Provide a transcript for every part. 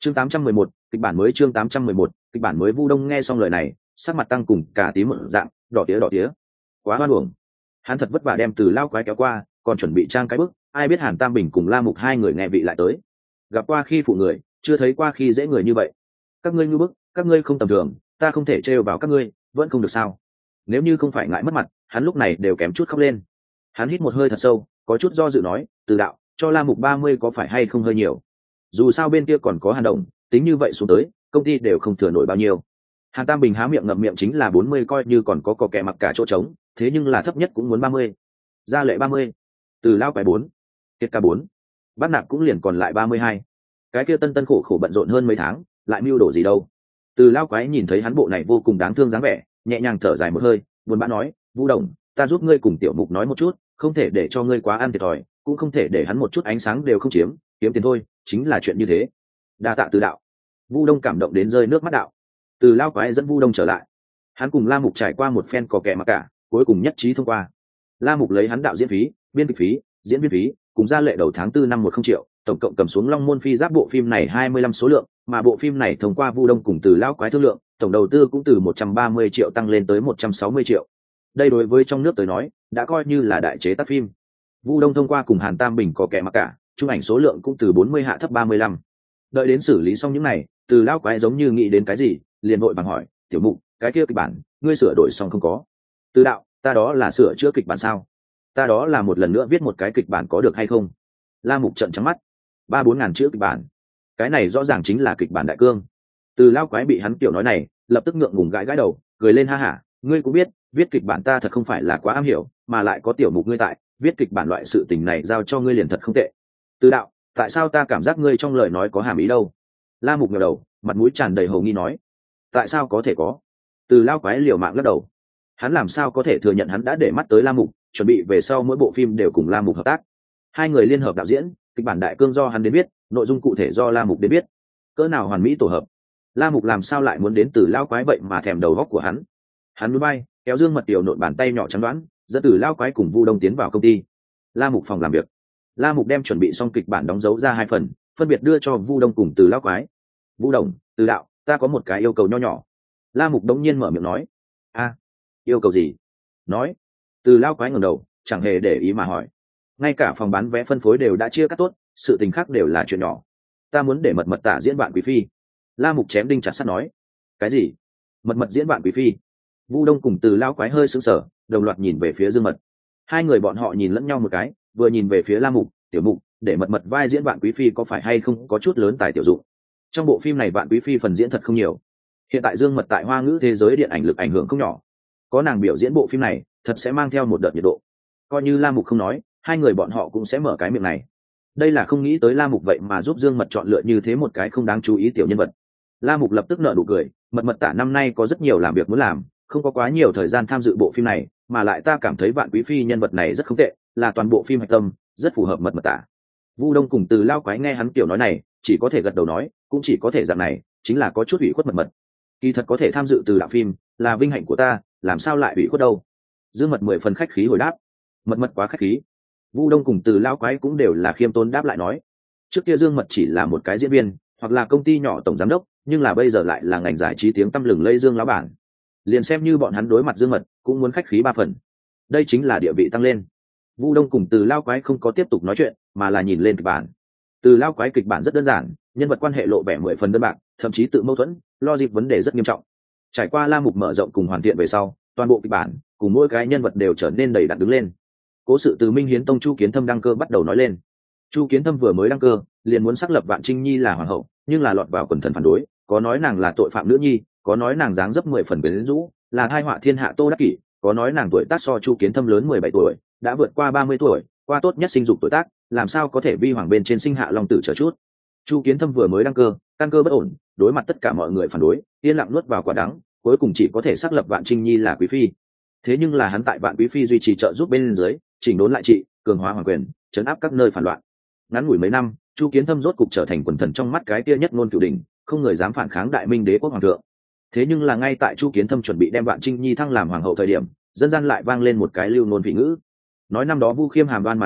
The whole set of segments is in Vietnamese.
Chương 811, kịch bản mới. Chương 811, kịch bản mới. Vu Đông nghe xong lời này, sắc mặt tăng cùng cả tím một dạng, đỏ tía, quá hoan uổng. Hắn thật vất vả đem Từ Lao Quái kéo qua, còn chuẩn bị trang cái bức, ai biết Hàn Tam Bình cùng La Mục hai người nghe vị lại tới. Gặp qua khi phụ người, chưa thấy qua khi dễ người như vậy. Các ngươi ngu bức, các ngươi không tầm thường, ta không thể trêu vào các ngươi, vẫn không được sao? Nếu như không phải ngại mất mặt, hắn lúc này đều kém chút khóc lên. Hắn hít một hơi thật sâu, có chút do dự nói, Từ đạo, cho La Mục 30 có phải hay không hơi nhiều? Dù sao bên kia còn có Hàn Đồng, tính như vậy xuống tới, công ty đều không thừa nổi bao nhiêu. Hàn Tam Bình há miệng ngậm miệng chính là 40 coi như còn có kẻ mặc cả chỗ trống, thế nhưng là thấp nhất cũng muốn 30. Gia Lệ 30, Từ Lao Quái 4, Kiệt Ca 4, Bát Nạp cũng liền còn lại 32. Cái kia tân khổ bận rộn hơn mấy tháng, lại mưu đồ gì đâu. Từ Lao Quái nhìn thấy hắn bộ này vô cùng đáng thương dáng vẻ, nhẹ nhàng thở dài một hơi, buồn bã nói, Vũ Đồng, ta giúp ngươi cùng Tiểu Mục nói một chút, không thể để cho ngươi quá ăn thiệt thòi, cũng không thể để hắn một chút ánh sáng đều không chiếm, kiếm tiền thôi, chính là chuyện như thế. Đa tạ Từ đạo. Vu Đông cảm động đến rơi nước mắt đạo. Từ Lao Quái dẫn Vu Đông trở lại, hắn cùng La Mục trải qua một phen cò kè mà cả, cuối cùng nhất trí thông qua. La Mục lấy hắn đạo diễn phí, biên kịch phí, diễn viên phí, cùng Gia Lệ đầu tháng 4 năm 10 triệu, tổng cộng cầm xuống Long Môn Phi Giáp bộ phim này 25 số lượng, mà bộ phim này thông qua Vu Đông cùng Từ Lao Quái thương lượng, tổng đầu tư cũng từ 130 triệu tăng lên tới 160 triệu. Đây đối với trong nước tới nói, đã coi như là đại chế tác phim. Vu Đông thông qua cùng Hàn Tam Bình có kẻ mặc cả, chụp ảnh số lượng cũng từ 40 hạ thấp 35. Đợi đến xử lý xong những này, Từ Lao Quái giống như nghĩ đến cái gì, liền vội vàng hỏi, Tiểu Mục, cái kia kịch bản, ngươi sửa đổi xong không có? Từ đạo, ta đó là sửa chữa kịch bản sao? Ta đó là một lần nữa viết một cái kịch bản có được hay không? La Mục trợn trắng mắt, 3-4 ngàn chữ kịch bản, cái này rõ ràng chính là kịch bản đại cương. Từ Lao Quái bị hắn kiểu nói này, lập tức ngượng ngùng gãi đầu, cười lên ha hả, ngươi cũng biết, viết kịch bản ta thật không phải là quá am hiểu, mà lại có Tiểu Mục ngươi tại, viết kịch bản loại sự tình này giao cho ngươi liền thật không tệ. Từ đạo, tại sao ta cảm giác ngươi trong lời nói có hàm ý đâu? La Mục ngẩng đầu, mặt mũi tràn đầy hồ nghi nói, tại sao có thể có? Từ Lao Quái liều mạng lắc đầu, hắn làm sao có thể thừa nhận hắn đã để mắt tới La Mục, chuẩn bị về sau mỗi bộ phim đều cùng La Mục hợp tác. Hai người liên hợp đạo diễn, kịch bản đại cương do hắn đến viết, nội dung cụ thể do La Mục đến viết, cỡ nào hoàn mỹ tổ hợp. La Mục làm sao lại muốn đến Từ Lao Quái vậy mà thèm đầu góc của hắn. Hắn núi bay kéo Dương Mật Tiểu nộn bàn tay nhỏ trắng đoán, dẫn Từ Lao Quái cùng Vu Đông tiến vào công ty. La Mục phòng làm việc, La Mục đem chuẩn bị xong kịch bản đóng dấu ra 2 phần, phân biệt đưa cho Vu Đông cùng Từ Lao Quái. Vu Đồng, Từ đạo, ta có một cái yêu cầu nho nhỏ. La Mục đống nhiên mở miệng nói. A, yêu cầu gì? Nói. Từ Lao Quái ngẩng đầu, chẳng hề để ý mà hỏi. Ngay cả phòng bán vé phân phối đều đã chia cắt tốt, sự tình khác đều là chuyện nhỏ. Ta muốn để Mật tả diễn bạn Quý Phi. La Mục chém đinh chặt sắt nói. Cái gì? Mật diễn bạn Quý Phi? Vu Đông cùng Từ Lao Quái hơi sững sờ, đồng loạt nhìn về phía Dương Mật. Hai người bọn họ nhìn lẫn nhau một cái, vừa nhìn về phía La Mục, Tiểu Mục, để Mật vai diễn bạn Quý Phi có phải hay không có chút lớn tài tiểu dụng. Trong bộ phim này bạn Quý Phi phần diễn thật không nhiều. Hiện tại Dương Mật tại Hoa ngữ thế giới điện ảnh lực ảnh hưởng không nhỏ, có nàng biểu diễn bộ phim này thật sẽ mang theo một đợt nhiệt độ. Coi như La Mục không nói, hai người bọn họ cũng sẽ mở cái miệng này. Đây là không nghĩ tới La Mục vậy mà giúp Dương Mật chọn lựa như thế một cái không đáng chú ý tiểu nhân vật. La Mục lập tức nở nụ cười, Mật tả năm nay có rất nhiều làm việc muốn làm, không có quá nhiều thời gian tham dự bộ phim này, mà lại ta cảm thấy bạn Quý Phi nhân vật này rất không tệ, là toàn bộ phim hạch tâm, rất phù hợp Mật tả. Vu Đông cùng Từ Lao Quái nghe hắn kiểu nói này, chỉ có thể gật đầu nói, cũng chỉ có thể dạng này, chính là có chút ủy khuất Mật. Kỳ thật có thể tham dự từ đạo phim, là vinh hạnh của ta, làm sao lại ủy khuất đâu? Dương Mật 10 phần khách khí hồi đáp. Mật quá khách khí. Vu Đông cùng Từ Lao Quái cũng đều là khiêm tốn đáp lại nói. Trước kia Dương Mật chỉ là một cái diễn viên, hoặc là công ty nhỏ tổng giám đốc, nhưng là bây giờ lại là ngành giải trí tiếng tăm lừng lây Dương lão bản. Liền xem như bọn hắn đối mặt Dương Mật, cũng muốn khách khí 3 phần. Đây chính là địa vị tăng lên. Vu Đông cùng Từ Lao Quái không có tiếp tục nói chuyện, mà là nhìn lên kịch bản. Từ Lao Quái kịch bản rất đơn giản, nhân vật quan hệ lộ vẻ 10 phần đơn bạc, thậm chí tự mâu thuẫn, logic vấn đề rất nghiêm trọng. Trải qua La Mục mở rộng cùng hoàn thiện về sau, toàn bộ kịch bản cùng mỗi cái nhân vật đều trở nên đầy đặn đứng lên. Cố sự từ Minh Hiến Tông Chu Kiến Thâm đăng cơ bắt đầu nói lên. Chu Kiến Thâm vừa mới đăng cơ, liền muốn xác lập Vạn Trinh Nhi là hoàng hậu, nhưng là lọt vào quần thần phản đối, có nói nàng là tội phạm nữ nhi, có nói nàng dáng dấp 10 phần quyến rũ, là tai họa thiên hạ Tô Đắc Kỷ, có nói nàng tuổi tác so Chu Kiến Thâm lớn 17 tuổi, đã vượt qua 30 tuổi, qua tốt nhất sinh dục tuổi tác, làm sao có thể vi hoàng bên trên sinh hạ long tử chờ chút. Chu Kiến Thâm vừa mới đăng cơ, căn cơ bất ổn, đối mặt tất cả mọi người phản đối, yên lặng nuốt vào quả đắng, cuối cùng chỉ có thể xác lập Vạn Trinh Nhi là quý phi. Thế nhưng là hắn tại Vạn Quý Phi duy trì trợ giúp bên dưới, chỉnh đốn lại trị, cường hóa hoàng quyền, trấn áp các nơi phản loạn. Ngắn ngủi mấy năm, Chu Kiến Thâm rốt cục trở thành quần thần trong mắt cái kia nhất ngôn cửu đỉnh, không người dám phản kháng đại minh đế quốc hoàng thượng. Thế nhưng là ngay tại Chu Kiến Thâm chuẩn bị đem Vạn Trinh Nhi thăng làm hoàng hậu thời điểm, dân gian lại vang lên một cái lưu ngôn vị ngữ, nói năm đó Vu Khiêm hàm đoan mà chết,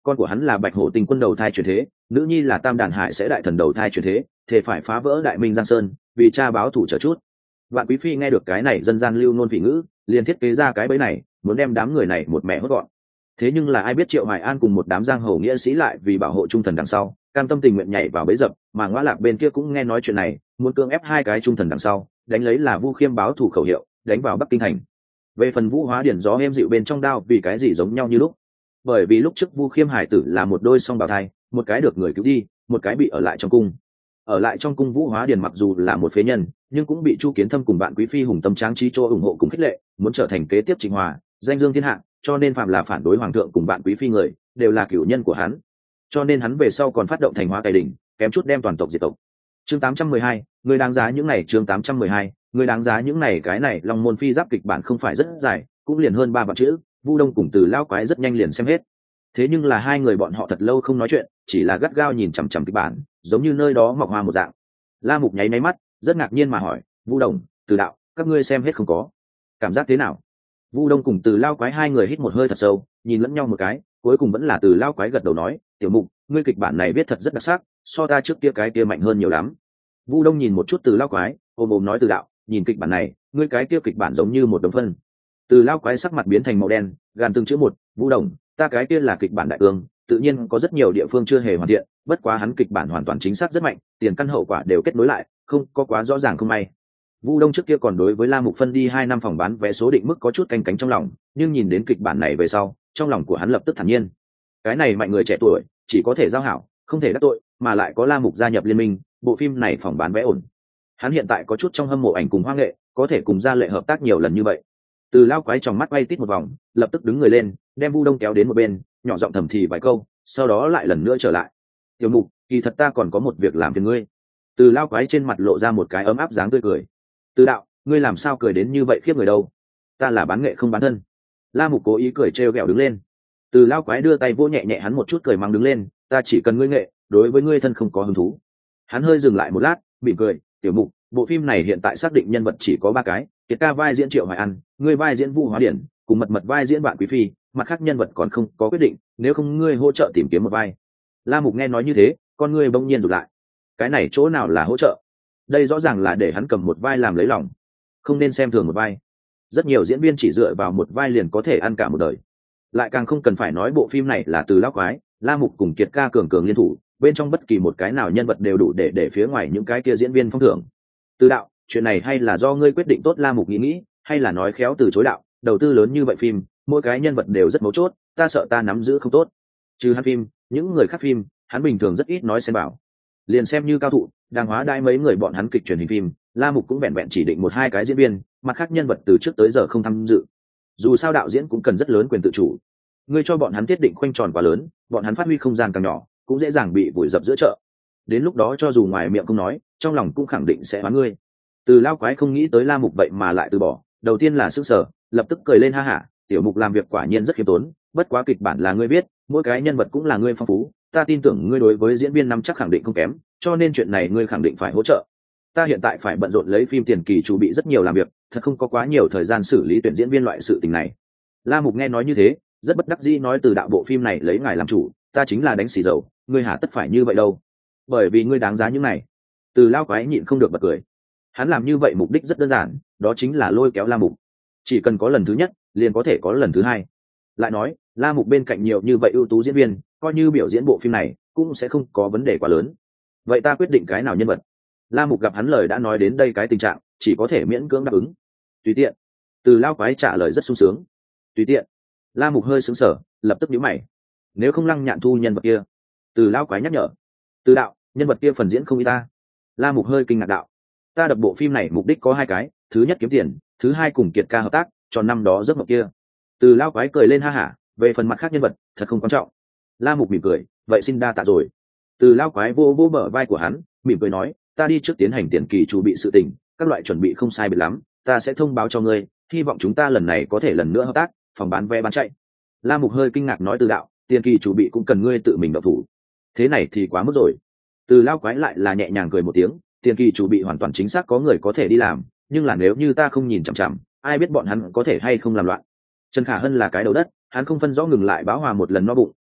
con của hắn là Bạch Hổ Tinh Quân đầu thai chuyển thế, nữ nhi là Tam Đàn Hải sẽ đại thần đầu thai chuyển thế, thể phải phá vỡ Đại Minh Giang Sơn, vì cha báo thù chờ chút. Vạn Quý Phi nghe được cái này dân gian lưu ngôn vị ngữ, liền thiết kế ra cái bẫy này, muốn đem đám người này một mẹ hốt gọn. Thế nhưng là ai biết Triệu Hoài An cùng một đám giang hồ nghĩa sĩ lại vì bảo hộ trung thần đằng sau, cam tâm tình nguyện nhảy vào bẫy dập, mà Ngoa Lạc bên kia cũng nghe nói chuyện này, muốn cưỡng ép hai cái trung thần đằng sau, đánh lấy là Vu Khiêm báo thù khẩu hiệu, đánh vào Bắc Kinh thành. Về phần Vũ Hóa Điển gió êm dịu bên trong đao vì cái gì giống nhau như lúc, bởi vì lúc trước Vu Khiêm hải tử là một đôi song bào thai, một cái được người cứu đi, một cái bị ở lại trong cung. Ở lại trong cung Vũ Hóa Điển mặc dù là một phế nhân, nhưng cũng bị Chu Kiến Thâm cùng Vạn Quý Phi hùng tâm tráng trí cho ủng hộ cùng khích lệ, muốn trở thành kế tiếp Trịnh Hòa, danh dương thiên hạ, cho nên phạm là phản đối hoàng thượng cùng Vạn Quý Phi người, đều là cửu nhân của hắn. Cho nên hắn về sau còn phát động thành hóa cải đỉnh, kém chút đem toàn tộc diệt tộc. Chương 812, người đáng giá những này, chương 812, người đáng giá những này, cái này Long Môn Phi giáp kịch bản không phải rất dài, cũng liền hơn 3 vạn chữ, Vu Đông cùng Từ Lao Quái rất nhanh liền xem hết. Thế nhưng là hai người bọn họ thật lâu không nói chuyện, chỉ là gắt gao nhìn chằm chằm kịch bản, giống như nơi đó mọc hoa một dạng. La Mục nháy mắt, rất ngạc nhiên mà hỏi, Vu Đông, Từ đạo, các ngươi xem hết không có? Cảm giác thế nào? Vu Đông cùng Từ Lao Quái hai người hít một hơi thật sâu, nhìn lẫn nhau một cái, cuối cùng vẫn là Từ Lao Quái gật đầu nói, Tiểu Mục, ngươi kịch bản này viết thật rất đặc sắc, so ta trước kia cái kia mạnh hơn nhiều lắm. Vu Đông nhìn một chút Từ Lao Quái, ôm nói, Từ đạo, nhìn kịch bản này, ngươi cái kia kịch bản giống như một đống phân. Từ Lao Quái sắc mặt biến thành màu đen, gàn từng chữ một, Vu Đông, ta cái kia là kịch bản đại cương, tự nhiên có rất nhiều địa phương chưa hề hoàn thiện, bất quá hắn kịch bản hoàn toàn chính xác rất mạnh, tiền căn hậu quả đều kết nối lại, không có quá rõ ràng không may. Vu Đông trước kia còn đối với La Mục phân đi 2 năm phòng bán vé số định mức có chút canh cánh trong lòng, nhưng nhìn đến kịch bản này về sau, trong lòng của hắn lập tức thản nhiên. Cái này mạnh người trẻ tuổi, chỉ có thể giao hảo, không thể đắc tội, mà lại có La Mục gia nhập liên minh, bộ phim này phòng bán vé ổn. Hắn hiện tại có chút trong hâm mộ ảnh cùng Hoa Nghệ, có thể cùng Gia Lệ hợp tác nhiều lần như vậy. Từ Lao Quái trong mắt quay tít một vòng, lập tức đứng người lên, đem Vu Đông kéo đến một bên, nhỏ giọng thầm thì vài câu, sau đó lại lần nữa trở lại. Tiểu Mục, kỳ thật ta còn có một việc làm phiền ngươi. Từ Lao Quái trên mặt lộ ra một cái ấm áp dáng tươi cười. Từ đạo, ngươi làm sao cười đến như vậy khiếp người đâu? Ta là bán nghệ không bán thân. La Mục cố ý cười trêu ghẹo đứng lên. Từ Lao Quái đưa tay vỗ nhẹ nhẹ hắn một chút, cười mắng đứng lên, ta chỉ cần ngươi nghệ, đối với ngươi thân không có hứng thú. Hắn hơi dừng lại một lát, mỉm cười, Tiểu Mục, bộ phim này hiện tại xác định nhân vật chỉ có 3 cái, Kiệt ca vai diễn Triệu Hoài An, ngươi vai diễn Vu Hóa Điển, cùng Mật vai diễn Vạn Quý Phi, mặt khác nhân vật còn không có quyết định, nếu không ngươi hỗ trợ tìm kiếm một vai. La Mục nghe nói như thế, con ngươi bỗng nhiên rụt lại. Cái này chỗ nào là hỗ trợ? Đây rõ ràng là để hắn cầm một vai làm lấy lòng, không nên xem thường một vai. Rất nhiều diễn viên chỉ dựa vào một vai liền có thể ăn cả một đời, lại càng không cần phải nói bộ phim này là Từ Lao Quái, La Mục cùng Kiệt ca cường cường liên thủ, bên trong bất kỳ một cái nào nhân vật đều đủ để phía ngoài những cái kia diễn viên phong thưởng. Từ đạo, chuyện này hay là do ngươi quyết định tốt. La Mục nghĩ, hay là nói khéo từ chối đạo, đầu tư lớn như vậy phim, mỗi cái nhân vật đều rất mấu chốt, ta sợ ta nắm giữ không tốt. Trừ hắn phim, những người khác phim, hắn bình thường rất ít nói xen vào. Liền xem như cao thụ, đang hóa đai mấy người bọn hắn kịch truyền hình phim, La Mục cũng vẹn vẹn chỉ định 1-2 cái diễn viên, mặt khác nhân vật từ trước tới giờ không tham dự. Dù sao đạo diễn cũng cần rất lớn quyền tự chủ, ngươi cho bọn hắn thiết định khoanh tròn quá lớn, bọn hắn phát huy không gian càng nhỏ, cũng dễ dàng bị vùi dập giữa chợ. Đến lúc đó cho dù ngoài miệng không nói, trong lòng cũng khẳng định sẽ oán ngươi. Từ Lao Quái không nghĩ tới La Mục vậy mà lại từ bỏ, đầu tiên là sững sờ, lập tức cười lên ha hả, Tiểu Mục làm việc quả nhiên rất khiêm tốn, bất quá kịch bản là ngươi viết, mỗi cái nhân vật cũng là ngươi phong phú, ta tin tưởng ngươi đối với diễn viên năm chắc khẳng định không kém, cho nên chuyện này ngươi khẳng định phải hỗ trợ. Ta hiện tại phải bận rộn lấy phim tiền kỳ chuẩn bị rất nhiều làm việc, thật không có quá nhiều thời gian xử lý tuyển diễn viên loại sự tình này. La Mục nghe nói như thế, rất bất đắc dĩ nói, Từ đạo, bộ phim này lấy ngài làm chủ, ta chính là đánh xì dầu, ngươi hả tất phải như vậy đâu? Bởi vì ngươi đáng giá những này. Từ Lao Quái nhịn không được bật cười. Hắn làm như vậy mục đích rất đơn giản, đó chính là lôi kéo La Mục. Chỉ cần có lần thứ nhất, liền có thể có lần thứ hai. Lại nói, La Mục bên cạnh nhiều như vậy ưu tú diễn viên, coi như biểu diễn bộ phim này, cũng sẽ không có vấn đề quá lớn. Vậy ta quyết định cái nào nhân vật? La Mục gặp hắn lời đã nói đến đây cái tình trạng, chỉ có thể miễn cưỡng đáp ứng. Tùy tiện. Từ Lao Quái trả lời rất sung sướng. Tùy tiện. La Mục hơi sững sờ, lập tức nhíu mày. Nếu không Lăng Nhạn thu nhân vật kia. Từ Lao Quái nhắc nhở. Từ đạo, nhân vật kia phần diễn không y ta. La Mục hơi kinh ngạc đạo. Ta đập bộ phim này mục đích có 2 cái, thứ nhất kiếm tiền, thứ hai cùng Kiệt ca hợp tác, cho năm đó giấc mộng kia. Từ Lao Quái cười lên ha hả, về phần mặt khác nhân vật, thật không quan trọng. La Mục mỉm cười, vậy xin đa tạ rồi. Từ Lao Quái vô bờ vai của hắn, mỉm cười nói, ta đi trước tiến hành tiền kỳ chuẩn bị sự tình, các loại chuẩn bị không sai biệt lắm, ta sẽ thông báo cho ngươi, hy vọng chúng ta lần này có thể lần nữa hợp tác, phòng bán vé bán chạy. La Mục hơi kinh ngạc nói, Từ đạo, tiền kỳ chuẩn bị cũng cần ngươi tự mình động thủ. Thế này thì quá mức rồi. Từ Lao Quái lại là nhẹ nhàng cười một tiếng, tiền kỳ chuẩn bị hoàn toàn chính xác có người có thể đi làm, nhưng là nếu như ta không nhìn chằm chằm, ai biết bọn hắn có thể hay không làm loạn. Trần Khả Hân là cái đầu đất, hắn không phân rõ ngừng lại báo hòa một lần no bụng,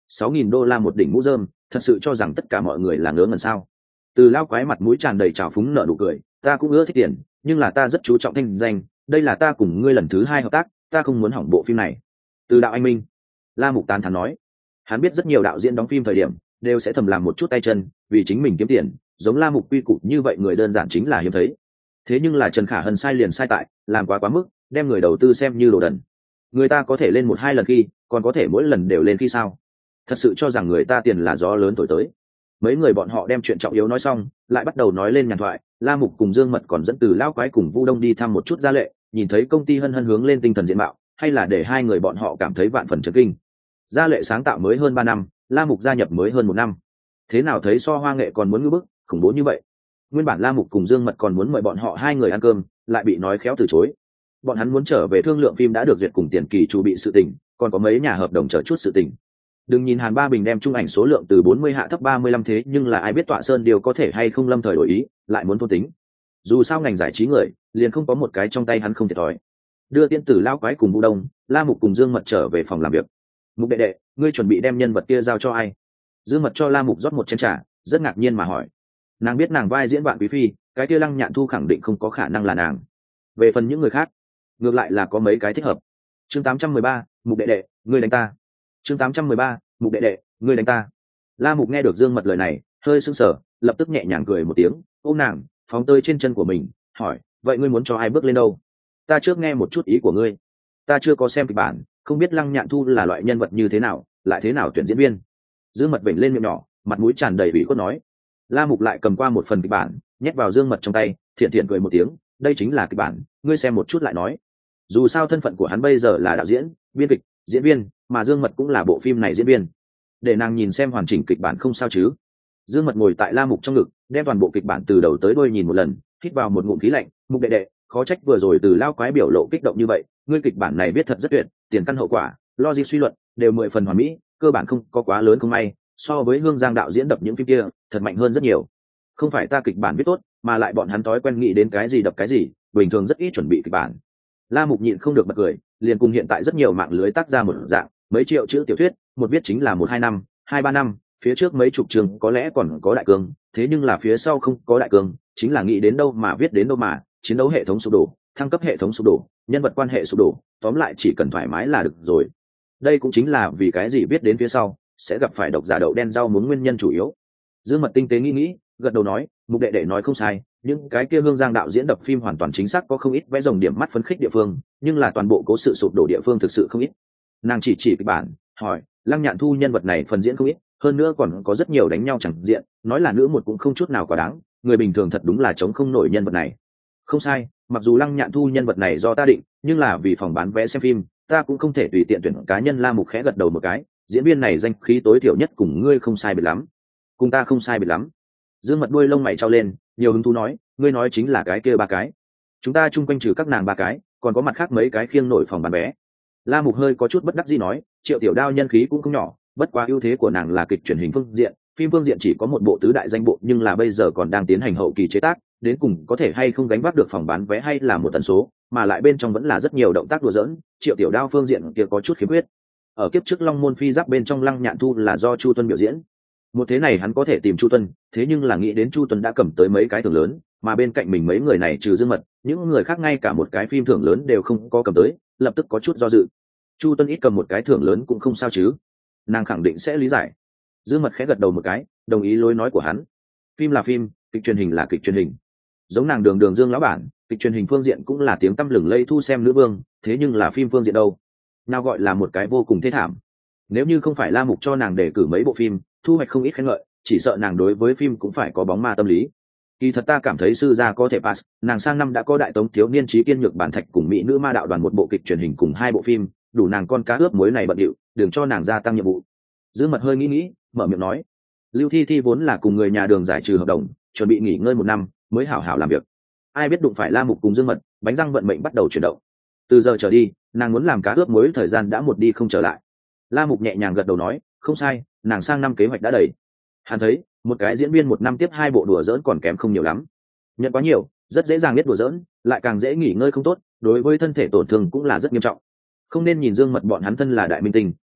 $6.000 một đỉnh mũ rơm, thật sự cho rằng tất cả mọi người là ngớ ngẩn sao? Từ lao quái mặt mũi tràn đầy trào phúng nở nụ cười, ta cũng ưa thích tiền, nhưng là ta rất chú trọng thanh danh, đây là ta cùng ngươi lần thứ 2 hợp tác, ta không muốn hỏng bộ phim này. Từ đạo anh minh. La Mục tán thán nói, hắn biết rất nhiều đạo diễn đóng phim thời điểm đều sẽ thầm làm một chút tay chân vì chính mình kiếm tiền, giống La Mục quy củ như vậy người đơn giản chính là hiếm thấy. Thế nhưng là Trần Khả Hân sai liền sai tại làm quá mức, đem người đầu tư xem như đồ đần. Người ta có thể lên 1-2 lần khi, còn có thể mỗi lần đều lên khi sao? Thật sự cho rằng người ta tiền là gió lớn thổi tới. Mấy người bọn họ đem chuyện trọng yếu nói xong, lại bắt đầu nói lên nhàn thoại. La Mục cùng Dương Mật còn dẫn Từ lao quái cùng Vu Đông đi thăm một chút Gia Lệ, nhìn thấy công ty hân hân hướng lên tinh thần diện mạo, hay là để hai người bọn họ cảm thấy vạn phần chấn kinh. Gia Lệ sáng tạo mới hơn 3 năm, La Mục gia nhập mới hơn 1 năm. Thế nào thấy so Hoa Nghệ còn muốn ngưỡng bức, khủng bố như vậy. Nguyên bản La Mục cùng Dương Mật còn muốn mời bọn họ hai người ăn cơm, lại bị nói khéo từ chối. Bọn hắn muốn trở về thương lượng phim đã được duyệt cùng tiền kỳ chuẩn bị sự tình, còn có mấy nhà hợp đồng chờ chút sự tình. Đừng nhìn Hàn Ba Bình đem trung ảnh số lượng từ 40 hạ thấp 35 thế nhưng là ai biết Tọa Sơn điều có thể hay không lâm thời đổi ý, lại muốn thôn tính. Dù sao ngành giải trí người, liền không có một cái trong tay hắn không thiệt thòi. Đưa Tiên Tử lao quái cùng Vũ Đông, La Mục cùng Dương Mật trở về phòng làm việc. Mục đệ đệ, ngươi chuẩn bị đem nhân vật kia giao cho ai? Dương Mật cho La Mục rót một chén trà, rất ngạc nhiên mà hỏi. Nàng biết nàng vai diễn Vạn Quý Phi, cái kia Lăng Nhạn Thu khẳng định không có khả năng là nàng. Về phần những người khác, ngược lại là có mấy cái thích hợp. Chương 813, Mục đệ đệ, ngươi đánh ta. Chương 813, Mục đệ đệ, ngươi đánh ta. La Mục nghe được Dương Mật lời này, hơi sững sờ, lập tức nhẹ nhàng cười một tiếng, ôm nàng, phóng tới trên chân của mình, hỏi, vậy ngươi muốn cho ai bước lên đâu? Ta trước nghe một chút ý của ngươi. Ta chưa có xem kịch bản, không biết Lăng Nhạn Thu là loại nhân vật như thế nào, lại thế nào tuyển diễn viên. Dương Mật vểnh lên miệng nhỏ, mặt mũi tràn đầy ủy khuất nói. La Mục lại cầm qua một phần kịch bản, nhét vào Dương Mật trong tay, thiện thiện cười một tiếng, đây chính là kịch bản, ngươi xem một chút lại nói. Dù sao thân phận của hắn bây giờ là đạo diễn, biên kịch, diễn viên, mà Dương Mật cũng là bộ phim này diễn viên. Để nàng nhìn xem hoàn chỉnh kịch bản không sao chứ? Dương Mật ngồi tại La Mục trong ngực, đem toàn bộ kịch bản từ đầu tới đuôi nhìn một lần, hít vào một ngụm khí lạnh, Mục đệ đệ, khó trách vừa rồi Từ lao quái biểu lộ kích động như vậy, ngươi kịch bản này viết thật rất tuyệt, tiền căn hậu quả, logic suy luận đều 10 phần hoàn mỹ, cơ bản không có quá lớn không may, so với Hương Giang đạo diễn đập những phim kia, thật mạnh hơn rất nhiều. Không phải ta kịch bản viết tốt, mà lại bọn hắn thói quen nghĩ đến cái gì đập cái gì, bình thường rất ít chuẩn bị kịch bản. La Mục nhịn không được bật cười, liền cùng hiện tại rất nhiều mạng lưới tác ra một dạng, mấy triệu chữ tiểu thuyết, một viết chính là 1-2 năm, 2-3 năm, phía trước mấy chục trường có lẽ còn có đại cương, thế nhưng là phía sau không có đại cương, chính là nghĩ đến đâu mà viết đến đâu mà, chiến đấu hệ thống sụp đổ, thăng cấp hệ thống sụp đổ, nhân vật quan hệ sụp đổ, tóm lại chỉ cần thoải mái là được rồi. Đây cũng chính là vì cái gì viết đến phía sau sẽ gặp phải độc giả đậu đen rau muống nguyên nhân chủ yếu. Dương Mật tinh tế nghĩ, gật đầu nói, Mục đệ đệ nói không sai, những cái kia Hương Giang đạo diễn đập phim hoàn toàn chính xác có không ít vẽ rồng điểm mắt phấn khích địa phương, nhưng là toàn bộ cố sự sụp đổ địa phương thực sự không ít. Nàng chỉ kịch bản, hỏi, Lăng Nhạn Thu nhân vật này phần diễn không ít, hơn nữa còn có rất nhiều đánh nhau chẳng diện, nói là nữ một cũng không chút nào quá đáng, người bình thường thật đúng là chống không nổi nhân vật này. Không sai, mặc dù Lăng Nhạn Thu nhân vật này do ta định, nhưng là vì phòng bán vé xem phim, ta cũng không thể tùy tiện tuyển cá nhân. La Mục khẽ gật đầu một cái, diễn viên này danh khí tối thiểu nhất cùng ngươi không sai biệt lắm. Cùng ta không sai biệt lắm. Dương Mật đuôi lông mày trao lên, nhiều hứng thú nói, ngươi nói chính là cái kia 3 cái. Chúng ta chung quanh trừ các nàng 3 cái, còn có mặt khác mấy cái khiêng nổi phòng bán vé. La Mục hơi có chút bất đắc dĩ nói, Triệu Tiểu Đao nhân khí cũng không nhỏ, bất quá ưu thế của nàng là kịch truyền hình phương diện, phim phương diện chỉ có một bộ tứ đại danh bộ, nhưng là bây giờ còn đang tiến hành hậu kỳ chế tác, đến cùng có thể hay không gánh vác được phòng bán vé hay là một tần số, mà lại bên trong vẫn là rất nhiều động tác đùa giỡn, Triệu Tiểu Đao phương diện kia có chút khiếm khuyết. Ở kiếp trước Long Môn Phi Giáp bên trong Lăng Nhạn Thu là do Chu Tuân biểu diễn. Một thế này hắn có thể tìm Chu Tuân, thế nhưng là nghĩ đến Chu Tuân đã cầm tới mấy cái thưởng lớn, mà bên cạnh mình mấy người này trừ Dương Mật, những người khác ngay cả một cái phim thưởng lớn đều không có cầm tới, lập tức có chút do dự. Chu Tuân ít cầm một cái thưởng lớn cũng không sao chứ? Nàng khẳng định sẽ lý giải. Dương Mật khẽ gật đầu một cái, đồng ý lối nói của hắn. Phim là phim, kịch truyền hình là kịch truyền hình. Giống nàng Đường Dương lão bản, kịch truyền hình phương diện cũng là tiếng tăm lừng lây thu xem nữ vương, thế nhưng là phim phương diện đâu? Nào gọi là một cái vô cùng thê thảm. Nếu như không phải La Mục cho nàng đề cử mấy bộ phim, thu hoạch không ít khen ngợi, chỉ sợ nàng đối với phim cũng phải có bóng ma tâm lý. Kỳ thật ta cảm thấy sư gia có thể pass, nàng sang năm đã có Đại Tống thiếu niên trí kiên nhược bản thạch cùng mỹ nữ ma đạo đoàn một bộ kịch truyền hình cùng 2 bộ phim, đủ nàng con cá ướp muối này bận điệu, đừng cho nàng gia tăng nhiệm vụ. Dương Mật hơi nghĩ, mở miệng nói, Lưu Thi Thi vốn là cùng người nhà Đường giải trừ hợp đồng, chuẩn bị nghỉ ngơi 1 năm mới hảo hảo làm việc. Ai biết đụng phải La Mục cùng Dương Mật, bánh răng vận mệnh bắt đầu chuyển động. Từ giờ trở đi, nàng muốn làm cá ướp muối thời gian đã một đi không trở lại. La Mục nhẹ nhàng gật đầu nói, không sai, nàng sang năm kế hoạch đã đầy. Hắn thấy, một cái diễn viên 1 năm tiếp 2 bộ đùa giỡn còn kém không nhiều lắm. Nhận quá nhiều, rất dễ dàng biết đùa giỡn, lại càng dễ nghỉ ngơi không tốt, đối với thân thể tổn thương cũng là rất nghiêm trọng. Không nên nhìn Dương Mật bọn hắn thân là đại minh tinh,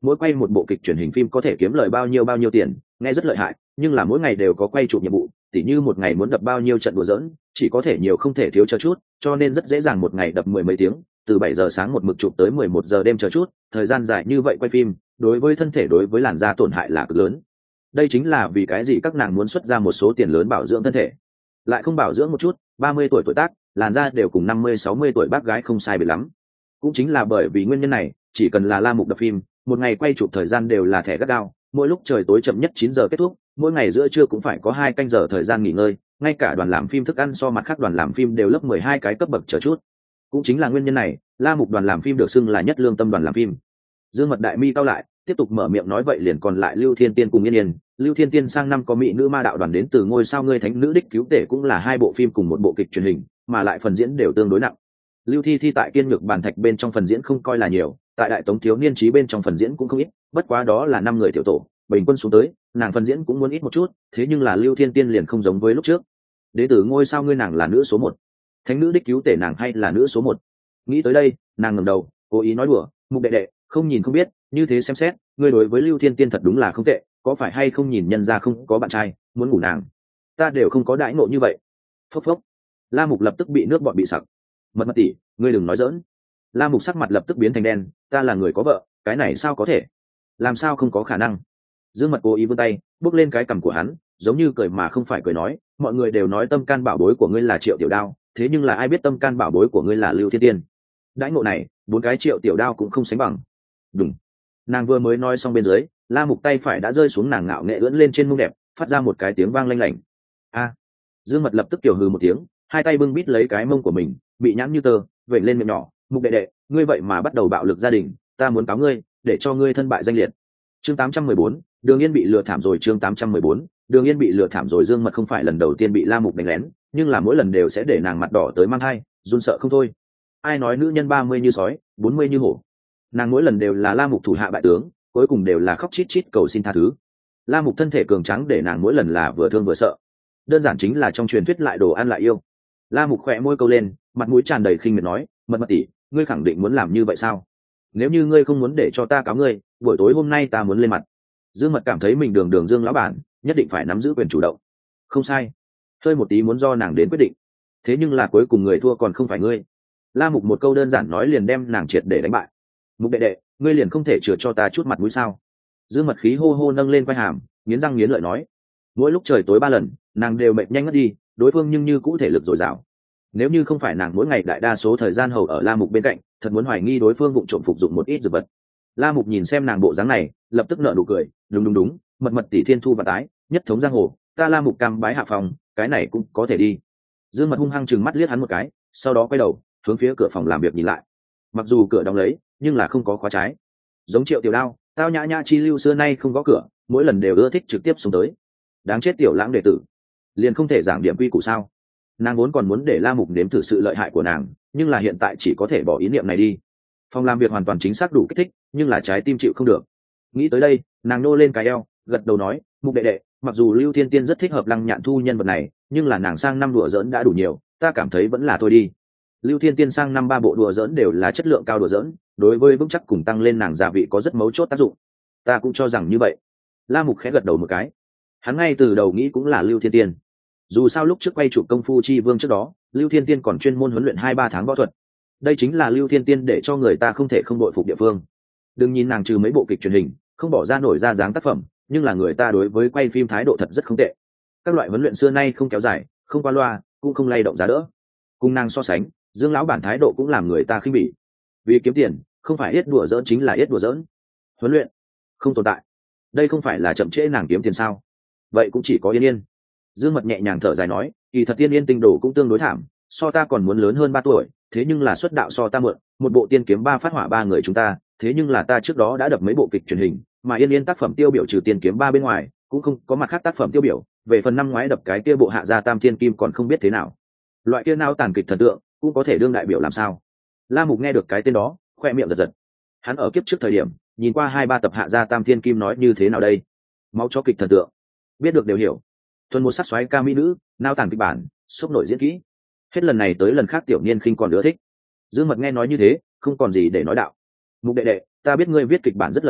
mỗi quay một bộ kịch truyền hình phim có thể kiếm lời bao nhiêu tiền, nghe rất lợi hại, nhưng là mỗi ngày đều có quay chụp nhiệm vụ, tỉ như một ngày muốn đập bao nhiêu trận đùa giỡn, chỉ có thể nhiều không thể thiếu chờ chút, cho nên rất dễ dàng một ngày đập 10 mấy tiếng, từ 7 giờ sáng một mực chụp tới 11 giờ đêm chờ chút, thời gian dài như vậy quay phim, đối với thân thể đối với làn da tổn hại là cực lớn. Đây chính là vì cái gì các nàng muốn xuất ra một số tiền lớn bảo dưỡng thân thể, lại không bảo dưỡng một chút, 30 tuổi tuổi tác, làn da đều cùng 50-60 tuổi bác gái không sai biệt lắm. Cũng chính là bởi vì nguyên nhân này, chỉ cần là La Mục đập phim, một ngày quay chụp thời gian đều là thẻ gắt gao, mỗi lúc trời tối chậm nhất 9 giờ kết thúc, mỗi ngày giữa trưa cũng phải có 2 canh giờ thời gian nghỉ ngơi, ngay cả đoàn làm phim thức ăn so mặt khác đoàn làm phim đều lớp 12 cái cấp bậc chờ chút. Cũng chính là nguyên nhân này, La Mục đoàn làm phim được xưng là nhất lương tâm đoàn làm phim. Dương Mật đại mi cau lại, tiếp tục mở miệng nói vậy liền còn lại Lưu Thiên Tiên cùng Yên Yên. Lưu Thiên Tiên sang năm có mỹ nữ ma đạo đoàn đến từ ngôi sao ngươi thánh nữ đích cứu tể cũng là 2 bộ phim cùng một bộ kịch truyền hình, mà lại phần diễn đều tương đối nặng. Lưu Thi Thi tại Kiên Nhược Bàn Thạch bên trong phần diễn không coi là nhiều, tại Đại Tống Thiếu Niên Chí bên trong phần diễn cũng không ít, bất quá đó là 5 người tiểu tổ, bình quân xuống tới, nàng phần diễn cũng muốn ít một chút, thế nhưng là Lưu Thiên Tiên liền không giống với lúc trước. Đến từ ngôi sao ngươi nàng là nữ số 1. Thánh nữ đích cứu tể nàng hay là nữ số 1. Nghĩ tới đây, nàng ngẩng đầu, cố ý nói đùa, Mục đệ đệ, không nhìn không biết, như thế xem xét, ngươi đối với Lưu Thiên Tiên thật đúng là không tệ, có phải hay không nhìn nhân ra không có bạn trai, muốn ngủ nàng. Ta đều không có đãi ngộ như vậy. Phốc phốc. La Mục lập tức bị nước bọt bị sặc. Mật tỷ, ngươi đừng nói giỡn. La Mục sắc mặt lập tức biến thành đen, ta là người có vợ, cái này sao có thể? Làm sao không có khả năng? Dương Mật cố ý vươn tay, bước lên cái cằm của hắn, giống như cười mà không phải cười nói, mọi người đều nói tâm can bảo bối của ngươi là Triệu Tiểu Đao, thế nhưng là ai biết tâm can bảo bối của ngươi là Lưu Thiên Tiên. Đãi ngộ này, 4 cái Triệu Tiểu Đao cũng không sánh bằng. Đúng. Nàng vừa mới nói xong bên dưới, La Mục tay phải đã rơi xuống nàng ngạo nghệ ưỡn lên trên mông đẹp, phát ra một cái tiếng vang lanh lảnh. A. Dương Mật lập tức tiểu hừ một tiếng, hai tay bưng bít lấy cái mông của mình, bị nhãn như tơ, vểnh lên miệng nhỏ, Mục đệ đệ, ngươi vậy mà bắt đầu bạo lực gia đình, ta muốn cáo ngươi, để cho ngươi thân bại danh liệt. Chương 814, Đường Yên bị lừa thảm rồi. Chương 814, Đường Yên bị lừa thảm rồi. Dương Mật không phải lần đầu tiên bị La Mục đánh lén, nhưng là mỗi lần đều sẽ để nàng mặt đỏ tới mang hai, run sợ không thôi. Ai nói nữ nhân 30 như sói, 40 như hổ? Nàng mỗi lần đều là La Mục thủ hạ bại tướng, cuối cùng đều là khóc chít chít cầu xin tha thứ. La Mục thân thể cường tráng để nàng mỗi lần là vừa thương vừa sợ, đơn giản chính là trong truyền thuyết lại đồ ăn lại yêu. La Mục khỏe môi câu lên, mặt mũi tràn đầy khinh miệt nói, Mật tỷ, ngươi khẳng định muốn làm như vậy sao? Nếu như ngươi không muốn để cho ta cáo ngươi, buổi tối hôm nay ta muốn lên mặt. Dương Mật cảm thấy mình đường Dương lão bản nhất định phải nắm giữ quyền chủ động. Không sai, hơi một tí muốn do nàng đến quyết định, thế nhưng là cuối cùng người thua còn không phải ngươi. La Mục một câu đơn giản nói liền đem nàng triệt để đánh bại. Mục đệ đệ, ngươi liền không thể chừa cho ta chút mặt mũi sao? Dương Mật khí hô hô nâng lên quai hàm, nghiến răng nghiến lợi nói. Mỗi lúc trời tối 3 lần, nàng đều mệt nhanh ngất đi, đối phương nhưng như cũ thể lực dồi dào. Nếu như không phải nàng mỗi ngày đại đa số thời gian hầu ở La Mục bên cạnh, thật muốn hoài nghi đối phương vụng trộm phục dụng một ít dược vật. La Mục nhìn xem nàng bộ dáng này, lập tức nở nụ cười, đúng, Mật tỷ thiên thu và tái, nhất thống giang hồ, ta La Mục cam bái hạ phòng, cái này cũng có thể đi. Dương Mật hung hăng chừng mắt liếc hắn một cái, sau đó quay đầu, hướng phía cửa phòng làm việc nhìn lại. Mặc dù cửa đóng lấy, nhưng là không có khóa trái. Giống Triệu Tiểu Đao, tao nhã nhã chi lưu xưa nay không có cửa, mỗi lần đều ưa thích trực tiếp xuống tới. Đáng chết tiểu lãng đệ tử, liền không thể giảng điểm quy củ sao? Nàng vốn còn muốn để La Mục nếm thử sự lợi hại của nàng, nhưng là hiện tại chỉ có thể bỏ ý niệm này đi. Phòng làm việc hoàn toàn chính xác đủ kích thích, nhưng là trái tim chịu không được. Nghĩ tới đây, nàng nô lên cái eo, gật đầu nói, Mục đệ đệ, mặc dù Lưu Thiên Tiên rất thích hợp Lăng Nhạn Thu nhân vật này, nhưng là nàng sang năm đùa giỡn đã đủ nhiều, ta cảm thấy vẫn là thôi đi. Lưu Thiên Tiên sang năm 3 bộ đùa giỡn đều là chất lượng cao đùa giỡn, đối với vững chắc cùng tăng lên nàng gia vị có rất mấu chốt tác dụng. Ta cũng cho rằng như vậy. La Mục khẽ gật đầu một cái. Hắn ngay từ đầu nghĩ cũng là Lưu Thiên Tiên. Dù sao lúc trước quay chụp Công Phu Chi Vương trước đó, Lưu Thiên Tiên còn chuyên môn huấn luyện 2-3 tháng võ thuật. Đây chính là Lưu Thiên Tiên để cho người ta không thể không đội phục địa phương. Đừng nhìn nàng trừ mấy bộ kịch truyền hình, không bỏ ra nổi ra dáng tác phẩm, nhưng là người ta đối với quay phim thái độ thật rất không tệ. Các loại huấn luyện xưa nay không kéo dài, không qua loa, cũng không lay động giá đỡ. Cùng nàng so sánh, Dương lão bản thái độ cũng làm người ta khinh bỉ. Vì kiếm tiền, không phải yết đùa giỡn chính là yết đùa giỡn. Huấn luyện không tồn tại. Đây không phải là chậm trễ nàng kiếm tiền sao? Vậy cũng chỉ có Yên Yên. Dương Mật nhẹ nhàng thở dài nói, kỳ thật Tiên Yên tinh đồ cũng tương đối thảm, so ta còn muốn lớn hơn 3 tuổi, thế nhưng là xuất đạo so ta muộn, một bộ tiên kiếm 3 phát hỏa 3 người chúng ta, thế nhưng là ta trước đó đã đập mấy bộ kịch truyền hình, mà Yên Yên tác phẩm tiêu biểu trừ tiên kiếm 3 bên ngoài, cũng không có mặt khác tác phẩm tiêu biểu, về phần năm ngoái đập cái kia bộ hạ gia tam thiên kim còn không biết thế nào. Loại kia nào tàn kịch thần tượng, cũng có thể đương đại biểu làm sao? La Mục nghe được cái tên đó, khoe miệng giật giật. Hắn ở kiếp trước thời điểm, nhìn qua 2-3 tập hạ gia tam thiên kim nói như thế nào đây? Máu cho kịch thần tượng. Biết được đều hiểu. Thuần một sắc xoáy ca mỹ nữ, nao tàn kịch bản, sốc nổi diễn kỹ. Hết lần này tới lần khác tiểu niên khinh còn ưa thích. Dương Mật nghe nói như thế, không còn gì để nói đạo. Mục đệ đệ, ta biết ngươi viết kịch bản rất lợi hại,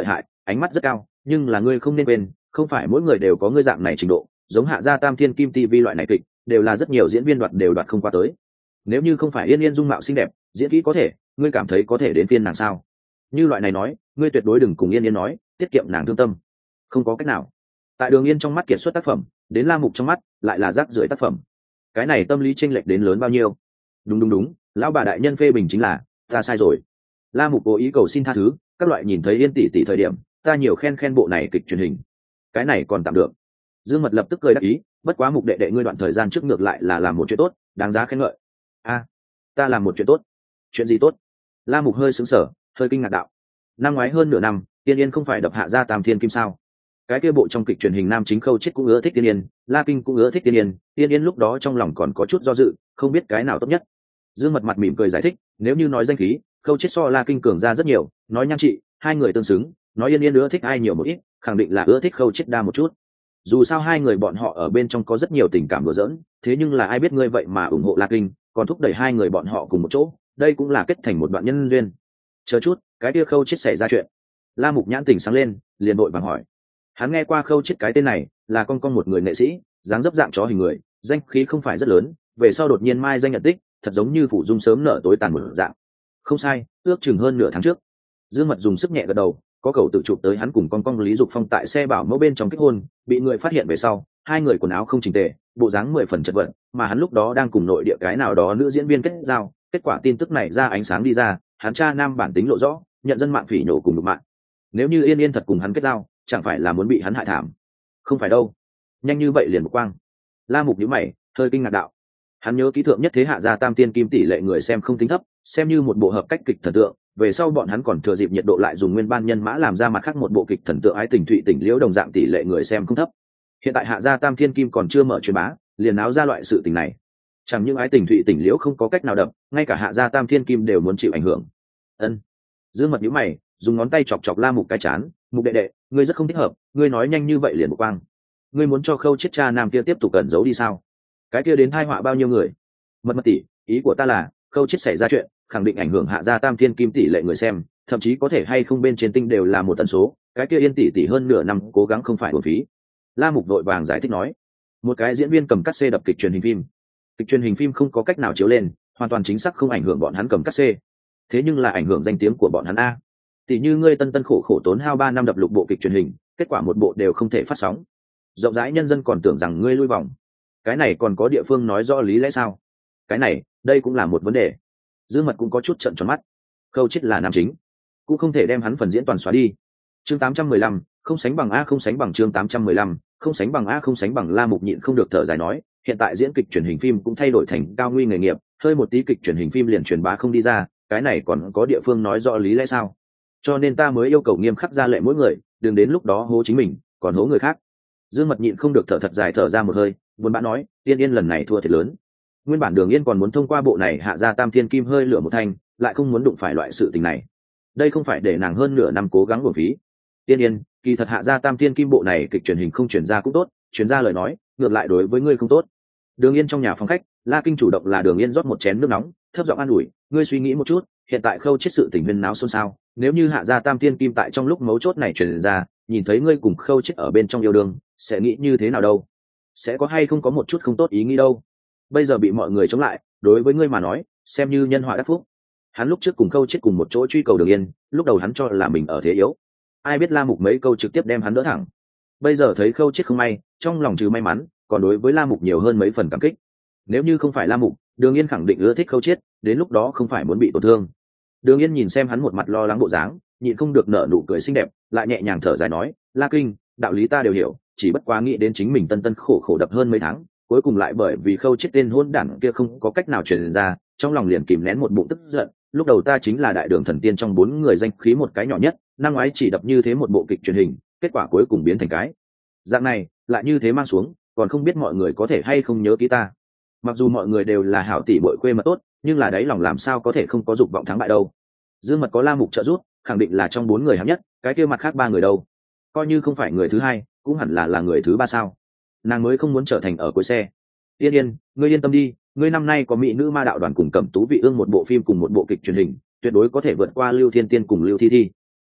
ánh mắt rất cao, nhưng là ngươi không nên quên, không phải mỗi người đều có ngươi dạng này trình độ, giống Hạ Gia Tam Thiên Kim TV loại này kịch đều là rất nhiều diễn viên đoạt không qua tới. Nếu như không phải Yên Yên dung mạo xinh đẹp, diễn kỹ có thể, ngươi cảm thấy có thể đến phiên nàng sao? Như loại này nói, ngươi tuyệt đối đừng cùng Yên Yên nói, tiết kiệm nàng thương tâm. Không có cách nào. Tại Đường Yên trong mắt kiệt xuất tác phẩm, đến La Mục trong mắt lại là rác rưởi tác phẩm. Cái này tâm lý chênh lệch đến lớn bao nhiêu? Đúng, lão bà đại nhân phê bình chính là, ta sai rồi. La Mục cố ý cầu xin tha thứ, các loại nhìn thấy Yên tỷ tỷ thời điểm, ta nhiều khen bộ này kịch truyền hình. Cái này còn tạm được. Dương Mật lập tức cười đáp ý, bất quá Mục đệ đệ ngươi đoạn thời gian trước ngược lại là làm một chuyện tốt, đáng giá khen ngợi. A, ta làm một chuyện tốt. Chuyện gì tốt? La Mục hơi sững sờ, hơi kinh ngạc đạo. Năm ngoái hơn nửa năm, Tiên Yên không phải đập Hạ Gia Tam Thiên Kim sao? Cái kia bộ trong kịch truyền hình nam chính Khâu Chiết cũng ưa thích Tiên Yên, La Kinh cũng ưa thích Tiên Yên, Tiên Yên lúc đó trong lòng còn có chút do dự, không biết cái nào tốt nhất. Dương Mật mặt mỉm cười giải thích, nếu như nói danh khí, Khâu Chiết so La Kinh cường ra rất nhiều, nói nhan trị, hai người tương xứng, nói Yên Yên ưa thích ai nhiều một ít, khẳng định là ưa thích Khâu Chiết đa một chút. Dù sao hai người bọn họ ở bên trong có rất nhiều tình cảm đùa giỡn, thế nhưng là ai biết ngươi vậy mà ủng hộ La Kinh, còn thúc đẩy hai người bọn họ cùng một chỗ, đây cũng là kết thành một đoạn nhân duyên. Chờ chút, cái kia Khâu Chiết xảy ra chuyện. La Mục nhãn tình sáng lên, liền vội vàng hỏi. Hắn nghe qua Khâu Chiết cái tên này, là con một người nghệ sĩ, dáng dấp dạng chó hình người, danh khí không phải rất lớn, về sau đột nhiên mai danh nhận tích, thật giống như phủ dung sớm nở tối tàn một dạng. Không sai, ước chừng hơn nửa tháng trước. Dương Mật dùng sức nhẹ gật đầu, có cầu tự chụp tới hắn cùng con Lý Dục Phong tại xe bảo mẫu bên trong kết hôn, bị người phát hiện về sau, hai người quần áo không chỉnh tề, bộ dáng 10 phần chật vật, mà hắn lúc đó đang cùng nội địa cái nào đó nữ diễn viên kết giao, kết quả tin tức này ra ánh sáng đi ra, hắn cha nam bản tính lộ rõ, nhận dân mạng phỉ nhổ cùng đục mạng. Nếu như Yên Yên thật cùng hắn kết giao, chẳng phải là muốn bị hắn hại thảm? Không phải đâu. Nhanh như vậy liền một quang. La Mục nhíu mày, hơi kinh ngạc đạo. Hắn nhớ ký thượng nhất thế Hạ Gia Tam Tiên Kim tỷ lệ người xem không tính thấp, xem như một bộ hợp cách kịch thần tượng, về sau bọn hắn còn thừa dịp nhiệt độ lại dùng nguyên ban nhân mã làm ra mặt khác một bộ kịch thần tượng ái tình thụy tình liễu đồng dạng tỷ lệ người xem không thấp. Hiện tại Hạ Gia Tam Thiên Kim còn chưa mở truyền bá, liền náo ra loại sự tình này. Chẳng những ái tình thụy tình liễu không có cách nào đập, ngay cả Hạ Gia Tam Thiên Kim đều muốn chịu ảnh hưởng. Ân. Dương Mật nhíu mày, dùng ngón tay chọc chọc La Mục cái chán, Mục đệ đệ, ngươi rất không thích hợp, ngươi nói nhanh như vậy liền một quang. Ngươi muốn cho Khâu Chiết cha nam kia tiếp tục cẩn giấu đi sao? Cái kia đến tai họa bao nhiêu người? Mật tỷ, ý của ta là, Khâu Chiết xảy ra chuyện, khẳng định ảnh hưởng Hạ Gia Tam Thiên Kim tỷ lệ người xem, thậm chí có thể hay không bên trên tinh đều là một tần số, cái kia Yên tỷ hơn nửa năm cố gắng không phải uổng phí. La Mục vội vàng giải thích nói. Một cái diễn viên cầm cắt xê đập kịch truyền hình phim. Kịch truyền hình phim không có cách nào chiếu lên, hoàn toàn chính xác không ảnh hưởng bọn hắn cầm cắt xê. Thế nhưng là ảnh hưởng danh tiếng của bọn hắn a. Tỷ như ngươi tân khổ tốn hao 3 năm đập lục bộ kịch truyền hình, kết quả một bộ đều không thể phát sóng. Rộng rãi nhân dân còn tưởng rằng ngươi lui vòng. Cái này còn có địa phương nói rõ lý lẽ sao? Cái này, đây cũng là một vấn đề. Dương Mật cũng có chút trợn tròn mắt. Khâu Chiết là nam chính, cũng không thể đem hắn phần diễn toàn xóa đi. Chương 815, không sánh bằng a, không sánh bằng chương 815, không sánh bằng a, không sánh bằng. La Mục nhịn không được thở dài nói, hiện tại diễn kịch truyền hình phim cũng thay đổi thành cao nguy nghề nghiệp, hơi một tí kịch truyền hình phim liền truyền bá không đi ra, cái này còn có địa phương nói rõ lý lẽ sao? Cho nên ta mới yêu cầu nghiêm khắc ra lệ mỗi người, đừng đến lúc đó hố chính mình, còn hố người khác. Dương Mật nhịn không được thở thật dài, thở ra một hơi, buồn bã nói, Yên Yên lần này thua thiệt lớn. Nguyên bản Đường Yên còn muốn thông qua bộ này Hạ Gia Tam Thiên Kim hơi lửa một thanh, lại không muốn đụng phải loại sự tình này. Đây không phải để nàng hơn nửa năm cố gắng uổng phí. Yên Yên, kỳ thật Hạ Gia Tam Thiên Kim bộ này kịch truyền hình không truyền ra cũng tốt, truyền ra lời nói, ngược lại đối với ngươi không tốt. Đường Yên trong nhà phòng khách, La Kinh chủ động là Đường Yên rót một chén nước nóng, thấp giọng an ủi, ngươi suy nghĩ một chút, hiện tại Khâu Chiết sự tình huyên náo xôn xao, nếu như Hạ Gia Tam Thiên Kim tại trong lúc mấu chốt này truyền ra, nhìn thấy ngươi cùng Khâu Chiết ở bên trong yêu đương, sẽ nghĩ như thế nào đâu? Sẽ có hay không có một chút không tốt ý nghĩ đâu? Bây giờ bị mọi người chống lại, đối với ngươi mà nói, xem như nhân họa đắc phúc. Hắn lúc trước cùng Khâu Chiết cùng một chỗ truy cầu Đường Yên, lúc đầu hắn cho là mình ở thế yếu, ai biết La Mục mấy câu trực tiếp đem hắn đỡ thẳng. Bây giờ thấy Khâu Chiết không may, trong lòng trừ may mắn, còn đối với La Mục nhiều hơn mấy phần cảm kích. Nếu như không phải La Mục, Đường Yên khẳng định ưa thích Khâu Chiết, đến lúc đó không phải muốn bị tổn thương. Đường Yên nhìn xem hắn một mặt lo lắng bộ dáng, nhịn không được nở nụ cười xinh đẹp, lại nhẹ nhàng thở dài nói, La Kinh, đạo lý ta đều hiểu, chỉ bất quá nghĩ đến chính mình tân khổ đập hơn mấy tháng, cuối cùng lại bởi vì Khâu Chiết tên hỗn đản kia không có cách nào truyền ra, trong lòng liền kìm nén một bụng tức giận. Lúc đầu ta chính là đại đường thần tiên trong 4 người danh khí một cái nhỏ nhất, năm ngoái chỉ đập như thế một bộ kịch truyền hình, kết quả cuối cùng biến thành cái dạng này, lại như thế mang xuống, còn không biết mọi người có thể hay không nhớ ký ta. Mặc dù mọi người đều là hảo tỷ bội quê mà tốt, nhưng là đấy lòng làm sao có thể không có dục vọng thắng bại đâu. Dương Mật có La Mục trợ giúp, khẳng định là trong 4 người hạng nhất, cái kia mặt khác 3 người đâu, coi như không phải người thứ hai, cũng hẳn là người thứ 3 sao. Nàng mới không muốn trở thành ở cuối xe. Yên Yên, ngươi yên tâm đi, ngươi năm nay có mỹ nữ ma đạo đoàn cùng Cẩm Tú Vị Ương một bộ phim cùng một bộ kịch truyền hình, tuyệt đối có thể vượt qua Lưu Thiên Tiên cùng Lưu Thi Thi.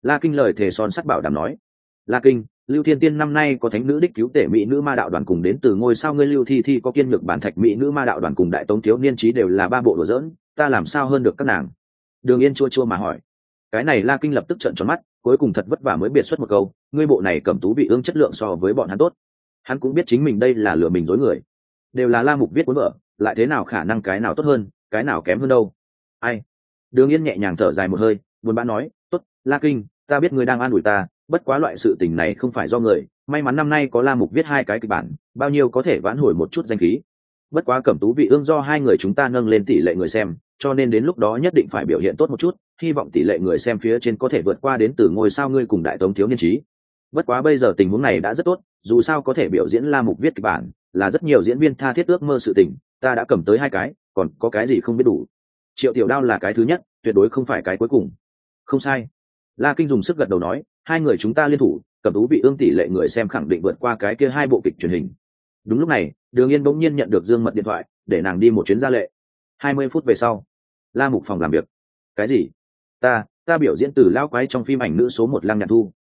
La Kinh lời thề son sắt bảo đảm nói. La Kinh, Lưu Thiên Tiên năm nay có thánh nữ đích cứu tể mỹ nữ ma đạo đoàn cùng đến từ ngôi sao ngươi Lưu Thi Thi có kiên nhược bản thạch mỹ nữ ma đạo đoàn cùng đại tống thiếu niên trí đều là ba bộ đùa giỡn, ta làm sao hơn được các nàng? Đường Yên chua chua mà hỏi. Cái này La Kinh lập tức trợn tròn mắt, cuối cùng thật vất vả mới biệt xuất một câu, ngươi bộ này Cẩm Tú vị ương chất lượng so với bọn hắn tốt. Hắn cũng biết chính mình đây là lừa mình dối người, đều là La Mục viết cuốn vở, lại thế nào khả năng cái nào tốt hơn, cái nào kém hơn đâu? Ai? Đường Yên nhẹ nhàng thở dài một hơi, buồn bã nói, tốt, La Kinh, ta biết ngươi đang an ủi ta, bất quá loại sự tình này không phải do người, may mắn năm nay có La Mục viết hai cái kịch bản, bao nhiêu có thể vãn hồi một chút danh khí. Bất quá Cẩm Tú vị ương do hai người chúng ta nâng lên tỷ lệ người xem, cho nên đến lúc đó nhất định phải biểu hiện tốt một chút, hy vọng tỷ lệ người xem phía trên có thể vượt qua đến từ ngôi sao ngươi cùng đại tống thiếu niên trí. Bất quá bây giờ tình huống này đã rất tốt, dù sao có thể biểu diễn La Mục viết kịch bản, là rất nhiều diễn viên tha thiết ước mơ sự tình, ta đã cầm tới hai cái, còn có cái gì không biết đủ. Triệu Tiểu Đao là cái thứ nhất, tuyệt đối không phải cái cuối cùng. Không sai. La Kinh dùng sức gật đầu nói, hai người chúng ta liên thủ, Cẩm Tú vị ương tỷ lệ người xem khẳng định vượt qua cái kia hai bộ kịch truyền hình. Đúng lúc này, Đường Yên bỗng nhiên nhận được Dương Mật điện thoại, để nàng đi một chuyến gia lệ. 20 phút về sau, La Mục phòng làm việc. Cái gì? Ta biểu diễn từ lao quái trong phim ảnh nữ số 1 Lăng Nhạn Thu.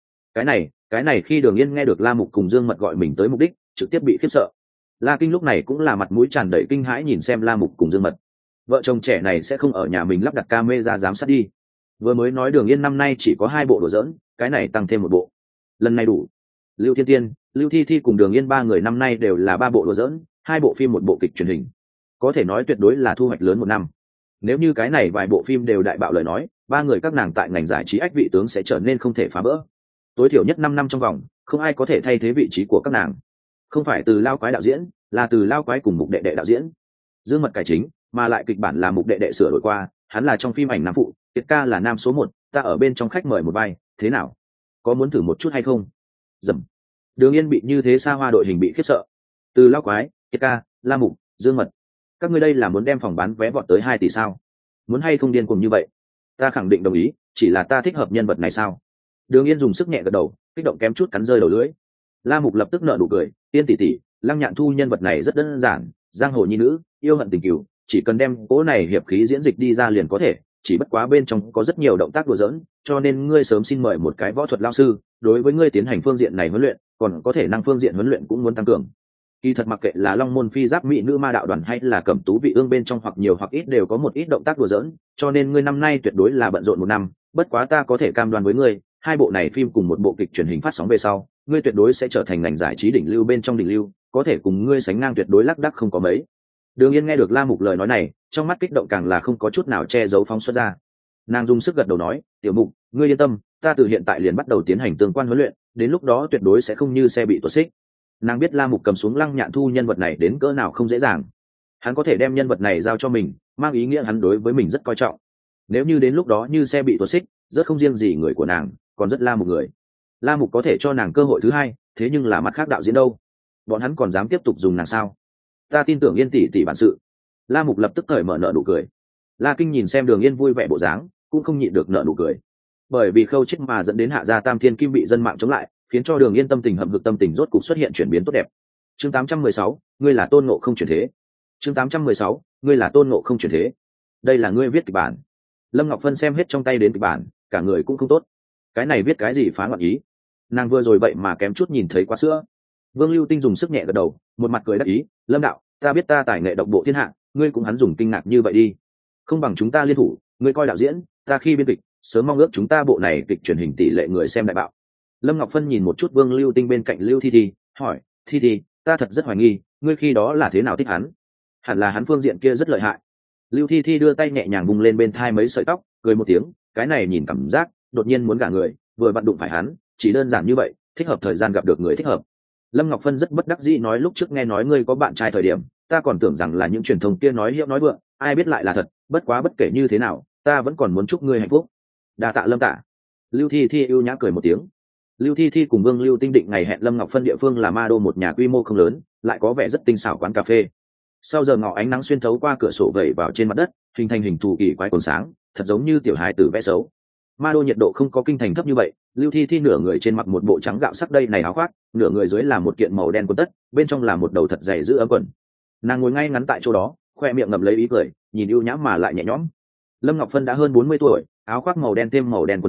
Cái này khi Đường Yên nghe được La Mục cùng Dương Mật gọi mình tới mục đích, trực tiếp bị khiếp sợ. La Kinh lúc này cũng là mặt mũi tràn đầy kinh hãi nhìn xem La Mục cùng Dương Mật. Vợ chồng trẻ này sẽ không ở nhà mình lắp đặt camera giám sát đi. Vừa mới nói Đường Yên năm nay chỉ có 2 bộ đùa giỡn, cái này tăng thêm 1 bộ. Lần này đủ. Lưu Thiên Tiên, Lưu Thi Thi cùng Đường Yên 3 người năm nay đều là 3 bộ đùa giỡn, 2 bộ phim 1 bộ kịch truyền hình. Có thể nói tuyệt đối là thu hoạch lớn một năm. Nếu như cái này vài bộ phim đều đại bạo lời nói, 3 người các nàng tại ngành giải trí ách vị tướng sẽ trở nên không thể phá vỡ. Tối thiểu nhất 5 năm trong vòng, không ai có thể thay thế vị trí của các nàng. Không phải từ Lao Quái đạo diễn, là từ Lao Quái cùng Mục Đệ Đệ đạo diễn. Dương Mật cải chính, mà lại kịch bản là Mục Đệ Đệ sửa đổi qua, hắn là trong phim ảnh nam phụ, Kiệt ca là nam số 1, ta ở bên trong khách mời một vai, thế nào? Có muốn thử một chút hay không? Dầm. Đường Yên bị như thế xa hoa đội hình bị khiếp sợ. Từ Lao Quái, Kiệt ca, La Mục, Dương Mật, các ngươi đây là muốn đem phòng bán vé vọt tới 2 tỷ sao? Muốn hay không điên cuồng như vậy? Ta khẳng định đồng ý, chỉ là ta thích hợp nhân vật này sao? Đường Yên dùng sức nhẹ gật đầu, kích động kém chút cắn rơi đầu lưỡi. La Mục lập tức nở nụ cười, Yên tỷ tỷ, Lăng Nhạn Thu nhân vật này rất đơn giản, giang hồ nhi nữ, yêu hận tình cừu, chỉ cần đem cố này hiệp khí diễn dịch đi ra liền có thể, chỉ bất quá bên trong có rất nhiều động tác đùa giỡn, cho nên ngươi sớm xin mời một cái võ thuật lao sư, đối với ngươi tiến hành phương diện này huấn luyện, còn có thể năng phương diện huấn luyện cũng muốn tăng cường. Kỳ thật mặc kệ là Long Môn Phi Giáp mỹ nữ ma đạo đoàn hay là Cẩm Tú vị ương bên trong hoặc nhiều hoặc ít đều có một ít động tác đùa giỡn, cho nên ngươi năm nay tuyệt đối là bận rộn một năm, bất quá ta có thể cam đoan với ngươi, 2 bộ này phim cùng một bộ kịch truyền hình phát sóng về sau, ngươi tuyệt đối sẽ trở thành ngành giải trí đỉnh lưu bên trong đỉnh lưu, có thể cùng ngươi sánh ngang tuyệt đối lác đác không có mấy. Đường Yên nghe được La Mục lời nói này, trong mắt kích động càng là không có chút nào che giấu phóng xuất ra. Nàng dùng sức gật đầu nói, "Tiểu Mục, ngươi yên tâm, ta từ hiện tại liền bắt đầu tiến hành tương quan huấn luyện, đến lúc đó tuyệt đối sẽ không như xe bị tuột xích." Nàng biết La Mục cầm xuống Lăng Nhạn Thu nhân vật này đến cỡ nào không dễ dàng. Hắn có thể đem nhân vật này giao cho mình, mang ý nghĩa hắn đối với mình rất coi trọng. Nếu như đến lúc đó như xe bị tuột xích, rất không riêng gì người của nàng, còn rất La Mục người. La Mục có thể cho nàng cơ hội thứ hai, thế nhưng là mặt khác đạo diễn đâu? Bọn hắn còn dám tiếp tục dùng nàng sao? Ta tin tưởng Yên tỷ tỷ bản sự. La Mục lập tức cởi mở nở nụ cười. La Kinh nhìn xem Đường Yên vui vẻ bộ dáng, cũng không nhịn được nở nụ cười. Bởi vì khâu chết mà dẫn đến Hạ gia Tam Thiên Kim bị dân mạng chống lại, khiến cho Đường Yên tâm tình hậm hực tâm tình rốt cục xuất hiện chuyển biến tốt đẹp. Chương 816, ngươi là Tôn Ngộ không chuyển thế. Chương 816, ngươi là Tôn Ngộ không chuyển thế. Đây là ngươi viết kịch bản. Lâm Ngọc Phân xem hết trong tay đến kịch bản, cả người cũng không tốt. Cái này viết cái gì phá loạn ý? Nàng vừa rồi vậy mà kém chút nhìn thấy quá sữa. Vương Lưu Tinh dùng sức nhẹ gật đầu, một mặt cười đắc ý, Lâm đạo, ta biết ta tài nghệ độc bộ thiên hạ, ngươi cũng hắn dùng kinh ngạc như vậy đi. Không bằng chúng ta liên thủ, ngươi coi đạo diễn, ta khi biên kịch, sớm mong ước chúng ta bộ này kịch truyền hình tỷ lệ người xem đại bạo. Lâm Ngọc Phân nhìn một chút Vương Lưu Tinh bên cạnh Lưu Thi Thi, hỏi, Thi Thi, ta thật rất hoài nghi, ngươi khi đó là thế nào thích hắn? Hẳn là hắn phương diện kia rất lợi hại. Lưu Thi Thi đưa tay nhẹ nhàng vung lên bên thai mấy sợi tóc, cười một tiếng, cái này nhìn cảm giác, đột nhiên muốn gả người, vừa vặn đụng phải hắn, chỉ đơn giản như vậy, thích hợp thời gian gặp được người thích hợp. Lâm Ngọc Phân rất bất đắc dĩ nói lúc trước nghe nói ngươi có bạn trai thời điểm, ta còn tưởng rằng là những truyền thông kia nói hiệu nói vượng, ai biết lại là thật, bất quá bất kể như thế nào, ta vẫn còn muốn chúc ngươi hạnh phúc. Đa tạ Lâm tạ. Lưu Thi Thi ưu nhã cười một tiếng. Lưu Thi Thi cùng Vương Lưu Tinh định ngày hẹn Lâm Ngọc Phân địa phương là Ma Đô một nhà quy mô không lớn, lại có vẻ rất tinh xảo quán cà phê. Sau giờ ngọ ánh nắng xuyên thấu qua cửa sổ vẩy vào trên mặt đất, hình thành hình thù kỳ quái còn sáng, thật giống như tiểu hài tử vẽ xấu. Ma Đô nhiệt độ không có kinh thành thấp như vậy, Lưu Thi Thi nửa người trên mặc một bộ trắng gạo sắc đây này áo khoác, nửa người dưới là một kiện màu đen quần tất, bên trong là một đầu thật dày giữ ấm quần. Nàng ngồi ngay ngắn tại chỗ đó, khoe miệng ngậm lấy ý cười, nhìn ưu nhã mà lại nhẹ nhõm. Lâm Ngọc Phân đã hơn 40 tuổi, áo khoác màu đen thêm màu đen quần jean,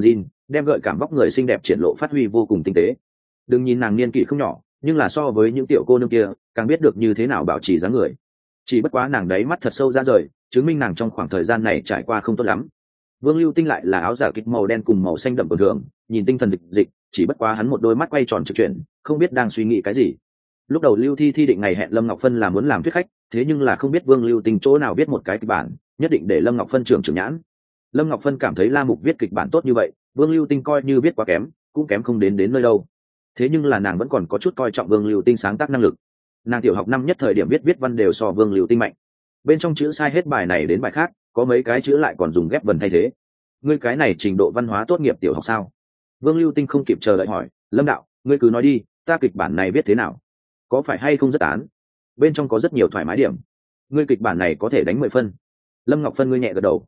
đem gợi cảm vóc người xinh đẹp triển lộ phát huy vô cùng tinh tế. Đừng nhìn nàng niên kỷ không nhỏ, nhưng là so với những tiểu cô nương kia càng biết được như thế nào bảo trì dáng người. Chỉ bất quá nàng đấy mắt thật sâu ra rời, chứng minh nàng trong khoảng thời gian này trải qua không tốt lắm. Vương Lưu Tinh lại là áo giả kịch màu đen cùng màu xanh đậm bình thường, nhìn tinh thần dịch dịch, chỉ bất quá hắn một đôi mắt quay tròn trực chuyển, không biết đang suy nghĩ cái gì. Lúc đầu Lưu Thi Thi định ngày hẹn Lâm Ngọc Phân là muốn làm thuyết khách, thế nhưng là không biết Vương Lưu Tinh chỗ nào viết một cái kịch bản, nhất định để Lâm Ngọc Phân trưởng nhãn. Lâm Ngọc Phân cảm thấy La Mục viết kịch bản tốt như vậy, Vương Lưu Tinh coi như viết quá kém, cũng kém không đến nơi đâu. Thế nhưng là nàng vẫn còn có chút coi trọng Vương Lưu Tinh sáng tác năng lực. Nàng tiểu học năm nhất thời điểm viết văn đều so Vương Lưu Tinh mạnh. Bên trong chữ sai hết bài này đến bài khác, có mấy cái chữ lại còn dùng ghép vần thay thế. Ngươi cái này trình độ văn hóa tốt nghiệp tiểu học sao? Vương Lưu Tinh không kịp chờ đợi hỏi, Lâm đạo, ngươi cứ nói đi, ta kịch bản này viết thế nào? Có phải hay không rất án? Bên trong có rất nhiều thoải mái điểm. Ngươi kịch bản này có thể đánh 10 phân. Lâm Ngọc Phân ngươi nhẹ gật đầu.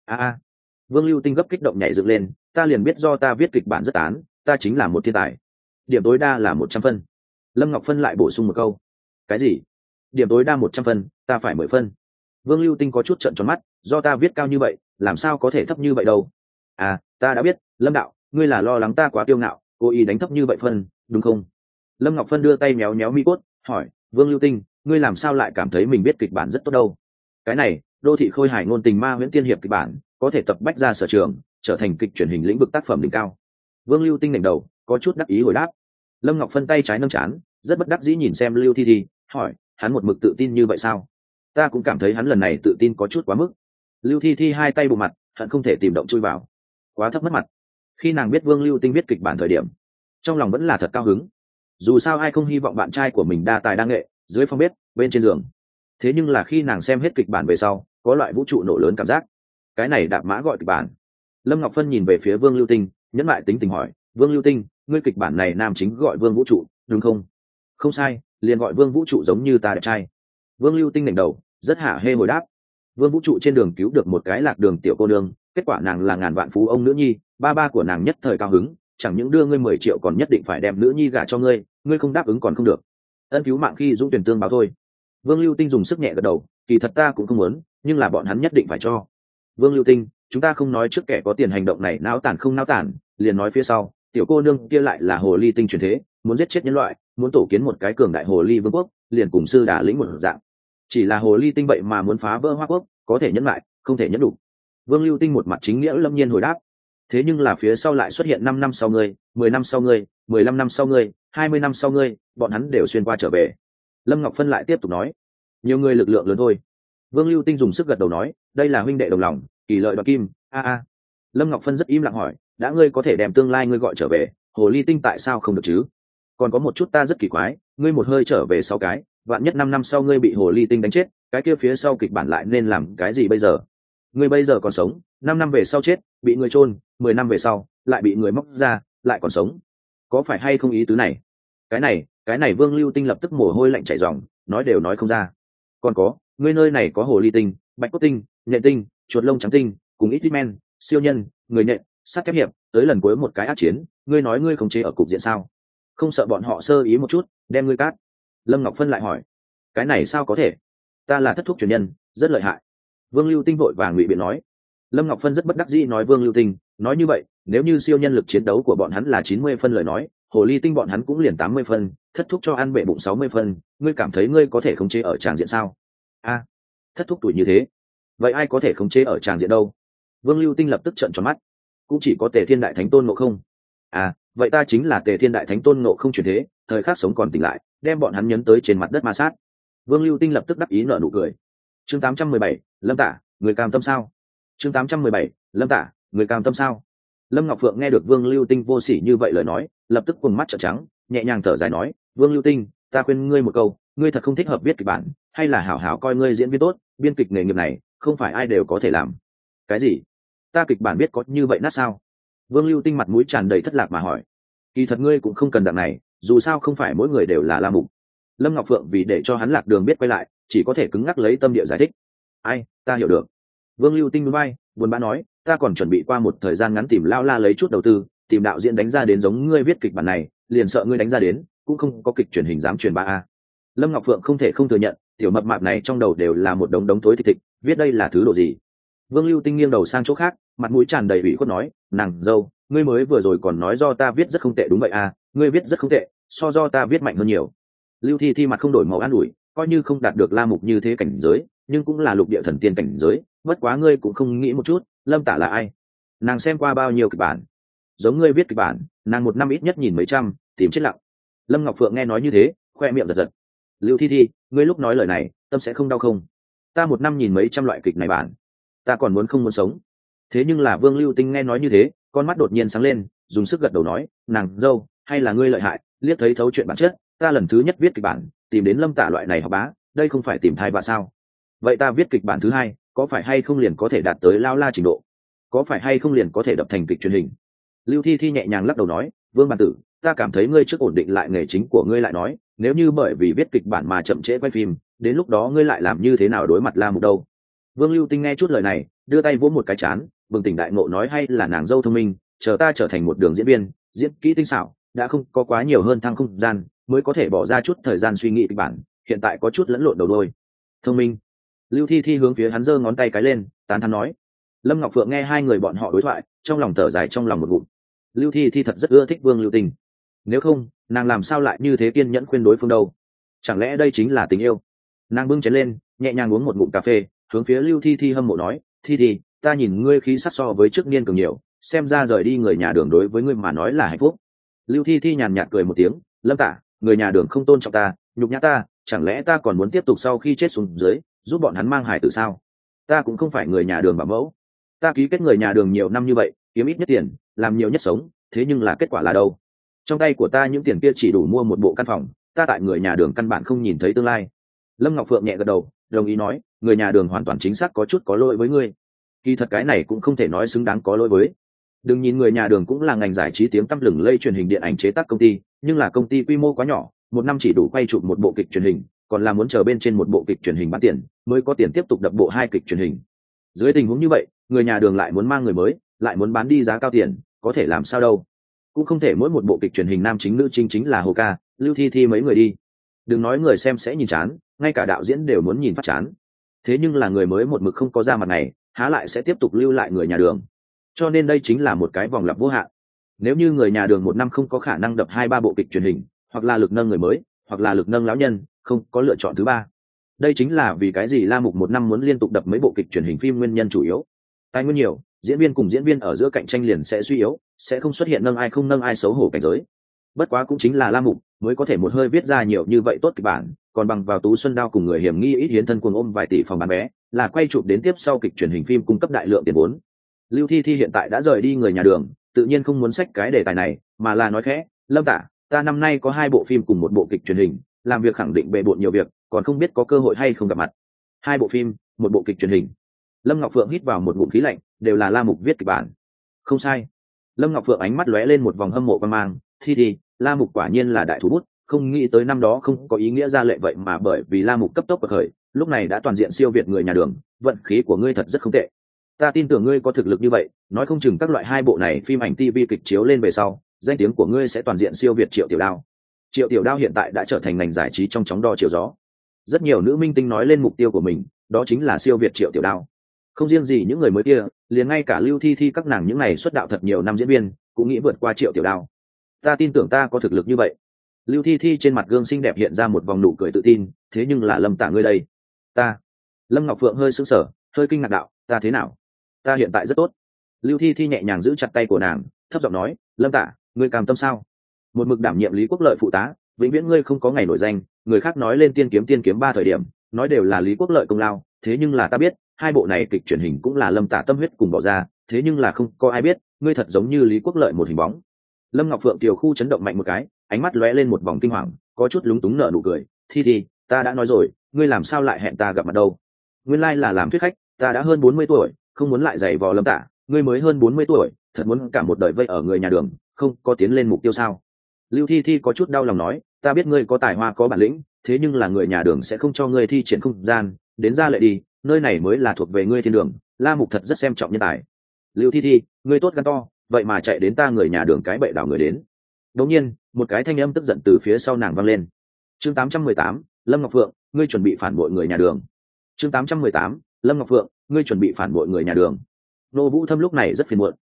Vương Lưu Tinh gấp kích động nhảy dựng lên, ta liền biết do ta viết kịch bản rất án, ta chính là một thiên tài. Điểm tối đa là 100 phân. Lâm Ngọc Phân lại bổ sung một câu. Cái gì? Điểm tối đa 100 phân, ta phải 10 phân. Vương Lưu Tinh có chút trợn tròn mắt, do ta viết cao như vậy, làm sao có thể thấp như vậy đâu? Ta đã biết, Lâm đạo, ngươi là lo lắng ta quá kiêu ngạo, cố ý đánh thấp như vậy phân, đúng không? Lâm Ngọc Phân đưa tay méo méo mi cốt, hỏi, Vương Lưu Tinh, ngươi làm sao lại cảm thấy mình viết kịch bản rất tốt đâu? Cái này, đô thị khôi hài ngôn tình ma huyễn tiên hiệp kịch bản, có thể tập bách ra sở trường, trở thành kịch truyền hình lĩnh vực tác phẩm đỉnh cao. Vương Lưu Tinh ngẩng đầu, có chút đắc ý hồi đáp. Lâm Ngọc Phân tay trái nâng trán, rất bất đắc dĩ nhìn xem Lưu Thi Thi, hỏi, hắn một mực tự tin như vậy sao? Ta cũng cảm thấy hắn lần này tự tin có chút quá mức. Lưu Thi Thi hai tay bù mặt, hận không thể tìm động chui vào. Quá thấp mất mặt. Khi nàng biết Vương Lưu Tinh viết kịch bản thời điểm, trong lòng vẫn là thật cao hứng. Dù sao ai không hy vọng bạn trai của mình đa tài đa nghệ, dưới phòng bếp, bên trên giường. Thế nhưng là khi nàng xem hết kịch bản về sau, có loại vũ trụ nổ lớn cảm giác. Cái này đạp mã gọi kịch bản. Lâm Ngọc Phân nhìn về phía Vương Lưu Tinh, nhẫn lại tính tình hỏi, Vương Lưu Tinh, ngươi kịch bản này nam chính gọi Vương Vũ Trụ, đúng không? Không sai, liền gọi Vương Vũ Trụ giống như ta đẹp trai. Vương Lưu Tinh ngẩng đầu, rất hả hê hồi đáp. Vương Vũ Trụ trên đường cứu được một cái lạc đường tiểu cô nương, kết quả nàng là ngàn vạn phú ông nữ nhi, ba của nàng nhất thời cao hứng, chẳng những đưa ngươi 10 triệu còn nhất định phải đem nữ nhi gả cho ngươi, ngươi không đáp ứng còn không được. Ân cứu mạng khi dũng tuyển tương báo thôi. Vương Lưu Tinh dùng sức nhẹ gật đầu, kỳ thật ta cũng không muốn, nhưng là bọn hắn nhất định phải cho. Vương Lưu Tinh, chúng ta không nói trước kẻ có tiền hành động này náo tản không náo tản, liền nói phía sau, tiểu cô nương kia lại là hồ ly tinh truyền thế, muốn giết chết nhân loại, muốn tổ kiến một cái cường đại hồ ly vương quốc, liền cùng sư đả lĩnh một dạng. Chỉ là hồ ly tinh vậy mà muốn phá vỡ Hoa Quốc, có thể nhẫn lại, không thể nhẫn đủ. Vương Lưu Tinh một mặt chính nghĩa lâm nhiên hồi đáp. Thế nhưng là phía sau lại xuất hiện 5 năm sau ngươi, 10 năm sau ngươi, 15 năm sau ngươi, 20 năm sau ngươi, bọn hắn đều xuyên qua trở về. Lâm Ngọc Phân lại tiếp tục nói, nhiều người lực lượng lớn thôi. Vương Lưu Tinh dùng sức gật đầu nói, đây là huynh đệ đồng lòng, kỳ lợi đoạt kim. Lâm Ngọc Phân rất im lặng hỏi, đã ngươi có thể đem tương lai ngươi gọi trở về, hồ ly tinh tại sao không được chứ? Còn có một chút ta rất kỳ quái, ngươi một hơi trở về 6 cái, vạn nhất 5 năm sau ngươi bị hồ ly tinh đánh chết, cái kia phía sau kịch bản lại nên làm cái gì bây giờ? Ngươi bây giờ còn sống, 5 năm về sau chết, bị người chôn, 10 năm về sau lại bị người móc ra, lại còn sống. Có phải hay không ý tứ này? Cái này Vương Lưu Tinh lập tức mồ hôi lạnh chảy ròng, nói đều nói không ra. Còn có, ngươi nơi này có hồ ly tinh, bạch cốt tinh, nhện tinh, chuột lông trắng tinh, cùng ít men, siêu nhân, người nhện, sắt thép hiệp, tới lần cuối một cái ác chiến, ngươi nói ngươi khống chế ở cục diện sao? Không sợ bọn họ sơ ý một chút, đem ngươi cát? Lâm Ngọc Phân lại hỏi, cái này sao có thể? Ta là thất thúc truyền nhân, rất lợi hại. Vương Lưu Tinh vội vàng ngụy biện nói. Lâm Ngọc Phân rất bất đắc dĩ nói, Vương Lưu Tinh, nói như vậy, nếu như siêu nhân lực chiến đấu của bọn hắn là 90 phân lời nói, hồ ly tinh bọn hắn cũng liền 80 phân, thất thúc cho ăn bệ bụng 60 phân, ngươi cảm thấy ngươi có thể khống chế ở tràng diện sao? Thất thúc tuổi như thế, vậy ai có thể khống chế ở tràng diện đâu? Vương Lưu Tinh lập tức trợn tròn mắt, cũng chỉ có Tề Thiên Đại Thánh Tôn Ngộ Không. Vậy ta chính là Tề Thiên Đại Thánh Tôn Ngộ Không chuyển thế, thời khắc sống còn tỉnh lại, đem bọn hắn nhấn tới trên mặt đất ma sát. Vương Lưu Tinh lập tức đắc ý nở nụ cười. Chương 817, Lâm Tả, người cam tâm sao? Chương 817, Lâm Tả, người cam tâm sao? Lâm Ngọc Phượng nghe được Vương Lưu Tinh vô sỉ như vậy lời nói, lập tức cuồng mắt trợn trắng, nhẹ nhàng thở dài nói, Vương Lưu Tinh, ta khuyên ngươi một câu, ngươi thật không thích hợp viết kịch bản, hay là hảo hảo coi ngươi diễn viên tốt, biên kịch nghề nghiệp này không phải ai đều có thể làm. Cái gì? Ta kịch bản biết có như vậy nát sao? Vương Lưu Tinh mặt mũi tràn đầy thất lạc mà hỏi. Kỳ thật ngươi cũng không cần dạng này, dù sao không phải mỗi người đều là La Mục. Lâm Ngọc Phượng vì để cho hắn lạc đường biết quay lại, chỉ có thể cứng ngắc lấy tâm địa giải thích. Ta hiểu được. Vương Lưu Tinh buồn buồn bã nói, ta còn chuẩn bị qua một thời gian ngắn tìm lao la lấy chút đầu tư, tìm đạo diễn đánh ra đến giống ngươi viết kịch bản này, liền sợ ngươi đánh ra đến, cũng không có kịch truyền hình dám truyền 3A. Lâm Ngọc Phượng không thể không thừa nhận, tiểu mập mạp này trong đầu đều là một đống đống tối thịch thịch, viết đây là thứ độ gì? Vương Lưu Tinh nghiêng đầu sang chỗ khác, mặt mũi tràn đầy ủy khuất nói, nàng dâu, ngươi mới vừa rồi còn nói do ta viết rất không tệ đúng vậy à, ngươi viết rất không tệ, so do ta viết mạnh hơn nhiều. Lưu Thi Thi mặt không đổi màu an ủi, coi như không đạt được La Mục như thế cảnh giới, nhưng cũng là lục địa thần tiên cảnh giới, bất quá ngươi cũng không nghĩ một chút, Lâm Tả là ai? Nàng xem qua bao nhiêu kịch bản, giống ngươi viết kịch bản, nàng một năm ít nhất nhìn mấy trăm, tìm chết lặng. Lâm Ngọc Phượng nghe nói như thế, khoe miệng giật giật. Lưu Thi Thi, ngươi lúc nói lời này, tâm sẽ không đau không? Ta một năm nhìn mấy trăm loại kịch này bản, ta còn muốn không muốn sống. Thế nhưng là Vương Lưu Tinh nghe nói như thế, con mắt đột nhiên sáng lên, dùng sức gật đầu nói, nàng dâu, hay là ngươi lợi hại, liếc thấy thấu chuyện bản chất, ta lần thứ nhất viết kịch bản, tìm đến Lâm Tả loại này học bá, đây không phải tìm thai vạ sao? Vậy ta viết kịch bản thứ hai, có phải hay không liền có thể đạt tới lao la trình độ? Có phải hay không liền có thể đập thành kịch truyền hình? Lưu Thi Thi nhẹ nhàng lắc đầu nói, Vương Bản Tử, ta cảm thấy ngươi trước ổn định lại nghề chính của ngươi lại nói, nếu như bởi vì viết kịch bản mà chậm trễ quay phim, đến lúc đó ngươi lại làm như thế nào đối mặt La Mục đâu? Vương Lưu Tinh nghe chút lời này, đưa tay vỗ một cái chán, bừng tỉnh đại ngộ nói, hay là nàng dâu thông minh, chờ ta trở thành một đường diễn viên, diễn kỹ tinh xảo, đã không có quá nhiều hơn thăng không gian, mới có thể bỏ ra chút thời gian suy nghĩ kịch bản, hiện tại có chút lẫn lộn đầu đuôi. Thông minh. Lưu Thi Thi hướng phía hắn giơ ngón tay cái lên, tán thán nói. Lâm Ngọc Phượng nghe hai người bọn họ đối thoại, trong lòng thở dài trong lòng một ngụm. Lưu Thi Thi thật rất ưa thích Vương Lưu Tinh, nếu không nàng làm sao lại như thế kiên nhẫn khuyên đối phương đâu? Chẳng lẽ đây chính là tình yêu? Nàng bưng chén lên, nhẹ nhàng uống một ngụm cà phê, hướng phía Lưu Thi Thi hâm mộ nói, Thi Thi, ta nhìn ngươi khí sắc so với trước niên cường nhiều, xem ra rời đi người nhà đường đối với ngươi mà nói là hạnh phúc. Lưu Thi Thi nhàn nhạt cười một tiếng, Lâm Tả, người nhà đường không tôn trọng ta, nhục nhã ta, chẳng lẽ ta còn muốn tiếp tục sau khi chết xuống dưới giúp bọn hắn mang hài tử sao? Ta cũng không phải người nhà đường bảo mẫu, ta ký kết người nhà đường nhiều năm như vậy, kiếm ít nhất tiền, làm nhiều nhất sống, thế nhưng là kết quả là đâu? Trong tay của ta những tiền kia chỉ đủ mua một bộ căn phòng, ta tại người nhà đường căn bản không nhìn thấy tương lai. Lâm Ngọc Phượng nhẹ gật đầu, đồng ý nói, người nhà đường hoàn toàn chính xác có chút có lỗi với ngươi. Kỳ thật cái này cũng không thể nói xứng đáng có lỗi với. Đừng nhìn người nhà đường cũng là ngành giải trí tiếng tăm lừng lây truyền hình điện ảnh chế tác công ty, nhưng là công ty quy mô quá nhỏ, một năm chỉ đủ quay chụp một bộ kịch truyền hình, còn là muốn chờ bên trên một bộ kịch truyền hình bán tiền, mới có tiền tiếp tục đập bộ hai kịch truyền hình. Dưới tình huống như vậy, người nhà đường lại muốn mang người mới, lại muốn bán đi giá cao tiền, có thể làm sao đâu? Cũng không thể mỗi một bộ kịch truyền hình nam chính nữ chính chính là Hồ Ca, Lưu Thi Thi mấy người đi. Đừng nói người xem sẽ nhìn chán, ngay cả đạo diễn đều muốn nhìn phát chán. Thế nhưng là người mới một mực không có ra mặt này, há lại sẽ tiếp tục lưu lại người nhà đường? Cho nên đây chính là một cái vòng lặp vô hạn. Nếu như người nhà đường một năm không có khả năng đập 2-3 bộ kịch truyền hình, hoặc là lực nâng người mới, hoặc là lực nâng lão nhân, không có lựa chọn thứ ba. Đây chính là vì cái gì La Mục một năm muốn liên tục đập mấy bộ kịch truyền hình phim nguyên nhân chủ yếu. Tài nguyên nhiều, diễn viên cùng diễn viên ở giữa cạnh tranh liền sẽ suy yếu, sẽ không xuất hiện nâng ai không nâng ai xấu hổ cảnh giới. Bất quá cũng chính là La Mục mới có thể một hơi viết ra nhiều như vậy tốt kịch bản, còn bằng vào Tú Xuân Đao cùng người hiểm nghi ít hiến thân cuồng ôm vài tỷ phòng bán vé, là quay chụp đến tiếp sau kịch truyền hình phim cung cấp đại lượng tiền vốn. Lưu Thi Thi hiện tại đã rời đi người nhà đường, tự nhiên không muốn xách cái đề tài này, mà là nói khẽ, Lâm Tả, ta năm nay có 2 bộ phim cùng một bộ kịch truyền hình, làm việc khẳng định bề bộn nhiều việc, còn không biết có cơ hội hay không gặp mặt. 2 bộ phim, một bộ kịch truyền hình. Lâm Ngọc Phượng hít vào một ngụm khí lạnh, đều là La Mục viết kịch bản. Không sai. Lâm Ngọc Phượng ánh mắt lóe lên một vòng hâm mộ quan mang, Thi Thi, La Mục quả nhiên là đại thủ bút, không nghĩ tới năm đó không có ý nghĩa ra lệ vậy mà bởi vì La Mục cấp tốc bật khởi, lúc này đã toàn diện siêu việt người nhà đường, vận khí của ngươi thật rất không tệ. Ta tin tưởng ngươi có thực lực như vậy, nói không chừng các loại 2 bộ này phim ảnh TV kịch chiếu lên về sau, danh tiếng của ngươi sẽ toàn diện siêu việt Triệu Tiểu Đao. Triệu Tiểu Đao hiện tại đã trở thành ngành giải trí trong chóng đo chiều gió. Rất nhiều nữ minh tinh nói lên mục tiêu của mình, đó chính là siêu việt Triệu Tiểu Đao. Không riêng gì những người mới kia, liền ngay cả Lưu Thi Thi các nàng những này xuất đạo thật nhiều năm diễn viên, cũng nghĩ vượt qua Triệu Tiểu Đao. Ta tin tưởng ta có thực lực như vậy. Lưu Thi Thi trên mặt gương xinh đẹp hiện ra một vòng nụ cười tự tin, thế nhưng là Lâm Tả ngươi đây. Ta. Lâm Ngọc Phượng hơi sững sờ, hơi kinh ngạc đạo, ta thế nào? Ta hiện tại rất tốt. Lưu Thi Thi nhẹ nhàng giữ chặt tay của nàng, thấp giọng nói, Lâm Tả, ngươi cam tâm sao? Một mực đảm nhiệm Lý Quốc Lợi phụ tá, vĩnh viễn ngươi không có ngày nổi danh, người khác nói lên tiên kiếm 3 thời điểm, nói đều là Lý Quốc Lợi công lao, thế nhưng là ta biết, 2 bộ này kịch truyền hình cũng là Lâm Tả tâm huyết cùng bỏ ra, thế nhưng là không có ai biết, ngươi thật giống như Lý Quốc Lợi một hình bóng. Lâm Ngọc Phượng tiểu khu chấn động mạnh một cái, ánh mắt lóe lên một vòng kinh hoàng, có chút lúng túng nở nụ cười, Thi Thi, ta đã nói rồi, ngươi làm sao lại hẹn ta gặp mặt đâu? Nguyên lai là làm thuyết khách, ta đã hơn 40 tuổi, không muốn lại giày vò Lâm Tả, ngươi mới hơn 40 tuổi, thật muốn cả một đời vây ở người nhà đường, không có tiến lên mục tiêu sao? Lưu Thi Thi có chút đau lòng nói, ta biết ngươi có tài hoa có bản lĩnh, thế nhưng là người nhà đường sẽ không cho ngươi thi triển không gian, đến ra lệ đi, nơi này mới là thuộc về ngươi thiên đường, La Mục thật rất xem trọng nhân tài. Lưu Thi Thi, ngươi tốt gan to, vậy mà chạy đến ta người nhà đường cái bậy đảo người đến. Đột nhiên, một cái thanh âm tức giận từ phía sau nàng vang lên. Chương 818, Lâm Ngọc Phượng, ngươi chuẩn bị phản bội người nhà đường. Chương 818, Lâm Ngọc Phượng, ngươi chuẩn bị phản bội người nhà đường. Nô Vũ Thâm lúc này rất phiền muộn.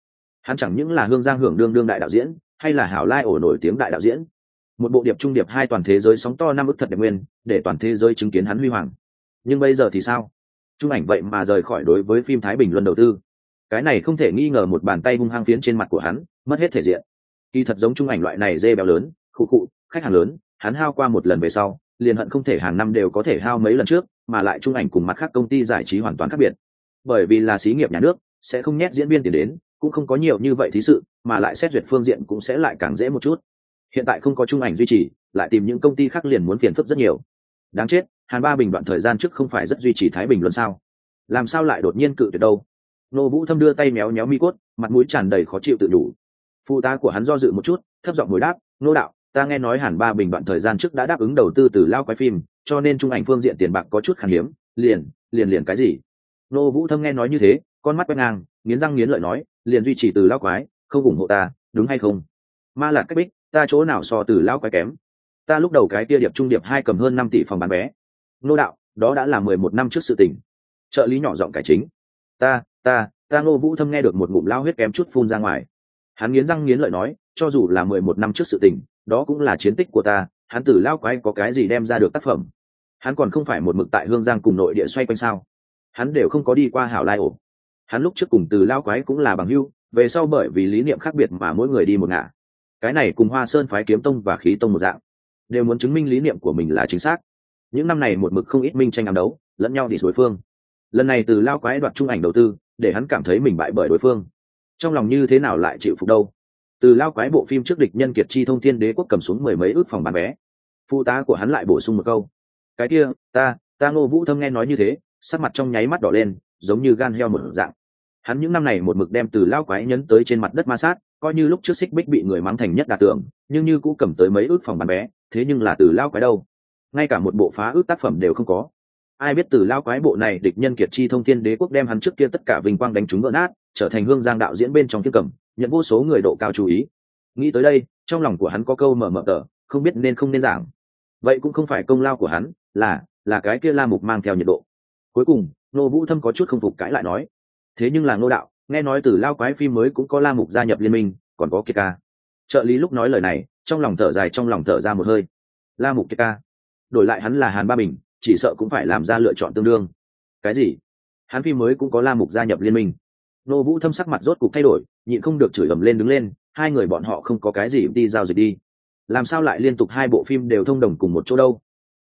hắn chẳng những là hương giang hưởng đương đại đạo diễn, hay là hảo lai ổ nổi tiếng đại đạo diễn. Một bộ điệp trung điệp hai toàn thế giới sóng to năm ức thật đẹp nguyên, để toàn thế giới chứng kiến hắn huy hoàng. Nhưng bây giờ thì sao? Trung ảnh vậy mà rời khỏi đối với phim Thái Bình Luân đầu tư. Cái này không thể nghi ngờ một bàn tay hung hăng phiến trên mặt của hắn, mất hết thể diện. Kỳ thật giống Trung ảnh loại này dê béo lớn, khụ, khách hàng lớn, hắn hao qua một lần về sau, liền hận không thể hàng năm đều có thể hao mấy lần trước, mà lại Trung ảnh cùng mặt khác công ty giải trí hoàn toàn khác biệt. Bởi vì là xí nghiệp nhà nước, sẽ không nhét diễn viên tiền đến, cũng không có nhiều như vậy thí sự, mà lại xét duyệt phương diện cũng sẽ lại càng dễ một chút. Hiện tại không có Trung ảnh duy trì, lại tìm những công ty khác liền muốn phiền phức rất nhiều. Đáng chết, Hàn Ba Bình đoạn thời gian trước không phải rất duy trì Thái Bình Luân sao? Làm sao lại đột nhiên cự tuyệt đâu? Nô Vũ Thâm đưa tay méo méo mi cốt, mặt mũi tràn đầy khó chịu tự đủ. Phụ tá của hắn do dự một chút, thấp giọng hồi đáp, "Nô đạo, ta nghe nói Hàn Ba Bình đoạn thời gian trước đã đáp ứng đầu tư từ lao quái phim, cho nên Trung ảnh phương diện tiền bạc có chút khan hiếm, liền cái gì?" Nô Vũ Thâm nghe nói như thế, con mắt quét ngang, nghiến răng nghiến lợi nói, "Liền duy trì từ lao quái, không ủng hộ ta, đúng hay không?" Ma Lạc Cách Bích, ta chỗ nào so từ lao quái kém? Ta lúc đầu cái kia điệp trung điệp 2 cầm hơn 5 tỷ phòng bán vé. Nô đạo, đó đã là 11 năm trước sự tình. Trợ lý nhỏ giọng cải chính. Ta Ngô Vũ Thâm nghe được một ngụm lao huyết kém chút phun ra ngoài. Hắn nghiến răng nghiến lợi nói, cho dù là 11 năm trước sự tình, đó cũng là chiến tích của ta, hắn từ lao quái có cái gì đem ra được tác phẩm. Hắn còn không phải một mực tại Hương Giang cùng nội địa xoay quanh sao? Hắn đều không có đi qua hảo lai ổ. Hắn lúc trước cùng từ lao quái cũng là bằng hữu, về sau bởi vì lý niệm khác biệt mà mỗi người đi một ngả. Cái này cùng Hoa Sơn phái kiếm tông và khí tông một dạng, đều muốn chứng minh lý niệm của mình là chính xác. Những năm này một mực không ít minh tranh ám đấu, lẫn nhau đi đối phương. Lần này từ lao quái đoạt Trung ảnh đầu tư, để hắn cảm thấy mình bại bởi đối phương, trong lòng như thế nào lại chịu phục đâu. Từ lao quái bộ phim trước địch nhân kiệt chi thông thiên đế quốc cầm xuống 10 mấy ước phòng bán vé. Phụ tá của hắn lại bổ sung một câu, cái kia ta Ngô Vũ Thâm nghe nói như thế, sắc mặt trong nháy mắt đỏ lên, giống như gan heo một dạng. Hắn những năm này một mực đem từ lao quái nhấn tới trên mặt đất ma sát, coi như lúc trước Xích Bích bị người mắng thành nhất đà tưởng, nhưng như cũng cầm tới mấy ước phòng bán vé, thế nhưng là từ lao quái đâu, ngay cả một bộ phá ước tác phẩm đều không có. Ai biết từ lao quái bộ này địch nhân kiệt chi thông thiên đế quốc đem hắn trước kia tất cả vinh quang đánh trúng vỡ nát, trở thành Hương Giang đạo diễn bên trong thiên cầm, nhận vô số người độ cao chú ý. Nghĩ tới đây, trong lòng của hắn có câu mở tờ, không biết nên không nên giảng. Vậy cũng không phải công lao của hắn, là cái kia La Mục mang theo nhiệt độ. Cuối cùng, Nô Vũ Thâm có chút không phục cãi lại nói, thế nhưng là Ngô đạo, nghe nói từ lao quái phim mới cũng có La Mục gia nhập liên minh, còn có Kiệt ca. Trợ lý lúc nói lời này, trong lòng thở ra một hơi. La Mục Kiệt ca, đổi lại hắn là Hàn Ba Bình, chỉ sợ cũng phải làm ra lựa chọn tương đương. Cái gì? Hắn phim mới cũng có La Mục gia nhập liên minh? Nô Vũ Thâm sắc mặt rốt cục thay đổi, nhịn không được chửi ầm lên đứng lên, hai người bọn họ không có cái gì đi giao dịch đi, làm sao lại liên tục hai bộ phim đều thông đồng cùng một chỗ đâu?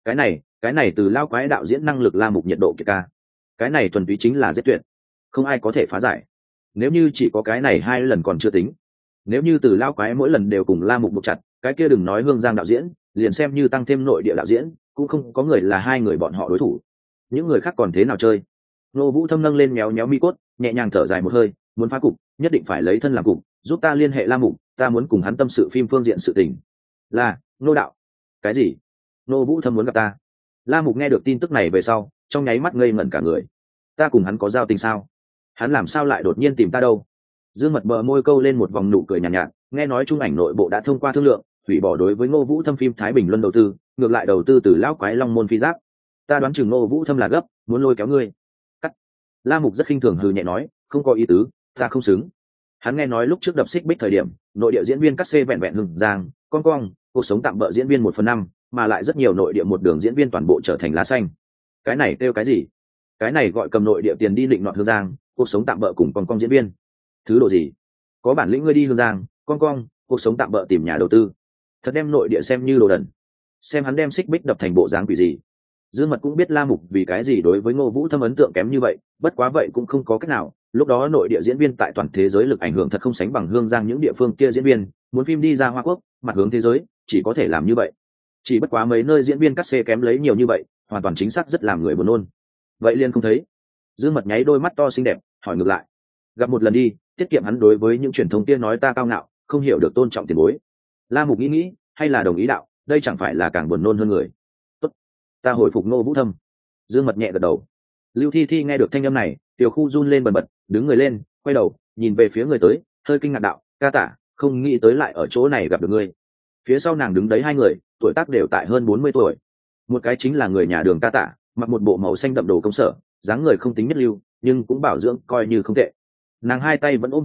Cái này từ lao quái đạo diễn năng lực La Mục nhiệt độ Kiệt ca, cái này thuần túy chính là giết tuyệt, không ai có thể phá giải. Nếu như chỉ có cái này hai lần còn chưa tính, nếu như từ lao quái mỗi lần đều cùng La Mục buộc chặt, cái kia đừng nói Hương Giang đạo diễn, liền xem như tăng thêm nội địa đạo diễn, cũng không có người là hai người bọn họ đối thủ. Những người khác còn thế nào chơi? Nô Vũ Thâm nâng lên méo méo mi cốt, nhẹ nhàng thở dài một hơi, muốn phá cục, nhất định phải lấy thân làm cục, giúp ta liên hệ La Mục, ta muốn cùng hắn tâm sự phim phương diện sự tình. Là, Nô đạo. Cái gì? Nô Vũ Thâm muốn gặp ta? La Mục nghe được tin tức này về sau, trong nháy mắt ngây ngẩn cả người. Ta cùng hắn có giao tình sao? Hắn làm sao lại đột nhiên tìm ta đâu? Dương Mật bờ môi câu lên một vòng nụ cười nhàn nhạt, nghe nói Trung ảnh nội bộ đã thông qua thương lượng, hủy bỏ đối với Ngô Vũ Thâm phim Thái Bình Luân đầu tư, ngược lại đầu tư từ lão quái Long Môn Phi Giáp. Ta đoán chừng Ngô Vũ Thâm là gấp, muốn lôi kéo ngươi. Cắt. La Mục rất khinh thường hừ nhẹ nói, không có ý tứ, ta không xứng. Hắn nghe nói lúc trước đập Xích Bích thời điểm, nội địa diễn viên cắt xê vẹn vẹn Hưng Giang, con cong, cuộc sống tạm bỡ diễn viên 1/5, mà lại rất nhiều nội địa một đường diễn viên toàn bộ trở thành lá xanh. Cái này kêu cái gì? Cái này gọi cầm nội địa tiền đi định nọt Hương Giang, cuộc sống tạm bỡ cùng con cong diễn viên. Thứ độ gì? Có bản lĩnh ngươi đi Hương Giang, con cong, cuộc sống tạm bỡ tìm nhà đầu tư, thật đem nội địa xem như đồ đần. Xem hắn đem Xích Bích đập thành bộ dáng quỷ gì. Dương Mật cũng biết La Mục vì cái gì đối với Ngô Vũ Thâm ấn tượng kém như vậy, bất quá vậy cũng không có cách nào, lúc đó nội địa diễn viên tại toàn thế giới lực ảnh hưởng thật không sánh bằng Hương Giang những địa phương kia diễn viên, muốn phim đi ra Hoa Quốc, mặt hướng thế giới, chỉ có thể làm như vậy. Chỉ bất quá mấy nơi diễn viên cắt xê kém lấy nhiều như vậy, hoàn toàn chính xác rất làm người buồn nôn. Vậy liền không thấy. Dương Mật nháy đôi mắt to xinh đẹp, hỏi ngược lại. Gặp một lần đi, tiết kiệm hắn đối với những truyền thông tiên nói ta cao ngạo, không hiểu được tôn trọng tiền bối. La Mục nghĩ, hay là đồng ý đạo, đây chẳng phải là càng buồn nôn hơn người. Tốt, ta hồi phục Ngô Vũ Thâm. Dương Mật nhẹ gật đầu. Lưu Thi Thi nghe được thanh âm này, tiểu khu run lên bần bật, đứng người lên, quay đầu, nhìn về phía người tới, hơi kinh ngạc đạo, ca tả, không nghĩ tới lại ở chỗ này gặp được ngươi. Phía sau nàng đứng đấy hai người, tuổi tác đều tại hơn 40 tuổi. Một cái chính là người nhà Đường ca tả, mặc một bộ màu xanh đậm đồ công sở, dáng người không tính nhất lưu, nhưng cũng bảo dưỡng coi như không tệ. Nàng hai tay vẫn ôm trước ngực,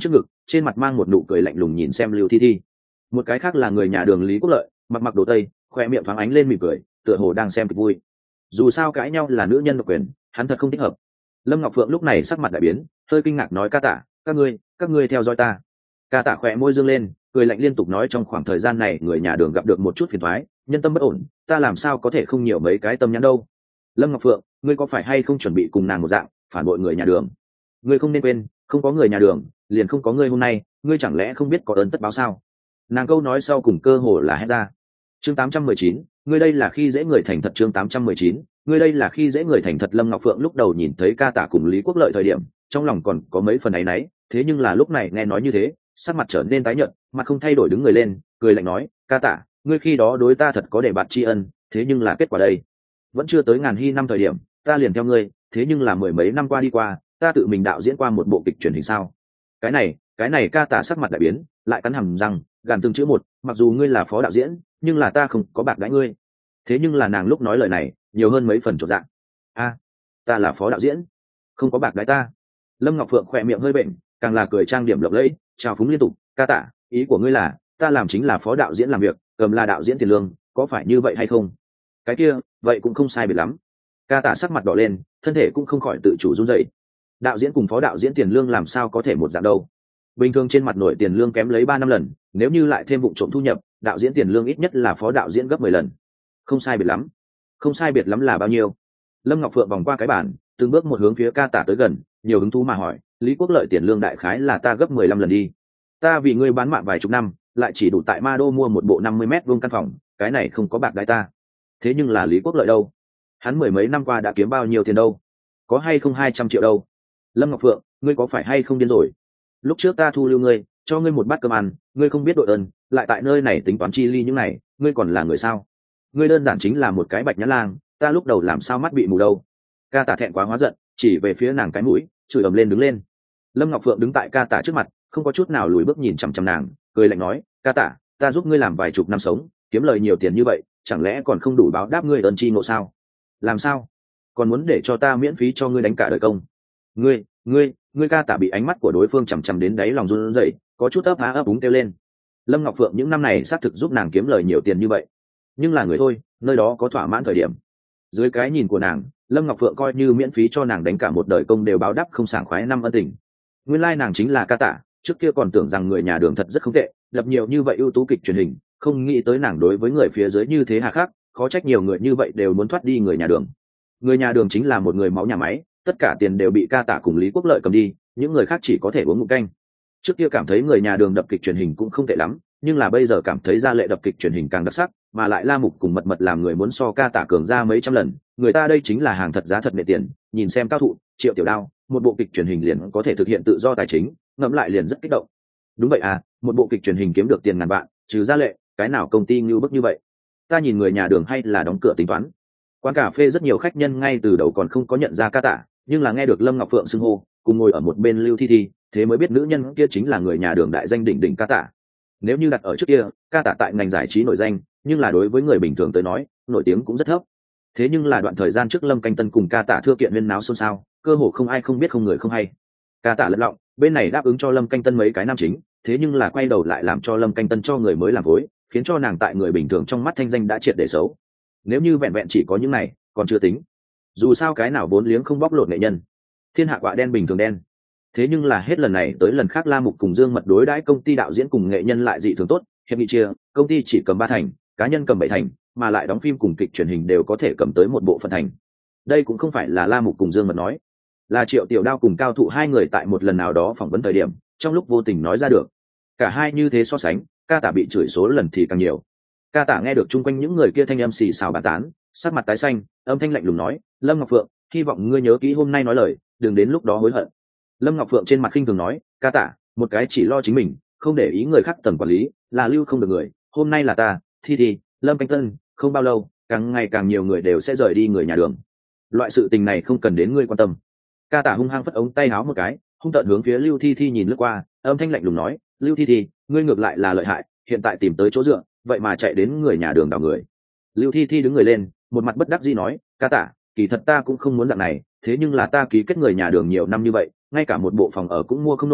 trên mặt mang một nụ cười lạnh lùng nhìn xem Lưu Thi Thi. Một cái khác là người nhà đường Lý Quốc Lợi, mặc đồ tây, khoe miệng thoáng ánh lên mỉm cười, tựa hồ đang xem kịch vui. Dù sao cãi nhau là nữ nhân độc quyền, hắn thật không thích hợp. Lâm Ngọc Phượng lúc này sắc mặt đại biến, hơi kinh ngạc nói: ca tả, các ngươi theo dõi ta. Ca tả khỏe môi dương lên, cười lạnh liên tục nói: trong khoảng thời gian này người nhà đường gặp được một chút phiền toái, nhân tâm bất ổn, ta làm sao có thể không nhiều mấy cái tâm nhãn đâu. Lâm Ngọc Phượng, ngươi có phải hay không chuẩn bị cùng nàng một dạng phản bội người nhà đường? Ngươi không nên quên, không có người nhà đường liền không có ngươi hôm nay, ngươi chẳng lẽ không biết có ơn tất báo sao? Nàng câu nói sau cùng cơ hồ là hét ra. Chương 819, ngươi đây là khi dễ người thành thật. Chương 819, ngươi đây là khi dễ người thành thật. Lâm Ngọc Phượng lúc đầu nhìn thấy ca tả cùng Lý Quốc Lợi thời điểm, trong lòng còn có mấy phần áy náy, thế nhưng là lúc này nghe nói như thế, sắc mặt trở nên tái nhợt, mặt không thay đổi đứng người lên, cười lạnh nói: ca tả, ngươi khi đó đối ta thật có để bạt tri ân, thế nhưng là kết quả đây, vẫn chưa tới ngàn hy năm thời điểm, ta liền theo ngươi, thế nhưng là mười mấy năm qua đi qua, ta tự mình đạo diễn qua một bộ kịch truyền hình sao? Cái này ca tả sắc mặt đại biến, lại cắn hàm răng, gàn từng chữ một: mặc dù ngươi là phó đạo diễn, nhưng là ta không có bạc đãi ngươi. Thế nhưng là nàng lúc nói lời này nhiều hơn mấy phần chột dạ. Ta là phó đạo diễn, không có bạc đãi ta? Lâm Ngọc Phượng khỏe miệng hơi bệnh, càng là cười trang điểm lộng lẫy, chào phúng liên tục: ca tả, ý của ngươi là ta làm chính là phó đạo diễn làm việc, cầm là đạo diễn tiền lương, có phải như vậy hay không? Cái kia, vậy cũng không sai biệt lắm. Ca tả sắc mặt đỏ lên, thân thể cũng không khỏi tự chủ run rẩy. Đạo diễn cùng phó đạo diễn tiền lương làm sao có thể một dạng đâu? Bình thường trên mặt nổi tiền lương kém lấy 3-5 lần, nếu như lại thêm vụ trộm thu nhập, đạo diễn tiền lương ít nhất là phó đạo diễn gấp 10 lần. Không sai biệt lắm. Không sai biệt lắm là bao nhiêu? Lâm Ngọc Phượng vòng qua cái bàn, từng bước một hướng phía ca tả tới gần, nhiều hứng thú mà hỏi: Lý Quốc Lợi tiền lương đại khái là ta gấp 15 lần đi. Ta vì ngươi bán mạng vài chục năm, lại chỉ đủ tại Ma Đô mua một bộ 50 m² căn phòng, cái này không có bạc đãi ta. Thế nhưng là Lý Quốc Lợi đâu? Hắn mười mấy năm qua đã kiếm bao nhiêu tiền đâu? Có hay không 200 triệu đâu? Lâm Ngọc Phượng, ngươi có phải hay không điên rồi? Lúc trước ta thu lưu ngươi, cho ngươi một bát cơm ăn, ngươi không biết đội ơn, lại tại nơi này tính toán chi ly những này, ngươi còn là người sao? Ngươi đơn giản chính là một cái bạch nhãn lang, ta lúc đầu làm sao mắt bị mù đâu? Ca tả thẹn quá hóa giận, chỉ về phía nàng cái mũi, chửi ầm lên đứng lên. Lâm Ngọc Phượng đứng tại ca tả trước mặt, không có chút nào lùi bước nhìn chằm chằm nàng, cười lạnh nói: ca tả, ta giúp ngươi làm vài chục năm sống, kiếm lời nhiều tiền như vậy, chẳng lẽ còn không đủ báo đáp ngươi ơn tri ngộ sao? Làm sao? Còn muốn để cho ta miễn phí cho ngươi đánh cả đời công? Ngươi ca tả bị ánh mắt của đối phương chằm chằm đến đáy lòng run rẩy, có chút ấp úng kêu lên. Lâm Ngọc Phượng những năm này xác thực giúp nàng kiếm lời nhiều tiền như vậy, nhưng là người thôi, nơi đó có thỏa mãn thời điểm. Dưới cái nhìn của nàng, Lâm Ngọc Phượng coi như miễn phí cho nàng đánh cả một đời công đều báo đáp không sảng khoái năm ân tình. Nguyên lai nàng chính là ca tả, trước kia còn tưởng rằng người nhà đường thật rất không tệ, lập nhiều như vậy ưu tú kịch truyền hình, không nghĩ tới nàng đối với người phía dưới như thế hà khắc, khó trách nhiều người như vậy đều muốn thoát đi người nhà đường. Người nhà đường chính là một người máu nhà máy, tất cả tiền đều bị ca tả cùng Lý Quốc Lợi cầm đi, những người khác chỉ có thể uống ngụm canh. Trước kia cảm thấy người nhà đường đập kịch truyền hình cũng không tệ lắm, nhưng là bây giờ cảm thấy Gia Lệ đập kịch truyền hình càng đặc sắc, mà lại La Mục cùng Mật Mật làm người muốn so ca tả cường ra mấy trăm lần, người ta đây chính là hàng thật giá thật nệ tiền. Nhìn xem Cao Thụ, Triệu Tiểu Đao, một bộ kịch truyền hình liền có thể thực hiện tự do tài chính, ngẫm lại liền rất kích động. Đúng vậy à, một bộ kịch truyền hình kiếm được tiền ngàn vạn, trừ Gia Lệ, cái nào công ty ngưu bức như vậy? Ta nhìn người nhà đường hay là đóng cửa tính toán. Quán cà phê rất nhiều khách nhân ngay từ đầu còn không có nhận ra ca tả, nhưng là nghe được Lâm Ngọc Phượng xưng hô, cùng ngồi ở một bên Lưu Thi Thi, thế mới biết nữ nhân kia chính là người nhà đường đại danh đỉnh đỉnh ca tả. Nếu như đặt ở trước kia, ca tả tại ngành giải trí nổi danh, nhưng là đối với người bình thường tới nói, nổi tiếng cũng rất thấp. Thế nhưng là đoạn thời gian trước Lâm Canh Tân cùng ca tả thưa kiện huyên náo xôn xao, cơ hồ không ai không biết không người không hay. Ca tả lật lọng, bên này đáp ứng cho Lâm Canh Tân mấy cái nam chính, thế nhưng là quay đầu lại làm cho Lâm Canh Tân cho người mới làm phối, khiến cho nàng tại người bình thường trong mắt thanh danh đã triệt để xấu. Nếu như vẹn vẹn chỉ có những này, còn chưa tính. Dù sao cái nào vốn liếng không bóc lột nghệ nhân, thiên hạ quạ đen bình thường đen. Thế nhưng là hết lần này tới lần khác La Mục cùng Dương Mật đối đãi công ty đạo diễn cùng nghệ nhân lại dị thường tốt, hiệp nghị chia, công ty chỉ cầm 3 thành, cá nhân cầm 7 thành, mà lại đóng phim cùng kịch truyền hình đều có thể cầm tới một bộ phận thành. Đây cũng không phải là La Mục cùng Dương Mật nói, là Triệu Tiểu Đao cùng Cao Thụ hai người tại một lần nào đó phỏng vấn thời điểm, trong lúc vô tình nói ra được. Cả hai như thế so sánh, ca tả bị chửi số lần thì càng nhiều. Ca tả nghe được chung quanh những người kia thanh âm xì xào bàn tán, sắc mặt tái xanh, âm thanh lạnh lùng nói: Lâm Ngọc Phượng, hy vọng ngươi nhớ kỹ hôm nay nói lời, đừng đến lúc đó hối hận. Lâm Ngọc Phượng trên mặt khinh thường nói: ca tả, một cái chỉ lo chính mình, không để ý người khác tầng quản lý, là lưu không được người. Hôm nay là ta, Thi Thi, Lâm Canh Tân, không bao lâu, càng ngày càng nhiều người đều sẽ rời đi người nhà đường. Loại sự tình này không cần đến ngươi quan tâm. Ca tả hung hăng phất ống tay áo một cái, hung tợn hướng phía Lưu Thi Thi nhìn lướt qua, âm thanh lạnh lùng nói: Lưu Thi Thi, ngươi ngược lại là lợi hại, hiện tại tìm tới chỗ dựa, vậy mà chạy đến người nhà đường đào người. Lưu Thi Thi đứng người lên, một mặt bất đắc dĩ nói: ca tả, kỳ thật ta cũng không muốn dạng này, thế nhưng là ta ký kết người nhà đường nhiều năm như vậy, ngay cả một bộ phòng ở cũng mua không nổi,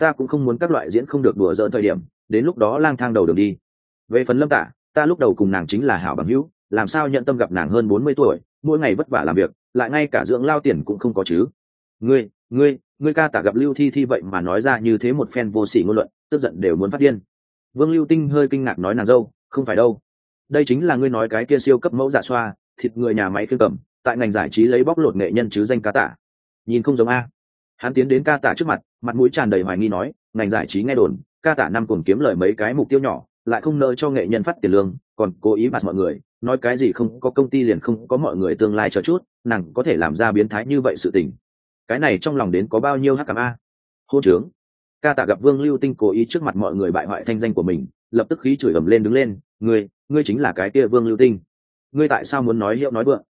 ta cũng không muốn các loại diễn không được đùa dỡ thời điểm đến lúc đó lang thang đầu đường đi. Về phần Lâm Tả, ta lúc đầu cùng nàng chính là hảo bằng hữu, làm sao nhận tâm gặp nàng hơn 40 tuổi, mỗi ngày vất vả làm việc, lại ngay cả dưỡng lao tiền cũng không có chứ. Ngươi Ca Tả gặp Lưu Thi Thi vậy mà nói ra như thế một phen vô sỉ ngôn luận, tức giận đều muốn phát điên. Vương Lưu Tinh hơi kinh ngạc nói, nàng dâu không phải đâu, đây chính là ngươi nói cái kia siêu cấp mẫu dạ xoa, thịt người nhà máy khiêng cầm, tại ngành giải trí lấy bóc lột nghệ nhân chứ danh Ca Tả. Nhìn không giống a. Hắn tiến đến Ca Tả trước mặt, mặt mũi tràn đầy hoài nghi nói, ngành giải trí nghe đồn Ca Tả năm cùng kiếm lời mấy cái mục tiêu nhỏ, lại không nợ cho nghệ nhân phát tiền lương, còn cố ý bạt mọi người, nói cái gì không có công ty liền không có mọi người tương lai chờ chút, nàng có thể làm ra biến thái như vậy sự tình, cái này trong lòng đến có bao nhiêu hắc cảm a. Hôn trướng. Ca Tả gặp Vương Lưu Tinh cố ý trước mặt mọi người bại hoại thanh danh của mình, lập tức khí chửi ầm lên đứng lên, ngươi chính là cái kia Vương Lưu Tinh, ngươi tại sao muốn nói hiệu nói vượng?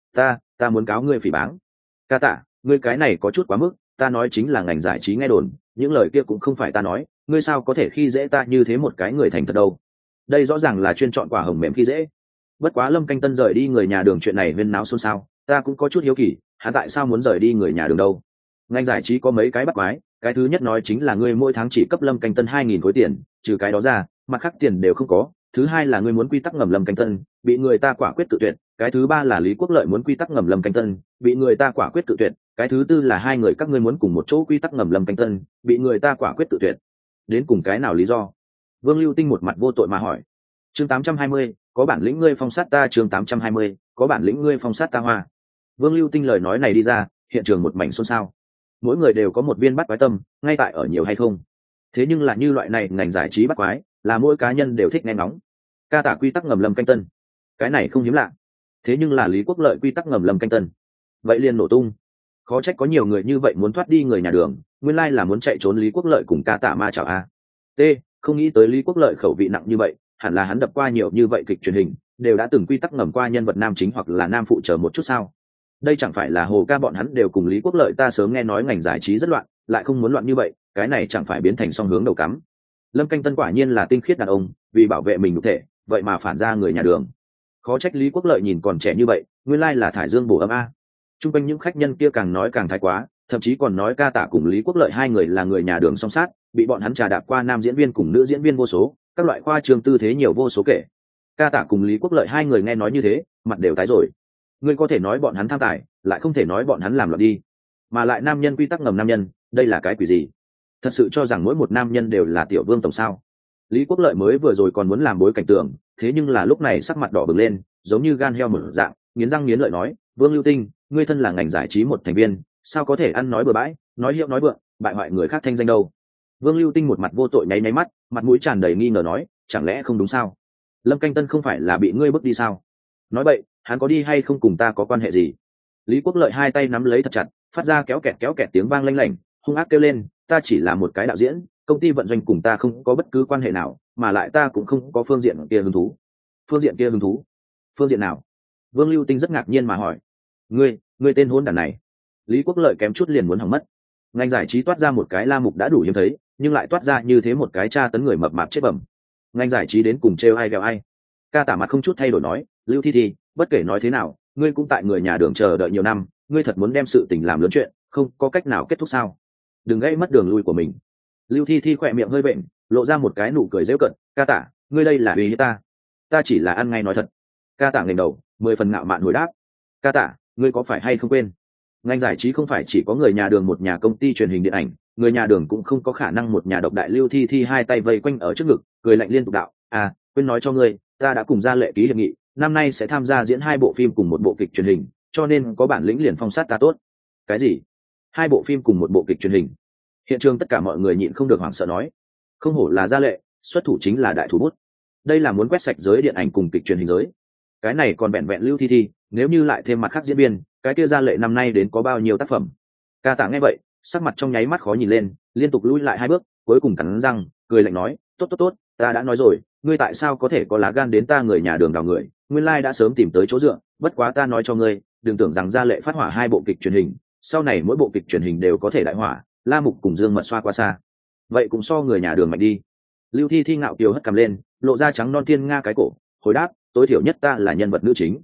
Ta muốn cáo ngươi phỉ báng. Ca Tả, ngươi cái này có chút quá mức, ta nói chính là ngành giải trí nghe đồn, những lời kia cũng không phải ta nói, ngươi sao có thể khi dễ ta như thế một cái người thành thật đâu? Đây rõ ràng là chuyên chọn quả hồng mềm khi dễ. Bất quá Lâm Canh Tân rời đi người nhà đường chuyện này huyên náo xôn xao, ta cũng có chút hiếu kỳ, hắn tại sao muốn rời đi người nhà đường đâu? Ngành giải trí có mấy cái bắt quái, cái thứ nhất nói chính là ngươi mỗi tháng chỉ cấp Lâm Canh Tân 2.000 khối tiền, trừ cái đó ra, mặt khác tiền đều không có. Thứ hai là ngươi muốn quy tắc ngầm Lâm Canh Tân, bị người ta quả quyết tự tuyệt. Cái thứ ba là Lý Quốc Lợi muốn quy tắc ngầm Lâm Canh Tân, bị người ta quả quyết tự tuyệt. Cái thứ tư là hai người các ngươi muốn cùng một chỗ quy tắc ngầm Lâm Canh Tân, bị người ta quả quyết tự tuyệt. Đến cùng cái nào lý do? Vương Lưu Tinh một mặt vô tội mà hỏi. Chương 820, có bản lĩnh ngươi phong sát ta. Chương 820, có bản lĩnh ngươi phong sát ta hoa. Vương Lưu Tinh lời nói này đi ra, hiện trường một mảnh xôn xao. Mỗi người đều có một viên bắt quái tâm, ngay tại ở nhiều hay không. Thế nhưng là như loại này ngành giải trí bắt quái, là mỗi cá nhân đều thích nghe ngóng. Ca Tả quy tắc ngầm Lâm Canh Tân, cái này không hiếm lạ. Thế nhưng là Lý Quốc Lợi quy tắc ngầm Lâm Canh Tân, vậy liền nổ tung. Khó trách có nhiều người như vậy muốn thoát đi người nhà đường, nguyên lai là muốn chạy trốn Lý Quốc Lợi cùng Ca Tả ma chảo a. T, không nghĩ tới Lý Quốc Lợi khẩu vị nặng như vậy, hẳn là hắn đập qua nhiều như vậy kịch truyền hình, đều đã từng quy tắc ngầm qua nhân vật nam chính hoặc là nam phụ trợ một chút sao? Đây chẳng phải là Hồ Ca bọn hắn đều cùng Lý Quốc Lợi, ta sớm nghe nói ngành giải trí rất loạn, lại không muốn loạn như vậy, cái này chẳng phải biến thành song hướng đầu cắm. Lâm Canh Tân quả nhiên là tinh khiết đàn ông, vì bảo vệ mình nhục thể, vậy mà phản ra người nhà đường. Khó trách Lý Quốc Lợi nhìn còn trẻ như vậy, nguyên lai là thải dương bổ âm a. Trung quanh những khách nhân kia càng nói càng thái quá, thậm chí còn nói Ca Tả cùng Lý Quốc Lợi hai người là người nhà đường song sát, bị bọn hắn trà đạp qua nam diễn viên cùng nữ diễn viên vô số, các loại khoa trương tư thế nhiều vô số kể. Ca Tả cùng Lý Quốc Lợi hai người nghe nói như thế, mặt đều tái rồi. Ngươi có thể nói bọn hắn tham tài, lại không thể nói bọn hắn làm loạn đi. Mà lại nam nhân quy tắc ngầm nam nhân, đây là cái quỷ gì? Thật sự cho rằng mỗi một nam nhân đều là tiểu vương tổng sao? Lý Quốc Lợi mới vừa rồi còn muốn làm bối cảnh tường, thế nhưng là lúc này sắc mặt đỏ bừng lên, giống như gan heo mở dạng, nghiến răng nghiến lợi nói, Vương Lưu Tinh, ngươi thân là ngành giải trí một thành viên, sao có thể ăn nói bừa bãi, nói hiệu nói vượng, bại hoại người khác thanh danh đâu? Vương Lưu Tinh một mặt vô tội nháy nháy mắt, mặt mũi tràn đầy nghi ngờ nói, chẳng lẽ không đúng sao? Lâm Canh Tân không phải là bị ngươi bước đi sao? Nói vậy, hắn có đi hay không cùng ta có quan hệ gì? Lý Quốc Lợi hai tay nắm lấy thật chặt, phát ra kéo kẹt tiếng vang lanh lảnh, hung ác kêu lên, ta chỉ là một cái đạo diễn, công ty vận doanh cùng ta không có bất cứ quan hệ nào, mà lại ta cũng không có phương diện kia hứng thú. Phương diện kia hứng thú? Phương diện nào? Vương Lưu Tinh rất ngạc nhiên mà hỏi. Ngươi tên hỗn đản này. Lý Quốc Lợi kém chút liền muốn hỏng mất. Ngành giải trí toát ra một cái La Mục đã đủ hiếm thấy, nhưng lại toát ra như thế một cái tra tấn người mập mạp chết bẩm. Ngành giải trí đến cùng trêu ai ghẹo ai. Ca Tả mặt không chút thay đổi nói, Lưu Thi Thi, bất kể nói thế nào, ngươi cũng tại người nhà đường chờ đợi nhiều năm, ngươi thật muốn đem sự tình làm lớn chuyện, không có cách nào kết thúc sao? Đừng gây mất đường lui của mình. Lưu Thi Thi khỏe miệng hơi bệnh, lộ ra một cái nụ cười giễu cợt, Ca Tả, ngươi đây là uy hiếp ta chỉ là ăn ngay nói thật. Ca Tả ngẩng đầu, 10 phần ngạo mạn hồi đáp, Ca Tả, ngươi có phải hay không quên, ngành giải trí không phải chỉ có người nhà đường một nhà công ty truyền hình điện ảnh, người nhà đường cũng không có khả năng một nhà độc đại. Lưu Thi Thi hai tay vây quanh ở trước ngực, cười lạnh liên tục đạo, quên nói cho ngươi, ta đã cùng Gia Lệ ký hiệp nghị, năm nay sẽ tham gia diễn 2 bộ phim cùng 1 bộ kịch truyền hình, cho nên có bản lĩnh liền phong sát ta tốt. Cái gì? 2 bộ phim cùng 1 bộ kịch truyền hình? Hiện trường tất cả mọi người nhịn không được hoảng sợ nói, không hổ là Gia Lệ, xuất thủ chính là đại thủ bút, đây là muốn quét sạch giới điện ảnh cùng kịch truyền hình giới. Cái này còn vẹn vẹn Lưu Thi Thi, nếu như lại thêm mặt khác diễn viên, cái kia Gia Lệ năm nay đến có bao nhiêu tác phẩm? Ca Tả nghe vậy, sắc mặt trong nháy mắt khó nhìn lên, liên tục lùi lại 2 bước, cuối cùng cắn răng cười lạnh nói, tốt, ta đã nói rồi, ngươi tại sao có thể có lá gan đến ta người nhà đường đào người, nguyên lai đã sớm tìm tới chỗ dựa. Bất quá ta nói cho ngươi, đừng tưởng rằng Gia Lệ phát hỏa 2 bộ kịch truyền hình, sau này mỗi bộ kịch truyền hình đều có thể đại hỏa. La Mục cùng Dương Mật xoa qua xa, vậy cũng so người nhà đường mạnh đi. Lưu Thi Thi ngạo kiều hất cằm lên, lộ ra trắng non tiên nga cái cổ, hồi đáp, tối thiểu nhất ta là nhân vật nữ chính.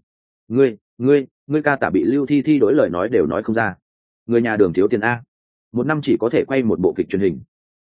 Ngươi Ca Tả bị Lưu Thi Thi đối lời nói đều nói không ra. Người nhà đường thiếu tiền a, một năm chỉ có thể quay 1 bộ kịch truyền hình,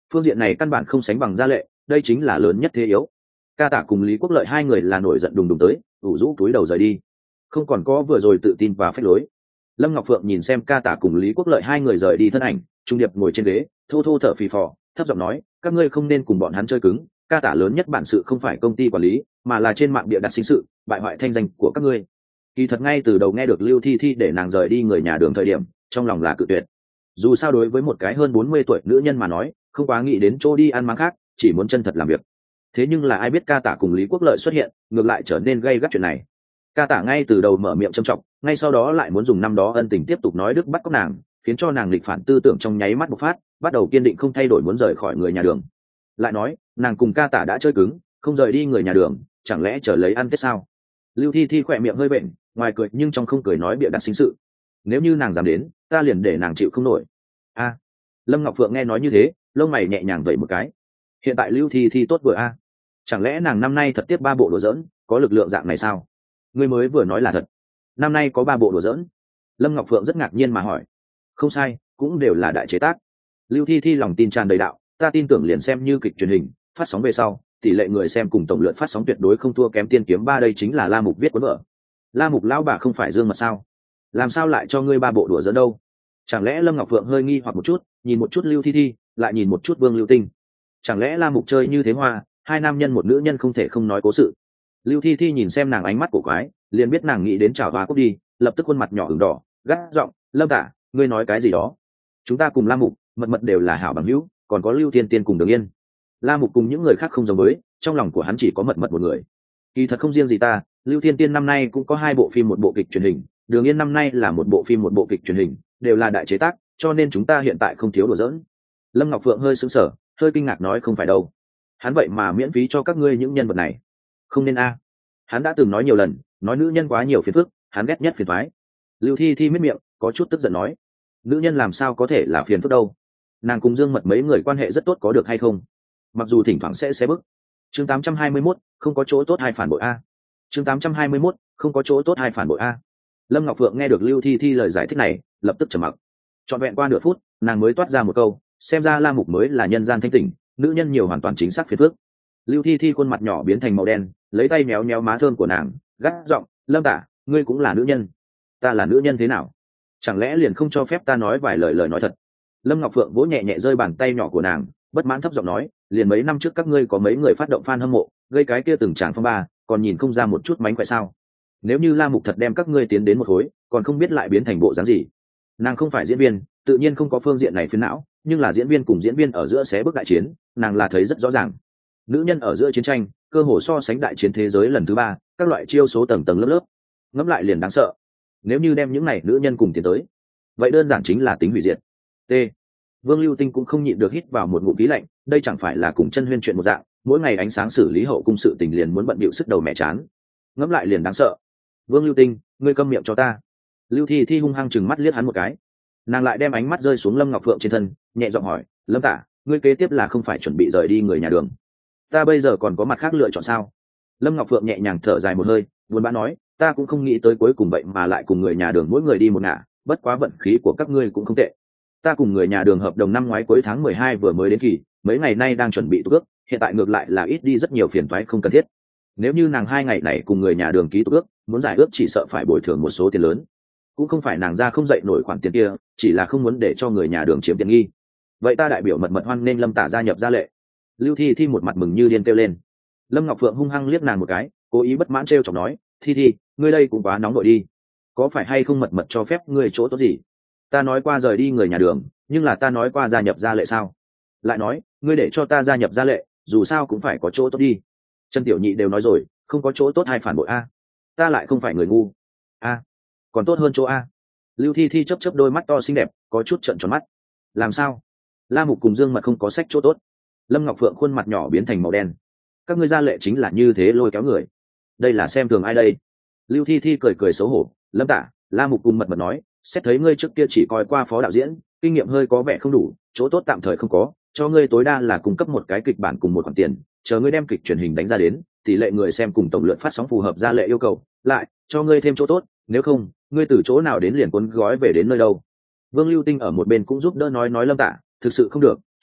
phương diện này căn bản không sánh bằng gia lệ, đây chính là lớn nhất thế yếu. Ca Tả cùng Lý Quốc Lợi hai người là nổi giận đùng đùng tới, ủ rũ túi đầu rời đi, không còn có vừa rồi tự tin và phách lối. Lâm Ngọc Phượng nhìn xem Ca Tả cùng Lý Quốc Lợi hai người rời đi thân ảnh, trung điệp ngồi trên ghế, thô thô thở phì phò, thấp giọng nói, các ngươi không nên cùng bọn hắn chơi cứng. Ca Tả lớn nhất bản sự không phải công ty quản lý, mà là trên mạng bịa đặt sinh sự, bại hoại thanh danh của các ngươi. Kỳ thật ngay từ đầu nghe được Lưu Thi Thi để nàng rời đi người nhà đường thời điểm, trong lòng là cự tuyệt. Dù sao đối với một cái hơn 40 tuổi nữ nhân mà nói, không quá nghĩ đến chỗ đi ăn máng khác, chỉ muốn chân thật làm việc. Thế nhưng là ai biết Ca Tả cùng Lý Quốc Lợi xuất hiện, ngược lại trở nên gây gắt chuyện này. Ca Tả ngay từ đầu mở miệng trầm trọng, ngay sau đó lại muốn dùng năm đó ân tình tiếp tục nói đức bắt cóc nàng, khiến cho nàng nghịch phản tư tưởng trong nháy mắt bộc phát, bắt đầu kiên định không thay đổi muốn rời khỏi người nhà đường. Lại nói, nàng cùng Ca Tả đã chơi cứng, không rời đi người nhà đường, chẳng lẽ chờ lấy ăn tết sao? Lưu Thi Thi khỏe miệng hơi bệnh, ngoài cười nhưng trong không cười nói bịa đặt sinh sự. Nếu như nàng dám đến, ta liền để nàng chịu không nổi. A. Lâm Ngọc Phượng nghe nói như thế, lông mày nhẹ nhàng vẩy một cái. Hiện tại Lưu Thi Thi tốt vừa a. Chẳng lẽ nàng năm nay thật tiếp 3 bộ đùa giỡn, có lực lượng dạng này sao? Ngươi mới vừa nói là thật. Năm nay có 3 bộ đùa giỡn. Lâm Ngọc Phượng rất ngạc nhiên mà hỏi. Không sai, cũng đều là đại chế tác. Lưu Thi Thi lòng tin tràn đầy đạo, ta tin tưởng liền xem như kịch truyền hình phát sóng về sau, tỷ lệ người xem cùng tổng lượng phát sóng tuyệt đối không thua kém Tiên Kiếm 3, đây chính là La Mục viết cuốn vở. La Mục lão bà không phải Dương Mật sao? Làm sao lại cho ngươi 3 bộ đùa giỡn đâu? Chẳng lẽ Lâm Ngọc Phượng hơi nghi hoặc một chút, nhìn một chút Lưu Thi Thi, lại nhìn một chút Vương Lưu Tinh. Chẳng lẽ La Mục chơi như thế hoa, hai nam nhân một nữ nhân không thể không nói cố sự. Lưu Thi Thi nhìn xem nàng ánh mắt của quái, liền biết nàng nghĩ đến chào hoa cúc đi, lập tức khuôn mặt nhỏ ửng đỏ, gắt giọng, Lâm Tả, ngươi nói cái gì đó? Chúng ta cùng La Mục, mật mật đều là hảo bằng hữu, còn có Lưu Thiên Tiên cùng Đường Yên. La Mục cùng những người khác không giống với, trong lòng của hắn chỉ có mật mật một người. Kỳ thật không riêng gì ta, Lưu Thiên Tiên năm nay cũng có 2 bộ phim 1 bộ kịch truyền hình, Đường Yên năm nay là 1 bộ phim 1 bộ kịch truyền hình, đều là đại chế tác, cho nên chúng ta hiện tại không thiếu đùa giỡn. Lâm Ngọc Phượng hơi sững sờ, hơi kinh ngạc nói không phải đâu. Hắn vậy mà miễn phí cho các ngươi những nhân vật này. Không nên a. Hắn đã từng nói nhiều lần, nói nữ nhân quá nhiều phiền phức, hắn ghét nhất phiền toái. Lưu Thi Thi miết miệng, có chút tức giận nói, nữ nhân làm sao có thể là phiền phức đâu? Nàng cùng Dương Mật mấy người quan hệ rất tốt có được hay không? Mặc dù thỉnh thoảng sẽ xé bức. Chương 821, không có chỗ tốt hay phản bội a. Chương 821, không có chỗ tốt hay phản bội a. Lâm Ngọc Phượng nghe được Lưu Thi Thi lời giải thích này, lập tức trầm mặc. Trọn vẹn qua nửa phút, nàng mới toát ra một câu, xem ra La Mục mới là nhân gian thanh tỉnh, nữ nhân nhiều hoàn toàn chính xác phiền phức. Lưu Thi Thi khuôn mặt nhỏ biến thành màu đen, lấy tay méo méo má thơm của nàng, gắt giọng, Lâm Tả, ngươi cũng là nữ nhân. Ta là nữ nhân thế nào? Chẳng lẽ liền không cho phép ta nói vài lời nói thật? Lâm Ngọc Phượng vỗ nhẹ nhẹ rơi bàn tay nhỏ của nàng, bất mãn thấp giọng nói, liền mấy năm trước các ngươi có mấy người phát động fan hâm mộ, gây cái kia từng tràng phong ba, còn nhìn không ra một chút mánh khỏe sao? Nếu như La Mục thật đem các ngươi tiến đến một khối, còn không biết lại biến thành bộ dáng gì. Nàng không phải diễn viên, tự nhiên không có phương diện này phiền não, nhưng là diễn viên cùng diễn viên ở giữa xé bước đại chiến, nàng là thấy rất rõ ràng. Nữ nhân ở giữa chiến tranh, cơ hồ so sánh đại chiến thế giới lần thứ 3, các loại chiêu số tầng tầng lớp lớp, ngẫm lại liền đáng sợ. Nếu như đem những này nữ nhân cùng tiến tới, vậy đơn giản chính là tính hủy diệt. T. Vương Lưu Tinh cũng không nhịn được hít vào một ngụm khí lạnh, đây chẳng phải là cùng chân huyên chuyện một dạng, mỗi ngày ánh sáng xử lý hậu cung sự tình liền muốn bận bịu sức đầu mẹ chán. Ngẫm lại liền đáng sợ. Vương Lưu Tinh, ngươi câm miệng cho ta. Lưu Thi Thi hung hăng chừng mắt liếc hắn một cái. Nàng lại đem ánh mắt rơi xuống Lâm Ngọc Phượng trên thân, nhẹ giọng hỏi, Lâm Tả, ngươi kế tiếp là không phải chuẩn bị rời đi người nhà đường? Ta bây giờ còn có mặt khác lựa chọn sao? Lâm Ngọc Phượng nhẹ nhàng thở dài một hơi, buồn bã nói, ta cũng không nghĩ tới cuối cùng vậy mà lại cùng người nhà đường mỗi người đi một ngả, bất quá vận khí của các ngươi cũng không tệ. Ta cùng người nhà đường hợp đồng năm ngoái cuối tháng 12 vừa mới đến kỳ, mấy ngày nay đang chuẩn bị tục ước, hiện tại ngược lại là ít đi rất nhiều phiền toái không cần thiết. Nếu như nàng 2 ngày này cùng người nhà đường ký tục ước, muốn giải ước chỉ sợ phải bồi thường một số tiền lớn. Cũng không phải nàng ra không dậy nổi khoản tiền kia, chỉ là không muốn để cho người nhà đường chiếm tiện nghi. Vậy ta đại biểu mật hoan nên Lâm Tả gia nhập gia lệ. Lưu Thi Thi một mặt mừng như điên kêu lên. Lâm Ngọc Phượng hung hăng liếc nàng một cái, cố ý bất mãn trêu chọc nói, Thi Thi, ngươi đây cũng quá nóng nội đi, có phải hay không mật cho phép ngươi chỗ tốt gì? Ta nói qua rời đi người nhà đường, nhưng là ta nói qua gia nhập gia lệ sao? Lại nói, ngươi để cho ta gia nhập gia lệ, dù sao cũng phải có chỗ tốt đi. Trần Tiểu Nhị đều nói rồi, không có chỗ tốt hay phản bội a. Ta lại không phải người ngu a, còn tốt hơn chỗ a. Lưu Thi Thi chớp chớp đôi mắt to xinh đẹp, có chút trợn tròn mắt. Làm sao? La Mục cùng Dương Mật không có sách chỗ tốt? Lâm Ngọc Phượng khuôn mặt nhỏ biến thành màu đen. Các ngươi gia lệ chính là như thế lôi kéo người, đây là xem thường ai đây? Lưu Thi Thi cười cười xấu hổ, Lâm Tả, La Mục cùng mật nói, xét thấy ngươi trước kia chỉ coi qua phó đạo diễn, kinh nghiệm hơi có vẻ không đủ, chỗ tốt tạm thời không có, cho ngươi tối đa là cung cấp một cái kịch bản cùng một khoản tiền, chờ ngươi đem kịch truyền hình đánh ra đến, tỷ lệ người xem cùng tổng lượng phát sóng phù hợp gia lệ yêu cầu, lại cho ngươi thêm chỗ tốt, nếu không, ngươi từ chỗ nào đến liền cuốn gói về đến nơi đâu. Vương Lưu Tinh ở một bên cũng giúp đỡ nói Lâm Tả, thực sự không được,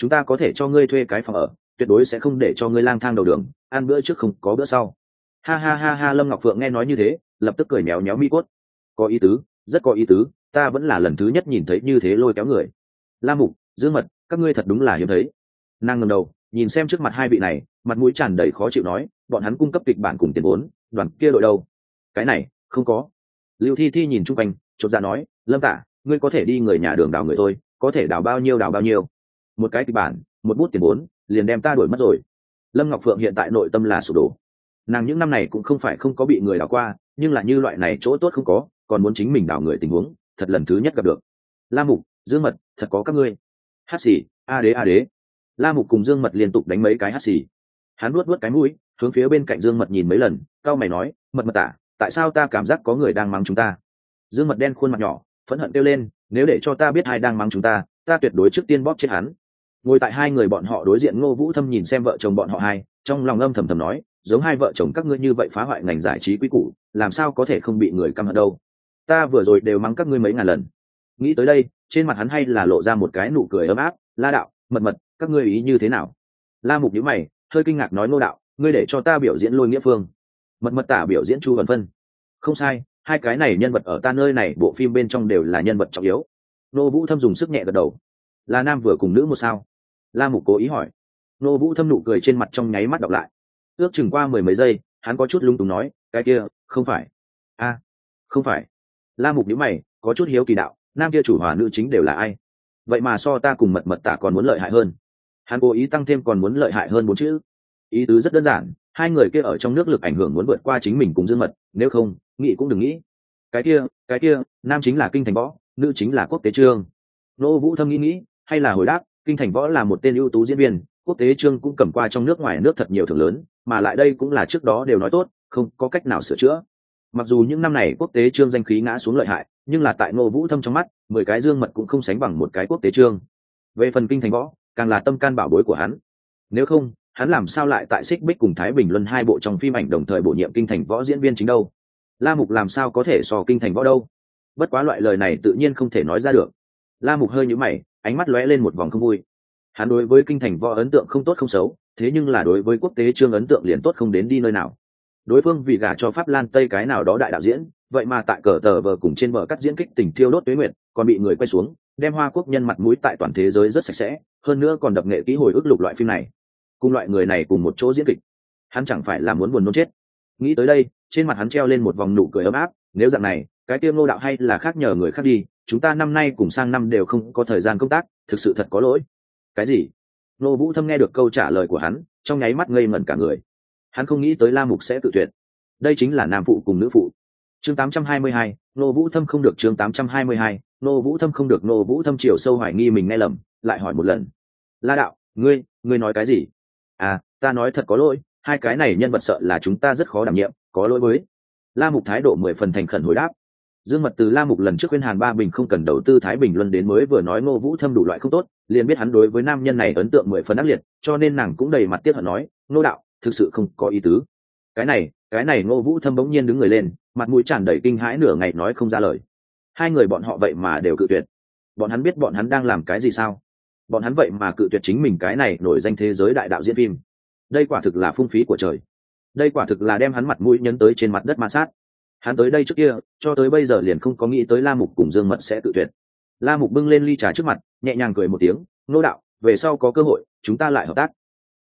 chúng ta có thể cho ngươi thuê cái phòng ở, tuyệt đối sẽ không để cho ngươi lang thang đầu đường, ăn bữa trước không có bữa sau. Ha ha ha ha. Lâm Ngọc Phượng nghe nói như thế lập tức cười méo méo mi cốt. Có ý tứ, rất có ý tứ, ta vẫn là lần thứ nhất nhìn thấy như thế lôi kéo người. La Mục, Dương Mật, các ngươi thật đúng là hiếm thấy. Nàng ngẩng đầu nhìn xem trước mặt hai vị này, mặt mũi tràn đầy khó chịu nói, bọn hắn cung cấp kịch bản cùng tiền vốn, đoàn kia đội đâu? Cái này không có. Lưu Thi Thi nhìn chung quanh chột dạ nói, Lâm Tả, ngươi có thể đi người nhà đường đào người thôi, có thể đào bao nhiêu đào bao nhiêu. Một cái kịch bản, một bút tiền vốn liền đem ta đuổi mất rồi. Lâm Ngọc Phượng hiện tại nội tâm là sụp đổ. Nàng những năm này cũng không phải không có bị người đào qua, nhưng là như loại này chỗ tốt không có, còn muốn chính mình đào người tình huống, thật lần thứ nhất gặp được. La Mục, Dương Mật, thật có các ngươi. Hát xì, a đế. La Mục cùng Dương Mật liên tục đánh mấy cái hát xì. Hắn nuốt cái mũi, hướng phía bên cạnh Dương Mật nhìn mấy lần, cau mày nói, Mật Tả, tại sao ta cảm giác có người đang mắng chúng ta? Dương Mật đen khuôn mặt nhỏ, phẫn hận kêu lên, nếu để cho ta biết ai đang mắng chúng ta tuyệt đối trước tiên bóp chết hắn. Ngồi tại hai người bọn họ đối diện, Ngô Vũ Thâm nhìn xem vợ chồng bọn họ hai, trong lòng âm thầm thầm nói, giống hai vợ chồng các ngươi như vậy phá hoại ngành giải trí quý củ, làm sao có thể không bị người căm hận đâu. Ta vừa rồi đều mắng các ngươi mấy ngàn lần. Nghĩ tới đây, trên mặt hắn hay là lộ ra một cái nụ cười ấm áp. La Đạo, Mật, các ngươi ý như thế nào? La Mục nhíu mày, hơi kinh ngạc nói, Ngô Đạo, ngươi để cho ta biểu diễn Lôi Nghĩa Phương, Mật Tả biểu diễn Chu Vân Phân. Không sai, hai cái này nhân vật ở ta nơi này bộ phim bên trong đều là nhân vật trọng yếu. Ngô Vũ Thâm dùng sức nhẹ gật đầu. Là nam vừa cùng nữ một sao? La Mục cố ý hỏi. Ngô Vũ Thâm nụ cười trên mặt trong nháy mắt đọc lại. Ước chừng qua mười mấy giây, hắn có chút lung túng nói, cái kia không phải. Không phải. La Mục nhíu mày, có chút hiếu kỳ đạo, nam kia chủ hòa nữ chính đều là ai? Vậy mà so ta cùng Mật Tả còn muốn lợi hại hơn. Hắn cố ý tăng thêm còn muốn lợi hại hơn 4 chữ. Ý tứ rất đơn giản, hai người kia ở trong nước lực ảnh hưởng muốn vượt qua chính mình cùng Dương Mật, nếu không, nghĩ cũng đừng nghĩ. Cái kia, nam chính là Kinh Thành Võ, nữ chính là Quốc Tế Trương. Ngô Vũ Thâm nghĩ, hay là hồi đáp, Kinh Thành Võ là một tên ưu tú diễn viên, Quốc Tế Trương cũng cầm qua trong nước ngoài nước thật nhiều thưởng lớn, mà lại đây cũng là trước đó đều nói tốt, không có cách nào sửa chữa. Mặc dù những năm này Quốc Tế Trương danh khí ngã xuống lợi hại, nhưng là tại Ngô Vũ Thâm trong mắt, 10 cái Dương Mật cũng không sánh bằng một cái Quốc Tế Trương. Về phần Kinh Thành Võ, càng là tâm can bảo bối của hắn. Nếu không, hắn làm sao lại tại Xích Bích cùng Thái Bình Luân hai bộ trong phim ảnh đồng thời bổ nhiệm Kinh Thành Võ diễn viên chính đâu? La Mục làm sao có thể so Kinh Thành Võ đâu? Bất quá loại lời này tự nhiên không thể nói ra được. La Mục hơi nhíu mày, ánh mắt lóe lên một vòng không vui. Hắn đối với Kinh Thành Võ ấn tượng không tốt không xấu, thế nhưng là đối với Quốc Tế Trương ấn tượng liền tốt không đến đi nơi nào. Đối phương vì gả cho Pháp Lan Tây cái nào đó đại đạo diễn, vậy mà tại cờ tờ vờ cùng trên bờ cắt diễn kích tình thiêu đốt tuế nguyệt, còn bị người quay xuống, đem Hoa Quốc nhân mặt mũi tại toàn thế giới rất sạch sẽ, hơn nữa còn đập nghệ kỹ hồi ức lục loại phim này. Cùng loại người này cùng một chỗ diễn kịch, hắn chẳng phải là muốn buồn nôn chết. Nghĩ tới đây, trên mặt hắn treo lên một vòng nụ cười ấm áp, nếu dạng này, cái kia Ngô Đạo hay là khác nhờ người khác đi, chúng ta năm nay cùng sang năm đều không có thời gian công tác, thực sự thật có lỗi. Cái gì? Ngô Vũ Thâm nghe được câu trả lời của hắn, trong nháy mắt ngây ngẩn cả người. Hắn không nghĩ tới La Mục sẽ tự tuyệt. Đây chính là nam phụ cùng nữ phụ. Chương 822, Ngô Vũ Thâm không được. Chương 822, Ngô Vũ Thâm không được. Ngô Vũ Thâm chiều sâu hoài nghi mình nghe lầm, lại hỏi một lần. La Đạo, ngươi nói cái gì? Ta nói thật có lỗi, hai cái này nhân vật sợ là chúng ta rất khó đảm nhiệm, có lỗi với. La Mục thái độ 10 phần thành khẩn hồi đáp. Dương Mật từ La Mục lần trước khuyên Hàn Ba Bình không cần đầu tư Thái Bình Luân đến mới vừa nói Ngô Vũ Thâm đủ loại không tốt, liền biết hắn đối với nam nhân này ấn tượng 10 phần ác liệt, cho nên nàng cũng đầy mặt tiếc hận nói, Ngô Đạo, thực sự không có ý tứ. Cái này Ngô Vũ Thâm bỗng nhiên đứng người lên, mặt mũi tràn đầy kinh hãi, nửa ngày nói không ra lời. Hai người bọn họ vậy mà đều cự tuyệt. Bọn hắn biết bọn hắn đang làm cái gì sao? Bọn hắn vậy mà cự tuyệt chính mình cái này nổi danh thế giới đại đạo diễn phim. Đây quả thực là phung phí của trời. Đây quả thực là đem hắn mặt mũi nhấn tới trên mặt đất ma sát. Hắn tới đây trước kia, cho tới bây giờ liền không có nghĩ tới La Mục cùng Dương Mật sẽ tự tuyệt. La Mục bưng lên ly trà trước mặt, nhẹ nhàng cười một tiếng, Ngô Đạo, về sau có cơ hội chúng ta lại hợp tác.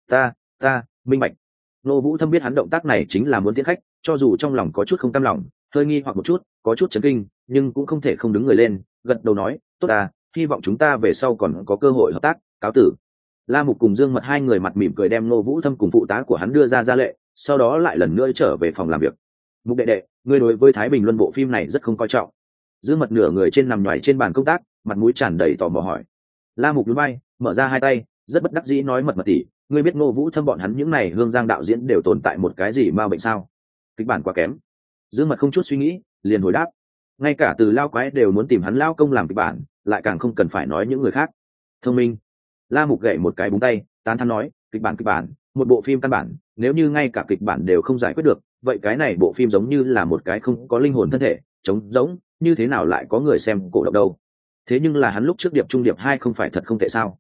Ta minh bạch. Ngô Vũ Thâm biết hắn động tác này chính là muốn tiến khách, cho dù trong lòng có chút không cam lòng, hơi nghi hoặc một chút, có chút chấn kinh, nhưng cũng không thể không đứng người lên, gật đầu nói, tốt à, hy vọng chúng ta về sau còn có cơ hội hợp tác, cáo tử. La Mục cùng Dương Mật hai người mặt mỉm cười đem Ngô Vũ Thâm cùng phụ tá của hắn đưa ra lệ, sau đó lại lần nữa trở về phòng làm việc. Mục đệ đệ, ngươi đối với Thái Bình Luân bộ phim này rất không coi trọng. Dương Mật nửa người trên nằm nhoài trên bàn công tác, mặt mũi tràn đầy tò mò hỏi. La Mục nhún vai, mở ra hai tay, rất bất đắc dĩ nói, Mật tỷ, ngươi biết Ngô Vũ Thâm bọn hắn những này hương giang đạo diễn đều tồn tại một cái gì ma bệnh sao? Kịch bản quá kém. Dương Mật không chút suy nghĩ, liền hồi đáp. Ngay cả từ lao quái đều muốn tìm hắn lao công làm kịch bản, lại càng không cần phải nói những người khác. Thông minh. La Mục gậy một cái búng tay, tán thán nói, kịch bản, một bộ phim căn bản, nếu như ngay cả kịch bản đều không giải quyết được, vậy cái này bộ phim giống như là một cái không có linh hồn thân thể, trống rỗng, như thế nào lại có người xem cổ động đâu. Thế nhưng là hắn lúc trước Điệp Trung Điệp 2 không phải thật không tệ sao?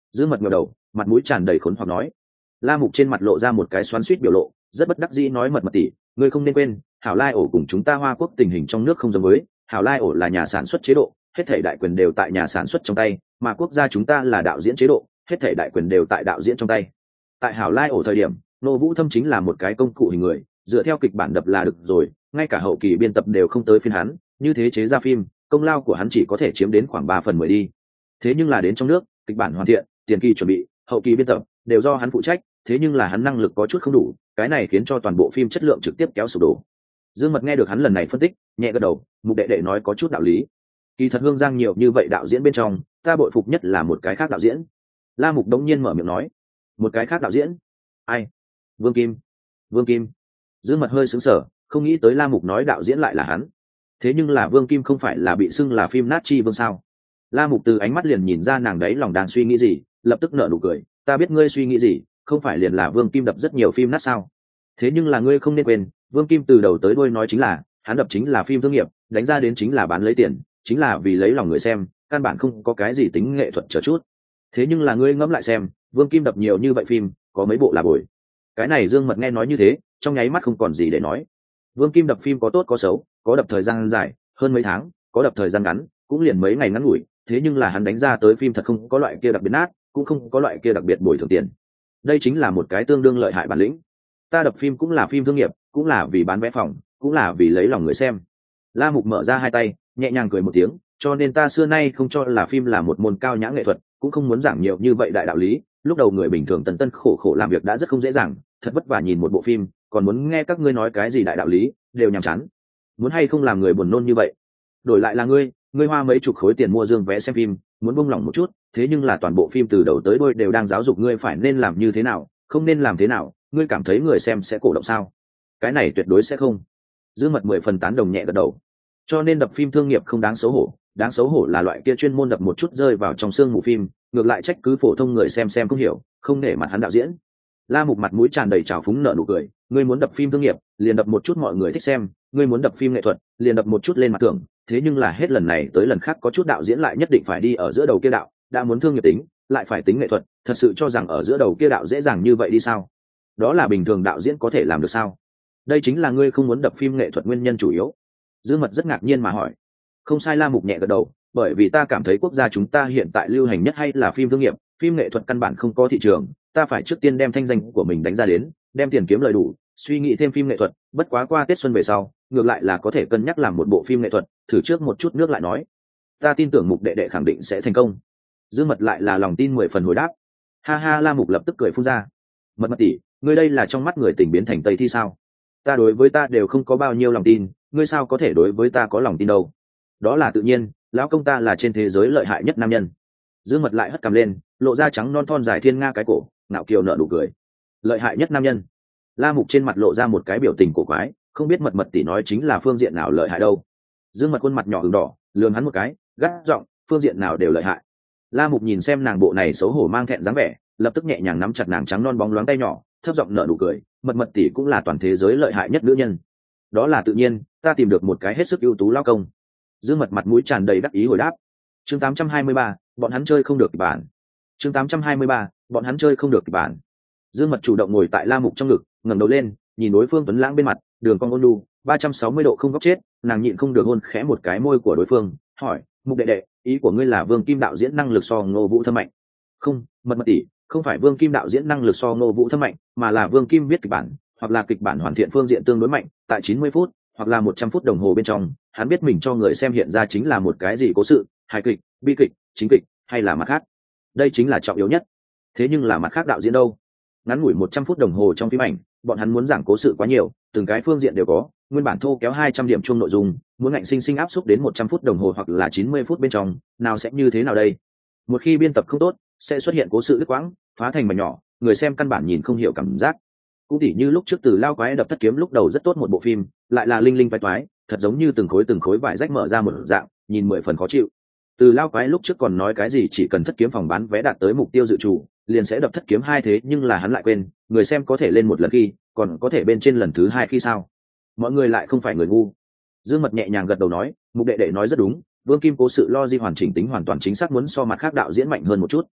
Dương Mật ngẩng đầu, mặt mũi tràn đầy khốn hoặc nói. La Mục trên mặt lộ ra một cái xoắn xuýt biểu lộ, rất bất đắc dĩ nói, Mật tỷ, ngươi không nên quên, Hảo Lai ổ cùng chúng ta Hoa Quốc tình hình trong nước không giống với, Hảo Lai ổ là nhà sản xuất chế độ, hết thảy đại quyền đều tại nhà sản xuất trong tay, mà quốc gia chúng ta là đạo diễn chế độ, hết thảy đại quyền đều tại đạo diễn trong tay. Tại Hảo Lai ổ thời điểm, Nô Vũ Thâm chính là một cái công cụ hình người, dựa theo kịch bản đập là được rồi, ngay cả hậu kỳ biên tập đều không tới phiên hắn, như thế chế ra phim, công lao của hắn chỉ có thể chiếm đến khoảng 3/10 đi. Thế nhưng là đến trong nước, kịch bản hoàn thiện, tiền kỳ chuẩn bị, hậu kỳ biên tập đều do hắn phụ trách, thế nhưng là hắn năng lực có chút không đủ, cái này khiến cho toàn bộ phim chất lượng trực tiếp kéo sụp đổ. Dương Mật nghe được hắn lần này phân tích, nhẹ gật đầu, Mục đệ đệ nói có chút đạo lý. Kỳ thật Hương Giang nhiều như vậy đạo diễn bên trong, ta bội phục nhất là một cái khác đạo diễn. La Mục đống nhiên mở miệng nói, một cái khác đạo diễn? Ai? Vương Kim. Vương Kim. Dương Mật hơi sững sờ, không nghĩ tới La Mục nói đạo diễn lại là hắn. Thế nhưng là Vương Kim không phải là bị xưng là phim nát chi vương sao? La Mục từ ánh mắt liền nhìn ra nàng đấy lòng đang suy nghĩ gì, lập tức nở nụ cười, ta biết ngươi suy nghĩ gì, không phải liền là Vương Kim đập rất nhiều phim nát sao? Thế nhưng là ngươi không nên quên, Vương Kim từ đầu tới đuôi nói chính là, hắn đập chính là phim thương nghiệp, đánh ra đến chính là bán lấy tiền, chính là vì lấy lòng người xem, căn bản không có cái gì tính nghệ thuật chờ chút. Thế nhưng là ngươi ngẫm lại xem, Vương Kim đập nhiều như vậy phim, có mấy bộ là bồi. Cái này Dương Mật nghe nói như thế, trong nháy mắt không còn gì để nói. Vương Kim đập phim có tốt có xấu, có đập thời gian dài, hơn mấy tháng, có đập thời gian ngắn, cũng liền mấy ngày ngắn ngủi, thế nhưng là hắn đánh ra tới phim thật không có loại kia đặc biệt nát, cũng không có loại kia đặc biệt bồi thường tiền. Đây chính là một cái tương đương lợi hại bản lĩnh. Ta đập phim cũng là phim thương nghiệp, cũng là vì bán vé phòng, cũng là vì lấy lòng người xem. La Mục mở ra hai tay, nhẹ nhàng cười một tiếng, cho nên ta xưa nay không cho là phim là một môn cao nhã nghệ thuật, cũng không muốn giảng nhiều như vậy đại đạo lý. Lúc đầu người bình thường tần tân khổ khổ làm việc đã rất không dễ dàng, thật vất vả nhìn một bộ phim, còn muốn nghe các ngươi nói cái gì đại đạo lý, đều nhàm chán. Muốn hay không làm người buồn nôn như vậy. Đổi lại là ngươi hoa mấy chục khối tiền mua dương vé xem phim, muốn buông lỏng một chút, thế nhưng là toàn bộ phim từ đầu tới đuôi đều đang giáo dục ngươi phải nên làm như thế nào, không nên làm thế nào, ngươi cảm thấy người xem sẽ cổ động sao? Cái này tuyệt đối sẽ không. Dương Mật 10 phần tán đồng nhẹ gật đầu. Cho nên đập phim thương nghiệp không đáng xấu hổ, đáng xấu hổ là loại kia chuyên môn đập một chút rơi vào trong xương mù phim, ngược lại trách cứ phổ thông người xem không hiểu, không nể mặt hắn đạo diễn. La Mục mặt mũi tràn đầy trào phúng nở nụ cười, ngươi muốn đập phim thương nghiệp, liền đập một chút mọi người thích xem, ngươi muốn đập phim nghệ thuật, liền đập một chút lên mặt tưởng, thế nhưng là hết lần này tới lần khác có chút đạo diễn lại nhất định phải đi ở giữa đầu kia đạo, đã muốn thương nghiệp tính, lại phải tính nghệ thuật, thật sự cho rằng ở giữa đầu kia đạo dễ dàng như vậy đi sao? Đó là bình thường đạo diễn có thể làm được sao? Đây chính là ngươi không muốn đập phim nghệ thuật nguyên nhân chủ yếu. Dương Mật rất ngạc nhiên mà hỏi. Không sai, La Mục nhẹ gật đầu, bởi vì ta cảm thấy quốc gia chúng ta hiện tại lưu hành nhất hay là phim thương nghiệp, phim nghệ thuật căn bản không có thị trường, ta phải trước tiên đem thanh danh của mình đánh ra đến, đem tiền kiếm lời đủ, suy nghĩ thêm phim nghệ thuật, bất quá qua Tết xuân về sau, ngược lại là có thể cân nhắc làm một bộ phim nghệ thuật, thử trước một chút nước lại nói. Ta tin tưởng Mục đệ đệ khẳng định sẽ thành công. Dương Mật lại là lòng tin 10 phần hồi đáp. Ha ha, La Mục lập tức cười phun ra. Mật tỷ, ngươi đây là trong mắt người tình biến thành Tây thi sao? Ta đối với ta đều không có bao nhiêu lòng tin, ngươi sao có thể đối với ta có lòng tin đâu? Đó là tự nhiên, lão công ta là trên thế giới lợi hại nhất nam nhân. Dương Mật lại hất cằm lên, lộ ra trắng non thon dài thiên nga cái cổ, ngạo kiều nở nụ cười. Lợi hại nhất nam nhân? La Mục trên mặt lộ ra một cái biểu tình cổ quái, không biết Mật tỷ nói chính là phương diện nào lợi hại đâu. Dương Mật khuôn mặt nhỏ ửng đỏ, lườm hắn một cái, gắt giọng, phương diện nào đều lợi hại. La Mục nhìn xem nàng bộ này xấu hổ mang thẹn dáng vẻ, lập tức nhẹ nhàng nắm chặt nàng trắng non bóng loáng tay nhỏ, thấp giọng nở nụ cười, Mật tỷ cũng là toàn thế giới lợi hại nhất nữ nhân. Đó là tự nhiên, ta tìm được một cái hết sức ưu tú lao công. Dương Mật mặt mũi tràn đầy đắc ý hồi đáp. Chương 823, bọn hắn chơi không được kịch bản. Chương 823, bọn hắn chơi không được kịch bản. Dương Mật chủ động ngồi tại La Mục trong ngực, ngẩng đầu lên, nhìn đối phương tuấn lãng bên mặt, đường cong ôn nhu, 360 độ không góc chết, nàng nhịn không được hôn khẽ một cái môi của đối phương, hỏi, Mục đệ đệ, ý của ngươi là Vương Kim đạo diễn năng lực so Ngô Vũ Thâm mạnh? Không, Mật tỷ, không phải Vương Kim đạo diễn năng lực so Ngô Vũ Thâm mạnh, mà là Vương Kim viết kịch bản, hoặc là kịch bản hoàn thiện phương diện tương đối mạnh, tại 90 phút, hoặc là 100 phút đồng hồ bên trong, hắn biết mình cho người xem hiện ra chính là một cái gì cố sự, hài kịch, bi kịch, chính kịch, hay là mặt khác. Đây chính là trọng yếu nhất. Thế nhưng là mặt khác đạo diễn đâu? Ngắn ngủi 100 phút đồng hồ trong phim ảnh, bọn hắn muốn giảng cố sự quá nhiều, từng cái phương diện đều có, nguyên bản thô kéo 200 điểm chung nội dung, muốn ngạnh sinh sinh áp xúc đến 100 phút đồng hồ hoặc là 90 phút bên trong, nào sẽ như thế nào đây? Một khi biên tập không tốt, sẽ xuất hiện cố sự đứt quãng, phá thành mảnh nhỏ, người xem căn bản nhìn không hiểu cảm giác. Cũng tỉ như lúc trước Từ Lao Quái đập Thất Kiếm lúc đầu rất tốt một bộ phim, lại là linh linh toái toái, thật giống như từng khối vải rách mở ra một dạng, nhìn 10 phần khó chịu. Từ Lao Quái lúc trước còn nói cái gì chỉ cần Thất Kiếm phòng bán vé đạt tới mục tiêu dự trù, liền sẽ đập Thất Kiếm 2, thế nhưng là hắn lại quên, người xem có thể lên một lần khi, còn có thể bên trên lần thứ 2 khi sao? Mọi người lại không phải người ngu. Dương Mật nhẹ nhàng gật đầu nói, Mục đệ đệ nói rất đúng, Vương Kim cố sự logic hoàn chỉnh tính hoàn toàn chính xác muốn so mặt khác đạo diễn mạnh hơn một chút.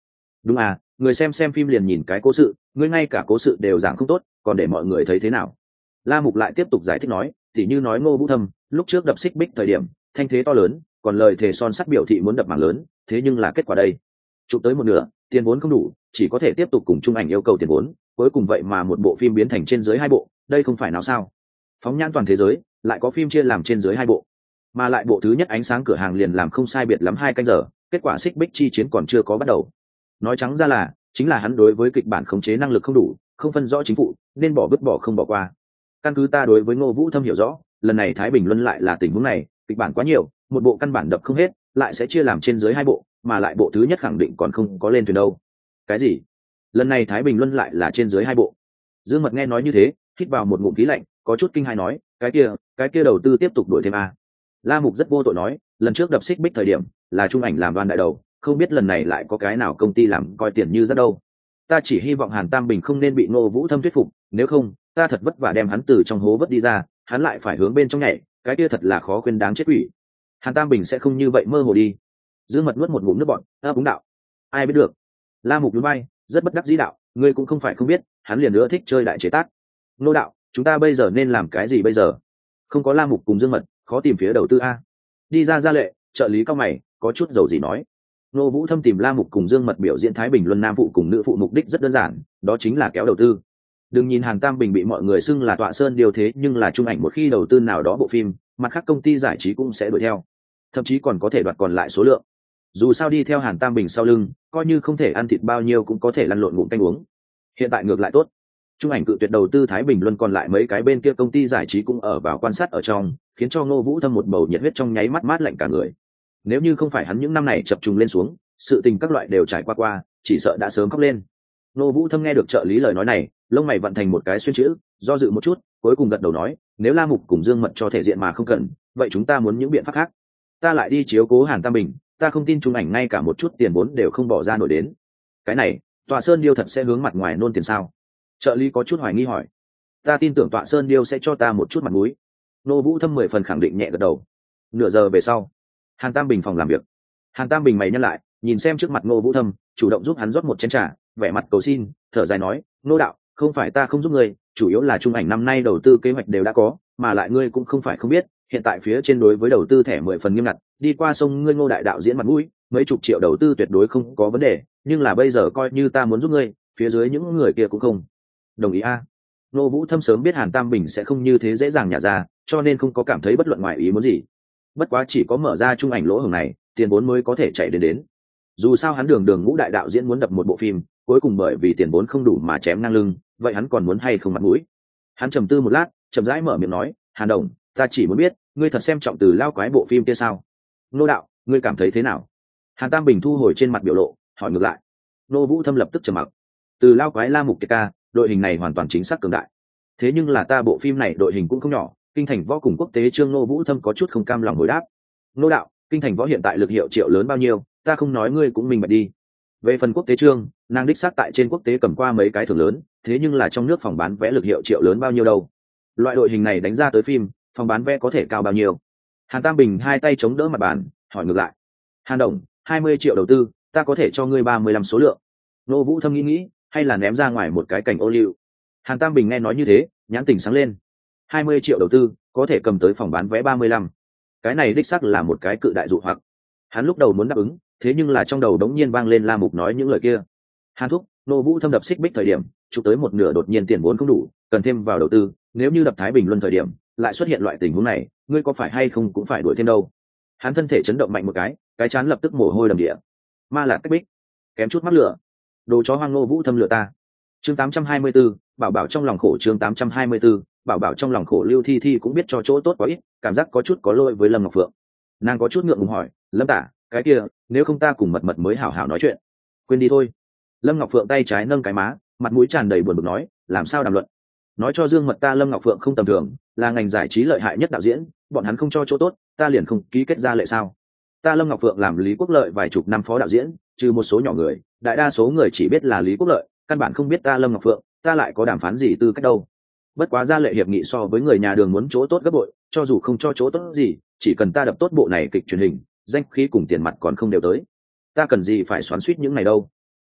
Đúng à, người xem phim liền nhìn cái cố sự, ngươi ngay cả cố sự đều giảng không tốt, còn để mọi người thấy thế nào? La Mục lại tiếp tục giải thích nói, tỉ như nói Ngô Vũ Thâm lúc trước đập xích bích thời điểm thanh thế to lớn, còn lời thề son sắt biểu thị muốn đập mảng lớn, thế nhưng là kết quả đây, chụp tới một nửa tiền vốn không đủ, chỉ có thể tiếp tục cùng Trung Ảnh yêu cầu tiền vốn, cuối cùng vậy mà một bộ phim biến thành trên dưới hai bộ, đây không phải nào sao? Phóng nhãn toàn thế giới lại có phim chia làm trên dưới hai bộ, mà lại bộ thứ nhất ánh sáng cửa hàng liền làm không sai biệt lắm 2 canh giờ, kết quả xích bích chi chiến còn chưa có bắt đầu. Nói trắng ra là chính là hắn đối với kịch bản khống chế năng lực không đủ, không phân rõ chính phủ nên bỏ vứt bỏ không bỏ qua. Căn cứ ta đối với Ngô Vũ Thâm hiểu rõ, lần này Thái Bình Luân lại là tình huống này, kịch bản quá nhiều, một bộ căn bản đập không hết, lại sẽ chia làm trên dưới hai bộ, mà lại bộ thứ nhất khẳng định còn không có lên thuyền đâu. Cái gì? Lần này Thái Bình Luân lại là trên dưới hai bộ? Dương Mật nghe nói như thế, hít vào một ngụm khí lạnh, có chút kinh hãi nói, cái kia đầu tư tiếp tục đuổi thêm a. La Mục rất vô tội nói, lần trước đập xích bích thời điểm là Trung Ảnh làm đoan đại đầu, không biết lần này lại có cái nào công ty làm coi tiền như rất đâu. Ta chỉ hy vọng Hàn Tam Bình không nên bị Ngô Vũ Thâm thuyết phục, nếu không ta thật vất vả đem hắn từ trong hố vớt đi ra, hắn lại phải hướng bên trong nhảy, cái kia thật là khó khuyên đáng chết quỷ. Hàn Tam Bình sẽ không như vậy mơ hồ đi. Dương Mật nuốt một ngụm nước bọt, đúng đạo, ai biết được. La Mục nhún vai, rất bất đắc dĩ đạo, ngươi cũng không phải không biết, hắn liền nữa thích chơi đại chế tác. Nô đạo, chúng ta bây giờ nên làm cái gì bây giờ? Không có La Mục cùng Dương Mật, khó tìm phía đầu tư a. Đi ra Lệ, trợ lý cao mày, có chút dầu gì nói. Ngô Vũ Thâm tìm La Mục cùng Dương Mật biểu diễn Thái Bình Luân nam phụ cùng nữ phụ mục đích rất đơn giản, đó chính là kéo đầu tư. Đừng nhìn Hàn Tam Bình bị mọi người xưng là tọa sơn điều thế, nhưng là Trung Ảnh một khi đầu tư nào đó bộ phim, mặt khác công ty giải trí cũng sẽ đuổi theo, thậm chí còn có thể đoạt còn lại số lượng. Dù sao đi theo Hàn Tam Bình sau lưng, coi như không thể ăn thịt bao nhiêu cũng có thể lăn lộn ngụm canh uống. Hiện tại ngược lại tốt, Trung Ảnh cự tuyệt đầu tư Thái Bình Luân, còn lại mấy cái bên kia công ty giải trí cũng ở vào quan sát ở trong, khiến cho Ngô Vũ Thâm một bầu nhiệt huyết trong nháy mắt mát lạnh cả người. Nếu như không phải hắn những năm này chập trùng lên xuống, sự tình các loại đều trải qua, chỉ sợ đã sớm khóc lên. Ngô Vũ Thâm nghe được trợ lý lời nói này, lông mày vận thành một cái xuyên chữ, do dự một chút, cuối cùng gật đầu nói, nếu La Mục cùng Dương Mật cho thể diện mà không cần, vậy chúng ta muốn những biện pháp khác. Ta lại đi chiếu cố Hàn Tam Bình, ta không tin Trung Ảnh ngay cả một chút tiền vốn đều không bỏ ra nổi đến. Cái này, Tọa Sơn Điêu thật sẽ hướng mặt ngoài nôn tiền sao? Trợ lý có chút hoài nghi hỏi. Ta tin tưởng Tọa Sơn Điêu sẽ cho ta một chút mặt mũi. Ngô Vũ Thâm 10 phần khẳng định nhẹ gật đầu. Nửa giờ về sau, Hàn Tam Bình phòng làm việc. Hàn Tam Bình mày nhăn lại, nhìn xem trước mặt Ngô Vũ Thâm, chủ động giúp hắn rót một chén trà, vẻ mặt cầu xin, thở dài nói, Ngô đạo, không phải ta không giúp ngươi, chủ yếu là Trung Ảnh năm nay đầu tư kế hoạch đều đã có, mà lại ngươi cũng không phải không biết, hiện tại phía trên đối với đầu tư thẻ 10 phần nghiêm ngặt, đi qua sông ngươi Ngô đại đạo diễn mặt mũi, mấy chục triệu đầu tư tuyệt đối không có vấn đề, nhưng là bây giờ coi như ta muốn giúp ngươi, phía dưới những người kia cũng không đồng ý a. Ngô Vũ Thâm sớm biết Hàn Tam Bình sẽ không như thế dễ dàng nhả ra, cho nên không có cảm thấy bất luận ngoài ý muốn gì. Bất quá chỉ có mở ra Trung Ảnh lỗ hổng này, tiền vốn mới có thể chạy đến. Dù sao hắn đường ngũ đại đạo diễn muốn đập một bộ phim, cuối cùng bởi vì tiền vốn không đủ mà chém ngang lưng, vậy hắn còn muốn hay không mặt mũi? Hắn trầm tư một lát, chậm rãi mở miệng nói, Hàn Đồng, ta chỉ muốn biết, ngươi thật xem trọng Từ Lao Quái bộ phim kia sao? Nô đạo, ngươi cảm thấy thế nào? Hàn Tam Bình thu hồi trên mặt biểu lộ, hỏi ngược lại. Nô Vũ Thâm lập tức trầm mặc. Từ Lao Quái La Mục Kiệt ca, đội hình này hoàn toàn chính xác cường đại. Thế nhưng là ta bộ phim này đội hình cũng không nhỏ, kinh thành võ cùng quốc tế trương. Nô Vũ Thâm có chút không cam lòng hồi đáp. Nô đạo, kinh thành võ hiện tại lực hiệu triệu lớn bao nhiêu, ta không nói ngươi cũng minh bạch đi. Về phần quốc tế trương, nàng đích xác tại trên quốc tế cầm qua mấy cái thưởng lớn, thế nhưng là trong nước phòng bán vé lực hiệu triệu lớn bao nhiêu đâu. Loại đội hình này đánh ra tới phim, phòng bán vé có thể cao bao nhiêu? Hàn Tam Bình hai tay chống đỡ mặt bàn, hỏi ngược lại. Hàn Đồng, 20 triệu đầu tư, ta có thể cho ngươi 35 số lượng. Nô Vũ Thâm nghĩ, hay là ném ra ngoài một cái cảnh ô liu. Hàn Tam Bình nghe nói như thế, nhãn tình sáng lên. 20 triệu đầu tư, có thể cầm tới phòng bán vé 35. Cái này đích xác là một cái cự đại dụ hoặc. Hắn lúc đầu muốn đáp ứng, thế nhưng là trong đầu đống nhiên vang lên La Mục nói những lời kia. Hàn thúc, Nô Vũ Thâm đập xích bích thời điểm, chụp tới một nửa đột nhiên tiền vốn không đủ, cần thêm vào đầu tư, nếu như đập Thái Bình Luân thời điểm, lại xuất hiện loại tình huống này, ngươi có phải hay không cũng phải đuổi thêm đâu. Hắn thân thể chấn động mạnh một cái chán lập tức mồ hôi đầm địa. Ma Lạc Cách Bích, kém chút mắc lửa. Đồ chó hoang. Nô Vũ Thâm lừa ta. Chương 824, bảo bảo trong lòng khổ. Chương 824, bảo bảo trong lòng khổ. Lưu Thi Thi cũng biết cho chỗ tốt quá ít, cảm giác có chút có lỗi với Lâm Ngọc Phượng. Nàng có chút ngượng ngùng hỏi, Lâm tả, cái kia, nếu không ta cùng mật mật mới hảo hảo nói chuyện. Quên đi thôi. Lâm Ngọc Phượng tay trái nâng cái má, mặt mũi tràn đầy buồn bực nói, làm sao đàm luận? Nói cho Dương Mật ta Lâm Ngọc Phượng không tầm thường, là ngành giải trí lợi hại nhất đạo diễn, bọn hắn không cho chỗ tốt, ta liền không ký kết ra lệ sao? Ta Lâm Ngọc Phượng làm Lý Quốc Lợi vài chục năm phó đạo diễn, trừ một số nhỏ người, đại đa số người chỉ biết là Lý Quốc Lợi, căn bản không biết ta Lâm Ngọc Phượng, ta lại có đàm phán gì tư cách đâu. Bất quá ra lệ hiệp nghị so với người nhà đường muốn chỗ tốt gấp bội, cho dù không cho chỗ tốt gì, chỉ cần ta đập tốt bộ này kịch truyền hình, danh khí cùng tiền mặt còn không đều tới, ta cần gì phải xoắn xuýt những này đâu.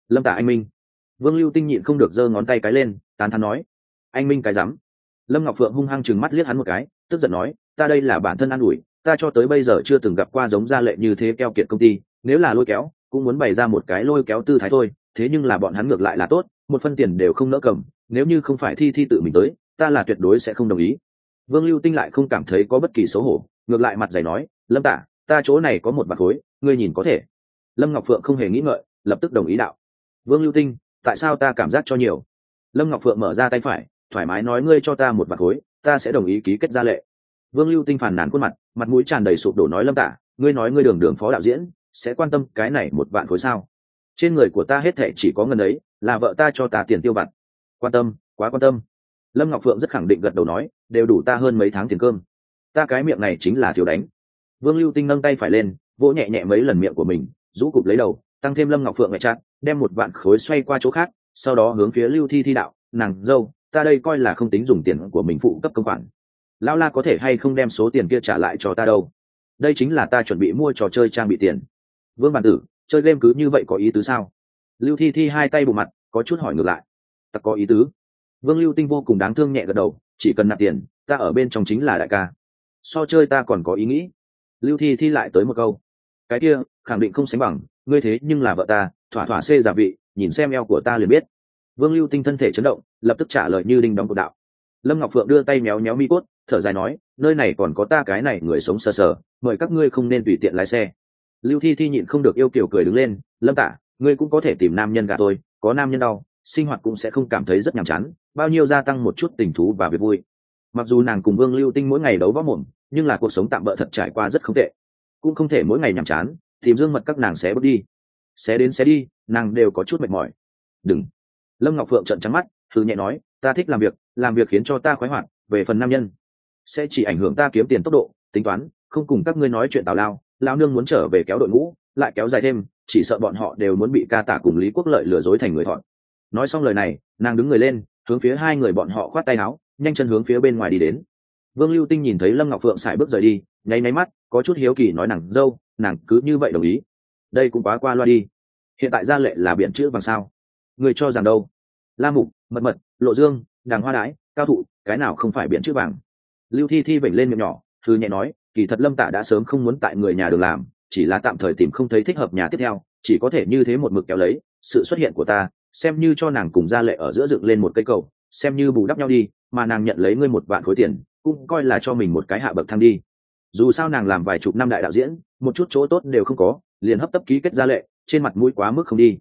Lâm Tả anh minh. Vương Lưu Tinh nhịn không được giơ ngón tay cái lên, tán thán nói: anh minh cái rắm. Lâm Ngọc Phượng hung hăng chừng mắt liếc hắn một cái, tức giận nói: ta đây là bản thân an ủi, ta cho tới bây giờ chưa từng gặp qua giống Gia Lệ như thế keo kiệt công ty, nếu là lôi kéo cũng muốn bày ra một cái lôi kéo tư thái thôi, thế nhưng là bọn hắn ngược lại là tốt, một phân tiền đều không nỡ cầm, nếu như không phải Thi Thi tự mình tới, ta là tuyệt đối sẽ không đồng ý. Vương Lưu Tinh lại không cảm thấy có bất kỳ xấu hổ, ngược lại mặt dày nói: Lâm Tả, ta chỗ này có một bạc khối, ngươi nhìn có thể. Lâm Ngọc Phượng không hề nghĩ ngợi, lập tức đồng ý đạo: Vương Lưu Tinh, tại sao ta cảm giác cho nhiều? Lâm Ngọc Phượng mở ra tay phải, thoải mái nói: ngươi cho ta một bạc khối, ta sẽ đồng ý ký kết Gia Lệ. Vương Lưu Tinh phàn nàn khuôn mặt, mặt mũi tràn đầy sụp đổ nói: Lâm Tả, ngươi nói ngươi đường đường phó đạo diễn sẽ quan tâm cái này một vạn khối sao? Trên người của ta hết thệ chỉ có ngân ấy, là vợ ta cho ta tiền tiêu vặt. Quan tâm, quá quan tâm. Lâm Ngọc Phượng rất khẳng định gật đầu nói: đều đủ ta hơn mấy tháng tiền cơm, ta cái miệng này chính là thiếu đánh. Vương Lưu Tinh nâng tay phải lên, vỗ nhẹ nhẹ mấy lần miệng của mình, rũ cụp lấy đầu, tăng thêm Lâm Ngọc Phượng ngại chặt, đem một vạn khối xoay qua chỗ khác, sau đó hướng phía Lưu Thi Thi đạo: nàng dâu, ta đây coi là không tính dùng tiền của mình phụ cấp công khoản, lão la có thể hay không đem số tiền kia trả lại cho ta đâu, đây chính là ta chuẩn bị mua trò chơi trang bị tiền. Vương bản tử, chơi game cứ như vậy có ý tứ sao? Lưu Thi Thi hai tay bù mặt, có chút hỏi ngược lại. Ta có ý tứ. Vương Lưu Tinh vô cùng đáng thương nhẹ gật đầu, chỉ cần nạp tiền, ta ở bên trong chính là đại ca, so chơi ta còn có ý nghĩ. Lưu Thi Thi lại tới một câu: cái kia khẳng định không sánh bằng, ngươi thế nhưng là vợ ta, thỏa thỏa xê giả vị, nhìn xem eo của ta liền biết. Vương Lưu Tinh thân thể chấn động, lập tức trả lời như đinh đóng cột đạo. Lâm Ngọc Phượng đưa tay méo méo mi cốt, thở dài nói: nơi này còn có ta cái này người sống sờ sờ, mời các ngươi không nên tùy tiện lái xe. Lưu Thi Thi nhịn không được yêu kiều cười đứng lên: Lâm Tả, ngươi cũng có thể tìm nam nhân gả tôi, có nam nhân đau, sinh hoạt cũng sẽ không cảm thấy rất nhàm chán, bao nhiêu gia tăng một chút tình thú và việc vui. Mặc dù nàng cùng Vương Lưu Tinh mỗi ngày đấu võ mồm, nhưng là cuộc sống tạm bỡ thật trải qua rất không tệ, cũng không thể mỗi ngày nhàm chán tìm dương mật các nàng xé bước đi, xé đến xé đi, nàng đều có chút mệt mỏi. Đừng. Lâm Ngọc Phượng trợn trắng mắt, hừ nhẹ nói: ta thích làm việc khiến cho ta khoái hoạt, về phần nam nhân sẽ chỉ ảnh hưởng ta kiếm tiền tốc độ, tính toán không cùng các ngươi nói chuyện tào lao, lao nương muốn trở về kéo đội ngũ, lại kéo dài thêm, chỉ sợ bọn họ đều muốn bị Ca Tả cùng Lý Quốc Lợi lừa dối thành người thọn. Nói xong lời này, nàng đứng người lên, hướng phía hai người bọn họ khoát tay áo, nhanh chân hướng phía bên ngoài đi đến. Vương Lưu Tinh nhìn thấy Lâm Ngọc Phượng sải bước rời đi, nháy nháy mắt, có chút hiếu kỳ nói: nàng dâu, nàng cứ như vậy đồng ý? Đây cũng quá qua loa đi. Hiện tại Gia Lệ là biển chữ vàng sao? Người cho rằng đâu? La Mục, Mật Mật, Lộ Dương, Đàng Hoa Đái, Cao Thụ, cái nào không phải biển chữ vàng? Lưu Thi Thi vểnh lên miệng nhỏ, thư nhẹ nói: kỳ thật Lâm Tả đã sớm không muốn tại người nhà đường làm, chỉ là tạm thời tìm không thấy thích hợp nhà tiếp theo, chỉ có thể như thế một mực kéo lấy. Sự xuất hiện của ta xem như cho nàng cùng Gia Lệ ở giữa dựng lên một cây cầu, xem như bù đắp nhau đi, mà nàng nhận lấy ngươi một vạn khối tiền, cũng coi là cho mình một cái hạ bậc thang đi. Dù sao nàng làm vài chục năm đại đạo diễn, một chút chỗ tốt đều không có, liền hấp tấp ký kết Gia Lệ, trên mặt mũi quá mức không đi.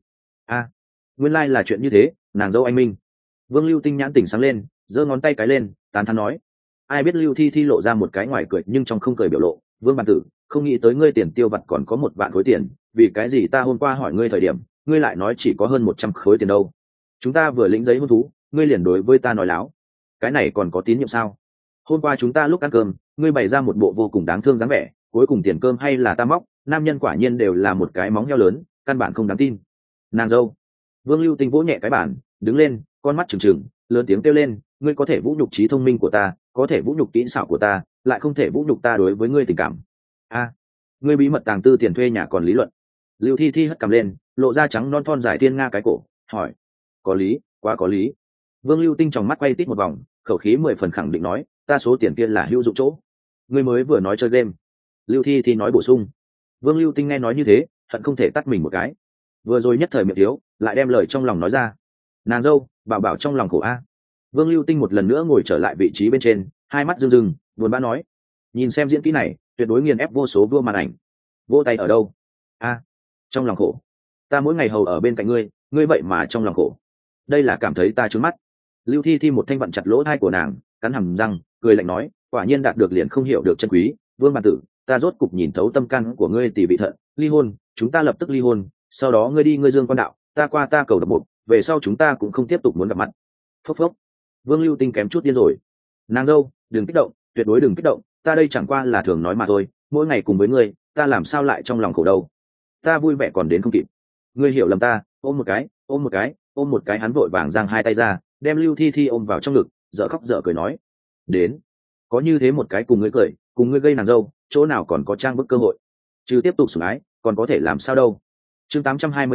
Nguyên lai là chuyện như thế, nàng dâu anh minh. Vương Lưu Tinh nhãn tỉnh sáng lên, giơ ngón tay cái lên, tán thán nói. Ai biết Lưu Thi Thi lộ ra một cái ngoài cười nhưng trong không cười biểu lộ: Vương bản tử, không nghĩ tới ngươi tiền tiêu vặt còn có một vạn khối tiền, vì cái gì ta hôm qua hỏi ngươi thời điểm, ngươi lại nói chỉ có hơn 100 khối tiền đâu? Chúng ta vừa lĩnh giấy hôn thú, ngươi liền đối với ta nói láo, cái này còn có tín nhiệm sao? Hôm qua chúng ta lúc ăn cơm, ngươi bày ra một bộ vô cùng đáng thương dáng vẻ, cuối cùng tiền cơm hay là ta móc, nam nhân quả nhiên đều là một cái móng heo lớn, căn bản không đáng tin. Nàng dâu. Vương Lưu Tinh vỗ nhẹ cái bản, đứng lên, con mắt trừng trừng, lớn tiếng kêu lên: ngươi có thể vũ nhục trí thông minh của ta, có thể vũ nhục kỹ xảo của ta, lại không thể vũ nhục ta đối với ngươi tình cảm. Ngươi bí mật tàng tư tiền thuê nhà còn lý luận? Lưu Thi Thi hất cằm lên, lộ ra trắng non thon dài thiên nga cái cổ, hỏi: có lý, quá có lý. Vương Lưu Tinh tròng mắt quay tít một vòng, khẩu khí 10 phần khẳng định nói: ta số tiền kia là hữu dụng chỗ. Ngươi mới vừa nói chơi game. Lưu Thi Thi nói bổ sung. Vương Lưu Tinh nghe nói như thế, hận không thể tắt mình một cái. Vừa rồi nhất thời miệng thiếu, lại đem lời trong lòng nói ra. Nàng dâu, bảo bảo trong lòng khổ a. Vương Lưu Tinh một lần nữa ngồi trở lại vị trí bên trên, hai mắt rưng rưng, buồn bã nói: nhìn xem diễn kỹ này, tuyệt đối nghiền ép vô số vua màn ảnh. Vỗ tay ở đâu? Trong lòng khổ. Ta mỗi ngày hầu ở bên cạnh ngươi, ngươi vậy mà trong lòng khổ. Đây là cảm thấy ta trướng mắt. Lưu Thi Thi một thanh vặn chặt lỗ tai của nàng, cắn hàm răng, cười lạnh nói: quả nhiên đạt được liền không hiểu được chân quý. Vương bản tử, ta rốt cục nhìn thấu tâm căn của ngươi tỷ vị thận, ly hôn, chúng ta lập tức ly hôn, sau đó ngươi đi ngươi dương quan đạo, ta qua ta cầu độc bộ, về sau chúng ta cũng không tiếp tục muốn gặp mặt. Phốc phốc. Vương Lưu Tinh kém chút điên rồi. Nàng dâu, đừng kích động, tuyệt đối đừng kích động, ta đây chẳng qua là thường nói mà thôi, mỗi ngày cùng với ngươi, ta làm sao lại trong lòng khổ đâu? Ta vui vẻ còn đến không kịp. Ngươi hiểu lầm ta, ôm một cái, ôm một cái, ôm một cái. Hắn vội vàng giang hai tay ra, đem Lưu Thi Thi ôm vào trong ngực, dở khóc dở cười nói: đến, có như thế một cái cùng ngươi cười, cùng ngươi gây nàng dâu, chỗ nào còn có trang bức cơ hội? Chứ tiếp tục sủng ái, còn có thể làm sao đâu? Chương 825,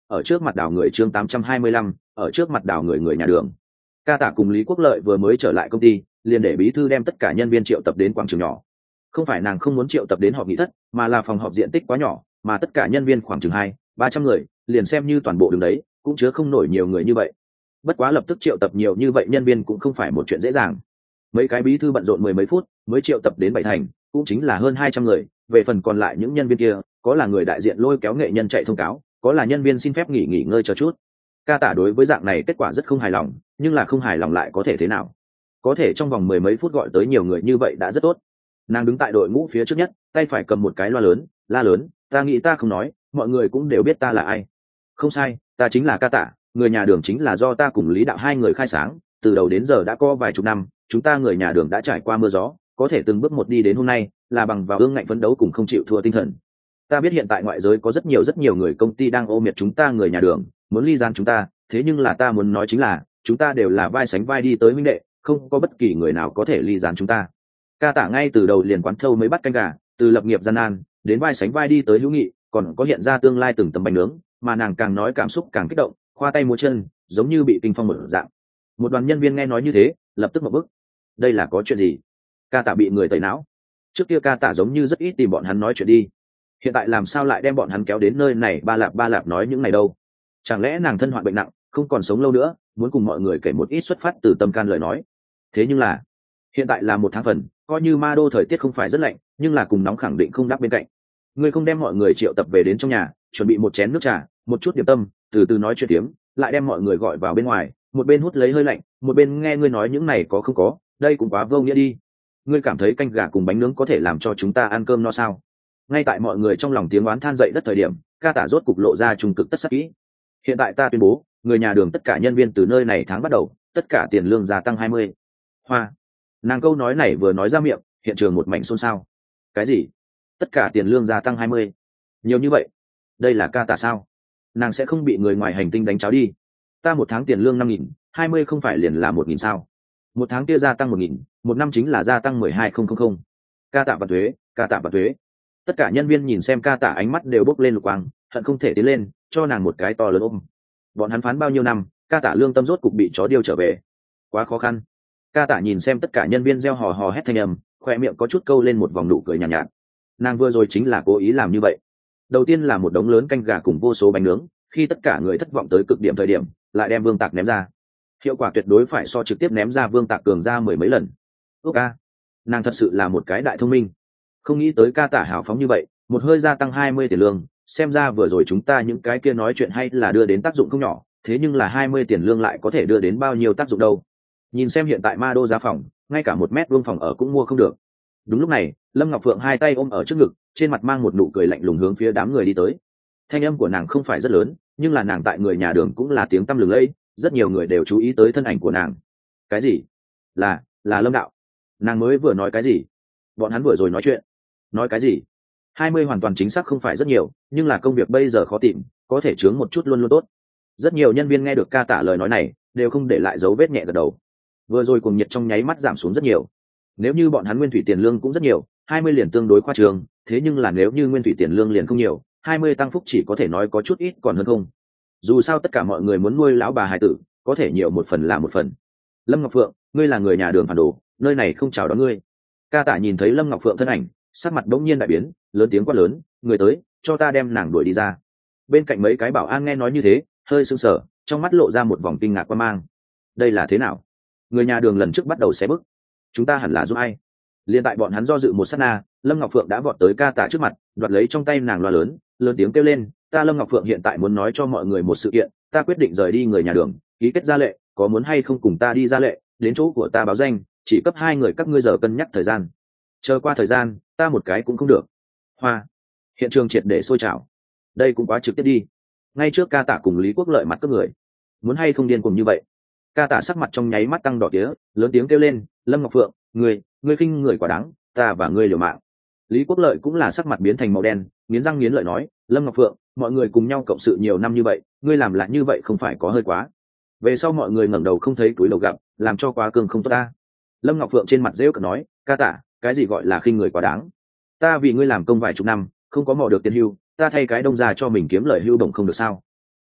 ở trước mặt đảo người chương 825, ở trước mặt đảo người nhà đường. Ca Tả cùng Lý Quốc Lợi vừa mới trở lại công ty, liền để bí thư đem tất cả nhân viên triệu tập đến quảng trường nhỏ. Không phải nàng không muốn triệu tập đến họp nghị thất, mà là phòng họp diện tích quá nhỏ, mà tất cả nhân viên khoảng chừng 200-300 người, liền xem như toàn bộ đường đấy, cũng chứa không nổi nhiều người như vậy. Bất quá lập tức triệu tập nhiều như vậy nhân viên cũng không phải một chuyện dễ dàng. Mấy cái bí thư bận rộn mười mấy phút, mới triệu tập đến 7 thành, cũng chính là hơn 200 người, về phần còn lại những nhân viên kia, có là người đại diện lôi kéo nghệ nhân chạy thông cáo, có là nhân viên xin phép nghỉ ngơi cho chút. Ca Tả đối với dạng này kết quả rất không hài lòng, nhưng là không hài lòng lại có thể thế nào? Có thể trong vòng mười mấy phút gọi tới nhiều người như vậy đã rất tốt. Nàng đứng tại đội ngũ phía trước nhất, tay phải cầm một cái loa lớn, la lớn, ta nghĩ ta không nói, mọi người cũng đều biết ta là ai. Không sai, ta chính là Ca Tả, người nhà đường chính là do ta cùng Lý Đạo hai người khai sáng, từ đầu đến giờ đã có vài chục năm, chúng ta người nhà đường đã trải qua mưa gió, có thể từng bước một đi đến hôm nay, là bằng vào ương ngạnh phấn đấu cùng không chịu thua tinh thần. Ta biết hiện tại ngoại giới có rất nhiều người công ty đang ô miệt chúng ta người nhà đường, muốn ly gián chúng ta, thế nhưng là ta muốn nói chính là, chúng ta đều là vai sánh vai đi tới huynh đệ, không có bất kỳ người nào có thể ly gián chúng ta. Ca Tả ngay từ đầu liền quán thâu mới bắt canh gà, từ lập nghiệp gian nan đến vai sánh vai đi tới hữu nghị, còn có hiện ra tương lai từng tấm bánh nướng, mà nàng càng nói cảm xúc càng kích động, khoa tay múa chân, giống như bị kinh phong mở dạng. Một đoàn nhân viên nghe nói như thế, lập tức một bức. Đây là có chuyện gì? Ca Tả bị người tẩy não. Trước kia Ca Tả giống như rất ít tìm bọn hắn nói chuyện đi, hiện tại làm sao lại đem bọn hắn kéo đến nơi này ba lạp nói những này đâu? Chẳng lẽ nàng thân hoạn bệnh nặng, không còn sống lâu nữa, muốn cùng mọi người kể một ít xuất phát từ tâm can lời nói? Thế nhưng là hiện tại là 1 tháng phần, coi như ma đô thời tiết không phải rất lạnh, nhưng là cùng nóng khẳng định không đáp bên cạnh. Ngươi không đem mọi người triệu tập về đến trong nhà, chuẩn bị một chén nước trà, một chút điểm tâm, từ từ nói chuyện tiếm, lại đem mọi người gọi vào bên ngoài, một bên hút lấy hơi lạnh, một bên nghe ngươi nói những này có không có, đây cũng quá vô nghĩa đi. Ngươi cảm thấy canh gà cùng bánh nướng có thể làm cho chúng ta ăn cơm no sao? Ngay tại mọi người trong lòng tiếng oán than dậy đất thời điểm, Ca Tả rốt cục lộ ra trung cực tất sắc kỹ. Hiện tại ta tuyên bố, người nhà đường tất cả nhân viên từ nơi này tháng bắt đầu, tất cả tiền lương gia tăng 20. Hoa. Nàng câu nói này vừa nói ra miệng, hiện trường một mảnh xôn xao. Cái gì? Tất cả tiền lương gia tăng 20? Nhiều như vậy? Đây là Ca Tả sao? Nàng sẽ không bị người ngoài hành tinh đánh cháo đi. Ta 1 tháng tiền lương 5.000, 20 không phải liền là 1.000 sao? 1 tháng kia gia tăng 1.000, 1 năm chính là gia tăng 12.000. Ca Tả và thuế, Ca Tả và thuế. Tất cả nhân viên nhìn xem Ca Tả ánh mắt đều bốc lên lục quang, hận không thể tiến lên cho nàng một cái to lớn ôm. Bọn hắn phán bao nhiêu năm, Ca Tả lương tâm rốt cục bị chó điêu trở về, quá khó khăn. Ca Tả nhìn xem tất cả nhân viên reo hò hò hét thanh âm, khoe miệng có chút câu lên một vòng nụ cười nhàn nhạt. Nàng vừa rồi chính là cố ý làm như vậy. Đầu tiên là một đống lớn canh gà cùng vô số bánh nướng, khi tất cả người thất vọng tới cực điểm thời điểm, lại đem Vương Tạc ném ra. Hiệu quả tuyệt đối phải so trực tiếp ném ra Vương Tạc cường ra 10 mấy lần. Úc a, nàng thật sự là một cái đại thông minh. Không nghĩ tới Ca Tả hào phóng như vậy, một hơi gia tăng 20 tiền lương, xem ra vừa rồi chúng ta những cái kia nói chuyện hay là đưa đến tác dụng không nhỏ, thế nhưng là 20 tiền lương lại có thể đưa đến bao nhiêu tác dụng đâu. Nhìn xem hiện tại ma đô giá phòng, ngay cả 1 mét vuông phòng ở cũng mua không được. Đúng lúc này, Lâm Ngọc Phượng hai tay ôm ở trước ngực, trên mặt mang một nụ cười lạnh lùng hướng phía đám người đi tới. Thanh âm của nàng không phải rất lớn, nhưng là nàng tại người nhà đường cũng là tiếng tăm lừng lẫy, rất nhiều người đều chú ý tới thân ảnh của nàng. Cái gì? Là Lâm Đạo. Nàng mới vừa nói cái gì? Bọn hắn vừa rồi nói chuyện. Nói cái gì? 20 hoàn toàn chính xác không phải rất nhiều, nhưng là công việc bây giờ khó tìm, có thể chướng một chút luôn luôn tốt. Rất nhiều nhân viên nghe được Ca Tả lời nói này, đều không để lại dấu vết nhẹ gật đầu. Vừa rồi cuồng nhiệt trong nháy mắt giảm xuống rất nhiều. Nếu như bọn hắn nguyên thủy tiền lương cũng rất nhiều, 20 liền tương đối khoa trương, thế nhưng là nếu như nguyên thủy tiền lương liền không nhiều, 20 tăng phúc chỉ có thể nói có chút ít còn hơn không. Dù sao tất cả mọi người muốn nuôi lão bà hài tử, có thể nhiều một phần là một phần. Lâm Ngọc Phượng, ngươi là người nhà đường phản đồ, nơi này không chào đón ngươi. Ca Tả nhìn thấy Lâm Ngọc Phượng thân ảnh, sắc mặt bỗng nhiên đại biến, lớn tiếng quát lớn, người tới, cho ta đem nàng đuổi đi ra. Bên cạnh mấy cái bảo an nghe nói như thế, hơi sững sờ, trong mắt lộ ra một vòng kinh ngạc quan mang. Đây là thế nào? Người nhà đường lần trước bắt đầu xé bức, chúng ta hẳn là giúp ai? Liên tại bọn hắn do dự một sát na, Lâm Ngọc Phượng đã vọt tới Ca Tả trước mặt, đoạt lấy trong tay nàng loa lớn, lớn tiếng kêu lên, ta Lâm Ngọc Phượng hiện tại muốn nói cho mọi người một sự kiện, ta quyết định rời đi người nhà đường, ký kết gia lệ, có muốn hay không cùng ta đi gia lệ, đến chỗ của ta báo danh, chỉ cấp 2 người các ngươi giờ cân nhắc thời gian. Chờ qua thời gian, ta một cái cũng không được. Hoa. Hiện trường triệt để sôi trào. Đây cũng quá trực tiếp đi. Ngay trước Ca Tả cùng Lý Quốc Lợi mặt các người, muốn hay không điên cùng như vậy? Ca Tả sắc mặt trong nháy mắt tăng đỏ tía, lớn tiếng kêu lên, Lâm Ngọc Phượng, ngươi khinh người quá đáng, ta và ngươi liều mạng. Lý Quốc Lợi cũng là sắc mặt biến thành màu đen, nghiến răng nghiến lợi nói, Lâm Ngọc Phượng, mọi người cùng nhau cộng sự nhiều năm như vậy, ngươi làm lại như vậy không phải có hơi quá? Về sau mọi người ngẩng đầu không thấy túi đầu gặp, làm cho quá cương không tốt ta. Lâm Ngọc Phượng trên mặt rêu cợt nói, Ca Tả, cái gì gọi là khinh người quá đáng? Ta vì ngươi làm công vài chục năm, không có mò được tiền hưu, ta thay cái đông ra cho mình kiếm lời hưu đồng không được sao?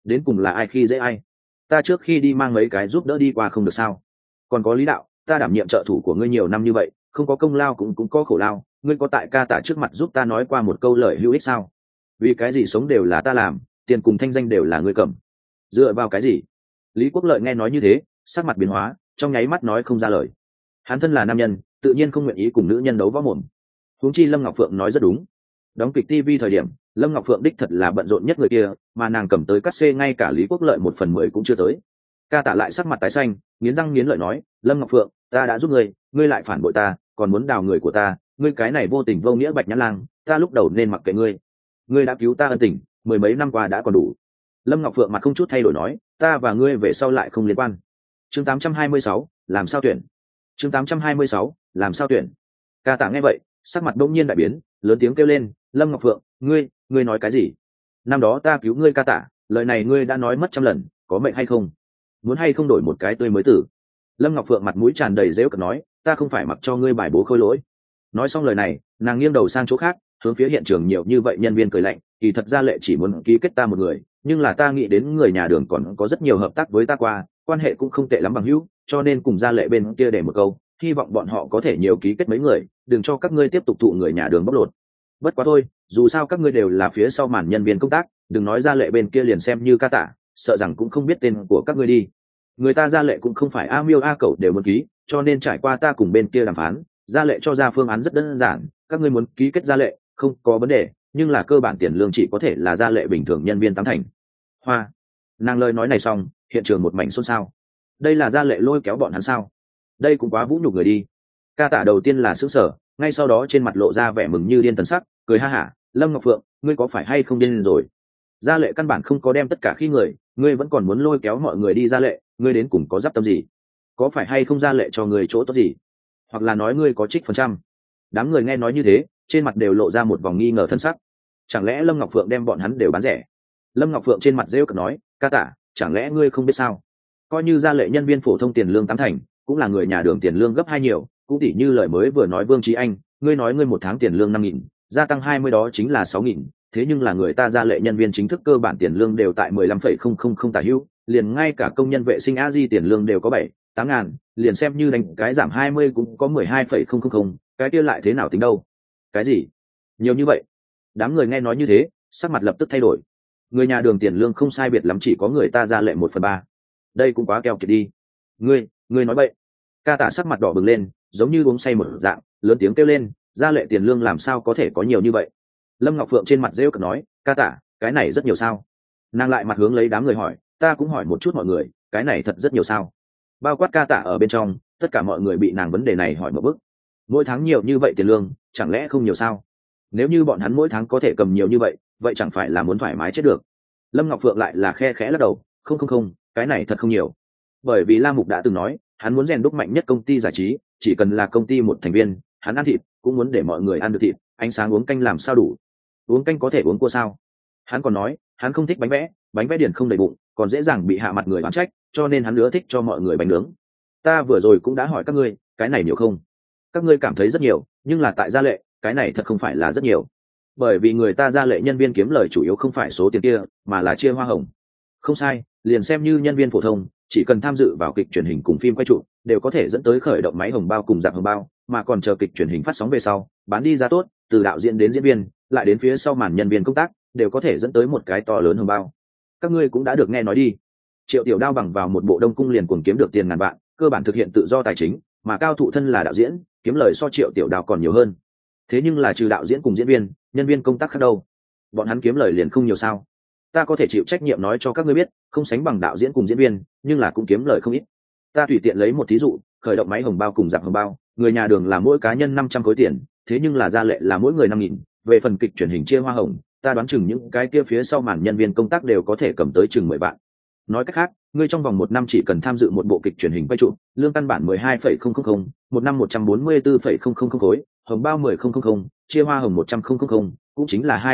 đến cùng là ai khi dễ ai? Ta trước khi đi mang mấy cái giúp đỡ đi qua không được sao? Còn có Lý đạo, ta đảm nhiệm trợ thủ của ngươi nhiều năm như vậy, không có công lao cũng có khổ lao, ngươi có tại ca tả trước mặt giúp ta nói qua một câu lời hữu ích sao? Vì cái gì sống đều là ta làm, tiền cùng thanh danh đều là ngươi cầm, dựa vào cái gì? Lý Quốc Lợi nghe nói như thế, sắc mặt biến hóa, trong nháy mắt nói không ra lời. Hắn thân là nam nhân, tự nhiên không nguyện ý cùng nữ nhân đấu võ mồm. Huống chi Lâm Ngọc Phượng nói rất đúng. Đóng kịch TV thời điểm, Lâm Ngọc Phượng đích thật là bận rộn nhất người kia, mà nàng cầm tới cắt xê ngay cả Lý Quốc Lợi 1/10 cũng chưa tới. Ca Tả lại sắc mặt tái xanh, nghiến răng nghiến lợi nói, Lâm Ngọc Phượng, ta đã giúp ngươi, ngươi lại phản bội ta, còn muốn đào người của ta, ngươi cái này vô tình vô nghĩa bạch nhãn lang, ta lúc đầu nên mặc kệ ngươi. Ngươi đã cứu ta ân tình, mười mấy năm qua đã còn đủ. Lâm Ngọc Phượng mặt không chút thay đổi nói, ta và ngươi về sau lại không liên quan. Chương 826, làm sao tuyển? Chương 826, làm sao tuyển? Ca Tả nghe vậy, sắc mặt đông nhiên đại biến, lớn tiếng kêu lên, Lâm Ngọc Phượng, ngươi nói cái gì? Năm đó ta cứu ngươi Ca Tả, lời này ngươi đã nói mất trăm lần, có mệnh hay không? Muốn hay không đổi một cái tươi mới tử? Lâm Ngọc Phượng mặt mũi tràn đầy giễu cợt nói, ta không phải mặc cho ngươi bài bố khôi lỗi. Nói xong lời này, nàng nghiêng đầu sang chỗ khác, hướng phía hiện trường nhiều như vậy nhân viên cười lạnh, kỳ thật ra lệ chỉ muốn ký kết ta một người, nhưng là ta nghĩ đến người nhà Đường còn có rất nhiều hợp tác với ta qua, quan hệ cũng không tệ lắm bằng hữu, cho nên cùng ra lệ bên kia để một câu, hy vọng bọn họ có thể nhiều ký kết mấy người, đừng cho các ngươi tiếp tục thụ người nhà Đường bóc lột. Bất quá thôi, dù sao các ngươi đều là phía sau màn nhân viên công tác, đừng nói ra lệ bên kia liền xem như Ca Tả, sợ rằng cũng không biết tên của các ngươi đi. Người ta ra lệ cũng không phải a miêu a cẩu đều muốn ký, cho nên trải qua ta cùng bên kia đàm phán, ra lệ cho ra phương án rất đơn giản, các ngươi muốn ký kết ra lệ không có vấn đề, nhưng là cơ bản tiền lương chỉ có thể là ra lệ bình thường nhân viên tám thành. Hoa. Nàng lời nói này xong, hiện trường một mảnh xôn xao. Đây là ra lệ lôi kéo bọn hắn sao? Đây cũng quá vũ nhục người đi. Ca Tả đầu tiên là sững sờ, ngay sau đó trên mặt lộ ra vẻ mừng như điên tần sắc, cười ha hả, Lâm Ngọc Phượng, ngươi có phải hay không điên rồi? Gia lệ căn bản không có đem tất cả khi người, ngươi vẫn còn muốn lôi kéo mọi người đi ra lệ, ngươi đến cùng có giáp tâm gì? Có phải hay không ra lệ cho người chỗ tốt gì? Hoặc là nói ngươi có trích phần trăm? Đám người nghe nói như thế, trên mặt đều lộ ra một vòng nghi ngờ thân sắc. Chẳng lẽ Lâm Ngọc Phượng đem bọn hắn đều bán rẻ? Lâm Ngọc Phượng trên mặt rêu cợt nói, Ca Tả, chẳng lẽ ngươi không biết sao? Coi như ra lệ nhân viên phổ thông tiền lương tám thành, cũng là người nhà Đường tiền lương gấp hai nhiều, cũng tỉ như lời mới vừa nói Vương Chí Anh, ngươi nói ngươi một tháng tiền lương 5.000, gia tăng 20 đó chính là 6.000, thế nhưng là người ta ra lệ nhân viên chính thức cơ bản tiền lương đều tại 15,000 tả hữu, liền ngay cả công nhân vệ sinh a di tiền lương đều có 7-8 ngàn, liền xem như đánh cái giảm 20 cũng có 12,000, cái kia lại thế nào tính đâu? Cái gì? Nhiều như vậy? Đám người nghe nói như thế, sắc mặt lập tức thay đổi. Người nhà Đường tiền lương không sai biệt lắm chỉ có người ta ra lệ 1/3. Đây cũng quá keo kiệt đi. Ngươi nói bậy. Ca Tả sắc mặt đỏ bừng lên, giống như uống say một dạng, lớn tiếng kêu lên, ra lệ tiền lương làm sao có thể có nhiều như vậy? Lâm Ngọc Phượng trên mặt rêu cợt nói, Ca Tả, cái này rất nhiều sao? Nàng lại mặt hướng lấy đám người hỏi, ta cũng hỏi một chút mọi người, cái này thật rất nhiều sao? Bao quát Ca Tả ở bên trong, tất cả mọi người bị nàng vấn đề này hỏi một bức. Mỗi tháng nhiều như vậy tiền lương, chẳng lẽ không nhiều sao? Nếu như bọn hắn mỗi tháng có thể cầm nhiều như vậy, vậy chẳng phải là muốn thoải mái chết được? Lâm Ngọc Phượng lại là khe khẽ lắc đầu, không, cái này thật không nhiều. Bởi vì La Mục đã từng nói, hắn muốn rèn đúc mạnh nhất công ty giải trí, chỉ cần là công ty một thành viên, hắn ăn thịt cũng muốn để mọi người ăn được thịt, ánh sáng uống canh làm sao đủ? Uống canh có thể uống cua sao? Hắn còn nói, hắn không thích bánh vẽ điển không đầy bụng, còn dễ dàng bị hạ mặt người oán trách, cho nên hắn ưa thích cho mọi người bánh nướng. Ta vừa rồi cũng đã hỏi các ngươi, cái này nhiều không? Các ngươi cảm thấy rất nhiều, nhưng là tại gia lệ, cái này thật không phải là rất nhiều. Bởi vì người ta gia lệ nhân viên kiếm lời chủ yếu không phải số tiền kia, mà là chia hoa hồng. Không sai, liền xem như nhân viên phổ thông, chỉ cần tham dự vào kịch truyền hình cùng phim quay trụ, đều có thể dẫn tới khởi động máy hồng bao cùng dạng hồng bao, mà còn chờ kịch truyền hình phát sóng về sau, bán đi giá tốt, từ đạo diễn đến diễn viên, lại đến phía sau màn nhân viên công tác, đều có thể dẫn tới một cái to lớn hồng bao. Các ngươi cũng đã được nghe nói đi. Triệu Tiểu Đao bằng vào một bộ Đông Cung liền cuồng kiếm được tiền ngàn vạn, cơ bản thực hiện tự do tài chính, mà Cao Thụ thân là đạo diễn, kiếm lời so Triệu Tiểu Đao còn nhiều hơn. Thế nhưng là trừ đạo diễn cùng diễn viên, nhân viên công tác khác đâu? Bọn hắn kiếm lời liền không nhiều sao? Ta có thể chịu trách nhiệm nói cho các ngươi biết, không sánh bằng đạo diễn cùng diễn viên, nhưng là cũng kiếm lời không ít. Ta tùy tiện lấy một thí dụ, khởi động máy hồng bao cùng giảm hồng bao, người nhà Đường là mỗi cá nhân 500 khối tiền, thế nhưng là gia lệ là mỗi người 5.000. Về phần kịch truyền hình chia hoa hồng, ta đoán chừng những cái kia phía sau màn nhân viên công tác đều có thể cầm tới chừng 10 vạn. Nói cách khác, ngươi trong vòng 1 năm chỉ cần tham dự một bộ kịch truyền hình quay trụ, lương căn bản 12,000, một năm 144,000 khối, hồng bao 10,000, chia hoa hồng 100,000, cũng chính là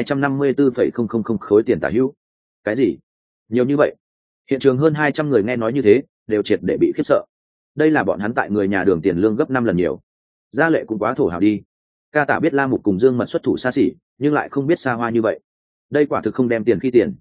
254,000 khối tiền tả hữu. Cái gì? Nhiều như vậy? Hiện trường hơn 200 người nghe nói như thế, đều triệt để bị khiếp sợ. Đây là bọn hắn tại người nhà Đường tiền lương gấp 5 lần nhiều. Gia lệ cũng quá thổ hào đi. Ca Tả biết La Mục cùng Dương Mật xuất thủ xa xỉ, nhưng lại không biết xa hoa như vậy. Đây quả thực không đem tiền khi tiền.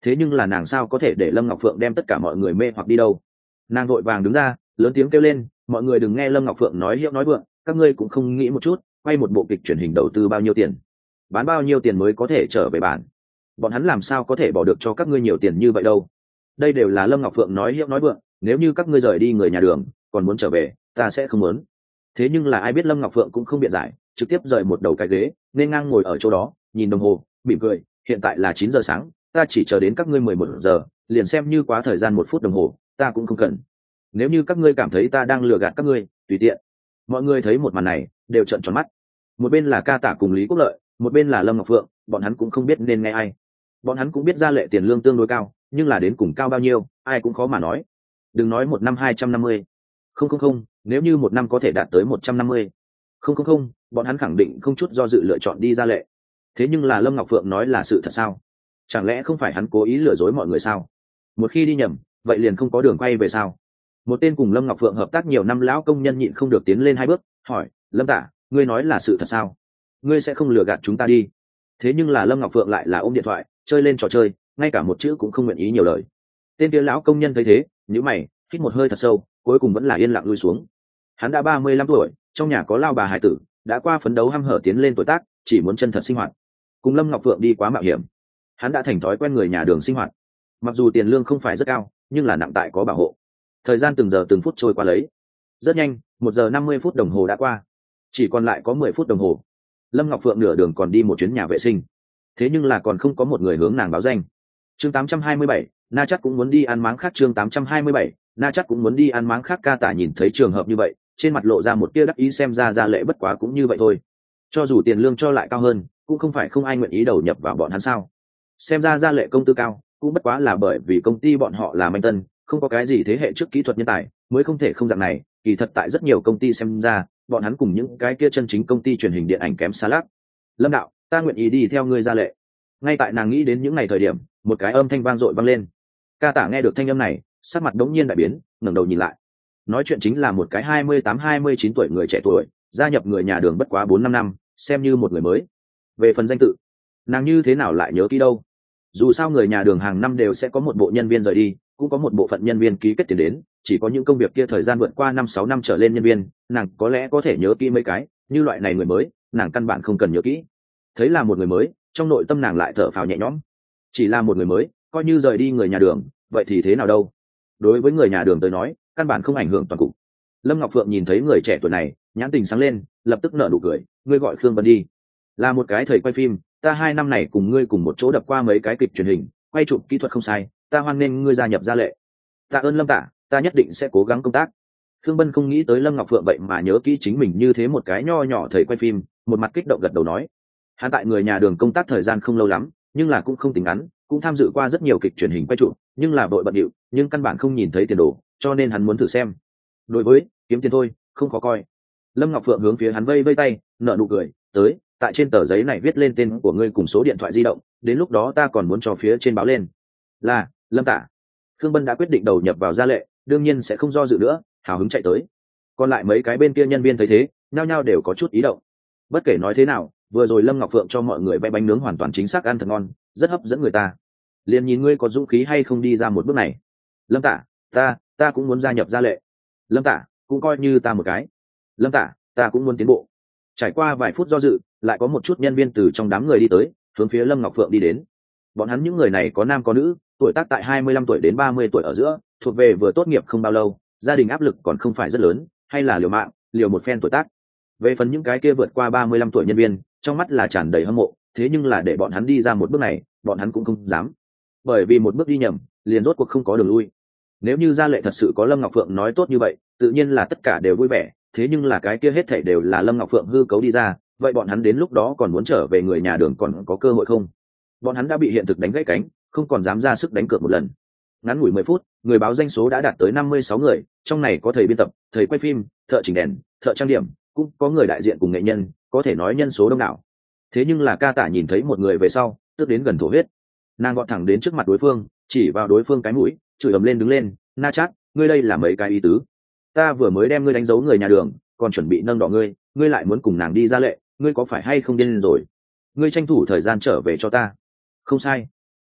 thế nhưng là nàng sao có thể để Lâm Ngọc Phượng đem tất cả mọi người mê hoặc đi đâu. Nàng vội vàng đứng ra lớn tiếng kêu lên, mọi người đừng nghe Lâm Ngọc Phượng nói hiệu nói vượng, các ngươi cũng không nghĩ một chút, quay một bộ kịch truyền hình đầu tư bao nhiêu tiền, bán bao nhiêu tiền mới có thể trở về bản, bọn hắn làm sao có thể bỏ được cho các ngươi nhiều tiền như vậy đâu. Đây đều là Lâm Ngọc Phượng nói hiệu nói vượng, nếu như các ngươi rời đi người nhà đường còn muốn trở về ta sẽ không muốn. Thế nhưng là ai biết Lâm Ngọc Phượng cũng không biện giải, trực tiếp rời một đầu cái ghế nên ngang ngồi ở chỗ đó nhìn đồng hồ mỉm cười, hiện tại là 9 giờ sáng, ta chỉ chờ đến các ngươi 11 giờ, liền xem như quá thời gian 1 phút đồng hồ ta cũng không cần. Nếu như các ngươi cảm thấy ta đang lừa gạt các ngươi tùy tiện. Mọi người thấy một màn này đều trợn tròn mắt, một bên là Ca Tả cùng Lý Quốc Lợi, một bên là Lâm Ngọc Phượng, bọn hắn cũng không biết nên nghe ai. Bọn hắn cũng biết Gia Lệ tiền lương tương đối cao, nhưng là đến cùng cao bao nhiêu ai cũng khó mà nói. Đừng nói một năm 250, không, nếu như một năm có thể đạt tới 150, không, bọn hắn khẳng định không chút do dự lựa chọn đi Gia Lệ. Thế nhưng là Lâm Ngọc Phượng nói là sự thật sao? Chẳng lẽ không phải hắn cố ý lừa dối mọi người sao? Một khi đi nhầm vậy liền không có đường quay về sao? Một tên cùng Lâm Ngọc Phượng hợp tác nhiều năm lão công nhân nhịn không được tiến lên 2 bước hỏi, Lâm Tả, ngươi nói là sự thật sao? Ngươi sẽ không lừa gạt chúng ta đi? Thế nhưng là Lâm Ngọc Phượng lại là ôm điện thoại chơi lên trò chơi, ngay cả một chữ cũng không nguyện ý nhiều lời. Tên kia lão công nhân thấy thế nhíu mày hít một hơi thật sâu, cuối cùng vẫn là yên lặng lui xuống. Hắn đã 35 tuổi, trong nhà có lao bà hài tử, đã qua phấn đấu hăm hở tiến lên tuổi tác, chỉ muốn chân thật sinh hoạt. Cùng Lâm Ngọc Phượng đi quá mạo hiểm, hắn đã thành thói quen người nhà đường sinh hoạt. Mặc dù tiền lương không phải rất cao, nhưng là nặng tại có bảo hộ. Thời gian từng giờ từng phút trôi qua lấy, rất nhanh 1 giờ 50 phút đồng hồ đã qua, chỉ còn lại có 10 phút đồng hồ. Lâm Ngọc Phượng nửa đường còn đi một chuyến nhà vệ sinh, thế nhưng là còn không có một người hướng nàng báo danh. Chương 827, Na chắc cũng muốn đi ăn máng khác. Chương 827, Na chắc cũng muốn đi ăn máng khác. Ca Tả nhìn thấy trường hợp như vậy, trên mặt lộ ra một tia đắc ý, xem ra Gia Lệ bất quá cũng như vậy thôi. Cho dù tiền lương cho lại cao hơn, cũng không phải không ai nguyện ý đầu nhập vào bọn hắn sao? Xem ra Gia Lệ công tư cao, cũng bất quá là bởi vì công ty bọn họ là manh tân, không có cái gì thế hệ trước kỹ thuật nhân tài, mới không thể không dạng này. Kỳ thật tại rất nhiều công ty xem ra, bọn hắn cùng những cái kia chân chính công ty truyền hình điện ảnh kém xa lắc. Lâm đạo, ta nguyện ý đi theo ngươi Gia Lệ. Ngay tại nàng nghĩ đến những ngày thời điểm, một cái âm thanh vang dội vang lên. Ca Tả nghe được thanh âm này, sắc mặt đống nhiên đại biến, ngẩng đầu nhìn lại. Nói chuyện chính là một cái 28-29 tuổi người trẻ tuổi, gia nhập người nhà đường bất quá 4-5 năm, xem như một người mới. Về phần danh tự, nàng như thế nào lại nhớ kỹ đâu? Dù sao người nhà đường hàng năm đều sẽ có một bộ nhân viên rời đi, cũng có một bộ phận nhân viên ký kết tiền đến, chỉ có những công việc kia thời gian vượt qua 5-6 năm trở lên nhân viên, nàng có lẽ có thể nhớ kỹ mấy cái, như loại này người mới, nàng căn bản không cần nhớ kỹ. Thấy là một người mới, trong nội tâm nàng lại thở phào nhẹ nhõm. Chỉ là một người mới, coi như rời đi người nhà đường, vậy thì thế nào đâu? Đối với người nhà đường tới nói, căn bản không ảnh hưởng toàn cục. Lâm Ngọc Phượng nhìn thấy người trẻ tuổi này, nhãn tình sáng lên, lập tức nở nụ cười, ngươi gọi Khương Vân đi, là một cái thầy quay phim, ta 2 năm này cùng ngươi cùng một chỗ đập qua mấy cái kịch truyền hình, quay chụp kỹ thuật không sai, ta hoan nghênh ngươi gia nhập Gia Lệ. Tạ ơn Lâm Tả, ta nhất định sẽ cố gắng công tác. Khương Vân không nghĩ tới Lâm Ngọc Phượng vậy mà nhớ kỹ chính mình như thế một cái nho nhỏ thầy quay phim, một mặt kích động gật đầu nói. Hắn tại người nhà đường công tác thời gian không lâu lắm, nhưng là cũng không tính ngắn, cũng tham dự qua rất nhiều kịch truyền hình quay chụp, nhưng là vội bận điệu, nhưng căn bản không nhìn thấy tiền đồ, cho nên hắn muốn thử xem. Đối với kiếm tiền thôi, không khó coi. Lâm Ngọc Phượng hướng phía hắn vây vây tay, nở nụ cười, tới, tại trên tờ giấy này viết lên tên của ngươi cùng số điện thoại di động, đến lúc đó ta còn muốn cho phía trên báo lên. Là Lâm Tả. Khương Bân đã quyết định đầu nhập vào Gia Lệ, đương nhiên sẽ không do dự nữa, hào hứng chạy tới. Còn lại mấy cái bên kia nhân viên thấy thế, nhao nhao đều có chút ý động. Bất kể nói thế nào, vừa rồi Lâm Ngọc Phượng cho mọi người vẽ bánh nướng hoàn toàn chính xác, ăn thật ngon, rất hấp dẫn người ta. Liền nhìn ngươi có dũng khí hay không đi ra một bước này. Lâm Tả, ta cũng muốn gia nhập Gia Lệ. Lâm Tả, cũng coi như ta một cái. Lâm Tả, ta cũng muốn tiến bộ. Trải qua vài phút do dự, lại có một chút nhân viên từ trong đám người đi tới, hướng phía Lâm Ngọc Phượng đi đến. Bọn hắn những người này có nam có nữ, tuổi tác tại 25 tuổi đến 30 tuổi ở giữa, thuộc về vừa tốt nghiệp không bao lâu, gia đình áp lực còn không phải rất lớn, hay là liều mạng, liều một phen tuổi tác. Về phần những cái kia vượt qua 35 tuổi nhân viên, trong mắt là tràn đầy hâm mộ, thế nhưng là để bọn hắn đi ra một bước này, bọn hắn cũng không dám. Bởi vì một bước đi nhầm, liền rốt cuộc không có đường lui. Nếu như Gia Lệ thật sự có Lâm Ngọc Phượng nói tốt như vậy, tự nhiên là tất cả đều vui vẻ, thế nhưng là cái kia hết thảy đều là Lâm Ngọc Phượng hư cấu đi ra, vậy bọn hắn đến lúc đó còn muốn trở về người nhà đường còn có cơ hội không? Bọn hắn đã bị hiện thực đánh gãy cánh, không còn dám ra sức đánh cược một lần. Ngắn ngủi 10 phút, người báo danh số đã đạt tới 56 người, trong này có thầy biên tập, thầy quay phim, thợ chỉnh đèn, thợ trang điểm, cũng có người đại diện cùng nghệ nhân, có thể nói nhân số đông đảo. Thế nhưng là Ca Tả nhìn thấy một người về sau, tức đến gần thổ huyết. Nàng gọn thẳng đến trước mặt đối phương, chỉ vào đối phương cái mũi, chửi ầm lên đứng lên, Na Chát, ngươi đây là mấy cái ý tứ? Ta vừa mới đem ngươi đánh dấu người nhà đường, còn chuẩn bị nâng đỏ ngươi, ngươi lại muốn cùng nàng đi Gia Lệ, ngươi có phải hay không điên rồi? Ngươi tranh thủ thời gian trở về cho ta. Không sai,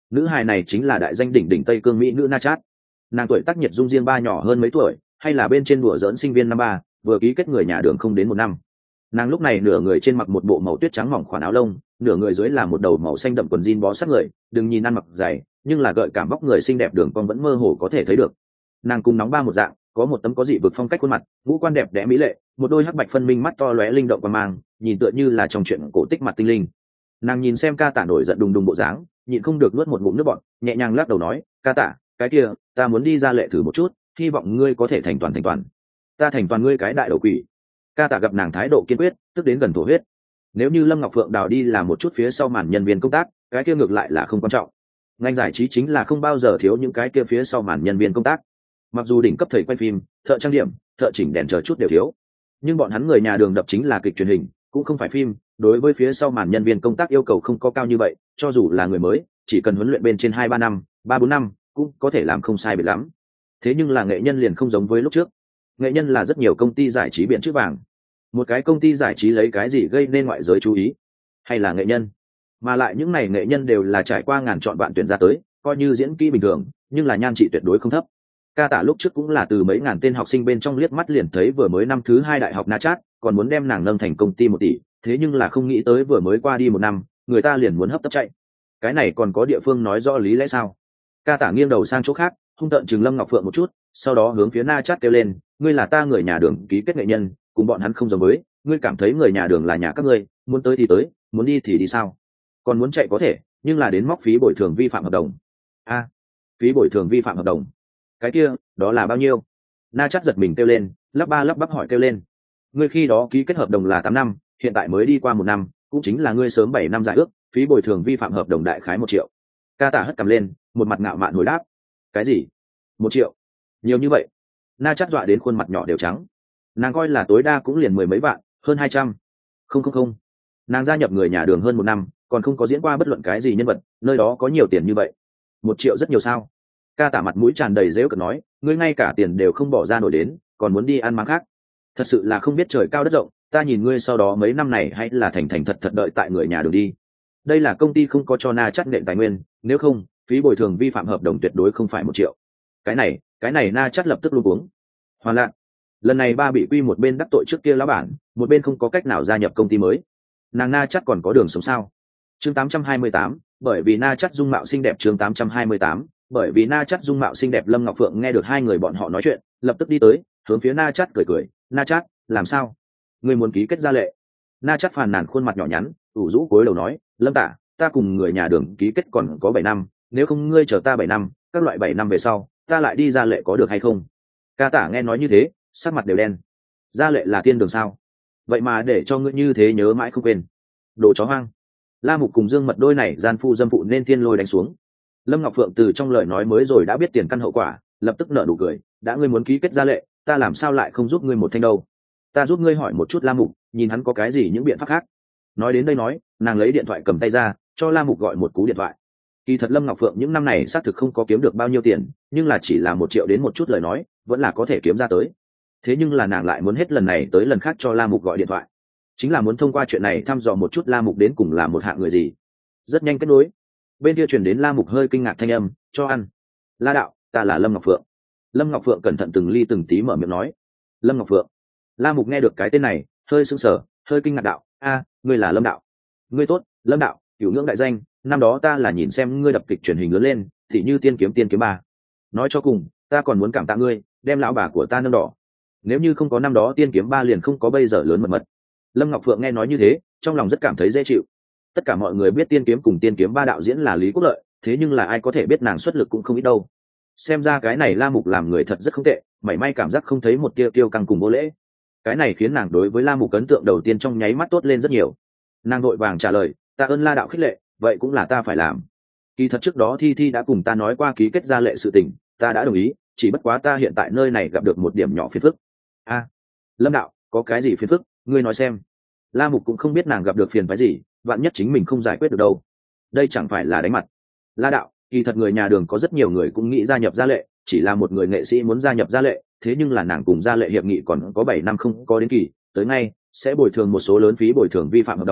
Nữ hài này chính là đại danh đỉnh đỉnh Tây Cương Mỹ nữ Na Chát. Nàng tuổi tác nhiệt dung riêng ba nhỏ hơn mấy tuổi, hay là bên trên đùa giỡn sinh viên năm ba, vừa ký kết người nhà đường không đến một năm. Nàng lúc này nửa người trên mặc một bộ màu tuyết trắng mỏng khoản áo lông, nửa người dưới là một đầu màu xanh đậm quần jean bó sát người, đừng nhìn ăn mặc dày, nhưng là gợi cảm vóc người xinh đẹp đường cong vẫn mơ hồ có thể thấy được. Nàng cùng nóng ba một dạng, có một tấm có dị vực phong cách khuôn mặt, ngũ quan đẹp đẽ mỹ lệ, một đôi hắc bạch phân minh mắt to lóe linh động và mang, nhìn tựa như là trong chuyện cổ tích mặt tinh linh. Nàng nhìn xem Ca Tả nổi giận đùng đùng bộ dáng, nhịn không được nuốt một ngụm nước bọt, nhẹ nhàng lắc đầu nói, Ca Tả, cái kia, ta muốn đi ra lệ thử một chút, hy vọng ngươi có thể thành toàn. Ta thành toàn ngươi cái đại đầu quỷ. Ca Tả gặp nàng thái độ kiên quyết, tức đến gần thổ huyết. Nếu như Lâm Ngọc Phượng đào đi làm một chút phía sau màn nhân viên công tác, cái kia ngược lại là không quan trọng. Ngành giải trí chính là không bao giờ thiếu những cái kia phía sau màn nhân viên công tác. Mặc dù đỉnh cấp thầy quay phim, thợ trang điểm, thợ chỉnh đèn chờ chút đều thiếu, nhưng bọn hắn người nhà đường đập chính là kịch truyền hình, cũng không phải phim. Đối với phía sau màn nhân viên công tác yêu cầu không có cao như vậy, cho dù là người mới, chỉ cần huấn luyện bên trên 2-3 năm, 3-4 năm, cũng có thể làm không sai biệt lắm. Thế nhưng là nghệ nhân liền không giống với lúc trước. Nghệ nhân là rất nhiều công ty giải trí biển chữ vàng. Một cái công ty giải trí lấy cái gì gây nên ngoại giới chú ý? Hay là nghệ nhân? Mà lại những này nghệ nhân đều là trải qua ngàn chọn bạn tuyển ra tới, coi như diễn kỹ bình thường, nhưng là nhan trị tuyệt đối không thấp. Ca Tả lúc trước cũng là từ mấy ngàn tên học sinh bên trong liếc mắt liền thấy vừa mới năm thứ 2 đại học Na Chát, còn muốn đem nàng nâng thành công ty 1 tỷ, thế nhưng là không nghĩ tới vừa mới qua đi 1 năm, người ta liền muốn hấp tấp chạy. Cái này còn có địa phương nói rõ lý lẽ sao? Ca Tả nghiêng đầu sang chỗ khác, hung tợn chừng Lâm Ngọc Phượng một chút, sau đó hướng phía Na Chát kêu lên, ngươi là ta người nhà đường ký kết nghệ nhân, cùng bọn hắn không giống với, ngươi cảm thấy người nhà đường là nhà các ngươi, muốn tới thì tới, muốn đi thì đi sao? Còn muốn chạy có thể, nhưng là đến móc phí bồi thường vi phạm hợp đồng. A, phí bồi thường vi phạm hợp đồng? Cái kia, đó là bao nhiêu? Na Chát giật mình kêu lên, lắp bắp hỏi kêu lên. Ngươi khi đó ký kết hợp đồng là 8 năm, hiện tại mới đi qua 1 năm, cũng chính là ngươi sớm 7 năm giải ước, phí bồi thường vi phạm hợp đồng đại khái 1 triệu. Ca Tả hất cằm lên, một mặt ngạo mạn hồi đáp. Cái gì? 1 triệu? Nhiều như vậy? Na Chát dọa đến khuôn mặt nhỏ đều trắng. Nàng coi là tối đa cũng liền 10 mấy vạn, hơn 200. Không. Nàng gia nhập người nhà đường hơn 1 năm, còn không có diễn qua bất luận cái gì nhân vật, nơi đó có nhiều tiền như vậy. 1 triệu rất nhiều sao? Ca Tả mặt mũi tràn đầy giễu cợt nói, ngươi ngay cả tiền đều không bỏ ra nổi đến, còn muốn đi ăn máng khác. Thật sự là không biết trời cao đất rộng, ta nhìn ngươi sau đó mấy năm này hay là thành thật đợi tại người nhà đường đi. Đây là công ty không có cho Na Chát nện tài nguyên, nếu không, phí bồi thường vi phạm hợp đồng tuyệt đối không phải 1 triệu. Cái này Na Chát lập tức luống cuống. Hoàn lạc. Lần này ba bị quy một bên đắc tội trước kia lão bản, một bên không có cách nào gia nhập công ty mới. Nàng Na Chát còn có đường sống sao? Chương 828, bởi vì Na Chát dung mạo xinh đẹp. Chương 828, bởi vì Na Chát dung mạo xinh đẹp. Lâm Ngọc Phượng nghe được hai người bọn họ nói chuyện, lập tức đi tới, hướng phía Na Chát cười, Na Chát, làm sao? Ngươi muốn ký kết gia lệ? Na Chát phàn nàn khuôn mặt nhỏ nhắn, ủ rũ cúi đầu nói, Lâm Tả, ta cùng người nhà đường ký kết còn có 7 năm, nếu không ngươi chờ ta 7 năm, các loại 7 năm về sau, ta lại đi gia lệ có được hay không? Ca Tả nghe nói như thế, sắc mặt đều đen. Gia lệ là tiên đường sao? Vậy mà để cho ngươi như thế nhớ mãi không quên. Đồ chó hoang. La Mục cùng Dương Mật đôi này gian phu dâm phụ nên thiên lôi đánh xuống. Lâm Ngọc Phượng từ trong lời nói mới rồi đã biết tiền căn hậu quả, lập tức nở nụ cười, đã ngươi muốn ký kết gia lệ, ta làm sao lại không giúp ngươi một thanh đâu? Ta giúp ngươi hỏi một chút La Mục, nhìn hắn có cái gì những biện pháp khác. Nói đến đây nói, nàng lấy điện thoại cầm tay ra, cho La Mục gọi một cú điện thoại. Kỳ thật Lâm Ngọc Phượng những năm này xác thực không có kiếm được bao nhiêu tiền, nhưng là chỉ là 1 triệu đến một chút lời nói, vẫn là có thể kiếm ra tới. Thế nhưng là nàng lại muốn hết lần này tới lần khác cho La Mục gọi điện thoại, chính là muốn thông qua chuyện này thăm dò một chút La Mục đến cùng là một hạng người gì. Rất nhanh kết nối, bên kia truyền đến La Mục hơi kinh ngạc thanh âm, cho ăn. La đạo, ta là Lâm Ngọc Phượng. Lâm Ngọc Phượng cẩn thận từng ly từng tí mở miệng nói. Lâm Ngọc Phượng. La Mục nghe được cái tên này, hơi sững sờ, hơi kinh ngạc đạo, a, ngươi là Lâm đạo. Ngươi tốt, Lâm đạo, cửu ngưỡng đại danh, năm đó ta là nhìn xem ngươi đập kịch truyền hình lớn lên, thì như tiên kiếm ba. Nói cho cùng, ta còn muốn cảm tạ ngươi, đem lão bà của ta nâng đỏ. Nếu như không có năm đó tiên kiếm ba liền không có bây giờ lớn mật. Lâm Ngọc Phượng nghe nói như thế, trong lòng rất cảm thấy dễ chịu. Tất cả mọi người biết tiên kiếm cùng tiên kiếm ba đạo diễn là Lý Quốc Lợi, thế nhưng là ai có thể biết nàng xuất lực cũng không ít đâu. Xem ra cái này La Mục làm người thật rất không tệ, mảy may cảm giác không thấy một tia kiêu căng cùng vô lễ. Cái này khiến nàng đối với La Mục ấn tượng đầu tiên trong nháy mắt tốt lên rất nhiều. Nàng vội vàng trả lời, tạ ơn La đạo khích lệ, vậy cũng là ta phải làm. Kỳ thật trước đó Thi đã cùng ta nói qua ký kết gia lệ sự tình, ta đã đồng ý, chỉ bất quá ta hiện tại nơi này gặp được một điểm nhỏ phiền phức. A, Lâm đạo, có cái gì phiền phức, ngươi nói xem. La Mục cũng không biết nàng gặp được phiền phức gì, vạn nhất chính mình không giải quyết được đâu. Đây chẳng phải là đánh mặt. La đạo, kỳ thật người nhà đường có rất nhiều người cũng nghĩ gia nhập gia lệ, chỉ là một người nghệ sĩ muốn gia nhập gia lệ, thế nhưng là nàng cùng gia lệ hiệp nghị còn có 7 năm không có đến kỳ, tới ngay sẽ bồi thường một số lớn phí bồi thường vi phạm hợp đồng,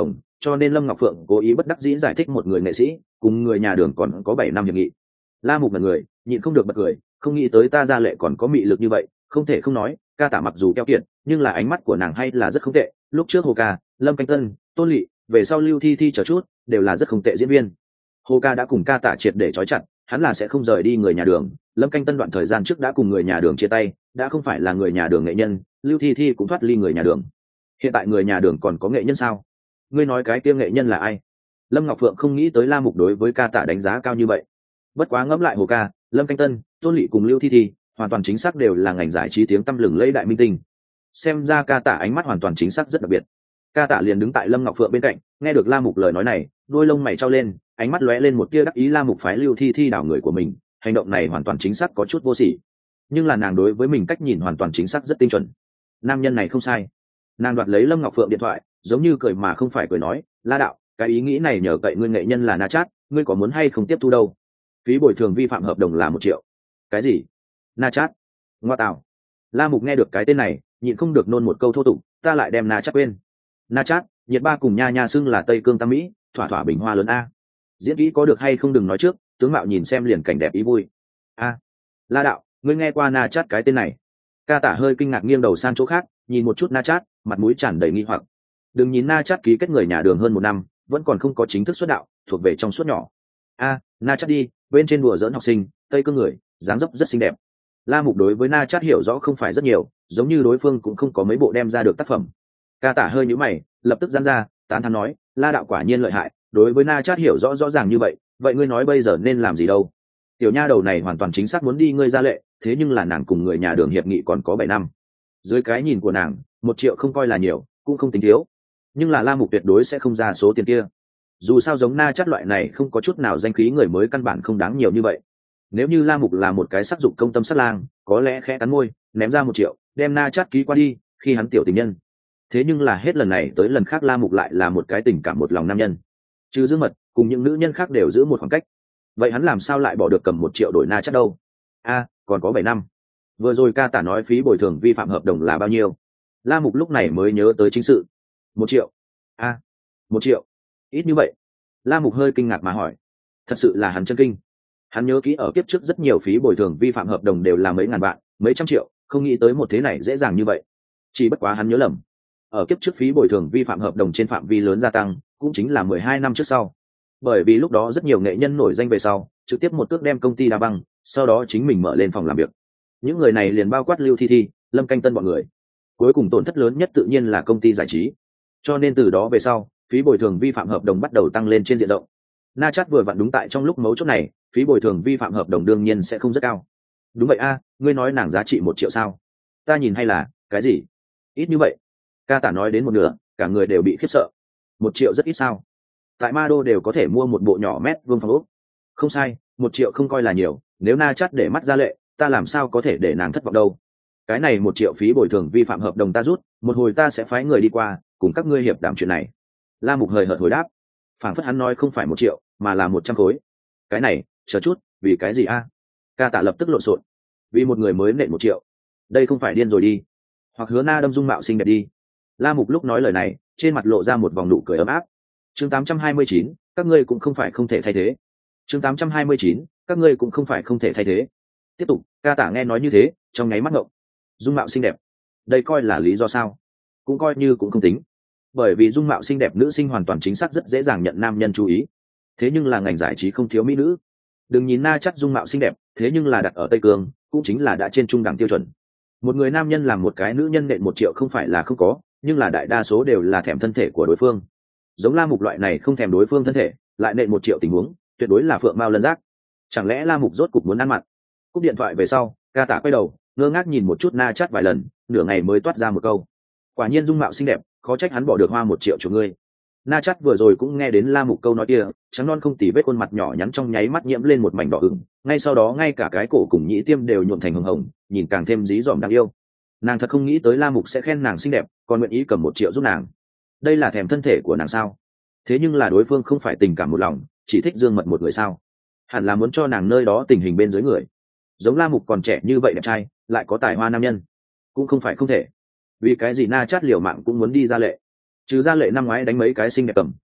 cho nên Lâm Ngọc Phượng cố ý bất đắc dĩ giải thích một người nghệ sĩ cùng người nhà đường còn có 7 năm hiệp nghị. La Mục là người nhịn không được bật cười, không nghĩ tới ta Gia Lệ còn có mị lực như vậy, không thể không nói, ca tả mặc dù keo kiệt nhưng là ánh mắt của nàng hay là rất không tệ. Lúc trước Hồ Ca, Lâm Canh Tân, Tôn Lệ, về sau Lưu Thi Thi chờ chút đều là rất không tệ diễn viên. Hồ Ca đã cùng ca tả triệt để trói chặt, hắn là sẽ không rời đi người nhà đường. Lâm Canh Tân đoạn thời gian trước đã cùng người nhà đường chia tay, đã không phải là người nhà đường nghệ nhân. Lưu Thi Thi cũng thoát ly người nhà đường. Hiện tại người nhà đường còn có nghệ nhân sao? Ngươi nói cái kia nghệ nhân là ai? Lâm Ngọc Phượng không nghĩ tới La Mục đối với ca tả đánh giá cao như vậy. Bất quá ngẫm lại Hồ Ca, Lâm Canh Tân, Tôn Lệ cùng Lưu Thi Thi hoàn toàn chính xác đều là ngành giải trí tiếng tăm lừng lẫy đại minh tinh. Xem ra ca tả ánh mắt hoàn toàn chính xác rất đặc biệt. Ca tả liền đứng tại Lâm Ngọc Phượng bên cạnh, nghe được La Mục lời nói này, đôi lông mày trao lên, ánh mắt lóe lên một tia đắc ý. La Mục phái Lưu Thi Thi đảo người của mình, hành động này hoàn toàn chính xác có chút vô sỉ, nhưng là nàng đối với mình cách nhìn hoàn toàn chính xác rất tinh chuẩn. Nam nhân này không sai. Nàng đoạt lấy Lâm Ngọc Phượng điện thoại, giống như cười mà không phải cười nói, La đạo, cái ý nghĩ này nhờ cậy ngươi nghệ nhân là Na Chát, ngươi có muốn hay không tiếp thu đâu? Phí bồi thường vi phạm hợp đồng là 1 triệu. Cái gì? Na Chát? Ngoa tạo. La Mục nghe được cái tên này, nhịn không được nôn một câu thô tục, ta lại đem Na Chát quên. Na Chát, nhiệt ba cùng nha nha xưng là Tây Cương Tam Mỹ, thỏa thỏa bình hoa lớn a. Diễn kỹ có được hay không đừng nói trước, tướng mạo nhìn xem liền cảnh đẹp ý vui. A. La đạo, ngươi nghe qua Na Chát cái tên này? Ca tả hơi kinh ngạc nghiêng đầu sang chỗ khác, nhìn một chút Na Chát, mặt mũi tràn đầy nghi hoặc. Đừng nhìn Na Chát ký kết người nhà đường hơn 1 năm, vẫn còn không có chính thức xuất đạo, thuộc về trong suốt nhỏ. A, Na Chát đi, bên trên đùa giỡn học sinh, Tây Cương người, dáng dấp rất xinh đẹp. La Mục đối với Na Chát hiểu rõ không phải rất nhiều, giống như đối phương cũng không có mấy bộ đem ra được tác phẩm. Ca tả hơi nhíu mày, lập tức giãn ra, tán thán nói, La đạo quả nhiên lợi hại, đối với Na Chát hiểu rõ rõ ràng như vậy, vậy ngươi nói bây giờ nên làm gì đâu? Tiểu nha đầu này hoàn toàn chính xác muốn đi ngươi Gia Lệ, thế nhưng là nàng cùng người nhà đường hiệp nghị còn có 7 năm. Dưới cái nhìn của nàng, 1 triệu không coi là nhiều, cũng không tính thiếu. Nhưng là La Mục tuyệt đối sẽ không ra số tiền kia. Dù sao giống Na Chát loại này không có chút nào danh khí người mới căn bản không đáng nhiều như vậy. Nếu như La Mục là một cái sắc dụng công tâm sát lang, có lẽ khẽ cắn môi, ném ra 1 triệu, đem Na Chát ký qua đi, khi hắn tiểu tình nhân. Thế nhưng là hết lần này tới lần khác La Mục lại là một cái tình cảm một lòng nam nhân. Trừ Dương Mật, cùng những nữ nhân khác đều giữ một khoảng cách. Vậy hắn làm sao lại bỏ được cầm 1 triệu đổi Na Chát đâu? A, còn có 7 năm. Vừa rồi ca tả nói phí bồi thường vi phạm hợp đồng là bao nhiêu? La Mục lúc này mới nhớ tới chính sự. 1 triệu. A, 1 triệu. Ít như vậy. La Mục hơi kinh ngạc mà hỏi. Thật sự là hắn chân kinh. Hắn nhớ kỹ ở kiếp trước rất nhiều phí bồi thường vi phạm hợp đồng đều là mấy ngàn vạn, mấy trăm triệu, không nghĩ tới một thế này dễ dàng như vậy. Chỉ bất quá hắn nhớ lầm. Ở kiếp trước phí bồi thường vi phạm hợp đồng trên phạm vi lớn gia tăng, cũng chính là 12 năm trước sau. Bởi vì lúc đó rất nhiều nghệ nhân nổi danh về sau, trực tiếp một cước đem công ty đá băng, sau đó chính mình mở lên phòng làm việc. Những người này liền bao quát Lưu Thi Thi, Lâm Canh Tân bọn người. Cuối cùng tổn thất lớn nhất tự nhiên là công ty giải trí. Cho nên từ đó về sau, phí bồi thường vi phạm hợp đồng bắt đầu tăng lên trên diện rộng. Na Chát vừa vặn đúng tại trong lúc mấu chốt này, phí bồi thường vi phạm hợp đồng đương nhiên sẽ không rất cao. Đúng vậy a, ngươi nói nàng giá trị 1 triệu sao? Ta nhìn hay là cái gì? Ít như vậy? Ca tả nói đến một nửa, cả người đều bị khiếp sợ. 1 triệu rất ít sao? Tại Ma Đô đều có thể mua một bộ nhỏ mét vuông phòng ốc. Không sai, 1 triệu không coi là nhiều, nếu Na Chát để mắt Gia Lệ, ta làm sao có thể để nàng thất vọng đâu? Cái này 1 triệu phí bồi thường vi phạm hợp đồng ta rút, một hồi ta sẽ phái người đi qua, cùng các ngươi hiệp đàm chuyện này. La Mục hời hợt hồi đáp, phảng phất hắn nói không phải 1 triệu, mà là 100 khối. Cái này, chờ chút, vì cái gì a? Ca tả lập tức lộn xộn. Vì một người mới nện 1 triệu, đây không phải điên rồi đi? Hoặc hứa Na đâm dung mạo xinh đẹp đi. La Mục lúc nói lời này, trên mặt lộ ra một vòng nụ cười ấm áp. Chương 829, các ngươi cũng không phải không thể thay thế. Chương 829, các ngươi cũng không phải không thể thay thế. Tiếp tục, ca tả nghe nói như thế, trong nháy mắt ngộng. Dung mạo xinh đẹp, đây coi là lý do sao? Cũng coi như cũng không tính. Bởi vì dung mạo xinh đẹp nữ sinh hoàn toàn chính xác rất dễ dàng nhận nam nhân chú ý. Thế nhưng là ngành giải trí không thiếu mỹ nữ. Đừng nhìn Na Chát dung mạo xinh đẹp, thế nhưng là đặt ở Tây Cương, cũng chính là đã trên trung đẳng tiêu chuẩn. Một người nam nhân làm một cái nữ nhân nện 1 triệu không phải là không có, nhưng là đại đa số đều là thèm thân thể của đối phương. Giống La Mục loại này không thèm đối phương thân thể, lại nện 1 triệu tình huống, tuyệt đối là phượng mao lân giác. Chẳng lẽ La Mục rốt cục muốn ăn mặn? Cúp điện thoại về sau, ca tả quay đầu, ngơ ngác nhìn một chút Na Chát vài lần, nửa ngày mới toát ra một câu. Quả nhiên dung mạo xinh đẹp, khó trách hắn bỏ được hoa 1 triệu cho ngươi. Na Chát vừa rồi cũng nghe đến La Mục câu nói kia, trắng non không tì vết khuôn mặt nhỏ nhắn trong nháy mắt nhiễm lên một mảnh đỏ ửng, ngay sau đó ngay cả cái cổ cùng nhĩ tiêm đều nhuộm thành hồng hồng, nhìn càng thêm dí dỏm đáng yêu. Nàng thật không nghĩ tới La Mục sẽ khen nàng xinh đẹp, còn nguyện ý cầm 1 triệu giúp nàng. Đây là thèm thân thể của nàng sao? Thế nhưng là đối phương không phải tình cảm một lòng, chỉ thích Dương Mật một người sao? Hẳn là muốn cho nàng nơi đó tình hình bên dưới người. Giống La Mục còn trẻ như vậy đẹp trai, lại có tài hoa nam nhân, cũng không phải không thể. Vì cái gì Na Chát liều mạng cũng muốn đi Gia Lệ? Trừ Gia Lệ năm ngoái đánh mấy cái xinh đẹp cầm,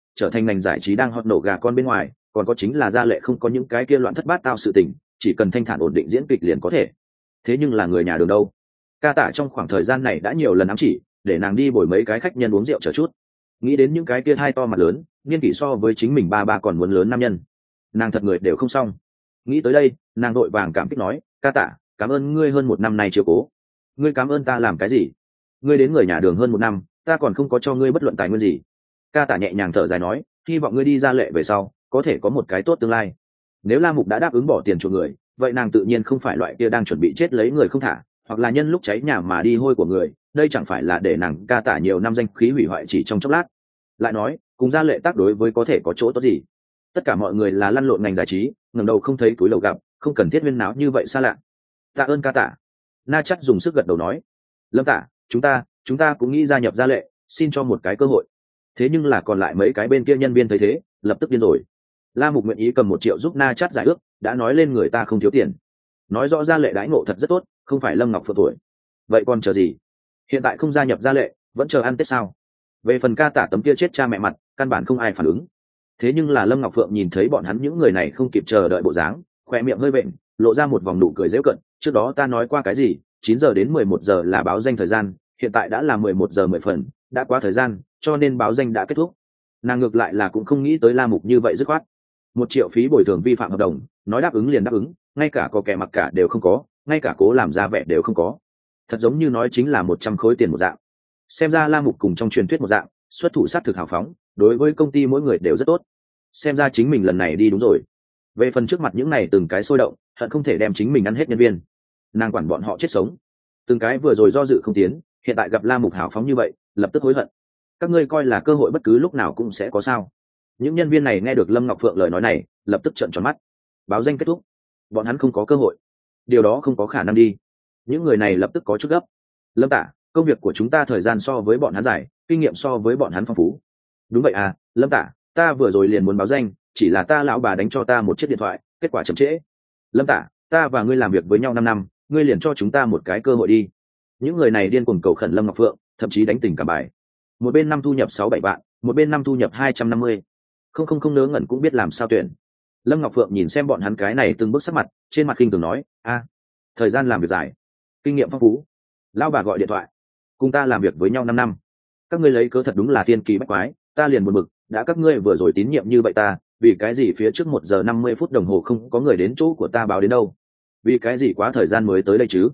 trở thành ngành giải trí đang hot nổ gà con bên ngoài, còn có chính là gia lệ không có những cái kia loạn thất bát tao sự tình, chỉ cần thanh thản ổn định diễn kịch liền có thể. Thế nhưng là người nhà đường đâu? Ca Tả trong khoảng thời gian này đã nhiều lần ám chỉ để nàng đi bồi mấy cái khách nhân uống rượu chờ chút. Nghĩ đến những cái kia hai to mặt lớn, niên kỷ so với chính mình ba còn muốn lớn nam nhân, nàng thật người đều không xong. Nghĩ tới đây, nàng đội vàng cảm kích nói, Ca Tả, cảm ơn ngươi hơn một năm nay chiều cố. Ngươi cảm ơn ta làm cái gì? Ngươi đến người nhà đường hơn một năm, ta còn không có cho ngươi bất luận tài nguyên gì. Ca Tả nhẹ nhàng thở dài nói, hy vọng ngươi đi ra lệ về sau có thể có một cái tốt tương lai. Nếu La Mục đã đáp ứng bỏ tiền chuộc người, vậy nàng tự nhiên không phải loại kia đang chuẩn bị chết lấy người không thả, hoặc là nhân lúc cháy nhà mà đi hôi của người. Đây chẳng phải là để nàng Ca Tả nhiều năm danh khí hủy hoại chỉ trong chốc lát. Lại nói, cùng gia lệ tác đối với có thể có chỗ tốt gì? Tất cả mọi người là lăn lộn ngành giải trí, ngẩng đầu không thấy túi lầu gặp, không cần thiết huyên náo như vậy xa lạ. Tạ ơn Ca Tả. Na Chắc dùng sức gật đầu nói, Lâm Tả, chúng ta cũng nghĩ gia nhập gia lệ, xin cho một cái cơ hội. Thế nhưng là còn lại mấy cái bên kia nhân viên thấy thế, lập tức điên rồi. La Mục nguyện ý cầm 1 triệu giúp Na Chắc giải ước, đã nói lên người ta không thiếu tiền, nói rõ gia lệ đãi ngộ thật rất tốt, không phải Lâm Ngọc Phượng tuổi. Vậy còn chờ gì? Hiện tại không gia nhập gia lệ, vẫn chờ ăn Tết sao? Về phần Ca Tả tấm kia chết cha mẹ mặt, căn bản không ai phản ứng. Thế nhưng là Lâm Ngọc Phượng nhìn thấy bọn hắn những người này không kịp chờ đợi bộ dáng, khoe miệng hơi vện, lộ ra một vòng nụ cười giễu cận. Trước đó ta nói qua cái gì? 9 giờ đến 11 giờ là báo danh thời gian, hiện tại đã là 11 giờ 10 phần, đã quá thời gian, cho nên báo danh đã kết thúc. Nàng ngược lại là cũng không nghĩ tới La Mục như vậy dứt khoát. 1 triệu phí bồi thường vi phạm hợp đồng, nói đáp ứng liền đáp ứng, ngay cả có kẻ mặc cả đều không có, ngay cả cố làm ra vẻ đều không có. Thật giống như nói chính là 100 khối tiền một dạng. Xem ra La Mục cùng trong truyền thuyết một dạng, xuất thủ sát thực hào phóng, đối với công ty mỗi người đều rất tốt. Xem ra chính mình lần này đi đúng rồi. Về phần trước mặt những này từng cái sôi động, hận không thể đem chính mình ăn hết nhân viên, nàng quản bọn họ chết sống. Từng cái vừa rồi do dự không tiến, hiện tại gặp La Mục hào phóng như vậy, lập tức hối hận. Các ngươi coi là cơ hội bất cứ lúc nào cũng sẽ có sao? Những nhân viên này nghe được Lâm Ngọc Phượng lời nói này, lập tức trợn tròn mắt. Báo danh kết thúc, bọn hắn không có cơ hội. Điều đó không có khả năng đi. Những người này lập tức có chút gấp. Lâm Tả, công việc của chúng ta thời gian so với bọn hắn dài, kinh nghiệm so với bọn hắn phong phú. Đúng vậy à, Lâm Tả, ta vừa rồi liền muốn báo danh, chỉ là ta lão bà đánh cho ta một chiếc điện thoại, kết quả chậm trễ. Lâm Tả, ta và ngươi làm việc với nhau 5 năm, ngươi liền cho chúng ta một cái cơ hội đi. Những người này điên cuồng cầu khẩn Lâm Ngọc Phượng, thậm chí đánh tình cả bài. Một bên năm thu nhập 6-7 vạn, một bên năm thu nhập 250. Không nớ ngẩn cũng biết làm sao tuyển. Lâm Ngọc Phượng nhìn xem bọn hắn cái này từng bước sắc mặt, trên mặt khinh thường nói, thời gian làm việc dài, kinh nghiệm phong phú. Lão bà gọi điện thoại, cùng ta làm việc với nhau 5 năm. Các ngươi lấy cớ thật đúng là thiên kỳ bách quái, ta liền buồn bực, đã các ngươi vừa rồi tín nhiệm như vậy ta, vì cái gì phía trước 1 giờ 50 phút đồng hồ không có người đến chỗ của ta báo đến đâu? Vì cái gì quá thời gian mới tới đây chứ?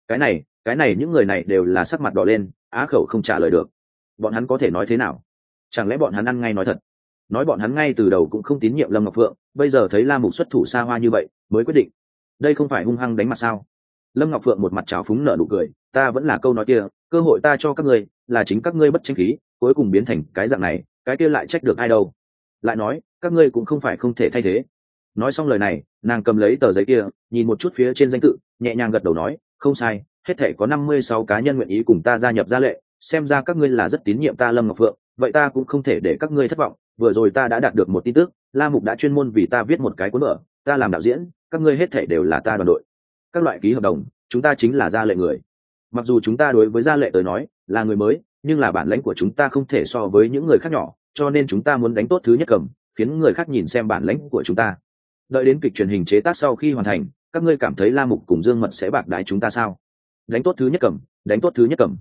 Cái này những người này đều là sắc mặt đỏ lên, á khẩu không trả lời được. Bọn hắn có thể nói thế nào? Chẳng lẽ bọn hắn ăn ngay nói thật? Nói bọn hắn ngay từ đầu cũng không tín nhiệm Lâm Ngọc Phượng, bây giờ thấy La Mục xuất thủ xa hoa như vậy, mới quyết định. Đây không phải hung hăng đánh mặt sao? Lâm Ngọc Phượng một mặt trào phúng nở nụ cười, ta vẫn là câu nói kia, cơ hội ta cho các ngươi, là chính các ngươi bất tranh khí, cuối cùng biến thành cái dạng này, cái kia lại trách được ai đâu? Lại nói, các ngươi cũng không phải không thể thay thế. Nói xong lời này, nàng cầm lấy tờ giấy kia, nhìn một chút phía trên danh tự, nhẹ nhàng gật đầu nói, không sai, hết thể có 56 cá nhân nguyện ý cùng ta gia nhập gia lệ, xem ra các ngươi là rất tín nhiệm ta Lâm Ngọc Phượng, vậy ta cũng không thể để các ngươi thất vọng. Vừa rồi ta đã đạt được một tin tức, La Mục đã chuyên môn vì ta viết một cái cuốn vở, ta làm đạo diễn, các ngươi hết thể đều là ta đoàn đội. Các loại ký hợp đồng, chúng ta chính là gia lệ người. Mặc dù chúng ta đối với gia lệ tới nói là người mới, nhưng là bản lãnh của chúng ta không thể so với những người khác nhỏ, cho nên chúng ta muốn đánh tốt thứ nhất cầm, khiến người khác nhìn xem bản lãnh của chúng ta. Đợi đến kịch truyền hình chế tác sau khi hoàn thành, các ngươi cảm thấy La Mục cùng Dương Mật sẽ bạc đái chúng ta sao? Đánh tốt thứ nhất cầm, đánh tốt thứ nhất cầm.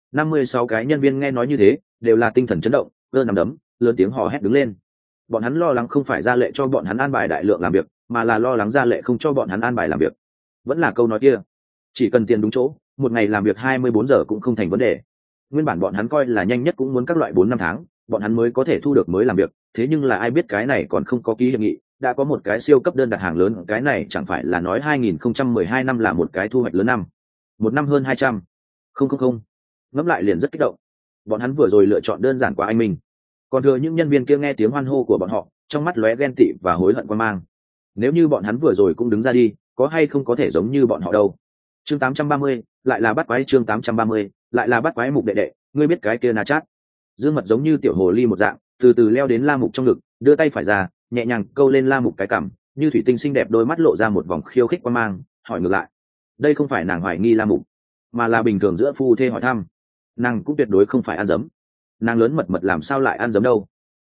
56 cái nhân viên nghe nói như thế, đều là tinh thần chấn động, cơ nằm đấm, lớn tiếng hò hét đứng lên. Bọn hắn lo lắng không phải gia lệ cho bọn hắn an bài đại lượng làm việc, mà là lo lắng gia lệ không cho bọn hắn an bài làm việc. Vẫn là câu nói kia, chỉ cần tiền đúng chỗ, một ngày làm việc 24 giờ cũng không thành vấn đề. Nguyên bản bọn hắn coi là nhanh nhất cũng muốn các loại 4-5 tháng, bọn hắn mới có thể thu được mới làm việc, thế nhưng là ai biết cái này còn không có ký hiệp nghị, đã có một cái siêu cấp đơn đặt hàng lớn, cái này chẳng phải là nói 2012 năm là một cái thu hoạch lớn năm. Một năm hơn 200. Không. Ngẫm lại liền rất kích động. Bọn hắn vừa rồi lựa chọn đơn giản quá anh minh. Còn thừa những nhân viên kia nghe tiếng hoan hô của bọn họ, trong mắt lóe ghen tị và hối hận quan mang. Nếu như bọn hắn vừa rồi cũng đứng ra đi, có hay không có thể giống như bọn họ đâu. Chương 830, lại là bắt quái. Chương 830, lại là bắt quái. Mục đệ đệ, ngươi biết cái kia Na Chát? Dương Mật giống như tiểu hồ ly một dạng, từ từ leo đến La Mục trong ngực, đưa tay phải ra, nhẹ nhàng câu lên La Mục cái cằm, như thủy tinh xinh đẹp đôi mắt lộ ra một vòng khiêu khích quan mang, hỏi ngược lại. Đây không phải nàng hoài nghi La Mục, mà là bình thường giữa phu thê hỏi thăm. Nàng cũng tuyệt đối không phải ăn dấm. Nàng lớn mật làm sao lại ăn dấm đâu?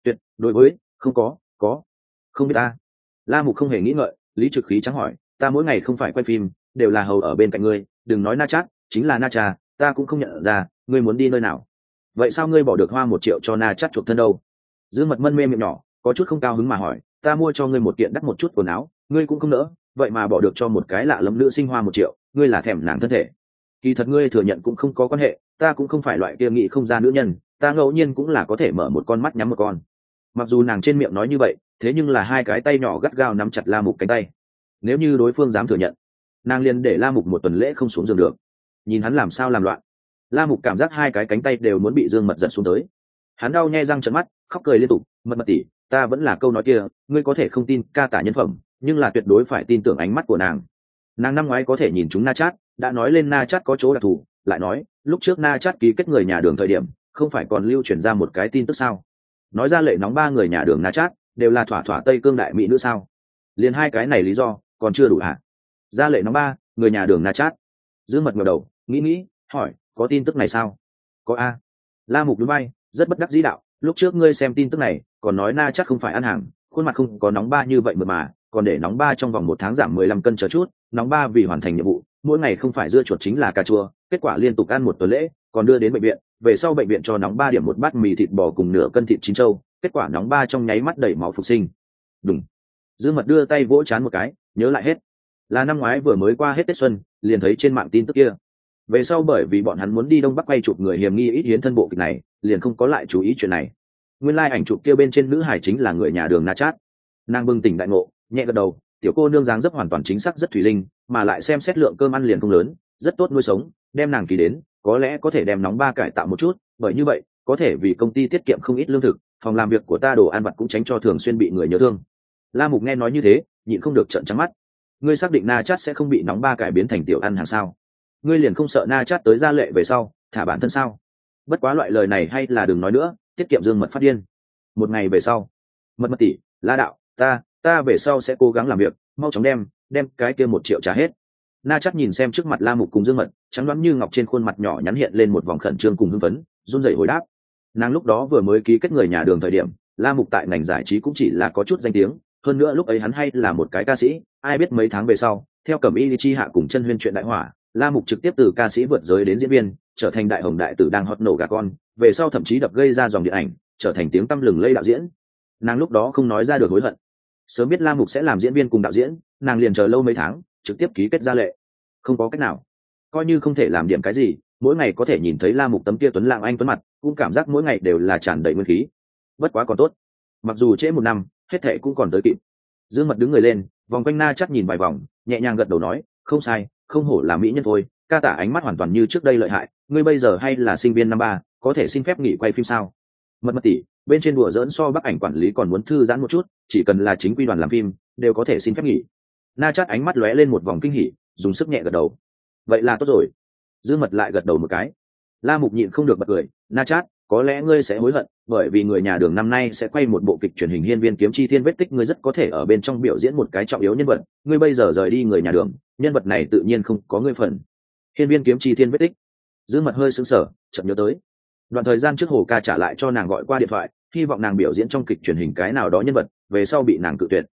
Tuyệt đối với không có không biết ta. La Mục không hề nghĩ ngợi, lý trực khí trắng hỏi, ta mỗi ngày không phải quay phim, đều là hầu ở bên cạnh ngươi, đừng nói Na Chát, chính là Na Cha, ta cũng không nhận ra, ngươi muốn đi nơi nào. Vậy sao ngươi bỏ được hoa 1 triệu cho Na Chát chuộc thân đâu? Dương Mật mân mê miệng nhỏ, có chút không cao hứng mà hỏi, ta mua cho ngươi một kiện đắt một chút quần áo, ngươi cũng không nỡ, vậy mà bỏ được cho một cái lạ lẫm nữ sinh hoa 1 triệu, ngươi là thèm nàng thân thể. Kỳ thật ngươi thừa nhận cũng không có quan hệ, ta cũng không phải loại kia nghĩ không ra nữ nhân, ta ngẫu nhiên cũng là có thể mở một con mắt nhắm một con. Mặc dù nàng trên miệng nói như vậy, thế nhưng là hai cái tay nhỏ gắt gao nắm chặt La Mục cánh tay. Nếu như đối phương dám thừa nhận, nàng liền để La Mục 1 tuần lễ không xuống giường được. Nhìn hắn làm sao làm loạn. La Mục cảm giác hai cái cánh tay đều muốn bị Dương Mật giật xuống tới. Hắn đau nhe răng trợn mắt, khóc cười liên tục, Mật tỷ, ta vẫn là câu nói kia, ngươi có thể không tin ca tả nhân phẩm, nhưng là tuyệt đối phải tin tưởng ánh mắt của nàng. Nàng năm ngoái có thể nhìn chúng Na Chát, đã nói lên Na Chát có chỗ đặc thù, lại nói, lúc trước Na Chát ký kết người nhà đường thời điểm, không phải còn lưu truyền ra một cái tin tức sao? Nói ra lệ nóng 3 người nhà đường Na Chát đều là thỏa thỏa Tây Cương đại mỹ nữ sao? Liền hai cái này lý do còn chưa đủ hả? Ra lệ nóng 3 người nhà đường Na Chát. Dương Mật ngẩng đầu, nghĩ, hỏi, có tin tức này sao? Có a. La Mục nhún vai, rất bất đắc dĩ đạo, lúc trước ngươi xem tin tức này, còn nói Na Chát không phải ăn hàng, khuôn mặt không có nóng 3 như vậy mà, còn để nóng 3 trong vòng 1 tháng giảm 15 cân chờ chút, nóng 3 vì hoàn thành nhiệm vụ, mỗi ngày không phải dưa chuột chính là cà chua, kết quả liên tục ăn 1 tuần lễ, còn đưa đến bệnh viện, về sau bệnh viện cho nóng 3 điểm 1 bát mì thịt bò cùng nửa cân thịt chín trâu, kết quả nóng 3 trong nháy mắt đẩy máu phục sinh. Đúng. Dương Mật đưa tay vỗ trán một cái, nhớ lại hết. Là năm ngoái vừa mới qua hết Tết xuân, liền thấy trên mạng tin tức kia. Về sau bởi vì bọn hắn muốn đi Đông Bắc quay chụp người hiểm nghi ít hiến thân bộ kịch này, liền không có lại chú ý chuyện này. Nguyên lai ảnh chụp kia bên trên nữ hải chính là người nhà đường Na Chát. Nàng bừng tỉnh đại ngộ, nhẹ gật đầu, tiểu cô nương dáng dấp hoàn toàn chính xác rất thủy linh, mà lại xem xét lượng cơm ăn liền không lớn, rất tốt nuôi sống, đem nàng kỳ đến, có lẽ có thể đem nóng 3 cải tạo một chút, bởi như vậy, có thể vì công ty tiết kiệm không ít lương thực, phòng làm việc của ta đồ ăn vặt cũng tránh cho thường xuyên bị người nhớ thương. La Mục nghe nói như thế, nhịn không được trợn trắng mắt. Ngươi xác định Na Chát sẽ không bị nóng 3 cải biến thành tiểu ăn hàng sao? Ngươi liền không sợ Na Chát tới ra lệ về sau, thả bản thân sao? Bất quá loại lời này hay là đừng nói nữa, tiết kiệm Dương Mật phát điên. Một ngày về sau, Mật tỷ, La đạo, ta về sau sẽ cố gắng làm việc, mau chóng đem cái kia 1 triệu trả hết. Na Chát nhìn xem trước mặt La Mục cùng Dương Mật, trắng đoán như ngọc trên khuôn mặt nhỏ nhắn hiện lên một vòng khẩn trương cùng hưng phấn, run rẩy hồi đáp. Nàng lúc đó vừa mới ký kết người nhà đường thời điểm, La Mục tại ngành giải trí cũng chỉ là có chút danh tiếng, hơn nữa lúc ấy hắn hay là một cái ca sĩ, ai biết mấy tháng về sau, theo Cẩm Y Chi hạ cùng Chân Huyên chuyện đại hỏa, La Mục trực tiếp từ ca sĩ vượt giới đến diễn viên, trở thành đại hồng đại tử đang hot nổ gà con, về sau thậm chí đập gây ra dòng điện ảnh, trở thành tiếng tăm lừng lây đạo diễn. Nàng lúc đó không nói ra được hối hận. Sớm biết La Mục sẽ làm diễn viên cùng đạo diễn, nàng liền chờ lâu mấy tháng, trực tiếp ký kết ra lệ. Không có cách nào, coi như không thể làm điểm cái gì, mỗi ngày có thể nhìn thấy La Mục tấm kia tuấn lãng anh tuấn mặt, cũng cảm giác mỗi ngày đều là tràn đầy nguyên khí. Bất quá còn tốt, mặc dù trễ 1 năm, hết thệ cũng còn tới kịp. Dương Mật đứng người lên, vòng quanh Na Chát nhìn vài vòng, nhẹ nhàng gật đầu nói, không sai, không hổ là mỹ nhân thôi, ca tả ánh mắt hoàn toàn như trước đây lợi hại, ngươi bây giờ hay là sinh viên năm 3, có thể xin phép nghỉ quay phim sao? Mật tỷ, bên trên đùa giỡn so Bắc ảnh quản lý còn muốn thư giãn một chút, chỉ cần là chính quy đoàn làm phim, đều có thể xin phép nghỉ. Na Chát ánh mắt lóe lên một vòng kinh hỉ, dùng sức nhẹ gật đầu. Vậy là tốt rồi. Dương Mật lại gật đầu một cái. La Mục nhịn không được bật cười, Na Chát, có lẽ ngươi sẽ hối hận, bởi vì người nhà đường năm nay sẽ quay một bộ kịch truyền hình Hiên Viên Kiếm Chi Thiên Vết Tích, ngươi rất có thể ở bên trong biểu diễn một cái trọng yếu nhân vật, ngươi bây giờ rời đi người nhà đường, nhân vật này tự nhiên không có ngươi phần. Hiên Viên Kiếm Chi Thiên Vết Tích. Dương Mật hơi sững sờ, chợt nhớ tới. Đoạn thời gian trước Hồ Ca trả lại cho nàng gọi qua điện thoại, hy vọng nàng biểu diễn trong kịch truyền hình cái nào đó nhân vật, về sau bị nàng cự tuyệt.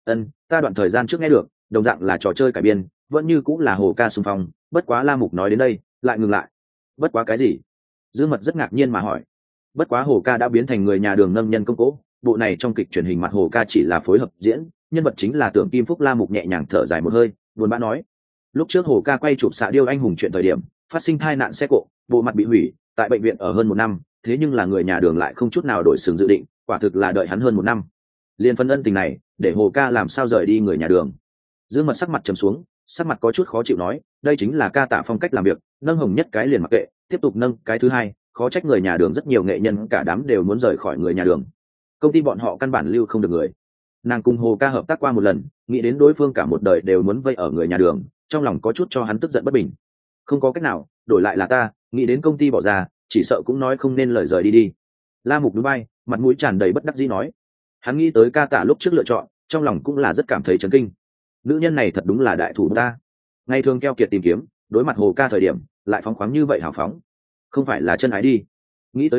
Ta đoạn thời gian trước nghe được, đồng dạng là trò chơi cải biên, vẫn như cũng là Hồ Ca xung phong, bất quá La Mục nói đến đây, lại ngừng lại. Bất quá cái gì? Dương Mật rất ngạc nhiên mà hỏi. Bất quá Hồ Ca đã biến thành người nhà đường nâng nhân công cố, bộ này trong kịch truyền hình mặt Hồ Ca chỉ là phối hợp diễn, nhân vật chính là Tưởng Kim Phúc. La Mục nhẹ nhàng thở dài một hơi, buồn bã nói. Lúc trước Hồ Ca quay chụp Xạ Điêu anh hùng chuyện thời điểm, phát sinh tai nạn xe cộ, bộ mặt bị hủy, tại bệnh viện ở hơn 1 năm, thế nhưng là người nhà đường lại không chút nào đổi sừng dự định, quả thực là đợi hắn hơn 1 năm. Liên phân ân tình này, để Hồ Ca làm sao rời đi người nhà đường. Dương Mật sắc mặt trầm xuống, sắc mặt có chút khó chịu nói, đây chính là ca tả phong cách làm việc, nâng hồng nhất cái liền mặc kệ, tiếp tục nâng cái thứ hai, khó trách người nhà đường rất nhiều nghệ nhân cả đám đều muốn rời khỏi người nhà đường. Công ty bọn họ căn bản lưu không được người. Nàng cùng Hồ Ca hợp tác qua một lần, nghĩ đến đối phương cả một đời đều muốn vây ở người nhà đường, trong lòng có chút cho hắn tức giận bất bình. Không có cách nào, đổi lại là ta, nghĩ đến công ty bỏ ra, chỉ sợ cũng nói không nên lời rời đi. La Mục núi bay, mặt mũi tràn đầy bất đắc dĩ nói. Hắn nghĩ tới ca tả lúc trước lựa chọn, trong lòng cũng là rất cảm thấy chấn kinh. Nữ nhân này thật đúng là đại thủ ta. Ngày thường keo kiệt tìm kiếm, đối mặt Hồ Ca thời điểm, lại phóng khoáng như vậy hào phóng. Không phải là chân ái đi. Nghĩ tới đây,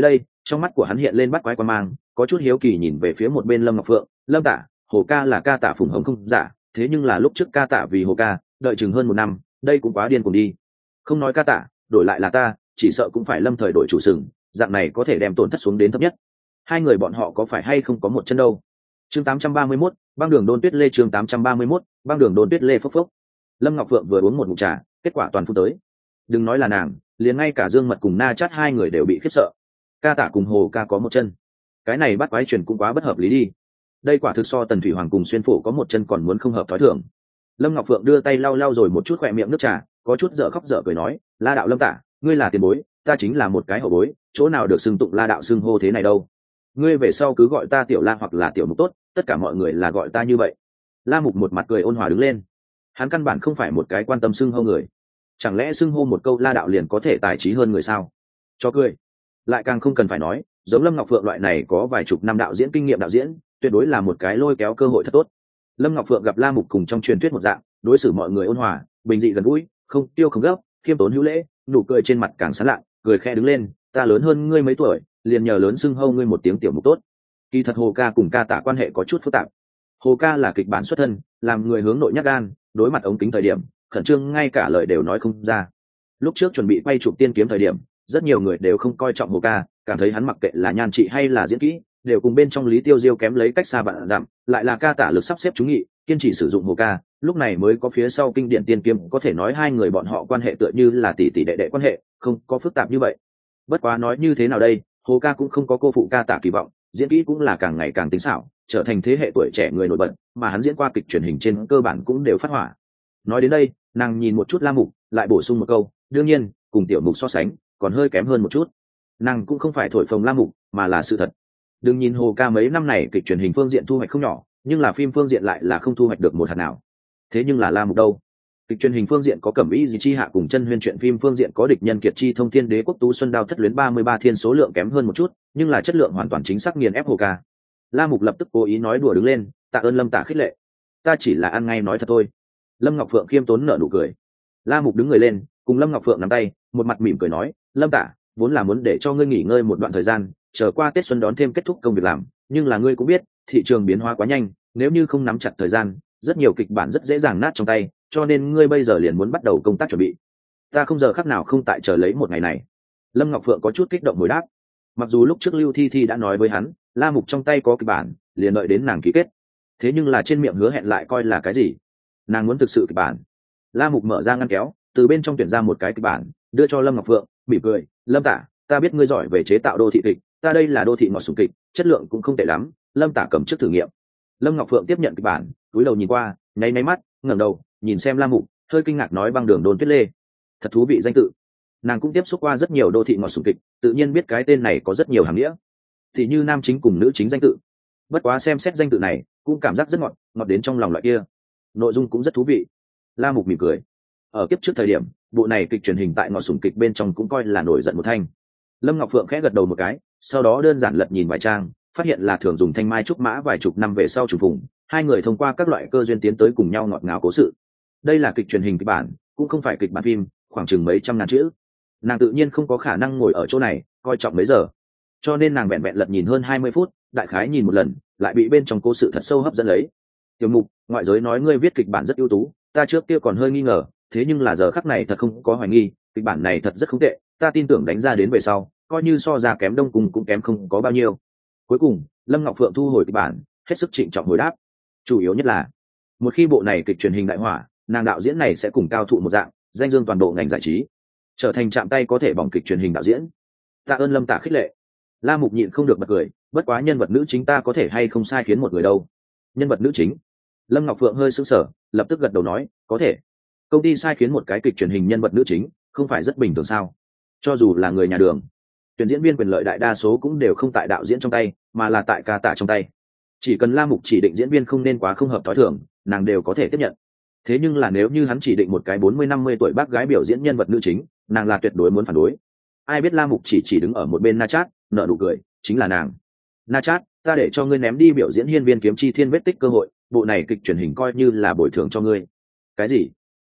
trong mắt của hắn hiện lên bắt quái quan mang, có chút hiếu kỳ nhìn về phía một bên Lâm Ngọc Phượng. Lâm tả, Hồ ca là ca tả phùng hồng không giả, thế nhưng là lúc trước ca tả vì Hồ ca đợi chừng hơn 1 năm, đây cũng quá điên cuồng đi. Không nói ca tả, đổi lại là ta chỉ sợ cũng phải lâm thời đổi chủ sừng, dạng này có thể đem tổn thất xuống đến thấp nhất. Hai người bọn họ có phải hay không có một chân đâu. Chương 831, băng đường đôn tuyết lê. Chương 831, băng đường đôn tuyết lê. Phốc phốc. Lâm Ngọc Phượng vừa uống một ngụm trà, kết quả toàn phun tới. Đừng nói là nàng, liền ngay cả Dương Mật cùng Na Chát hai người đều bị khiếp sợ. Ca tả cùng Hồ ca có một chân, cái này bắt quái truyền cũng quá bất hợp lý đi. Đây quả thực so Tần Thủy Hoàng cùng Xuyên Phổ có một chân còn muốn không hợp thói thường. Lâm Ngọc Phượng đưa tay lau lau rồi một chút khỏe miệng nước trà, có chút dở khóc dở cười nói, La đạo Lâm tả, ngươi là tiền bối, ta chính là một cái hậu bối, chỗ nào được xưng tụng La đạo xưng hô thế này đâu. Ngươi về sau cứ gọi ta Tiểu La hoặc là Tiểu Mục tốt, tất cả mọi người là gọi ta như vậy. La Mục một mặt cười ôn hòa đứng lên. Hắn căn bản không phải một cái quan tâm xưng hô người, chẳng lẽ xưng hô một câu La đạo liền có thể tài trí hơn người sao? Cho cười. Lại càng không cần phải nói, giống Lâm Ngọc Phượng loại này có vài chục năm đạo diễn kinh nghiệm đạo diễn, tuyệt đối là một cái lôi kéo cơ hội thật tốt. Lâm Ngọc Phượng gặp La Mục cùng trong truyền thuyết một dạng, đối xử mọi người ôn hòa, bình dị gần gũi, không tiêu không gấp, khiêm tốn hữu lễ, nụ cười trên mặt càng sán lạ, cười khẽ đứng lên, ta lớn hơn ngươi mấy tuổi, liền nhờ lớn xưng hô ngươi một tiếng Tiểu Mục tốt. Kỳ thật Hồ ca cùng ca tả quan hệ có chút phức tạp. Hồ ca là kịch bản xuất thân, làm người hướng nội nhát gan, đối mặt ống kính thời điểm khẩn trương ngay cả lời đều nói không ra. Lúc trước chuẩn bị quay chụp Tiên Kiếm thời điểm, rất nhiều người đều không coi trọng Hồ ca, cảm thấy hắn mặc kệ là nhan trị hay là diễn kỹ đều cùng bên trong Lý Tiêu Diêu kém lấy cách xa bạn dặm, lại là ca tả lực sắp xếp chúng nghị, kiên trì sử dụng Hồ ca, lúc này mới có phía sau kinh điển Tiên Kiếm, có thể nói hai người bọn họ quan hệ tựa như là tỷ tỷ đệ đệ quan hệ, không có phức tạp như vậy. Bất quá nói như thế nào đây, Hồ ca cũng không có cô phụ ca tả kỳ vọng, diễn kỹ cũng là càng ngày càng tinh xảo, trở thành thế hệ tuổi trẻ người nổi bật, mà hắn diễn qua kịch truyền hình trên cơ bản cũng đều phát hỏa. Nói đến đây, nàng nhìn một chút La Mục, lại bổ sung một câu, đương nhiên cùng Tiểu Mục so sánh còn hơi kém hơn một chút. Nàng cũng không phải thổi phồng La Mục, mà là sự thật. Đừng nhìn Hồ ca mấy năm này kịch truyền hình phương diện thu hoạch không nhỏ, nhưng là phim phương diện lại là không thu hoạch được một hạt nào. Thế nhưng là La Mục đâu? Kịch truyền hình phương diện có Cẩm Ý Dì Chi Hạ cùng Chân Huyên truyện, phim phương diện có Địch Nhân Kiệt Chi Thông Thiên Đế Quốc Tú Xuân Đao Thất Luyến 33 Thiên, số lượng kém hơn một chút, nhưng là chất lượng hoàn toàn chính xác nghiền ép Hồ ca. La Mục lập tức cố ý nói đùa đứng lên, tạ ơn Lâm tả khích lệ, ta chỉ là ăn ngay nói thật thôi. Lâm Ngọc Phượng khiêm tốn nở nụ cười. La Mục đứng người lên, cùng Lâm Ngọc Phượng nắm tay, một mặt mỉm cười nói, Lâm tả, vốn là muốn để cho ngươi nghỉ ngơi một đoạn thời gian, chờ qua Tết xuân đón thêm kết thúc công việc làm, nhưng là ngươi cũng biết thị trường biến hóa quá nhanh, nếu như không nắm chặt thời gian, rất nhiều kịch bản rất dễ dàng nát trong tay, cho nên ngươi bây giờ liền muốn bắt đầu công tác chuẩn bị. Ta không giờ khắc nào không tại chờ lấy một ngày này. Lâm Ngọc Phượng có chút kích động hồi đáp. Mặc dù lúc trước Lưu Thi Thi đã nói với hắn, La Mục trong tay có kịch bản, liền đợi đến nàng ký kết. Thế nhưng là trên miệng hứa hẹn lại coi là cái gì? Nàng muốn thực sự kịch bản. La Mục mở ra ngăn kéo, từ bên trong tuyển ra một cái kịch bản, đưa cho Lâm Ngọc Phượng, mỉm cười, Lâm tả, ta biết ngươi giỏi về chế tạo đô thị kịch, ta đây là đô thị ngọt sủng kịch, chất lượng cũng không tệ lắm, Lâm tả cầm trước thử nghiệm. Lâm Ngọc Phượng tiếp nhận kịch bản, cúi đầu nhìn qua, nháy nháy mắt, ngẩng đầu nhìn xem La Mục, hơi kinh ngạc nói, băng đường đôn tuyết lê, thật thú vị danh tự. Nàng cũng tiếp xúc qua rất nhiều đô thị ngọt sủng kịch, tự nhiên biết cái tên này có rất nhiều hàm nghĩa, thì như nam chính cùng nữ chính danh tự. Bất quá xem xét danh tự này cũng cảm giác rất ngọt, ngọt đến trong lòng loại kia. Nội dung cũng rất thú vị. La Mục mỉm cười. Ở kiếp trước thời điểm, bộ này kịch truyền hình tại ngọt sủng kịch bên trong cũng coi là nổi giận một thanh. Lâm Ngọc Phượng khẽ gật đầu một cái, sau đó đơn giản lật nhìn vài trang, phát hiện là thường dùng thanh mai trúc mã vài chục năm về sau trùng phùng, hai người thông qua các loại cơ duyên tiến tới cùng nhau ngọt ngào cố sự. Đây là kịch truyền hình kịch bản, cũng không phải kịch bản phim, khoảng chừng mấy trăm ngàn chữ. Nàng tự nhiên không có khả năng ngồi ở chỗ này coi trọng mấy giờ, cho nên nàng vẹn vẹn lật nhìn hơn 20 phút, đại khái nhìn một lần, lại bị bên trong cố sự thật sâu hấp dẫn lấy. Tiểu Mục, ngoại giới nói ngươi viết kịch bản rất ưu tú, ta trước kia còn hơi nghi ngờ, thế nhưng là giờ khắc này thật không có hoài nghi, kịch bản này thật rất không tệ, ta tin tưởng đánh ra đến về sau, coi như so ra kém Đông Cung cũng kém không có bao nhiêu. Cuối cùng, Lâm Ngọc Phượng thu hồi kịch bản, hết sức trịnh trọng hồi đáp. Chủ yếu nhất là, một khi bộ này kịch truyền hình đại hỏa, nàng đạo diễn này sẽ cùng cao thụ một dạng, danh dương toàn bộ ngành giải trí, trở thành chạm tay có thể bỏng kịch truyền hình đạo diễn. Tạ ơn Lâm tả khích lệ. La Mục nhịn không được bật cười, bất quá nhân vật nữ chính ta có thể hay không sai khiến một người đâu. Nhân vật nữ chính? Lâm Ngọc Phượng hơi sững sờ, lập tức gật đầu nói, có thể. Công ty sai khiến một cái kịch truyền hình nhân vật nữ chính, không phải rất bình thường sao? Cho dù là người nhà đường, tuyển diễn viên quyền lợi đại đa số cũng đều không tại đạo diễn trong tay, mà là tại ca tả trong tay. Chỉ cần La Mục chỉ định diễn viên không nên quá không hợp thói thường, nàng đều có thể tiếp nhận. Thế nhưng là nếu như hắn chỉ định một cái 40-50 tuổi bác gái biểu diễn nhân vật nữ chính, nàng là tuyệt đối muốn phản đối. Ai biết La Mục chỉ đứng ở một bên Na Chát, nở nụ cười, chính là nàng. Na Chát, ta để cho ngươi ném đi biểu diễn Hiên Viên Kiếm Chi Thiên vết tích cơ hội, bộ này kịch truyền hình coi như là bồi thường cho ngươi. Cái gì?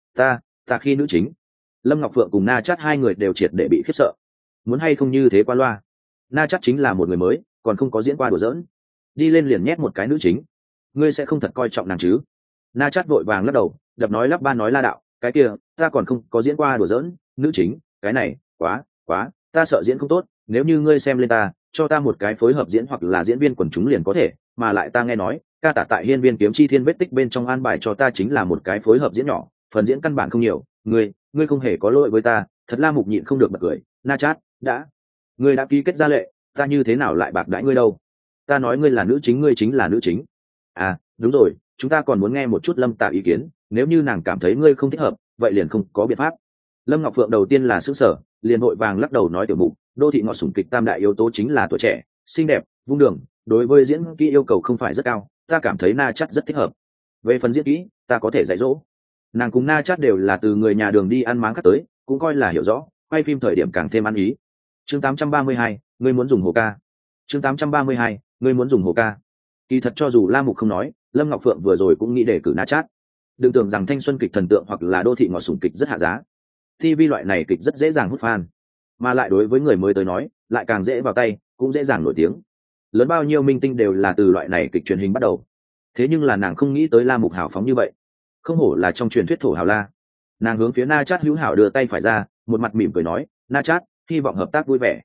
Ta khi nữ chính? Lâm Ngọc Phượng cùng Na Chát hai người đều triệt để bị khiếp sợ. Muốn hay không như thế qua loa? Na chắc chính là một người mới còn không có diễn qua đùa giỡn, đi lên liền nhét một cái nữ chính, ngươi sẽ không thật coi trọng nàng chứ? Na chắc vội vàng lắc đầu, đập nói lắp ba nói la đạo, cái kia ta còn không có diễn qua đùa giỡn nữ chính, cái này quá quá, ta sợ diễn không tốt, nếu như ngươi xem lên ta, cho ta một cái phối hợp diễn hoặc là diễn viên quần chúng liền có thể, mà lại ta nghe nói ca tả tại hiên viên kiếm chi thiên vết tích bên trong an bài cho ta chính là một cái phối hợp diễn nhỏ, phần diễn căn bản không nhiều, ngươi không hề có lỗi với ta. Thật La Mục nhịn không được bật cười. Na chát, ngươi đã ký kết gia lệ, ta như thế nào lại bạc đãi ngươi đâu? Ta nói ngươi là nữ chính, ngươi chính là nữ chính. À đúng rồi, chúng ta còn muốn nghe một chút Lâm Tạ ý kiến, nếu như nàng cảm thấy ngươi không thích hợp vậy liền không có biện pháp. Lâm Ngọc Phượng đầu tiên là sững sờ, liền vội vàng lắc đầu nói tiểu Mục, đô thị ngọt sủng kịch tam đại yếu tố chính là tuổi trẻ, xinh đẹp, vung đường, đối với diễn kỹ yêu cầu không phải rất cao, ta cảm thấy Na Chát rất thích hợp. Về phần diễn kỹ ta có thể dạy dỗ. Nàng cùng Na Chát đều là từ người nhà đường đi ăn máng cắt tới, cũng coi là hiểu rõ, quay phim thời điểm càng thêm ăn ý. Chương 832, ngươi muốn dùng hồ ca. Chương 832, ngươi muốn dùng hồ ca. Kỳ thật cho dù La Mục không nói, Lâm Ngọc Phượng vừa rồi cũng nghĩ đề cử Na Chát. Đừng tưởng rằng thanh xuân kịch thần tượng hoặc là đô thị ngọt sủng kịch rất hạ giá. TV loại này kịch rất dễ dàng hút fan, mà lại đối với người mới tới nói, lại càng dễ vào tay, cũng dễ dàng nổi tiếng. Lớn bao nhiêu minh tinh đều là từ loại này kịch truyền hình bắt đầu. Thế nhưng là nàng không nghĩ tới La Mục hào phóng như vậy, không hổ là trong truyền thuyết thổ hào la. Nàng hướng phía Na Chát hữu hảo đưa tay phải ra, một mặt mỉm cười nói, Na Chát, hy vọng hợp tác vui vẻ.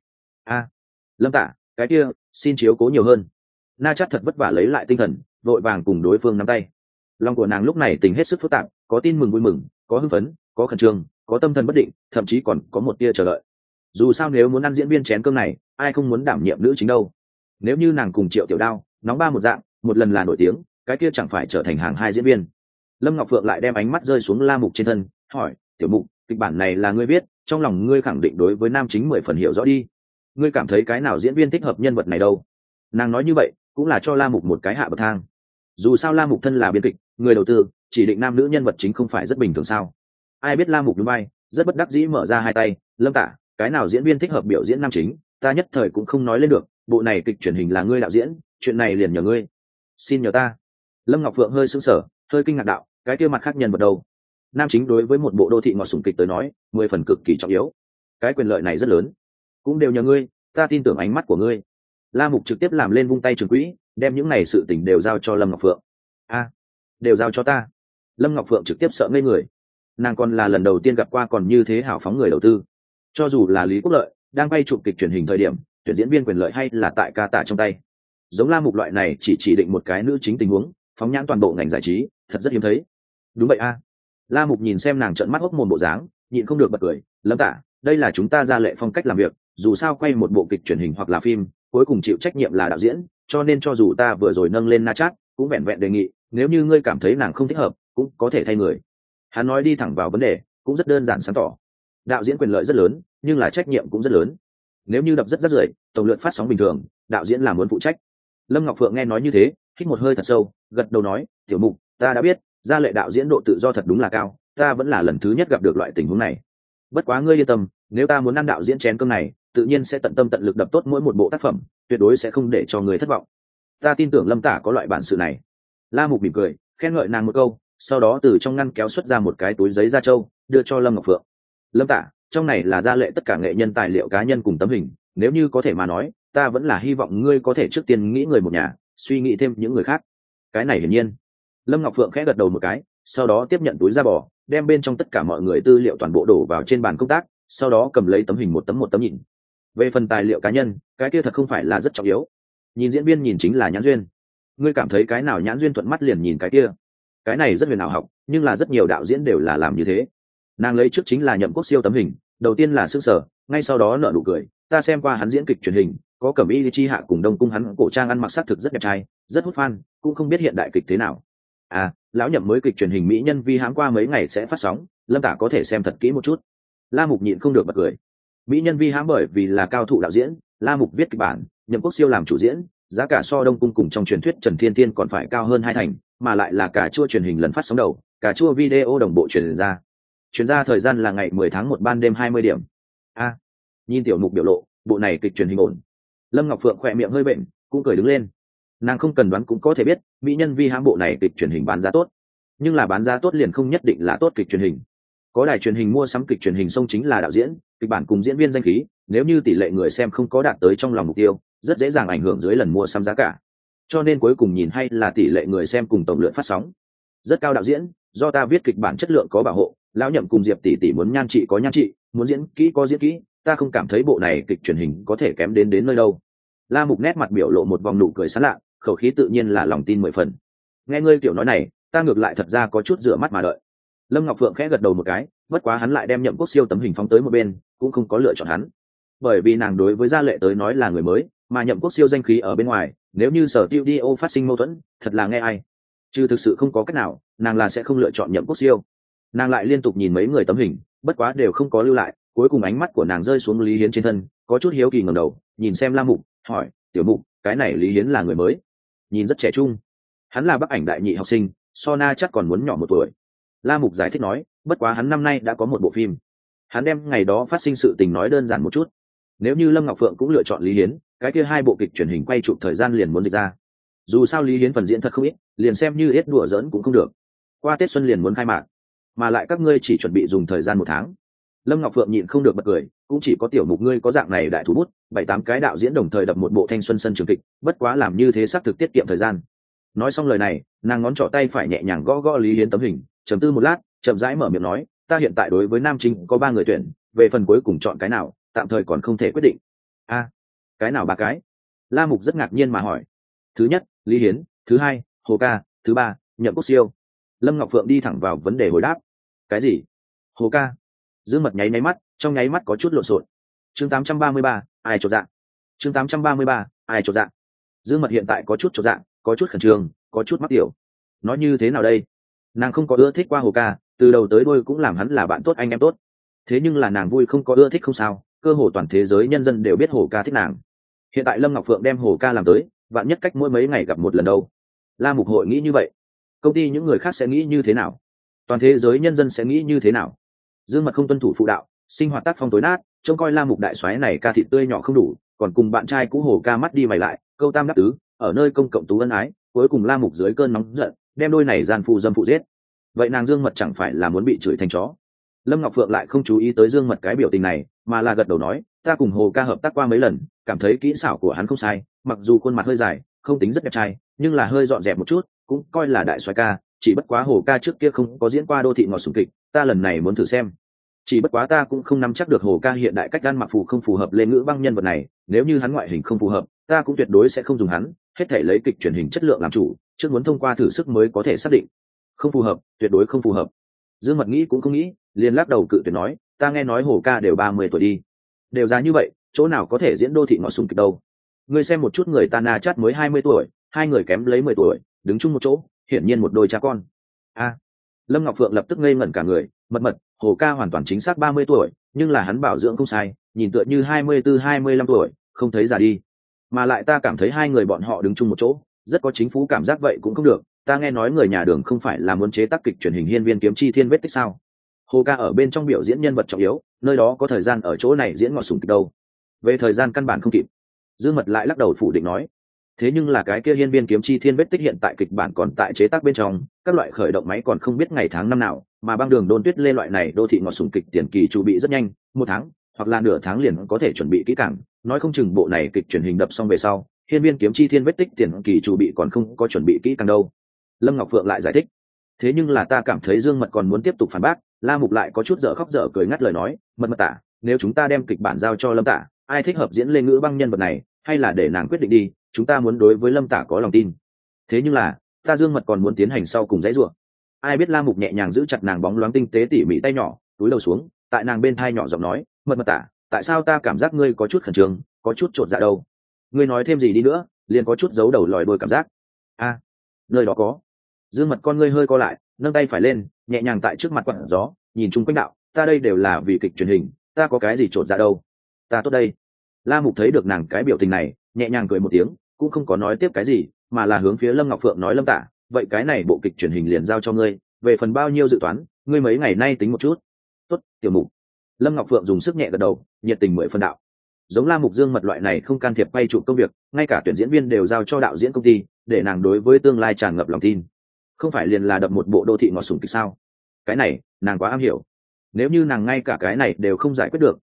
Lâm Tạ, cái kia xin chiếu cố nhiều hơn. Na Chát thật vất vả lấy lại tinh thần, vội vàng cùng đối phương nắm tay. Lòng của nàng lúc này tình hết sức phức tạp, có tin mừng vui mừng, có hưng phấn, có khẩn trương, có tâm thần bất định, thậm chí còn có một tia chờ đợi. Dù sao nếu muốn ăn diễn viên chén cơm này, ai không muốn đảm nhiệm nữ chính đâu. Nếu như nàng cùng Triệu Tiểu Đao nóng ba một dạng, một lần là nổi tiếng, cái kia chẳng phải trở thành hàng hai diễn viên. Lâm Ngọc Phượng lại đem ánh mắt rơi xuống La Mục trên thân, hỏi, tiểu Mục, kịch bản này là ngươi viết, trong lòng ngươi khẳng định đối với nam chính 10 phần hiểu rõ đi, ngươi cảm thấy cái nào diễn viên thích hợp nhân vật này đâu? Nàng nói như vậy cũng là cho La Mục một cái hạ bậc thang. Dù sao La Mục thân là biên kịch, người đầu tư, chỉ định nam nữ nhân vật chính không phải rất bình thường sao? Ai biết La Mục đúng vai, rất bất đắc dĩ mở ra hai tay, Lâm Tạ, cái nào diễn viên thích hợp biểu diễn nam chính, ta nhất thời cũng không nói lên được, bộ này kịch truyền hình là ngươi đạo diễn, chuyện này liền nhờ ngươi. Xin nhờ ta. Lâm Ngọc Phượng hơi sững sờ, hơi kinh ngạc đạo, cái kia mặt khác nhân vật đâu? Nam chính đối với một bộ đô thị ngọt sủng kịch tới nói, 10 phần cực kỳ trọng yếu. Cái quyền lợi này rất lớn, cũng đều nhờ ngươi, ta tin tưởng ánh mắt của ngươi. La Mục trực tiếp làm lên vung tay trường quỹ, đem những này sự tình đều giao cho Lâm Ngọc Phượng. Đều giao cho ta. Lâm Ngọc Phượng trực tiếp sợ ngây người. Nàng còn là lần đầu tiên gặp qua còn như thế hào phóng người đầu tư. Cho dù là Lý Quốc Lợi đang quay chụp kịch truyền hình thời điểm, tuyển diễn viên quyền lợi hay là tại ca tả trong tay. Giống La Mục loại này chỉ định một cái nữ chính tình huống, phóng nhãn toàn bộ ngành giải trí, thật rất hiếm thấy. Đúng vậy a. La Mục nhìn xem nàng trợn mắt hốc mồm bộ dáng, nhịn không được bật cười, Lâm Tạ, đây là chúng ta ra lệ phong cách làm việc, dù sao quay một bộ kịch truyền hình hoặc là phim, cuối cùng chịu trách nhiệm là đạo diễn, cho nên cho dù ta vừa rồi nâng lên Na Chát, cũng vẹn vẹn đề nghị, nếu như ngươi cảm thấy nàng không thích hợp, cũng có thể thay người. Hắn nói đi thẳng vào vấn đề, cũng rất đơn giản sáng tỏ. Đạo diễn quyền lợi rất lớn, nhưng là trách nhiệm cũng rất lớn. Nếu như đập rất rưởi, tổng lượng phát sóng bình thường, đạo diễn là muốn phụ trách. Lâm Ngọc Phượng nghe nói như thế, hít một hơi thật sâu, gật đầu nói, tiểu Mục, ta đã biết, gia lệ đạo diễn độ tự do thật đúng là cao, ta vẫn là lần thứ nhất gặp được loại tình huống này. Bất quá ngươi yên tâm, nếu ta muốn ăn đạo diễn chén cơm này, tự nhiên sẽ tận tâm tận lực đập tốt mỗi một bộ tác phẩm, tuyệt đối sẽ không để cho người thất vọng. Ta tin tưởng Lâm Tả có loại bản sự này. La Mục mỉm cười, khen ngợi nàng một câu, sau đó từ trong ngăn kéo xuất ra một cái túi giấy da trâu, đưa cho Lâm Ngọc Phượng. Lâm Tả, trong này là gia lệ tất cả nghệ nhân tài liệu cá nhân cùng tấm hình, nếu như có thể mà nói, ta vẫn là hy vọng ngươi có thể trước tiên nghĩ người một nhà, suy nghĩ thêm những người khác. Cái này hiển nhiên. Lâm Ngọc Phượng khẽ gật đầu một cái, sau đó tiếp nhận túi da bò, đem bên trong tất cả mọi người tư liệu toàn bộ đổ vào trên bàn công tác, sau đó cầm lấy tấm hình một tấm nhìn. Về phần tài liệu cá nhân, cái kia thật không phải là rất trọng yếu. Nhìn diễn viên nhìn chính là nhãn duyên. Ngươi cảm thấy cái nào nhãn duyên thuận mắt liền nhìn cái kia. Cái này rất huyền ảo học, nhưng là rất nhiều đạo diễn đều là làm như thế. Nàng lấy trước chính là Nhậm Quốc Siêu tấm hình, đầu tiên là sững sờ, ngay sau đó nở nụ cười. Ta xem qua hắn diễn kịch truyền hình, có Cẩm Y Chi Hạ cùng Đông Cung, hắn cổ trang ăn mặc sắc thực rất đẹp trai, rất hút fan, cũng không biết hiện đại kịch thế nào. Lão Nhậm mới kịch truyền hình mỹ nhân vi hãng qua mấy ngày sẽ phát sóng, Lâm Tả có thể xem thật kỹ một chút. La Mục nhịn không được bật cười. Mỹ nhân vi hãng bởi vì là cao thủ đạo diễn, La Mục viết kịch bản, Nhậm Quốc Siêu làm chủ diễn, giá cả so Đông Cung cùng trong truyền thuyết Trần Thiên Tiên còn phải cao hơn 2 thành, mà lại là cà chua truyền hình lần phát sóng đầu, cà chua video đồng bộ truyền ra. Truyền ra thời gian là ngày 10 tháng 1 ban đêm 20 điểm. Nhìn tiểu Mục biểu lộ, bộ này kịch truyền hình ổn. Lâm Ngọc Phượng khỏe miệng hơi bệnh, cũng cười đứng lên. Nàng không cần đoán cũng có thể biết, mỹ nhân vi hãng bộ này kịch truyền hình bán giá tốt, nhưng là bán giá tốt liền không nhất định là tốt kịch truyền hình. Có đài truyền hình mua sắm kịch truyền hình sông chính là đạo diễn, kịch bản cùng diễn viên danh khí, nếu như tỷ lệ người xem không có đạt tới trong lòng mục tiêu rất dễ dàng ảnh hưởng dưới lần mua sắm giá cả, cho nên cuối cùng nhìn hay là tỷ lệ người xem cùng tổng lượng phát sóng. Rất cao đạo diễn, do ta viết kịch bản chất lượng có bảo hộ, lão Nhậm cùng Diệp tỷ tỷ muốn nhan trị có nhan trị, muốn diễn kỹ có diễn kỹ, ta không cảm thấy bộ này kịch truyền hình có thể kém đến nơi đâu. La Mục nét mặt biểu lộ một vòng nụ cười sán lạ, khẩu khí tự nhiên là lòng tin 10 phần. Nghe ngươi tiểu nói này, ta ngược lại thật ra có chút rửa mắt mà đợi. Lâm Ngọc Phượng khẽ gật đầu một cái, bất quá hắn lại đem Nhậm Quốc Siêu tấm hình phóng tới một bên, cũng không có lựa chọn hắn. Bởi vì nàng đối với Gia Lệ tới nói là người mới, mà Nhậm Quốc Siêu danh khí ở bên ngoài, nếu như sở studio phát sinh mâu thuẫn, thật là nghe ai. Chứ thực sự không có cách nào, nàng là sẽ không lựa chọn Nhậm Quốc Siêu. Nàng lại liên tục nhìn mấy người tấm hình, bất quá đều không có lưu lại, cuối cùng ánh mắt của nàng rơi xuống Lý Hiến trên thân, có chút hiếu kỳ ngẩng đầu, nhìn xem La Mục, hỏi, "Tiểu Mục, cái này Lý Hiến là người mới?" Nhìn rất trẻ trung. Hắn là Bắc Ảnh đại nhị học sinh, so Na chắc còn muốn nhỏ 1 tuổi. La Mục giải thích nói, bất quá hắn năm nay đã có một bộ phim. Hắn đem ngày đó phát sinh sự tình nói đơn giản một chút. Nếu như Lâm Ngọc Phượng cũng lựa chọn Lý Hiến, cái kia 2 bộ kịch truyền hình quay chụp thời gian liền muốn dịch ra. Dù sao Lý Hiến phần diễn thật không ít, liền xem như ít đùa giỡn cũng không được. Qua Tết xuân liền muốn khai mạc, mà lại các ngươi chỉ chuẩn bị dùng thời gian 1 tháng. Lâm Ngọc Phượng nhịn không được bật cười, cũng chỉ có Tiểu Mục ngươi có dạng này đại thủ bút, 7-8 cái đạo diễn đồng thời đập một bộ thanh xuân sân trường kịch, bất quá làm như thế xác thực tiết kiệm thời gian. Nói xong lời này, nàng ngón trỏ tay phải nhẹ nhàng gõ gõ Lý Hiến tấm hình, trầm tư một lát, chậm rãi mở miệng nói, ta hiện tại đối với nam chính có 3 người tuyển, về phần cuối cùng chọn cái nào, tạm thời còn không thể quyết định. Cái nào 3 cái? La Mục rất ngạc nhiên mà hỏi. Thứ nhất, Lý Hiến, thứ hai, Hồ Ca, thứ ba, Nhậm Quốc Siêu. Lâm Ngọc Phượng đi thẳng vào vấn đề hồi đáp. Cái gì? Hồ Ca? Dương Mật nháy mắt, trong nháy mắt có chút lộn xộn. Chương 833, ai chột dạ? Chương 833, ai chột dạ? Dương Mật hiện tại có chút chột dạ, có chút khẩn trương, có chút mắc tiểu. Nói như thế nào đây? Nàng không có ưa thích qua Hồ Ca, từ đầu tới đuôi cũng làm hắn là bạn tốt anh em tốt. Thế nhưng là nàng vui không có ưa thích không sao, cơ hồ toàn thế giới nhân dân đều biết Hồ Ca thích nàng. Hiện tại Lâm Ngọc Phượng đem Hồ Ca làm tới, vạn nhất cách mỗi mấy ngày gặp một lần đâu. La Mục hội nghĩ như vậy, công ty những người khác sẽ nghĩ như thế nào? Toàn thế giới nhân dân sẽ nghĩ như thế nào? Dương Mật không tuân thủ phụ đạo, sinh hoạt tác phong tối nát, trông coi La Mục đại soái này ca thịt tươi nhỏ không đủ, còn cùng bạn trai cũ Hồ Ca mắt đi mày lại, câu tam đáp tứ, ở nơi công cộng tú ân ái, cuối cùng La Mục dưới cơn nóng giận, đem đôi này gian phu dâm phụ giết. Vậy nàng Dương Mật chẳng phải là muốn bị chửi thành chó? Lâm Ngọc Phượng lại không chú ý tới Dương Mật cái biểu tình này, mà là gật đầu nói, ta cùng Hồ Ca hợp tác qua mấy lần, cảm thấy kỹ xảo của hắn không sai, mặc dù khuôn mặt hơi dài, không tính rất đẹp trai, nhưng là hơi dọn dẹp một chút, cũng coi là đại soái ca, chỉ bất quá Hồ Ca trước kia không có diễn qua đô thị ngọt sủng kịch, ta lần này muốn thử xem. Chỉ bất quá ta cũng không nắm chắc được Hồ Ca hiện đại cách ăn mặc phù không phù hợp lên ngữ băng nhân vật này, nếu như hắn ngoại hình không phù hợp, ta cũng tuyệt đối sẽ không dùng hắn, hết thể lấy kịch truyền hình chất lượng làm chủ, trước muốn thông qua thử sức mới có thể xác định. Không phù hợp, tuyệt đối không phù hợp. Dương Mật nghĩ cũng không nghĩ, liền lắc đầu cự tuyệt nói, ta nghe nói Hồ Ca đều 30 tuổi đi, đều già như vậy, chỗ nào có thể diễn đô thị ngọt sủng kịch đâu. Ngươi xem một chút người ta Na Chát mới 20 tuổi, 2 người kém lấy 10 tuổi, đứng chung một chỗ, hiển nhiên một đôi cha con. Lâm Ngọc Phượng lập tức ngây ngẩn cả người, mật, Hồ Ca hoàn toàn chính xác 30 tuổi, nhưng là hắn bảo dưỡng không sai, nhìn tựa như 24-25 tuổi, không thấy già đi. Mà lại ta cảm thấy 2 người bọn họ đứng chung một chỗ, rất có chính phủ cảm giác vậy cũng không được, ta nghe nói người nhà Đường không phải là muốn chế tác kịch truyền hình Hiên Viên Kiếm Chi Thiên Vết Tích sao? Hồ Ca ở bên trong biểu diễn nhân vật trọng yếu, nơi đó có thời gian ở chỗ này diễn ngọt sủng kịch đâu. Về thời gian căn bản không kịp. Dương Mật lại lắc đầu phủ định nói. Thế nhưng là cái kia Hiên Viên Kiếm Chi Thiên Vết Tích hiện tại kịch bản còn tại chế tác bên trong, các loại khởi động máy còn không biết ngày tháng năm nào, mà băng đường Đôn Tuyết Lê loại này đô thị ngọt sủng kịch tiền kỳ chuẩn bị rất nhanh, 1 tháng hoặc là nửa tháng liền có thể chuẩn bị kỹ càng, nói không chừng bộ này kịch truyền hình đập xong về sau, Hiên Viên Kiếm Chi Thiên Vết Tích tiền kỳ chuẩn bị còn không có chuẩn bị kỹ càng đâu. Lâm Ngọc Phượng lại giải thích. Thế nhưng là ta cảm thấy Dương Mật còn muốn tiếp tục phản bác, La Mục lại có chút dở khóc dở cười ngắt lời nói, mật tả, nếu chúng ta đem kịch bản giao cho Lâm tả, ai thích hợp diễn Lê Ngữ băng nhân vật này, hay là để nàng quyết định đi, chúng ta muốn đối với Lâm tả có lòng tin. Thế nhưng là ta Dương Mật còn muốn tiến hành sau cùng dãy rủa. Ai biết La Mục nhẹ nhàng giữ chặt nàng bóng loáng tinh tế tỉ mỉ tay nhỏ, túi đầu xuống, tại nàng bên thai nhỏ giọng nói, mật tả, tại sao ta cảm giác ngươi có chút khẩn trương, có chút chột dạ đâu? Ngươi nói thêm gì đi nữa, liền có chút giấu đầu lòi đuôi cảm giác. Nơi đó có. Dương Mật con ngươi hơi co lại, nâng tay phải lên, nhẹ nhàng tại trước mặt quặn gió, nhìn chung quanh đạo, ta đây đều là vì kịch truyền hình, ta có cái gì chột dạ đâu, ta tốt đây. La Mục thấy được nàng cái biểu tình này, nhẹ nhàng cười một tiếng, cũng không có nói tiếp cái gì, mà là hướng phía Lâm Ngọc Phượng nói, Lâm tả, vậy cái này bộ kịch truyền hình liền giao cho ngươi, về phần bao nhiêu dự toán, ngươi mấy ngày nay tính một chút. Tốt, Tiểu Mục. Lâm Ngọc Phượng dùng sức nhẹ gật đầu, nhiệt tình 10 phần đạo. Giống La Mục Dương Mật loại này không can thiệp quay chụp công việc, ngay cả tuyển diễn viên đều giao cho đạo diễn công ty, để nàng đối với tương lai tràn ngập lòng tin. Không phải liền là đập một bộ đô thị ngọt sủng kịch sao? Cái này nàng quá am hiểu. Nếu như nàng ngay cả cái này đều không giải quyết được,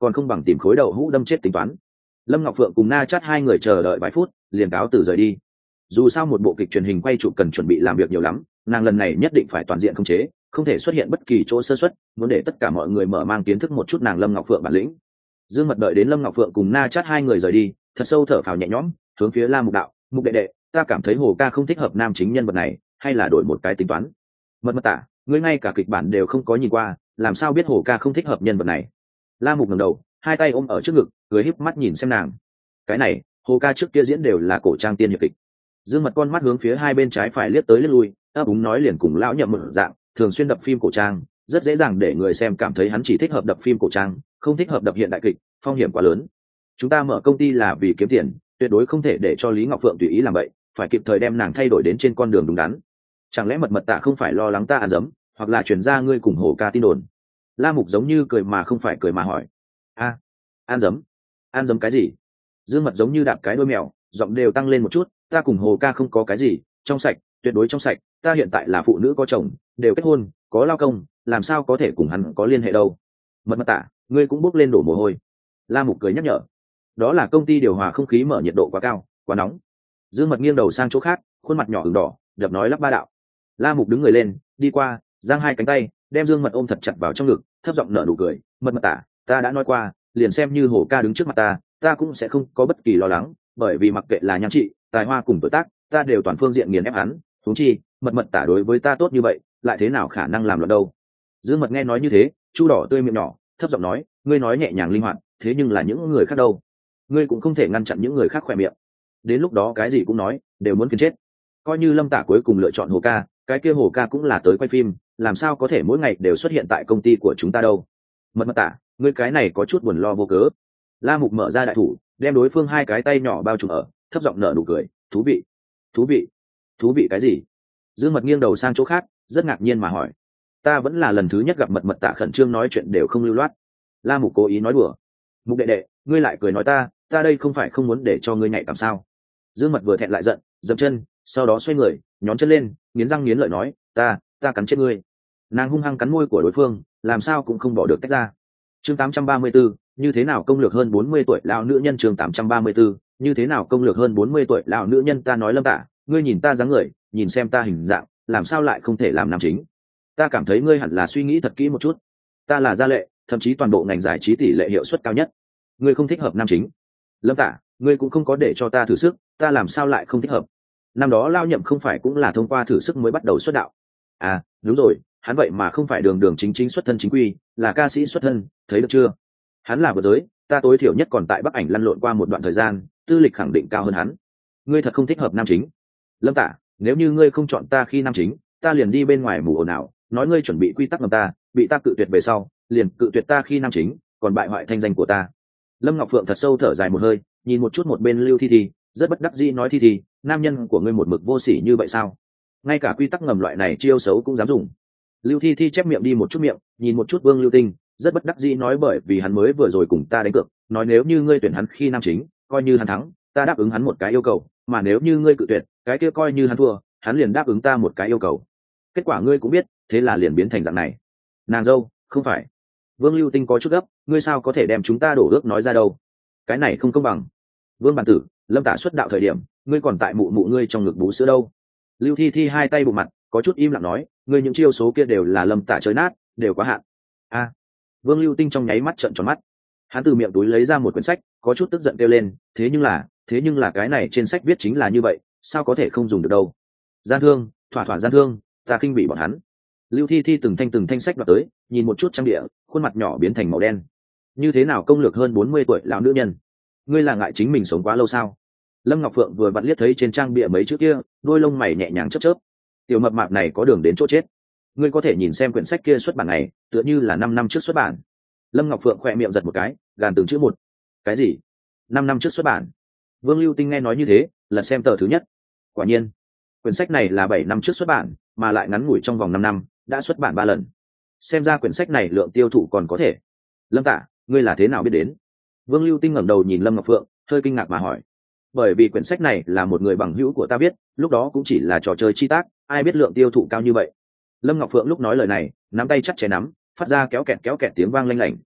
còn không bằng tìm khối đậu hũ đâm chết tính toán. Lâm Ngọc Phượng cùng Na Chát hai người chờ đợi vài phút liền cáo từ rời đi. Dù sao một bộ kịch truyền hình quay chụp cần chuẩn bị làm việc nhiều lắm, nàng lần này nhất định phải toàn diện khống chế, không thể xuất hiện bất kỳ chỗ sơ suất, muốn để tất cả mọi người mở mang kiến thức một chút nàng Lâm Ngọc Phượng bản lĩnh. Dương Mật đợi đến Lâm Ngọc Phượng cùng Na Chát hai người rời đi, thật sâu thở phào nhẹ nhõm, hướng phía La Mục đạo, "Mục đệ đệ, ta cảm thấy Hồ ca không thích hợp nam chính nhân vật này, hay là đổi một cái tính toán." Mật tả, ngươi ngay cả kịch bản đều không có nhìn qua, làm sao biết Hồ ca không thích hợp nhân vật này? La Mục ngẩng đầu, hai tay ôm ở trước ngực, cười híp mắt nhìn xem nàng. Cái này, Hồ ca trước kia diễn đều là cổ trang tiên hiệp kịch. Dương Mật con mắt hướng phía hai bên trái phải liếc tới liếc lui, ấp úng nói liền cùng lão Nhậm một dạng, thường xuyên đập phim cổ trang, rất dễ dàng để người xem cảm thấy hắn chỉ thích hợp đập phim cổ trang, không thích hợp đập hiện đại kịch, phong hiểm quá lớn. Chúng ta mở công ty là vì kiếm tiền, tuyệt đối không thể để cho Lý Ngọc Phượng tùy ý làm vậy, phải kịp thời đem nàng thay đổi đến trên con đường đúng đắn. Chẳng lẽ Mật tạ không phải lo lắng ta ăn dấm, hoặc là truyền ra ngươi cùng Hồ ca tin đồn? La Mục giống như cười mà không phải cười mà hỏi. A, ăn dấm? Ăn dấm cái gì? Dương Mật giống như đạp cái đuôi mèo, giọng đều tăng lên một chút, ta cùng Hồ ca không có cái gì, trong sạch, tuyệt đối trong sạch, ta hiện tại là phụ nữ có chồng, đều kết hôn, có lao công, làm sao có thể cùng hắn có liên hệ đâu? Mật tạ, ngươi cũng bốc lên đổ mồ hôi. La Mục cười nhắc nhở. Đó là công ty điều hòa không khí mở nhiệt độ quá cao, quá nóng. Dương Mật nghiêng đầu sang chỗ khác, khuôn mặt nhỏ ửng đỏ, đập nói lắp ba đạo. La Mục đứng người lên, đi qua, giang hai cánh tay, đem Dương Mật ôm thật chặt vào trong ngực, thấp giọng nở nụ cười, Mật tạ, ta đã nói qua, liền xem như Hồ ca đứng trước mặt ta cũng sẽ không có bất kỳ lo lắng, bởi vì mặc kệ là nhan trị, tài hoa cùng tuổi tác, ta đều toàn phương diện nghiền ép hắn, huống chi, Mật tạ đối với ta tốt như vậy, lại thế nào khả năng làm loạn đâu. Dương Mật nghe nói như thế, chu đỏ tươi miệng nhỏ, thấp giọng nói, ngươi nói nhẹ nhàng linh hoạt, thế nhưng là những người khác đâu? Ngươi cũng không thể ngăn chặn những người khác khỏe miệng. Đến lúc đó cái gì cũng nói, đều muốn phiền chết. Coi như Lâm Tả cuối cùng lựa chọn Hồ ca, cái kia Hồ ca cũng là tới quay phim, làm sao có thể mỗi ngày đều xuất hiện tại công ty của chúng ta đâu? Mật tả, ngươi cái này có chút buồn lo vô cớ. La Mục mở ra đại thủ, đem đối phương hai cái tay nhỏ bao trùm ở, thấp giọng nở nụ cười, thú vị, thú vị, thú vị cái gì? Dương Mật nghiêng đầu sang chỗ khác, rất ngạc nhiên mà hỏi. Ta vẫn là lần thứ nhất gặp Mật tả khẩn trương nói chuyện đều không lưu loát. La Mục cố ý nói đùa. Mục đệ đệ, ngươi lại cười nói ta đây không phải không muốn để cho ngươi nhạy cảm sao? Dương Mật vừa thẹn lại giận, dậm chân, sau đó xoay người, nhón chân lên, nghiến răng nghiến lợi nói, ta cắn chết ngươi. Nàng hung hăng cắn môi của đối phương, làm sao cũng không bỏ được tách ra. Chương 834, như thế nào công lược hơn 40 tuổi lão nữ nhân? Chương 834, như thế nào công lược hơn 40 tuổi lão nữ nhân? Ta nói Lâm Tả, ngươi nhìn ta dáng người, nhìn xem ta hình dạng, làm sao lại không thể làm nam chính? Ta cảm thấy ngươi hẳn là suy nghĩ thật kỹ một chút. Ta là gia lệ, thậm chí toàn bộ ngành giải trí tỷ lệ hiệu suất cao nhất. Ngươi không thích hợp nam chính. Lâm Tả, ngươi cũng không có để cho ta thử sức, ta làm sao lại không thích hợp? Năm đó Lao Nhậm không phải cũng là thông qua thử sức mới bắt đầu xuất đạo? À, đúng rồi, hắn vậy mà không phải đường đường chính chính xuất thân chính quy, là ca sĩ xuất thân, thấy được chưa? Hắn là vừa giới, ta tối thiểu nhất còn tại Bắc Ảnh lăn lộn qua một đoạn thời gian, tư lịch khẳng định cao hơn hắn. Ngươi thật không thích hợp nam chính. Lâm Tả, nếu như ngươi không chọn ta khi nam chính, ta liền đi bên ngoài mù ồn ào, nói ngươi chuẩn bị quy tắc ngầm ta, bị ta cự tuyệt về sau, liền cự tuyệt ta khi nam chính, còn bại hoại thanh danh của ta. Lâm Ngọc Phượng thật sâu thở dài một hơi, nhìn một chút một bên Lưu Thi Thi, rất bất đắc dĩ nói, Thi Thi, nam nhân của ngươi một mực vô sỉ như vậy sao? Ngay cả quy tắc ngầm loại này chiêu xấu cũng dám dùng. Lưu Thi Thi chép miệng đi một chút miệng, nhìn một chút Vương Lưu Tinh, rất bất đắc dĩ nói, bởi vì hắn mới vừa rồi cùng ta đánh cược, nói nếu như ngươi tuyển hắn khi nam chính, coi như hắn thắng, ta đáp ứng hắn một cái yêu cầu, mà nếu như ngươi cự tuyệt, cái kia coi như hắn thua, hắn liền đáp ứng ta một cái yêu cầu. Kết quả ngươi cũng biết, thế là liền biến thành dạng này. Nàng dâu, không phải. Vương Lưu Tinh có chút gấp, ngươi sao có thể đem chúng ta đổ ước nói ra đâu? Cái này không công bằng. Vương Bản Tử, Lâm Tả xuất đạo thời điểm, ngươi còn tại mụ mụ ngươi trong ngực bú sữa đâu? Lưu Thi Thi hai tay bụng mặt, có chút im lặng nói, ngươi những chiêu số kia đều là Lâm Tả chơi nát, đều quá hạn. A. Vương Lưu Tinh trong nháy mắt trợn tròn mắt. Hắn từ miệng túi lấy ra một quyển sách, có chút tức giận kêu lên, thế nhưng là cái này trên sách viết chính là như vậy, sao có thể không dùng được đâu? Gian thương, thỏa gian thương, ta khinh bị bọn hắn. Lưu Thi Thi từng thanh sách đoạt tới, nhìn một chút trang địa, khuôn mặt nhỏ biến thành màu đen. Như thế nào công lược hơn 40 tuổi lão nữ nhân? Ngươi là ngại chính mình sống quá lâu sao? Lâm Ngọc Phượng vừa vặn liếc thấy trên trang bìa mấy chữ kia, đôi lông mày nhẹ nhàng chớp chớp. Tiểu mập mạp này có đường đến chỗ chết. Ngươi có thể nhìn xem quyển sách kia xuất bản này, tựa như là 5 năm trước xuất bản. Lâm Ngọc Phượng khẽ miệng giật một cái, gàn từng chữ một. Cái gì? 5 năm trước xuất bản? Vương Lưu Tinh nghe nói như thế, lật xem tờ thứ nhất. Quả nhiên, quyển sách này là 7 năm trước xuất bản, mà lại ngắn ngủi trong vòng 5 năm, đã xuất bản 3 lần. Xem ra quyển sách này lượng tiêu thụ còn có thể. Lâm Tả, ngươi là thế nào biết đến? Vương Lưu Tinh ngẩng đầu nhìn Lâm Ngọc Phượng, hơi kinh ngạc mà hỏi. Bởi vì quyển sách này là một người bằng hữu của ta viết, lúc đó cũng chỉ là trò chơi chi tác, ai biết lượng tiêu thụ cao như vậy. Lâm Ngọc Phượng lúc nói lời này, nắm tay chặt chẽ nắm, phát ra kéo kẹt tiếng vang lanh lảnh.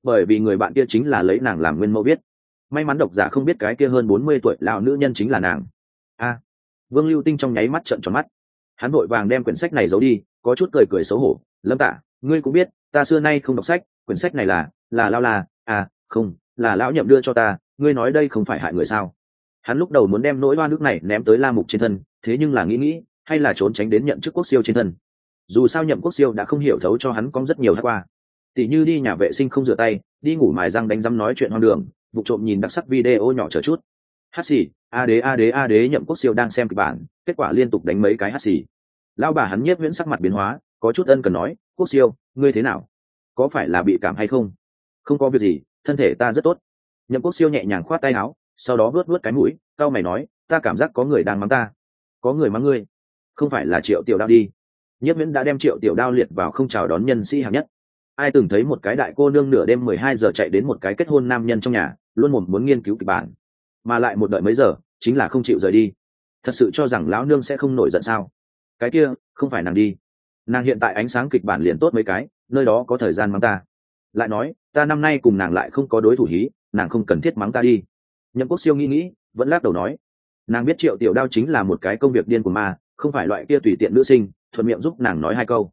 bởi vì người bạn kia chính là lấy nàng làm nguyên mẫu viết. May mắn độc giả không biết cái kia hơn 40 tuổi lão nữ nhân chính là nàng. Vương Lưu Tinh trong nháy mắt trợn tròn mắt. Hắn vội vàng đem quyển sách này giấu đi, có chút cười cười xấu hổ. Lâm Tả, ngươi cũng biết ta xưa nay không đọc sách, quyển sách này là lao là không là lão Nhậm đưa cho ta, ngươi nói đây không phải hại người sao? Hắn lúc đầu muốn đem nỗi oan nước này ném tới La Mục trên thân, thế nhưng là nghĩ hay là trốn tránh đến Nhậm Chức Quốc Siêu trên thân. Dù sao Nhậm Quốc Siêu đã không hiểu thấu cho hắn có rất nhiều hát qua, tỉ như đi nhà vệ sinh không rửa tay, đi ngủ mài răng đánh rắm nói chuyện hoang đường, vụ trộm nhìn đặc sắc video nhỏ chờ chút. Hát xì, a đế Nhậm Quốc Siêu đang xem kịch bản, kết quả liên tục đánh mấy cái hát xì. Lão bà hắn Nhiếp Viễn sắc mặt biến hóa, có chút ân cần nói, Quốc Siêu, ngươi thế nào? Có phải là bị cảm hay không? Không có việc gì, thân thể ta rất tốt. Nhậm Quốc Siêu nhẹ nhàng khoát tay áo, sau đó vuốt cái mũi, cau mày nói, ta cảm giác có người đang mắng ta. Có người mắng ngươi? Không phải là Triệu Tiểu Đao đi? Nhiếp Viễn đã đem Triệu Tiểu Đao liệt vào không chào đón nhân sĩ hạng nhất. Ai từng thấy một cái đại cô nương nửa đêm 12 giờ chạy đến một cái kết hôn nam nhân trong nhà, luôn mồm muốn nghiên cứu kịch bản, mà lại một đợi mấy giờ, chính là không chịu rời đi. Thật sự cho rằng lão nương sẽ không nổi giận sao? Cái kia, không phải nàng đi. Nàng hiện tại ánh sáng kịch bản liền tốt mấy cái, nơi đó có thời gian mắng ta. Lại nói, ta năm nay cùng nàng lại không có đối thủ hí, nàng không cần thiết mắng ta đi. Nhậm Quốc Siêu nghĩ, vẫn lắc đầu nói, nàng biết Triệu Tiểu Đao chính là một cái công việc điên của ma, không phải loại kia tùy tiện nữ sinh, thuận miệng giúp nàng nói hai câu.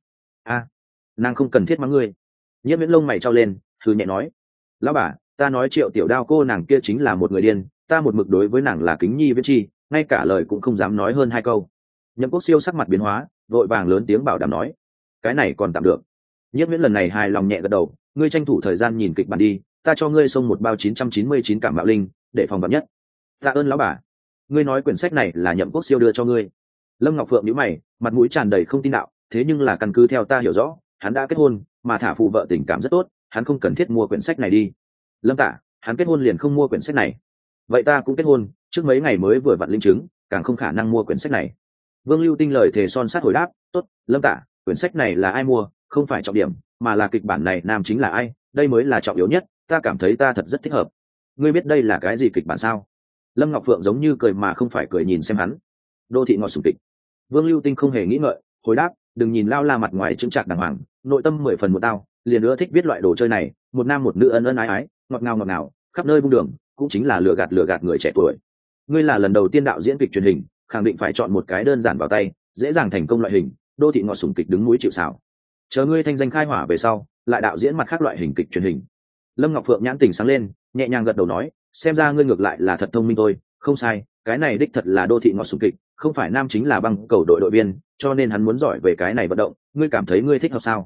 Nàng không cần thiết mắng ngươi. Nhiếp Viễn lông mày trao lên, thư nhẹ nói, lão bà, ta nói Triệu Tiểu Đao cô nàng kia chính là một người điên, ta một mực đối với nàng là kính nhi viễn chi, ngay cả lời cũng không dám nói hơn hai câu. Nhậm Quốc Siêu sắc mặt biến hóa, vội vàng lớn tiếng bảo đảm nói, cái này còn tạm được. Nhiếp Viễn lần này hài lòng nhẹ gật đầu, ngươi tranh thủ thời gian nhìn kịch bản đi, ta cho ngươi xông một bao 999 cảm bạo linh, để phòng vạn nhất. Tạ ơn lão bà. Ngươi nói quyển sách này là Nhậm Quốc Siêu đưa cho ngươi? Lâm Ngọc Phượng nhíu mày, mặt mũi tràn đầy không tin đạo, thế nhưng là căn cứ theo ta hiểu rõ, hắn đã kết hôn, mà thả phụ vợ tình cảm rất tốt, hắn không cần thiết mua quyển sách này đi. Lâm Tả, hắn kết hôn liền không mua quyển sách này. Vậy ta cũng kết hôn, trước mấy ngày mới vừa vặn linh chứng, càng không khả năng mua quyển sách này. Vương Lưu Tinh lời thề son sát hồi đáp, tốt, Lâm Tả, quyển sách này là ai mua, không phải trọng điểm, mà là kịch bản này nam chính là ai, đây mới là trọng yếu nhất, ta cảm thấy ta thật rất thích hợp. Ngươi biết đây là cái gì kịch bản sao? Lâm Ngọc Phượng giống như cười mà không phải cười nhìn xem hắn. Đô thị ngọt sủng kịch. Vương Lưu Tinh không hề nghĩ ngợi, hồi đáp, đừng nhìn lao la mặt ngoài chững chạc đàng hoàng, nội tâm 10 phần một tao, liền nữa thích viết loại đồ chơi này, một nam một nữ ân ân ái ái, ngọt ngào, khắp nơi bung đường, cũng chính là lừa gạt người trẻ tuổi. Ngươi là lần đầu tiên đạo diễn kịch truyền hình, khẳng định phải chọn một cái đơn giản vào tay, dễ dàng thành công loại hình, đô thị ngọt sủng kịch đứng núi chịu sào. Chờ ngươi thanh danh khai hỏa về sau, lại đạo diễn mặt khác loại hình kịch truyền hình. Lâm Ngọc Phượng nhãn tình sáng lên, nhẹ nhàng gật đầu nói, xem ra ngươi ngược lại là thật thông minh thôi, không sai, cái này đích thật là đô thị ngọt sủng kịch, không phải nam chính là băng cầu đội viên, cho nên hắn muốn giỏi về cái này vận động, ngươi cảm thấy ngươi thích hợp sao?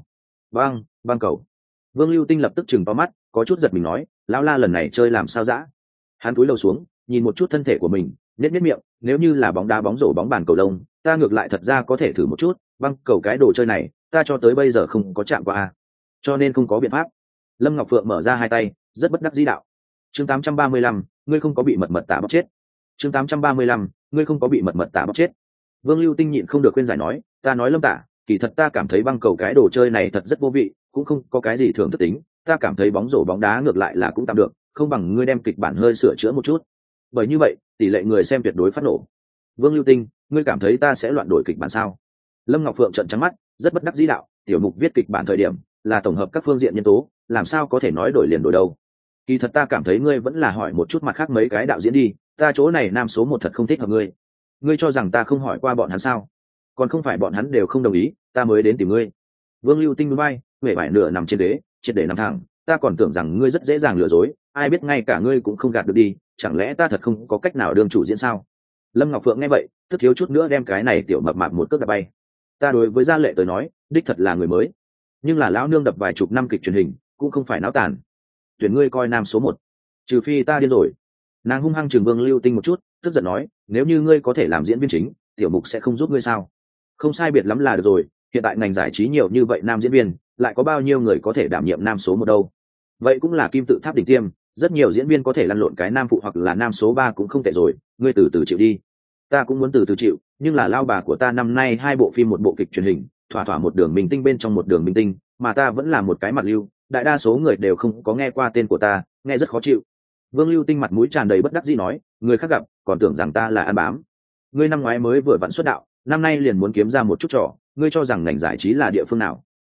Băng cầu. Vương Lưu Tinh lập tức chừng to mắt, có chút giật mình nói, lão la lần này chơi làm sao dã? Hắn cúi đầu xuống, nhìn một chút thân thể của mình, nhếch miệng, nếu như là bóng đá bóng rổ bóng bàn cầu lông, ta ngược lại thật ra có thể thử một chút, băng cầu cái đồ chơi này, ta cho tới bây giờ không có chạm qua, cho nên không có biện pháp. Lâm Ngọc Phượng mở ra hai tay, rất bất đắc dĩ đạo. Chương 835, ngươi không có bị mật tả bóc chết. Chương 835, ngươi không có bị mật tả bóc chết. Vương Lưu Tinh nhịn không được khuyên giải nói, ta nói Lâm Tả, kỳ thật ta cảm thấy băng cầu cái đồ chơi này thật rất vô vị, cũng không có cái gì thưởng thức tính, ta cảm thấy bóng rổ bóng đá ngược lại là cũng tạm được, không bằng ngươi đem kịch bản hơi sửa chữa một chút. Bởi như vậy, tỷ lệ người xem tuyệt đối phát nổ. Vương Lưu Tinh, ngươi cảm thấy ta sẽ loạn đổi kịch bản sao? Lâm Ngọc Phượng trợn trắng mắt, rất bất đắc dĩ đạo, tiểu mục viết kịch bản thời điểm là tổng hợp các phương diện nhân tố, làm sao có thể nói đổi liền đổi đâu. Kỳ thật ta cảm thấy ngươi vẫn là hỏi một chút mặt khác mấy cái đạo diễn đi, ta chỗ này nam số 1 thật không thích hợp ngươi. Ngươi cho rằng ta không hỏi qua bọn hắn sao? Còn không phải bọn hắn đều không đồng ý, ta mới đến tìm ngươi. Vương Lưu Tinh núi bay, vẻ vải nửa nằm trên ghế, triệt để nằm thẳng, ta còn tưởng rằng ngươi rất dễ dàng lừa dối, ai biết ngay cả ngươi cũng không gạt được đi, chẳng lẽ ta thật không có cách nào đương chủ diễn sao? Lâm Ngọc Phượng nghe vậy, tức thiếu chút nữa đem cái này tiểu mập mạp một cước đạp bay. Ta đối với Gia Lệ tới nói, đích thật là người mới, nhưng là lão nương đập vài chục năm kịch truyền hình, cũng không phải náo tàn. Tuyển ngươi coi nam số 1, trừ phi ta điên rồi. Nàng hung hăng chừng Vương Lưu Tinh một chút, tức giận nói, nếu như ngươi có thể làm diễn viên chính, tiểu mục sẽ không giúp ngươi sao? Không sai biệt lắm là được rồi, hiện tại ngành giải trí nhiều như vậy nam diễn viên, lại có bao nhiêu người có thể đảm nhiệm nam số 1 đâu? Vậy cũng là kim tự tháp đỉnh tiêm, rất nhiều diễn viên có thể lăn lộn cái nam phụ hoặc là nam số 3 cũng không tệ rồi, ngươi từ từ chịu đi. Ta cũng muốn từ từ chịu, nhưng là lao bà của ta năm nay 2 bộ phim một bộ kịch truyền hình, thỏa thỏa một đường minh tinh bên trong một đường minh tinh, mà ta vẫn là một cái mặt lưu, đại đa số người đều không có nghe qua tên của ta, nghe rất khó chịu. Vương Lưu Tinh mặt mũi tràn đầy bất đắc dĩ nói, người khác gặp còn tưởng rằng ta là ăn bám. Ngươi năm ngoái mới vừa vặn xuất đạo, năm nay liền muốn kiếm ra một chút trò, ngươi cho rằng ngành giải trí là địa phương nào?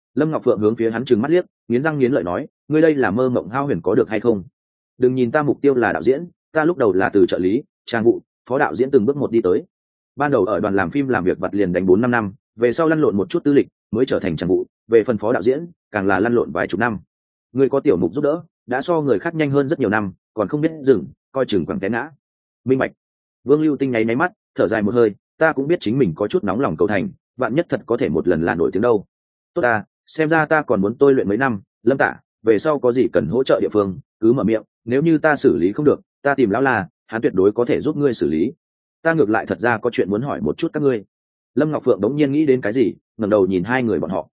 Lâm Ngọc Phượng hướng phía hắn trừng mắt liếc, nghiến răng nghiến lợi nói, ngươi đây là mơ mộng hao huyền có được hay không? Đừng nhìn ta mục tiêu là đạo diễn, ta lúc đầu là từ trợ lý, trang vụ, phó đạo diễn từng bước một đi tới. Ban đầu ở đoàn làm phim làm việc vặt liền đánh 4-5 năm, về sau lăn lộn một chút tư lịch, mới trở thành trang vụ, về phần phó đạo diễn, càng là lăn lộn vài chục năm. Ngươi có tiểu mục giúp đỡ, đã so người khác nhanh hơn rất nhiều năm, còn không biết dừng, coi chừng quẳng té ngã. Minh bạch. Vương Lưu Tinh nháy máy mắt, thở dài một hơi, ta cũng biết chính mình có chút nóng lòng cầu thành, vạn nhất thật có thể một lần là nổi tiếng đâu. Tốt ta, xem ra ta còn muốn tôi luyện mấy năm. Lâm Tả, về sau có gì cần hỗ trợ địa phương cứ mở miệng, nếu như ta xử lý không được, ta tìm lão La, hắn tuyệt đối có thể giúp ngươi xử lý. Ta ngược lại thật ra có chuyện muốn hỏi một chút các ngươi. Lâm Ngọc Phượng đống nhiên nghĩ đến cái gì, ngẩng đầu nhìn hai người bọn họ.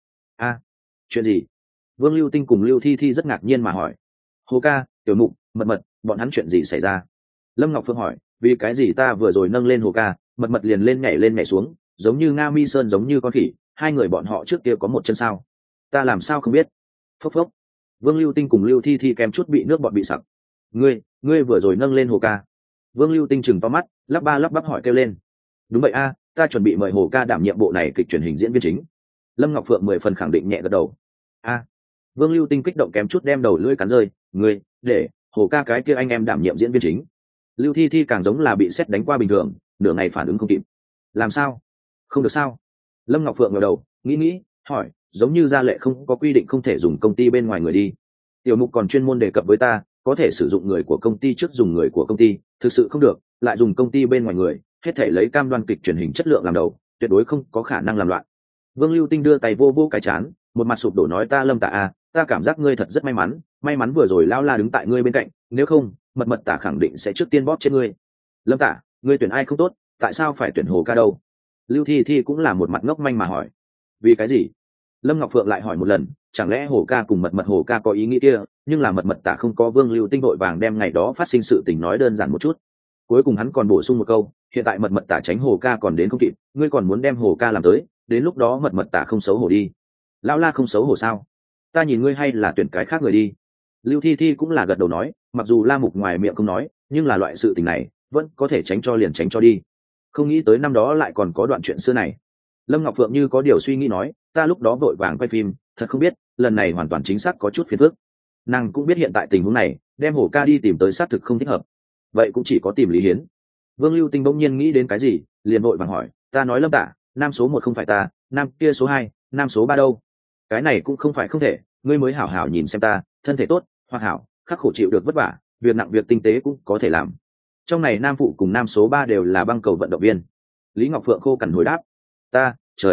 Chuyện gì? Vương Lưu Tinh cùng Lưu Thi Thi rất ngạc nhiên mà hỏi. Hồ ca, Tiểu Mục, Mật Mật, bọn hắn chuyện gì xảy ra? Lâm Ngọc Phượng hỏi, vì cái gì ta vừa rồi nâng lên Hồ ca, Mật Mật liền lên nhảy xuống, giống như Nga Mi Sơn giống như con khỉ, hai người bọn họ trước kia có một chân sao? Ta làm sao không biết? Phốc phốc. Vương Lưu Tinh cùng Lưu Thi Thi kém chút bị nước bọt bị sặc. Ngươi vừa rồi nâng lên Hồ ca. Vương Lưu Tinh chừng to mắt, lắp ba lắp bắp hỏi kêu lên. Đúng vậy a, ta chuẩn bị mời Hồ ca đảm nhiệm bộ này kịch truyền hình diễn viên chính. Lâm Ngọc Phượng 10 phần khẳng định nhẹ gật đầu. Vương Lưu Tinh kích động kém chút đem đầu lưỡi cắn rơi, ngươi để Hồ ca cái kia anh em đảm nhiệm diễn viên chính. Lưu Thi Thi càng giống là bị sét đánh qua bình thường, nửa ngày phản ứng không kịp. Làm sao? Không được sao? Lâm Ngọc Phượng ngẩng đầu, nghĩ, hỏi, giống như gia lệ không có quy định không thể dùng công ty bên ngoài người đi. Tiểu Mục còn chuyên môn đề cập với ta, có thể sử dụng người của công ty trước dùng người của công ty, thực sự không được, lại dùng công ty bên ngoài người, hết thể lấy cam đoan kịch truyền hình chất lượng làm đầu, tuyệt đối không có khả năng làm loạn. Vương Lưu Tinh đưa tay vô cái chán, một mặt sụp đổ nói, ta Lâm Tả ta cảm giác ngươi thật rất may mắn vừa rồi Lão La đứng tại ngươi bên cạnh, nếu không, Mật Tả khẳng định sẽ trước tiên bóp chết ngươi. Lâm Tả, ngươi tuyển ai không tốt, tại sao phải tuyển Hồ ca đâu? Lưu Thi Thi cũng là một mặt ngốc manh mà hỏi. Vì cái gì? Lâm Ngọc Phượng lại hỏi một lần, chẳng lẽ Hồ ca cùng Mật Hồ ca có ý nghĩ kia, nhưng là Mật Tả không có. Vương Lưu Tinh vội vàng đem ngày đó phát sinh sự tình nói đơn giản một chút. Cuối cùng hắn còn bổ sung một câu, hiện tại Mật Tả tránh Hồ ca còn đến không kịp, ngươi còn muốn đem Hồ ca làm tới, đến lúc đó Mật Tả không xấu hổ đi. Lão La không xấu hổ sao? Ta nhìn ngươi hay là tuyển cái khác người đi. Lưu Thi Thi cũng là gật đầu nói, mặc dù La Mục ngoài miệng không nói, nhưng là loại sự tình này vẫn có thể tránh cho liền tránh cho đi. Không nghĩ tới năm đó lại còn có đoạn chuyện xưa này. Lâm Ngọc Phượng như có điều suy nghĩ nói, ta lúc đó vội vàng quay phim, thật không biết, lần này hoàn toàn chính xác có chút phiền phức. Nàng cũng biết hiện tại tình huống này, đem Hồ ca đi tìm tới xác thực không thích hợp. Vậy cũng chỉ có tìm Lý Hiến. Vương Lưu Tinh bỗng nhiên nghĩ đến cái gì, liền vội vàng hỏi, ta nói Lâm Tả, nam số 1 không phải ta, nam kia số 2, nam số 3 đâu? Cái này cũng không phải không thể, ngươi mới hảo hảo nhìn xem ta, thân thể tốt, hoàn hảo, khắc khổ chịu được vất vả, việc nặng việc tinh tế cũng có thể làm. Trong này nam phụ cùng nam số 3 đều là băng cầu vận động viên. Lý Ngọc Phượng khô cằn hồi đáp. Trời,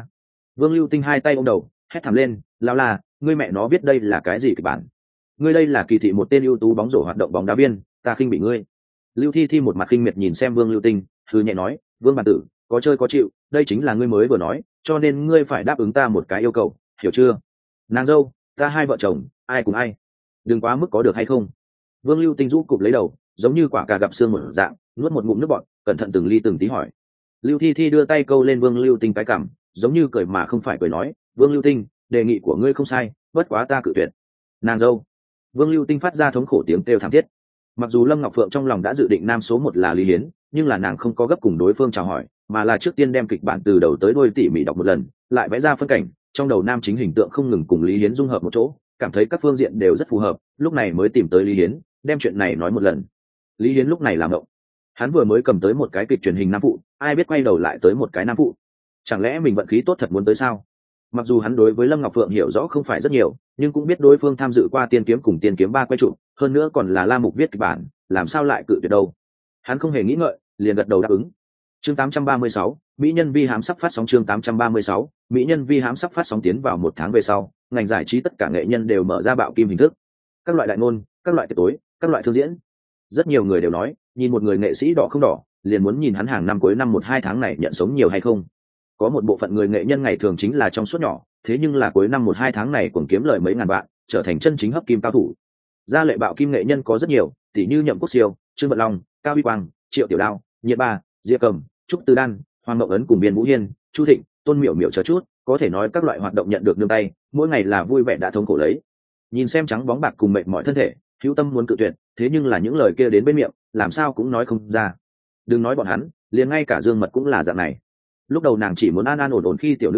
Vương Lưu Tinh hai tay ôm đầu, hét thảm lên, Lão La, ngươi mẹ nó biết đây là cái gì kịch bản? Ngươi đây là kỳ thị một tên ưu tú bóng rổ hoạt động bóng đá viên, ta khinh bị ngươi. Lưu Thi Thi một mặt khinh miệt nhìn xem Vương Lưu Tinh, hừ nhẹ nói, Vương bản tử, có chơi có chịu, đây chính là ngươi mới vừa nói, cho nên ngươi phải đáp ứng ta một cái yêu cầu, hiểu chưa? Nàng dâu, ta hai vợ chồng, ai cùng ai? Đừng quá mức có được hay không? Vương Lưu Tinh rũ cụp lấy đầu, giống như quả cà gặp xương một dạng, nuốt một ngụm nước bọt, cẩn thận từng ly từng tí hỏi. Lưu Thi Thi đưa tay câu lên Vương Lưu Tinh cái cằm, giống như cười mà không phải cười nói, Vương Lưu Tinh, đề nghị của ngươi không sai, bất quá ta cự tuyệt. Nàng dâu. Vương Lưu Tinh phát ra thống khổ tiếng kêu thảm thiết. Mặc dù Lâm Ngọc Phượng trong lòng đã dự định nam số 1 là Lý Hiến, nhưng là nàng không có gấp cùng đối phương chào hỏi, mà là trước tiên đem kịch bản từ đầu tới đuôi tỉ mỉ đọc một lần, lại vẽ ra phân cảnh, trong đầu nam chính hình tượng không ngừng cùng Lý Hiến dung hợp một chỗ, cảm thấy các phương diện đều rất phù hợp, lúc này mới tìm tới Lý Hiến, đem chuyện này nói một lần. Lý Hiến lúc này làm động. Hắn vừa mới cầm tới một cái kịch truyền hình nam phụ, ai biết quay đầu lại tới một cái nam phụ. Chẳng lẽ mình vận khí tốt thật muốn tới sao? Mặc dù hắn đối với Lâm Ngọc Phượng hiểu rõ không phải rất nhiều, nhưng cũng biết đối phương tham dự qua Tiên Kiếm cùng Tiên Kiếm 3 quay trụ, hơn nữa còn là La Mục viết kịch bản, làm sao lại cự tuyệt đâu. Hắn không hề nghĩ ngợi, liền gật đầu đáp ứng. Chương 836, Mỹ nhân vi hám sắp phát sóng. Chương 836, Mỹ nhân vi hám sắp phát sóng. Tiến vào 1 tháng về sau, ngành giải trí tất cả nghệ nhân đều mở ra bạo kim hình thức. Các loại đại ngôn, các loại tiệc tối, các loại thương diễn. Rất nhiều người đều nói, nhìn một người nghệ sĩ đỏ không đỏ, liền muốn nhìn hắn hàng năm cuối năm 1-2 tháng này nhận sống nhiều hay không. Có một bộ phận người nghệ nhân ngày thường chính là trong suốt nhỏ, thế nhưng là cuối năm 1-2 tháng này cuồng kiếm lời mấy ngàn vạn, trở thành chân chính hấp kim cao thủ. Gia lệ bạo kim nghệ nhân có rất nhiều, tỷ như Nhậm Quốc Siêu, Trương Vận Long, Cao Huy Quang, Triệu Tiểu Đao, Nhiệt Ba, Diệp Cầm, Trúc Tư Đan, Hoàng Mộng Ấn cùng Biên Vũ Hiên, Chu Thịnh, Tôn Miểu Miểu chờ chút, có thể nói các loại hoạt động nhận được nương tay, mỗi ngày là vui vẻ đã thống khổ lấy. Nhìn xem trắng bóng bạc cùng mệt mỏi thân thể, hữu tâm muốn cự tuyệt, thế nhưng là những lời kia đến bên miệng, làm sao cũng nói không ra. Đừng nói bọn hắn, liền ngay cả Dương Mật cũng là dạng này. Lúc đầu nàng chỉ muốn an an ổn ổn khi tiểu nữ nhân,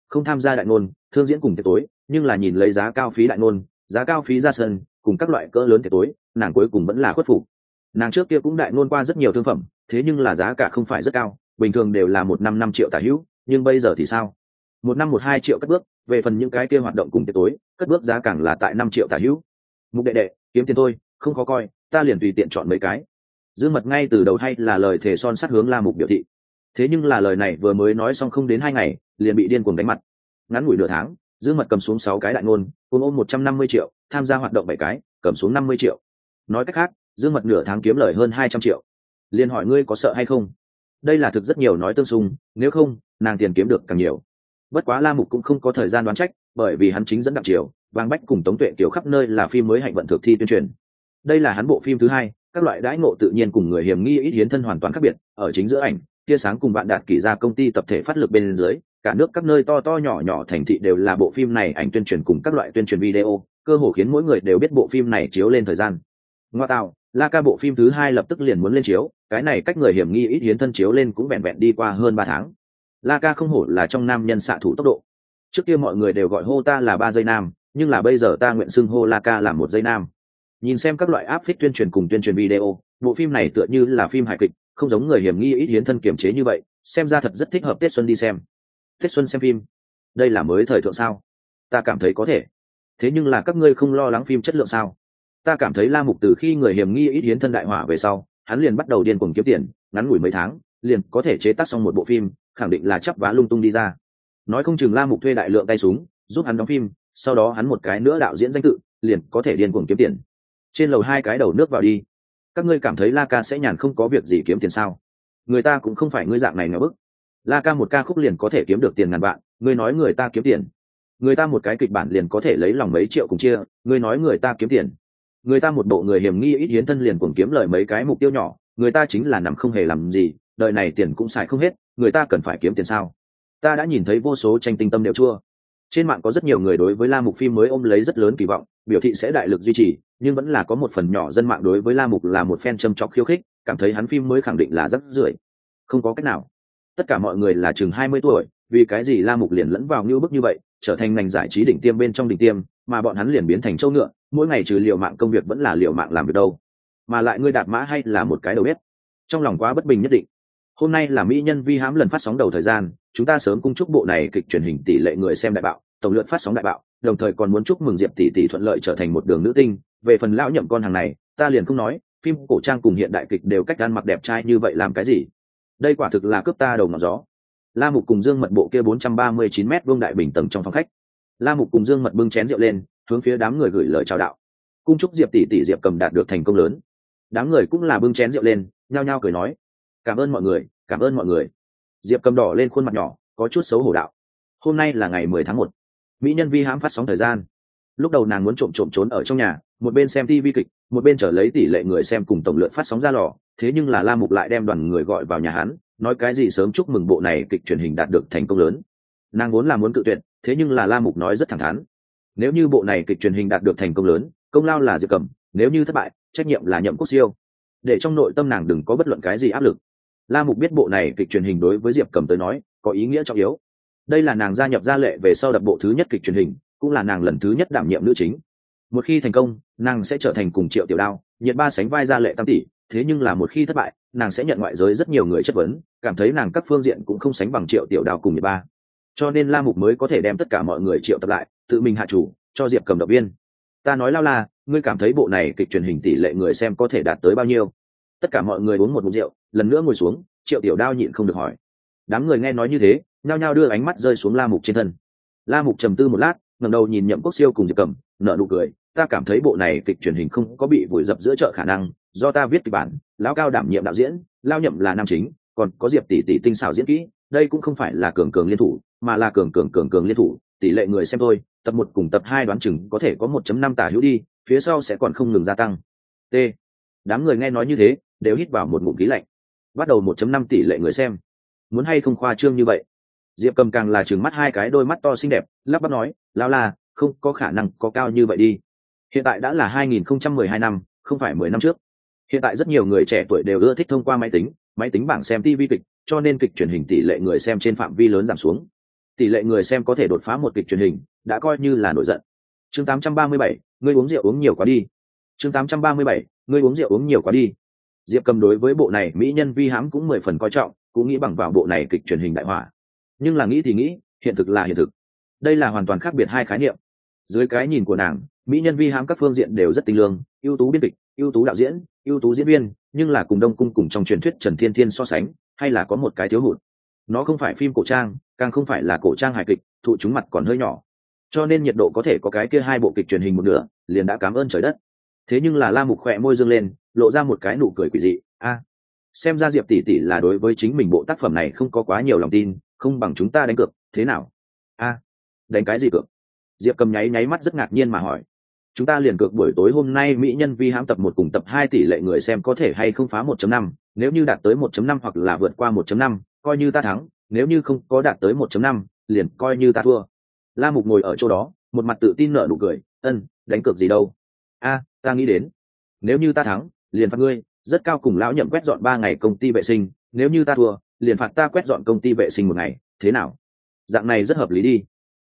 không tham gia đại ngôn thương diễn cùng tiệc tối, nhưng là nhìn lấy giá cao phí đại ngôn, giá cao phí ra sân cùng các loại cỡ lớn tiệc tối, nàng cuối cùng vẫn là khuất phục. Nàng trước kia cũng đại ngôn qua rất nhiều thương phẩm, thế nhưng là giá cả không phải rất cao, bình thường đều là 1 năm 5 triệu tả hữu, nhưng bây giờ thì sao? 1 năm 1 2 triệu cất bước, về phần những cái kia hoạt động cùng tiệc tối, cất bước giá càng là tại 5 triệu tả hữu. Mục đệ đệ, kiếm tiền thôi, không khó coi, ta liền tùy tiện chọn mấy cái. Dương Mật ngay từ đầu hay là lời thề son sắt hướng La Mục biểu thị, thế nhưng là lời này vừa mới nói xong không đến 2 ngày, liền bị điên cuồng đánh mặt. Ngắn ngủi nửa tháng, Dương Mật cầm xuống 6 cái đại ngôn, cùng ôm 150 triệu, tham gia hoạt động 7 cái, cầm xuống 50 triệu. Nói cách khác, Dương Mật nửa tháng kiếm lời hơn 200 triệu. Liên hỏi ngươi có sợ hay không? Đây là thực rất nhiều nói tương xung, nếu không, nàng tiền kiếm được càng nhiều. Bất quá La Mục cũng không có thời gian đoán trách, bởi vì hắn chính dẫn Đặng Triều, Vàng Bách cùng Tống Tuệ Kiều khắp nơi là phim mới hạnh vận thực thi tuyên truyền. Đây là hắn bộ phim thứ 2, các loại đãi ngộ tự nhiên cùng người hiểm nghi ít hiến thân hoàn toàn khác biệt, ở chính giữa ảnh, tia sáng cùng bạn đạt kỷ ra công ty tập thể phát lực bên dưới, cả nước các nơi to to nhỏ nhỏ thành thị đều là bộ phim này ảnh tuyên truyền cùng các loại tuyên truyền video, cơ hồ khiến mỗi người đều biết bộ phim này chiếu lên thời gian. Ngoa tạo, La Ca bộ phim thứ 2 lập tức liền muốn lên chiếu, cái này cách người hiểm nghi ít hiến thân chiếu lên cũng vẹn vẹn đi qua hơn 3 tháng. La Ca không hổ là trong nam nhân xạ thủ tốc độ. Trước kia mọi người đều gọi hô ta là 3 giây nam, nhưng là bây giờ ta nguyện xưng hô La Ca là 1 giây nam. Nhìn xem các loại áp phích tuyên truyền cùng tuyên truyền video, bộ phim này tựa như là phim hài kịch, không giống người hiểm nghi ít hiến thân kiểm chế như vậy, xem ra thật rất thích hợp Tết xuân đi xem. Tết xuân xem phim, đây là mới thời thượng sao? Ta cảm thấy có thể. Thế nhưng là các ngươi không lo lắng phim chất lượng sao? Ta cảm thấy La Mục từ khi người hiểm nghi ít hiến thân đại hỏa về sau, hắn liền bắt đầu điên cuồng kiếm tiền, ngắn ngủi mấy tháng, liền có thể chế tác xong một bộ phim, khẳng định là chắp vá lung tung đi ra. Nói không chừng La Mục thuê đại lượng tay súng, giúp hắn đóng phim, sau đó hắn một cái nữa đạo diễn danh tự, liền có thể điên cuồng kiếm tiền. Trên lầu 2 cái đầu nước vào đi. Các ngươi cảm thấy La Ca sẽ nhàn không có việc gì kiếm tiền sao? Người ta cũng không phải ngươi dạng này ngờ bức. La Ca một ca khúc liền có thể kiếm được tiền ngàn vạn, ngươi nói người ta kiếm tiền. Người ta một cái kịch bản liền có thể lấy lòng mấy triệu cùng chia, ngươi nói người ta kiếm tiền. Người ta một bộ người hiểm nghi ít hiến thân liền cuồng kiếm lời mấy cái mục tiêu nhỏ, người ta chính là nằm không hề làm gì, đời này tiền cũng xài không hết, người ta cần phải kiếm tiền sao? Ta đã nhìn thấy vô số tranh tinh tâm đều chua. Trên mạng có rất nhiều người đối với La Mục phim mới ôm lấy rất lớn kỳ vọng, biểu thị sẽ đại lực duy trì, nhưng vẫn là có một phần nhỏ dân mạng đối với La Mục là một fan châm chọc khiêu khích, cảm thấy hắn phim mới khẳng định là rất rưởi. Không có cách nào. Tất cả mọi người là chừng 20 tuổi, vì cái gì La Mục liền lẫn vào như bức như vậy, trở thành ngành giải trí đỉnh tiêm bên trong đỉnh tiêm, mà bọn hắn liền biến thành châu ngựa, mỗi ngày trừ liều mạng công việc vẫn là liều mạng làm việc đâu. Mà lại ngươi đạp mã hay là một cái đầu bếp. Trong lòng quá bất bình nhất định. Hôm nay là mỹ nhân vi hãm lần phát sóng đầu thời gian, chúng ta sớm cung chúc bộ này kịch truyền hình tỷ lệ người xem đại bạo, tổng lượt phát sóng đại bạo, đồng thời còn muốn chúc mừng Diệp tỷ tỷ thuận lợi trở thành một đường nữ tinh. Về phần lão nhậm con hàng này, ta liền không nói, phim cổ trang cùng hiện đại kịch đều cách ăn mặc đẹp trai như vậy làm cái gì? Đây quả thực là cướp ta đầu ngọn gió. La Mục cùng Dương Mật bộ kia 439 mét vuông đại bình tầng trong phòng khách. La Mục cùng Dương Mật bưng chén rượu lên, hướng phía đám người gửi lời chào đạo. Cung chúc Diệp tỷ tỷ Diệp Cầm đạt được thành công lớn. Đám người cũng là bưng chén rượu lên, nhao nhao cười nói: "Cảm ơn mọi người, cảm ơn mọi người." Diệp Cầm đỏ lên khuôn mặt nhỏ, có chút xấu hổ đạo: "Hôm nay là ngày 10 tháng 1, mỹ nhân vi hãm phát sóng thời gian." Lúc đầu nàng muốn trộm trộm trốn ở trong nhà, một bên xem TV kịch, một bên chờ lấy tỷ lệ người xem cùng tổng lượt phát sóng ra lò, thế nhưng là La Mục lại đem đoàn người gọi vào nhà hắn, nói cái gì sớm chúc mừng bộ này kịch truyền hình đạt được thành công lớn. Nàng vốn là muốn cự tuyệt, thế nhưng là La Mục nói rất thẳng thắn, nếu như bộ này kịch truyền hình đạt được thành công lớn, công lao là Diệp Cầm, nếu như thất bại, trách nhiệm là Nhậm Quốc Siêu. Để trong nội tâm nàng đừng có bất luận cái gì áp lực. La Mục biết bộ này kịch truyền hình đối với Diệp Cầm tới nói có ý nghĩa trọng yếu. Đây là nàng gia nhập gia lệ về sau đập bộ thứ nhất kịch truyền hình, cũng là nàng lần thứ nhất đảm nhiệm nữ chính. Một khi thành công, nàng sẽ trở thành cùng Triệu Tiểu Đao, Nhiệt Ba sánh vai gia lệ tam tỷ, thế nhưng là một khi thất bại, nàng sẽ nhận ngoại giới rất nhiều người chất vấn, cảm thấy nàng các phương diện cũng không sánh bằng Triệu Tiểu Đao cùng Nhiệt Ba. Cho nên La Mục mới có thể đem tất cả mọi người triệu tập lại, tự mình hạ chủ, cho Diệp Cầm động viên. Ta nói lao là, ngươi cảm thấy bộ này kịch truyền hình tỷ lệ người xem có thể đạt tới bao nhiêu? Tất cả mọi người uống một ngụm rượu, lần nữa ngồi xuống, Triệu Tiểu Đao nhịn không được hỏi. Đám người nghe nói như thế, nhao nhao đưa ánh mắt rơi xuống La Mục trên thân. La Mục trầm tư một lát, ngẩng đầu nhìn Nhậm Quốc Siêu cùng Diệp Cầm, nở nụ cười. Ta cảm thấy bộ này kịch truyền hình không có bị vùi dập giữa chợ khả năng, do ta viết kịch bản, lão Cao đảm nhiệm đạo diễn, Lao Nhậm là nam chính, còn có Diệp tỷ tỷ tinh xảo diễn kỹ, đây cũng không phải là cường liên thủ, mà là cường liên thủ, tỷ lệ người xem thôi, tập 1 cùng tập 2 đoán chừng có thể có 1.5 tả hữu đi, phía sau sẽ còn không ngừng gia tăng. T. Đám người nghe nói như thế, đều hít vào một ngụm khí lạnh. Bắt đầu 1.5 tỷ lệ người xem, muốn hay không khoa trương như vậy? Diệp Cầm càng là trừng mắt hai cái đôi mắt to xinh đẹp, lắp bắp nói, lao là, không có khả năng có cao như vậy đi. Hiện tại đã là 2012 năm, không phải 10 năm trước. Hiện tại rất nhiều người trẻ tuổi đều ưa thích thông qua máy tính bảng xem TV kịch, cho nên kịch truyền hình tỷ lệ người xem trên phạm vi lớn giảm xuống. tỷ lệ người xem có thể đột phá một kịch truyền hình đã coi như là nổi giận. Chương 837, ngươi uống rượu uống nhiều quá đi. Chương 837, ngươi uống rượu uống nhiều quá đi. Diệp Cầm đối với bộ này mỹ nhân vi hãm cũng 10 phần coi trọng, cũng nghĩ bằng vào bộ này kịch truyền hình đại hỏa. Nhưng là nghĩ thì nghĩ, hiện thực là hiện thực. Đây là hoàn toàn khác biệt hai khái niệm. Dưới cái nhìn của nàng, mỹ nhân vi hãm các phương diện đều rất tinh lương, ưu tú biên kịch, ưu tú đạo diễn, ưu tú diễn viên, nhưng là cùng Đông Cung cùng trong truyền thuyết Trần Thiên Thiên so sánh, hay là có một cái thiếu hụt. Nó không phải phim cổ trang, càng không phải là cổ trang hài kịch, thụ chúng mặt còn hơi nhỏ. Cho nên nhiệt độ có thể có cái kia hai bộ kịch truyền hình một nửa, liền đã cảm ơn trời đất. Thế nhưng là La Mục khỏe môi dương lên, lộ ra một cái nụ cười quỷ dị. Xem ra Diệp tỷ tỷ là đối với chính mình bộ tác phẩm này không có quá nhiều lòng tin, không bằng chúng ta đánh cược, thế nào? Đánh cái gì cược? Diệp Cầm nháy mắt rất ngạc nhiên mà hỏi. Chúng ta liền cược buổi tối hôm nay mỹ nhân vi hãm tập 1 cùng tập 2 tỷ lệ người xem có thể hay không phá 1.5, nếu như đạt tới 1.5 hoặc là vượt qua 1.5, coi như ta thắng, nếu như không có đạt tới 1.5, liền coi như ta thua. La Mục ngồi ở chỗ đó, một mặt tự tin nở nụ cười, đánh cược gì đâu? Ta nghĩ đến, nếu như ta thắng, liền phạt ngươi, rất cao cùng lão Nhậm quét dọn 3 ngày công ty vệ sinh, nếu như ta thua, liền phạt ta quét dọn công ty vệ sinh 1 ngày, thế nào? Dạng này rất hợp lý đi.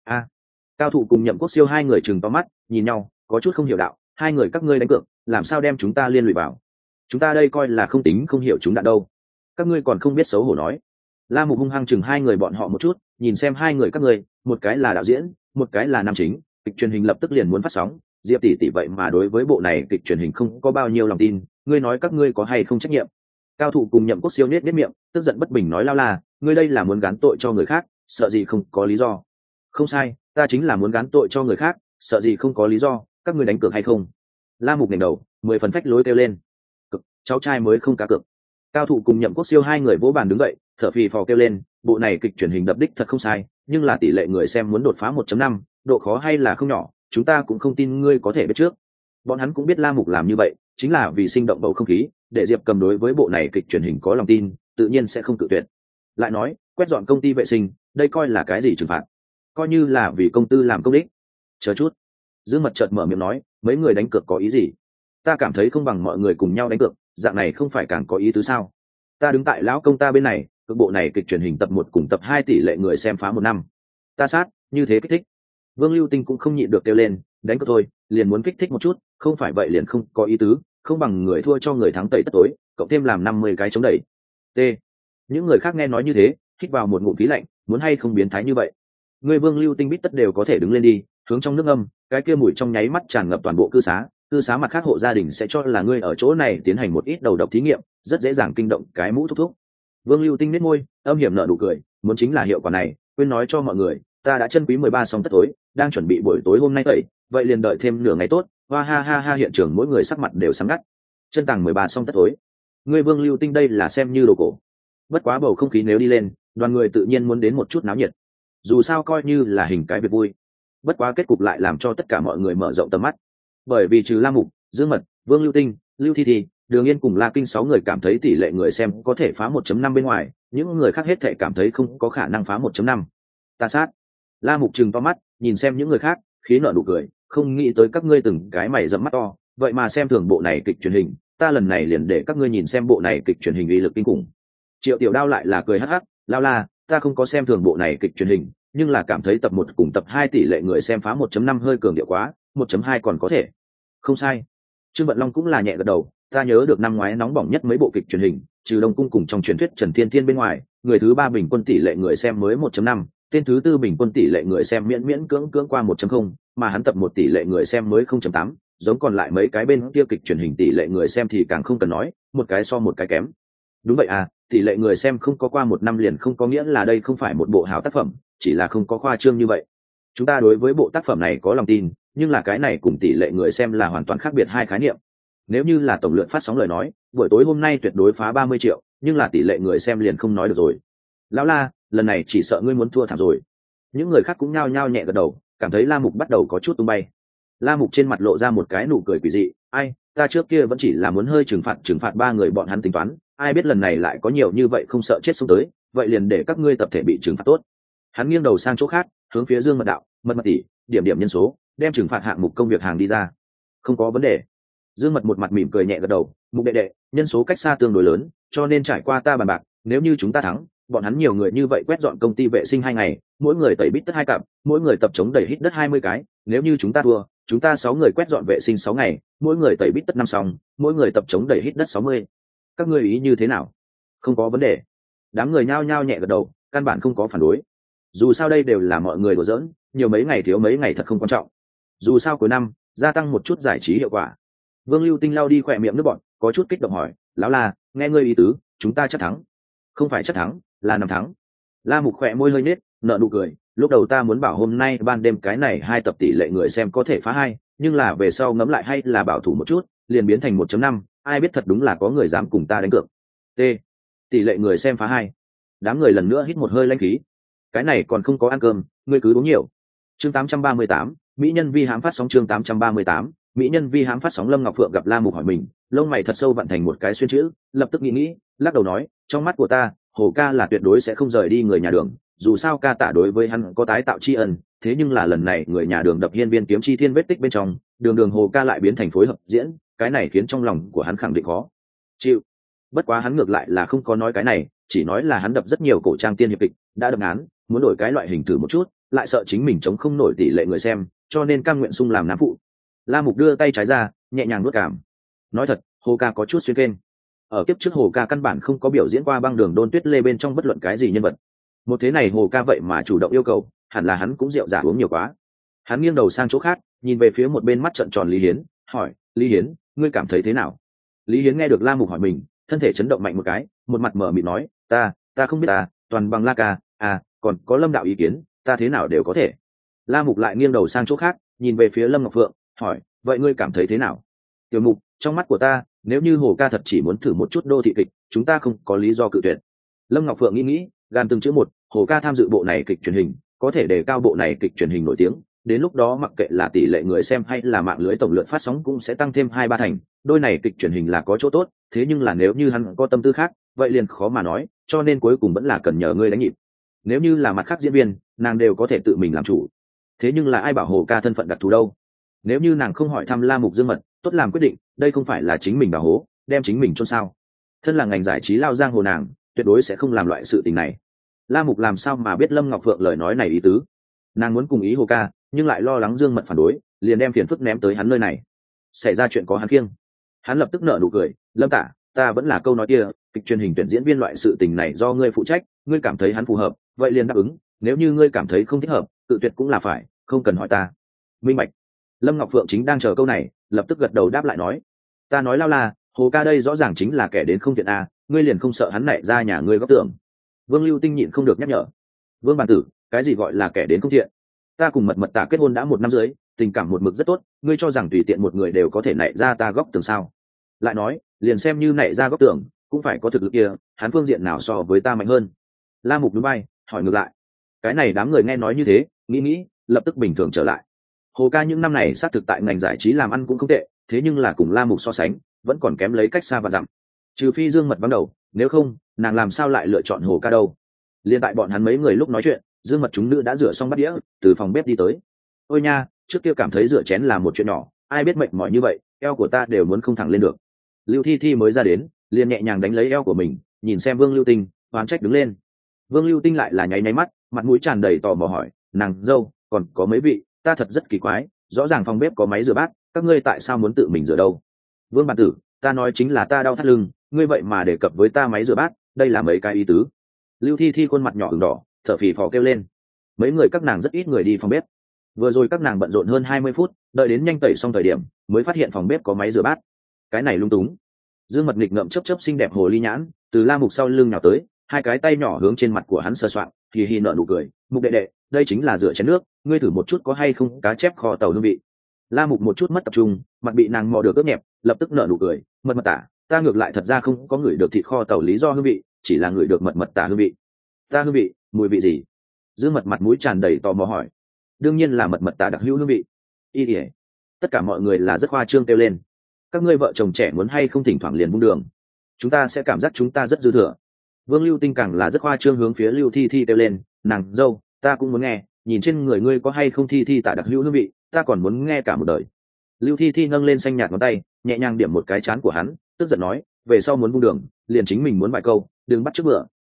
Cao Thụ cùng Nhậm Quốc Siêu hai người trừng to mắt, nhìn nhau, có chút không hiểu đạo, hai người các ngươi đánh cược, làm sao đem chúng ta liên lụy vào? Chúng ta đây coi là không tính không hiểu chúng đã đâu. Các ngươi còn không biết xấu hổ nói. La Mục hung hăng chừng hai người bọn họ một chút, nhìn xem hai người các ngươi, một cái là đạo diễn, một cái là nam chính, kịch truyền hình lập tức liền muốn phát sóng, Diệp tỷ tỷ vậy mà đối với bộ này kịch truyền hình không có bao nhiêu lòng tin, ngươi nói các ngươi có hay không trách nhiệm? Cao Thụ cùng Nhậm Quốc Siêu nhếch miệng, tức giận bất bình nói lao la, ngươi đây là muốn gán tội cho người khác, sợ gì không có lý do. Không sai, ta chính là muốn gán tội cho người khác, sợ gì không có lý do, các ngươi đánh cược hay không? La Mục ngẩng đầu, 10 phần phách lối kêu lên. Cực, cháu trai mới không cá cược. Cao Thụ cùng Nhậm Quốc Siêu hai người vỗ bàn đứng dậy, thở phì phò kêu lên, bộ này kịch truyền hình đập đích thật không sai, nhưng là tỷ lệ người xem muốn đột phá 1.5, độ khó hay là không nhỏ, chúng ta cũng không tin ngươi có thể biết trước. Bọn hắn cũng biết La Mục làm như vậy, chính là vì sinh động bầu không khí, để Diệp Cầm đối với bộ này kịch truyền hình có lòng tin, tự nhiên sẽ không cự tuyệt. Lại nói, quét dọn công ty vệ sinh, đây coi là cái gì trừng phạt? Coi như là vì công tư làm công đích. Chờ chút. Dương Mật chợt mở miệng nói, mấy người đánh cược có ý gì? Ta cảm thấy không bằng mọi người cùng nhau đánh cược, dạng này không phải càng có ý tứ sao? Ta đứng tại lão công ta bên này, cực bộ này kịch truyền hình tập 1 cùng tập 2 tỷ lệ người xem phá 1 năm. Ta sát, như thế kích thích. Vương Lưu Tinh cũng không nhịn được kêu lên, đánh cược thôi, liền muốn kích thích một chút, không phải vậy liền không có ý tứ, không bằng người thua cho người thắng tẩy tất tối, cộng thêm làm 50 cái chống đẩy. T. Những người khác nghe nói như thế, hít vào một ngụm khí lạnh, muốn hay không biến thái như vậy. Người Vương Lưu Tinh biết tất đều có thể đứng lên đi, hướng trong nước âm, cái kia mùi trong nháy mắt tràn ngập toàn bộ cư xá mặt khác hộ gia đình sẽ cho là ngươi ở chỗ này tiến hành một ít đầu độc thí nghiệm, rất dễ dàng kinh động cái mũ thúc thúc. Vương Lưu Tinh nết môi, âm hiểm nở nụ cười, muốn chính là hiệu quả này, quên nói cho mọi người, ta đã chân quý 13 xong tất tối, đang chuẩn bị buổi tối hôm nay tẩy, vậy liền đợi thêm nửa ngày tốt. Hoa ha ha ha, hiện trường mỗi người sắc mặt đều sáng ngắt. Chân tàng 13 xong tất tối. Ngươi Vương Lưu Tinh đây là xem như đồ cổ. Bất quá bầu không khí nếu đi lên, đoàn người tự nhiên muốn đến một chút náo nhiệt. Dù sao coi như là hình cái việc vui. Bất quá kết cục lại làm cho tất cả mọi người mở rộng tầm mắt. Bởi vì trừ La Mục, Dương Mật, Vương Lưu Tinh, Lưu Thi Thi, Đường Yên cùng La Kinh 6 người cảm thấy tỷ lệ người xem có thể phá 1.5 bên ngoài, những người khác hết thể cảm thấy không có khả năng phá 1.5. Ta sát. La Mục trừng to mắt, nhìn xem những người khác, khí nở nụ cười, không nghĩ tới các ngươi từng cái mày rậm mắt to, vậy mà xem thường bộ này kịch truyền hình, ta lần này liền để các ngươi nhìn xem bộ này kịch truyền hình uy lực kinh khủng. Triệu Tiểu Đao lại là cười hắc hắc, lao la, ta không có xem thường bộ này kịch truyền hình, nhưng là cảm thấy tập 1 cùng tập 2 tỷ lệ người xem phá 1.5 hơi cường điệu quá, 1.2 còn có thể. Không sai. Trương Vận Long cũng là nhẹ gật đầu, ta nhớ được năm ngoái nóng bỏng nhất mấy bộ kịch truyền hình, trừ Đông Cung cùng trong truyền thuyết Trần Thiên Thiên bên ngoài, người thứ 3 bình quân tỷ lệ người xem mới 1.5, tên thứ 4 bình quân tỷ lệ người xem miễn miễn cưỡng cưỡng qua 1.0, mà hắn tập 1 tỷ lệ người xem mới 0.8, giống còn lại mấy cái bên kia kịch truyền hình tỷ lệ người xem thì càng không cần nói, một cái so một cái kém. Đúng vậy à, tỷ lệ người xem không có qua 1 năm liền không có nghĩa là đây không phải một bộ hảo tác phẩm, chỉ là không có khoa trương như vậy. Chúng ta đối với bộ tác phẩm này có lòng tin, nhưng là cái này cùng tỷ lệ người xem là hoàn toàn khác biệt hai khái niệm. Nếu như là tổng lượng phát sóng lời nói, buổi tối hôm nay tuyệt đối phá 30 triệu, nhưng là tỷ lệ người xem liền không nói được rồi. Lão La, lần này chỉ sợ ngươi muốn thua thảm rồi. Những người khác cũng nhao nhao nhẹ gật đầu, cảm thấy La Mục bắt đầu có chút tung bay. La Mục trên mặt lộ ra một cái nụ cười quỷ dị, ai, ta trước kia vẫn chỉ là muốn hơi trừng phạt 3 người bọn hắn tính toán, ai biết lần này lại có nhiều như vậy không sợ chết xuống tới, vậy liền để các ngươi tập thể bị trừng phạt tốt. Hắn nghiêng đầu sang chỗ khác, hướng phía Dương Mật đạo, Mật tỷ, điểm nhân số, đem trừng phạt hạng mục công việc hàng đi ra. Không có vấn đề. Dương Mật một mặt mỉm cười nhẹ gật đầu, Mục đệ đệ, nhân số cách xa tương đối lớn, cho nên trải qua ta bàn bạc, nếu như chúng ta thắng, bọn hắn nhiều người như vậy quét dọn công ty vệ sinh 2 ngày, mỗi người tẩy bít tất 2 cặp, mỗi người tập chống đẩy hít đất 20 cái, nếu như chúng ta thua, chúng ta 6 người quét dọn vệ sinh 6 ngày, mỗi người tẩy bít tất 5 xong, mỗi người tập chống đẩy hít đất 60. Các ngươi ý như thế nào? Không có vấn đề. Đám người nhao nhao nhẹ gật đầu, căn bản không có phản đối. Dù sao đây đều là mọi người đùa giỡn, nhiều mấy ngày thiếu mấy ngày thật không quan trọng. Dù sao cuối năm gia tăng một chút giải trí hiệu quả. Vương Lưu Tinh lau đi khỏe miệng nước bọn, có chút kích động hỏi, lão La, nghe ngươi ý tứ, chúng ta chắc thắng? Không phải chắc thắng, là nằm thắng. La Mục khỏe môi hơi nết, nở nụ cười, lúc đầu ta muốn bảo hôm nay ban đêm cái này 2 tập tỷ lệ người xem có thể phá 2, nhưng là về sau ngẫm lại hay là bảo thủ một chút, liền biến thành 1.5, ai biết thật đúng là có người dám cùng ta đánh cược. T. Tỷ lệ người xem phá 2. Đám người lần nữa hít một hơi lãnh khí. Cái này còn không có ăn cơm, ngươi cứ uống nhiều. Chương 838, mỹ nhân vi hãm phát sóng. Chương 838, mỹ nhân vi hãm phát sóng. Lâm Ngọc Phượng gặp La Mục hỏi mình, lông mày thật sâu vặn thành một cái xuyên chữ, lập tức nghĩ, lắc đầu nói, trong mắt của ta, Hồ ca là tuyệt đối sẽ không rời đi người nhà Đường, dù sao ca tả đối với hắn có tái tạo tri ân, thế nhưng là lần này người nhà Đường đập hiên viên kiếm chi thiên vết tích bên trong, đường Hồ ca lại biến thành phối hợp diễn, cái này khiến trong lòng của hắn khẳng định khó chịu. Bất quá hắn ngược lại là không có nói cái này, chỉ nói là hắn đập rất nhiều cổ trang tiên hiệp kịch, đã đập án, muốn đổi cái loại hình thử một chút, lại sợ chính mình chống không nổi tỷ lệ người xem, cho nên cam nguyện sung làm nam phụ. La Mục đưa tay trái ra, nhẹ nhàng nuốt cảm. Nói thật, Hồ ca có chút xuyên kênh. Ở kiếp trước Hồ ca căn bản không có biểu diễn qua băng đường đôn tuyết lê bên trong bất luận cái gì nhân vật. Một thế này Hồ ca vậy mà chủ động yêu cầu, hẳn là hắn cũng rượu giả uống nhiều quá. Hắn nghiêng đầu sang chỗ khác, nhìn về phía một bên mắt trợn tròn Lý Hiến, hỏi, Lý Hiến, ngươi cảm thấy thế nào? Lý Hiến nghe được La Mục hỏi mình, thân thể chấn động mạnh một cái, một mặt mở mịt nói, ta không biết toàn bằng La ca, còn có Lâm đạo ý kiến, ta thế nào đều có thể. La Mục lại nghiêng đầu sang chỗ khác, nhìn về phía Lâm Ngọc Phượng, hỏi, vậy ngươi cảm thấy thế nào? Tiểu Mục, trong mắt của ta, nếu như Hồ ca thật chỉ muốn thử một chút đô thị kịch, chúng ta không có lý do cự tuyệt. Lâm Ngọc Phượng nghĩ, gan từng chữ một, Hồ ca tham dự bộ này kịch truyền hình, có thể đề cao bộ này kịch truyền hình nổi tiếng, đến lúc đó mặc kệ là tỷ lệ người xem hay là mạng lưới tổng lượng phát sóng cũng sẽ tăng thêm 2-3 thành, đôi này kịch truyền hình là có chỗ tốt, thế nhưng là nếu như hắn có tâm tư khác, vậy liền khó mà nói, cho nên cuối cùng vẫn là cần nhờ ngươi đánh nhịp. Nếu như là mặt khác diễn viên, nàng đều có thể tự mình làm chủ, thế nhưng là ai bảo Hồ ca thân phận đặc thù đâu. Nếu như nàng không hỏi thăm La Mục dương mật, tốt làm quyết định, đây không phải là chính mình đào hố, đem chính mình chôn sao? Thân là ngành giải trí lao giang hồ nàng, tuyệt đối sẽ không làm loại sự tình này. La Mục làm sao mà biết Lâm Ngọc Phượng lời nói này ý tứ? Nàng muốn cùng ý Hồ ca, nhưng lại lo lắng dương mật phản đối, liền đem phiền phức ném tới hắn nơi này. Xảy ra chuyện có hắn kiêng. Hắn lập tức nở nụ cười, Lâm tả, ta vẫn là câu nói kia, kịch truyền hình tuyển diễn viên loại sự tình này do ngươi phụ trách, ngươi cảm thấy hắn phù hợp, vậy liền đáp ứng, nếu như ngươi cảm thấy không thích hợp, tự tuyệt cũng là phải, không cần hỏi ta. Minh bạch. Lâm Ngọc Phượng chính đang chờ câu này, lập tức gật đầu đáp lại nói, ta nói lao là, Hồ ca đây rõ ràng chính là kẻ đến không thiện ngươi liền không sợ hắn nảy ra nhà ngươi góc tưởng. Vương Lưu Tinh nhịn không được nhắc nhở, Vương bản tử, cái gì gọi là kẻ đến không thiện? Ta cùng mật tả kết hôn đã 1 năm dưới, tình cảm một mực rất tốt, ngươi cho rằng tùy tiện một người đều có thể nảy ra ta góc tường sao? Lại nói, liền xem như nảy ra góc tường, cũng phải có thực lực kia, hắn phương diện nào so với ta mạnh hơn? La Mục núi bay, hỏi ngược lại. Cái này đám người nghe nói như thế, nghĩ, lập tức bình thường trở lại. Hồ ca những năm này xác thực tại ngành giải trí làm ăn cũng không tệ, thế nhưng là cùng La Mục so sánh, vẫn còn kém lấy cách xa và dặm. Trừ phi Dương Mật vắng đầu, nếu không, nàng làm sao lại lựa chọn Hồ ca đâu? Liên tại bọn hắn mấy người lúc nói chuyện, Dương Mật chúng nữ đã rửa xong bát đĩa, từ phòng bếp đi tới. Ôi nha, trước kia cảm thấy rửa chén là một chuyện nhỏ, ai biết mệt mỏi như vậy, eo của ta đều muốn không thẳng lên được. Lưu Thi Thi mới ra đến, liền nhẹ nhàng đánh lấy eo của mình, nhìn xem Vương Lưu Tinh, oán trách đứng lên. Vương Lưu Tinh lại là nháy nháy mắt, mặt mũi tràn đầy tò mò hỏi, nàng dâu, còn có mấy vị, ta thật rất kỳ quái, rõ ràng phòng bếp có máy rửa bát, các ngươi tại sao muốn tự mình rửa đâu? Vương bản tử, ta nói chính là ta đau thắt lưng, ngươi vậy mà đề cập với ta máy rửa bát, đây là mấy cái ý tứ? Lưu Thi Thi khuôn mặt nhỏ ửng đỏ, thở phì phò kêu lên. Mấy người các nàng rất ít người đi phòng bếp, vừa rồi các nàng bận rộn hơn 20 phút, đợi đến nhanh tẩy xong thời điểm, mới phát hiện phòng bếp có máy rửa bát. Cái này lung túng. Dương Mật nghịch ngợm chớp chớp xinh đẹp hồ ly nhãn, từ La Mục sau lưng nhào tới, hai cái tay nhỏ hướng trên mặt của hắn sờ soạng, hì hì nở nụ cười, Mục đệ đệ, đây chính là rửa chén nước, ngươi thử một chút có hay không cá chép kho tàu hương vị. La Mục một chút mất tập trung, mặt bị nàng mò được ướt nhẹp, lập tức nở nụ cười, mật tả, ta ngược lại thật ra không có ngửi được thịt kho tàu lý do hương vị, chỉ là ngửi được mật tả hương vị. Ta hương vị, mùi vị gì? Dương Mật mặt mũi tràn đầy tò mò hỏi. Đương nhiên là mật tả đặc hữu hương vị. Y ỉa. Tất cả mọi người là rất khoa trương kêu lên. Các ngươi vợ chồng trẻ muốn hay không thỉnh thoảng liền vung đường, chúng ta sẽ cảm giác chúng ta rất dư thừa. Vương Lưu Tinh càng là rất khoa trương hướng phía Lưu Thi Thi kêu lên, nàng dâu, ta cũng muốn nghe, nhìn trên người ngươi có hay không thi tả đặc hữu hương vị, ta còn muốn nghe cả một đời. Lưu Thi Thi nâng lên xanh nhạt ngón tay, nhẹ nhàng điểm một cái trán của hắn, tức giận nói, về sau muốn vung đường, liền chính mình muốn vài câu, đừng bắt trước bữa,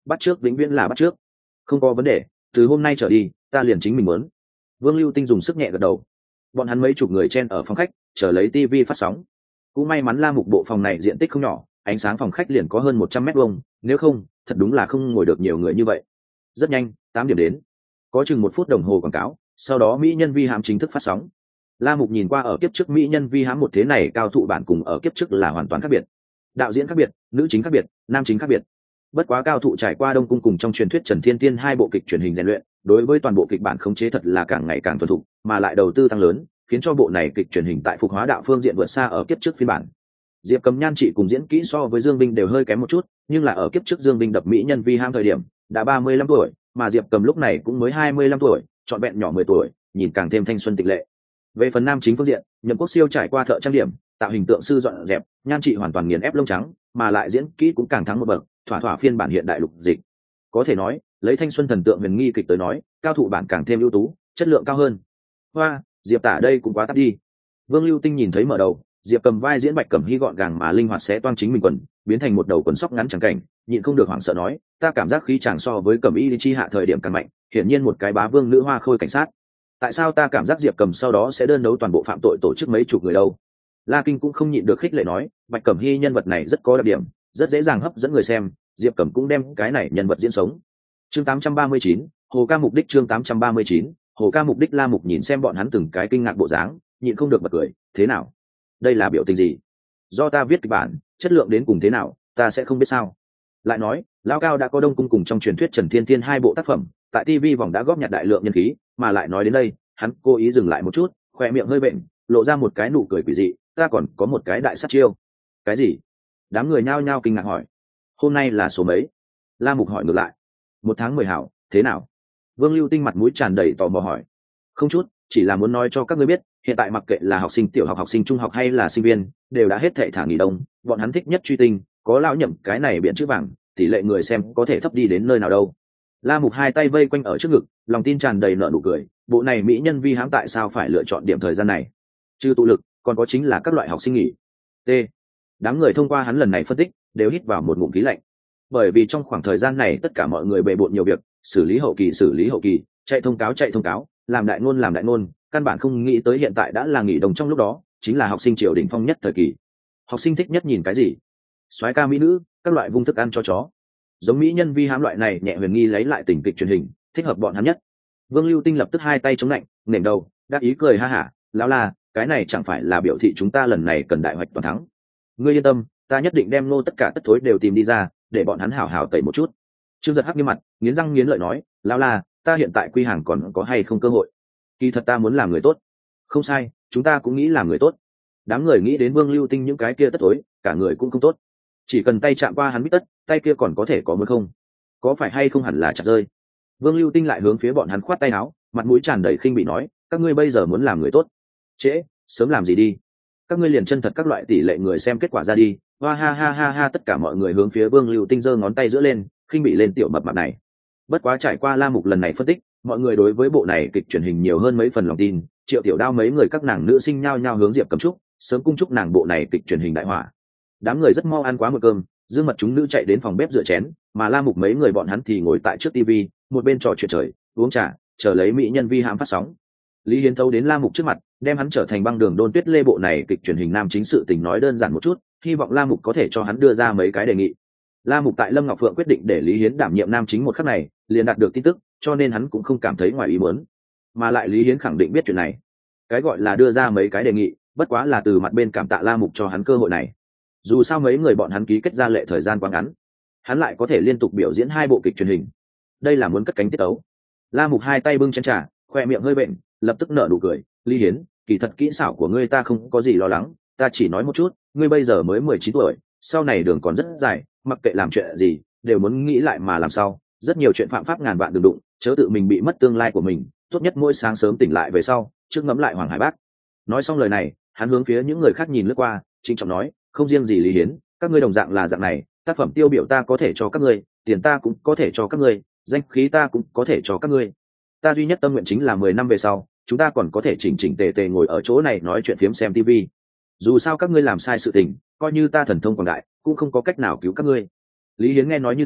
bắt trước vĩnh viễn là bắt trước. Không có vấn đề, từ hôm nay trở đi ta liền chính mình muốn. Vương Lưu Tinh dùng sức nhẹ gật đầu. Bọn hắn mấy chục người chen ở phòng khách chờ lấy tivi phát sóng. Cũng may mắn La Mục bộ phòng này diện tích không nhỏ, ánh sáng phòng khách liền có hơn 100 mét vuông, nếu không thật đúng là không ngồi được nhiều người như vậy. Rất nhanh 8 điểm đến, có chừng 1 phút đồng hồ quảng cáo, sau đó mỹ nhân vi hãm chính thức phát sóng. La Mục nhìn qua ở kiếp trước mỹ nhân vi hãm một thế này cao thụ bản cùng ở kiếp trước là hoàn toàn khác biệt. Đạo diễn khác biệt, nữ chính khác biệt, nam chính khác biệt. Bất quá cao thụ trải qua Đông Cung cùng trong truyền thuyết Trần Thiên Tiên 2 bộ kịch truyền hình rèn luyện, đối với toàn bộ kịch bản khống chế thật là càng ngày càng thuần thục, mà lại đầu tư tăng lớn, khiến cho bộ này kịch truyền hình tại phục hóa đạo phương diện vượt xa ở kiếp trước phiên bản. Diệp Cầm nhan trị cùng diễn kỹ so với Dương Binh đều hơi kém một chút, nhưng là ở kiếp trước Dương Binh đập mỹ nhân vi ham thời điểm đã 35 tuổi, mà Diệp Cầm lúc này cũng mới 25 tuổi, trọn vẹn nhỏ 10 tuổi, nhìn càng thêm thanh xuân tịch lệ. Về phần nam chính phương diện, Nhậm Quốc Siêu trải qua thợ trang điểm, tạo hình tượng sư dọn dẹp, nhan trị hoàn toàn nghiền ép lông trắng, mà lại diễn kỹ cũng càng thắng một bậc, thỏa thỏa phiên bản hiện đại lục dịch. Có thể nói, lấy thanh xuân thần tượng huyền nghi kịch tới nói, cao thụ bản càng thêm ưu tú, chất lượng cao hơn. Hoa, Diệp tả đây cũng quá tắt đi. Vương Lưu Tinh nhìn thấy mở đầu, Diệp Cầm vai diễn Bạch Cẩm Hy gọn gàng mà linh hoạt xé toang chính mình quần, biến thành một đầu quần sóc ngắn chẳng cảnh, nhịn không được hoảng sợ nói, ta cảm giác khí chàng so với Cẩm Y chi hạ thời điểm càng mạnh, hiển nhiên một cái bá vương nữ hoa khôi cảnh sát. Tại sao ta cảm giác Diệp Cầm sau đó sẽ đơn đấu toàn bộ phạm tội tổ chức mấy chục người đâu? La Kinh cũng không nhịn được khích lệ nói, Bạch Cẩm Hy nhân vật này rất có đặc điểm, rất dễ dàng hấp dẫn người xem, Diệp Cầm cũng đem cái này nhân vật diễn sống. Chương 839, Hồ ca mục đích. Chương 839, Hồ ca mục đích. La Mục nhìn xem bọn hắn từng cái kinh ngạc bộ dáng, nhịn không được bật cười, thế nào? Đây là biểu tình gì? Do ta viết kịch bản, chất lượng đến cùng thế nào, ta sẽ không biết sao? Lại nói, Lão Cao đã có Đông Cung cùng trong truyền thuyết Trần Thiên Thiên 2 bộ tác phẩm, tại TV vòng đã góp nhặt đại lượng nhân khí, mà lại nói đến đây, hắn cố ý dừng lại một chút, khoe miệng hơi bệnh, lộ ra một cái nụ cười quỷ dị, ta còn có một cái đại sát chiêu. Cái gì? Đám người nhao nhao kinh ngạc hỏi. Hôm nay là số mấy? La Mục hỏi ngược lại. 1 tháng 10 hảo, thế nào? Vương Lưu Tinh mặt mũi tràn đầy tò mò hỏi. Không chút, chỉ là muốn nói cho các ngươi biết, hiện tại mặc kệ là học sinh tiểu học, học sinh trung học hay là sinh viên, đều đã hết thệ thả nghỉ đông, bọn hắn thích nhất truy tinh, có lão Nhậm cái này biện chữ vàng, tỷ lệ người xem có thể thấp đi đến nơi nào đâu. La Mục hai tay vây quanh ở trước ngực, lòng tin tràn đầy nở nụ cười, bộ này mỹ nhân vi hãm tại sao phải lựa chọn điểm thời gian này? Trừ tụ lực, còn có chính là các loại học sinh nghỉ. T. Đám người thông qua hắn lần này phân tích, đều hít vào một ngụm khí lạnh. Bởi vì trong khoảng thời gian này tất cả mọi người bề bộn nhiều việc, xử lý hậu kỳ, chạy thông cáo, làm đại ngôn, căn bản không nghĩ tới hiện tại đã là nghỉ đồng trong lúc đó, chính là học sinh triều đỉnh phong nhất thời kỳ. Học sinh thích nhất nhìn cái gì? Soái ca mỹ nữ, các loại vung thức ăn cho chó. Giống mỹ nhân vi hãm loại này nhẹ huyền nghi lấy lại tình kịch truyền hình, thích hợp bọn hắn nhất. Vương Lưu Tinh lập tức hai tay chống lạnh, nền đầu, đáp ý cười ha hả, lão la, cái này chẳng phải là biểu thị chúng ta lần này cần đại hoạch toàn thắng. Ngươi yên tâm, ta nhất định đem nô tất cả tất thối đều tìm đi ra, để bọn hắn hảo hảo tẩy một chút. Trương Giật hắc nghiêm mặt, nghiến răng nghiến lợi nói, lão la, ta hiện tại quy hàng còn có hay không cơ hội? Kỳ thật ta muốn làm người tốt. Không sai, chúng ta cũng nghĩ làm người tốt. Đám người nghĩ đến Vương Lưu Tinh những cái kia tất thối, cả người cũng không tốt. Chỉ cần tay chạm qua hắn biết tất, tay kia còn có thể có muốn không? Có phải hay không hẳn là chặt rơi. Vương Lưu Tinh lại hướng phía bọn hắn khoát tay áo, mặt mũi tràn đầy khinh bị nói, các ngươi bây giờ muốn làm người tốt, trễ, sớm làm gì đi. Các ngươi liền chân thật các loại tỷ lệ người xem kết quả ra đi. Hoa ha ha ha ha, tất cả mọi người hướng phía Vương Lưu Tinh giơ ngón tay giữa lên, khinh bị lên tiểu mập mạp này. Bất quá trải qua La Mục lần này phân tích, mọi người đối với bộ này kịch truyền hình nhiều hơn mấy phần lòng tin. Triệu Tiểu Đao mấy người các nàng nữ sinh nhao nhao hướng Diệp Cầm Trúc, sớm cung chúc nàng bộ này kịch truyền hình đại hỏa. Đám người rất mau ăn quá một cơm, dương mật chúng nữ chạy đến phòng bếp rửa chén, mà La Mục mấy người bọn hắn thì ngồi tại trước tivi, một bên trò chuyện trời, uống trà, chờ lấy mỹ nhân vi hãm phát sóng. Lý Hiến thấu đến La Mục trước mặt, đem hắn trở thành băng đường đôn tuyết lê bộ này kịch truyền hình nam chính sự tình nói đơn giản một chút, hy vọng La Mục có thể cho hắn đưa ra mấy cái đề nghị. La Mục tại Lâm Ngọc Phượng quyết định để Lý Hiến đảm nhiệm nam chính một khắc này, liền đạt được tin tức, cho nên hắn cũng không cảm thấy ngoài ý muốn. Mà lại Lý Hiến khẳng định biết chuyện này. Cái gọi là đưa ra mấy cái đề nghị, bất quá là từ mặt bên cảm tạ La Mục cho hắn cơ hội này. Dù sao mấy người bọn hắn ký kết ra lệ thời gian quá ngắn, hắn lại có thể liên tục biểu diễn 2 bộ kịch truyền hình. Đây là muốn cất cánh tiết tấu. La Mục hai tay bưng chén trà, khoe miệng hơi bệnh, lập tức nở nụ cười, Lý Hiến, kỳ thật kỹ xảo của ngươi ta không có gì lo lắng, ta chỉ nói một chút, ngươi bây giờ mới 19 tuổi, sau này đường còn rất dài, mặc kệ làm chuyện gì, đều muốn nghĩ lại mà làm sao, rất nhiều chuyện phạm pháp ngàn vạn đừng đụng, chớ tự mình bị mất tương lai của mình, tốt nhất mỗi sáng sớm tỉnh lại về sau, trước ngẫm lại Hoàng Hải Bác. Nói xong lời này, hắn hướng phía những người khác nhìn lướt qua, trịnh trọng nói, không riêng gì Lý Hiến, các ngươi đồng dạng là dạng này, tác phẩm tiêu biểu ta có thể cho các ngươi, tiền ta cũng có thể cho các ngươi, danh khí ta cũng có thể cho các ngươi. Ta duy nhất tâm nguyện chính là 10 năm về sau, chúng ta còn có thể chỉnh chỉnh tề tề ngồi ở chỗ này nói chuyện phiếm xem TV. Dù sao các ngươi làm sai sự tình, coi như ta thần thông quảng đại, cũng không có cách nào cứu các ngươi. Lý Hiến nghe nói như thế,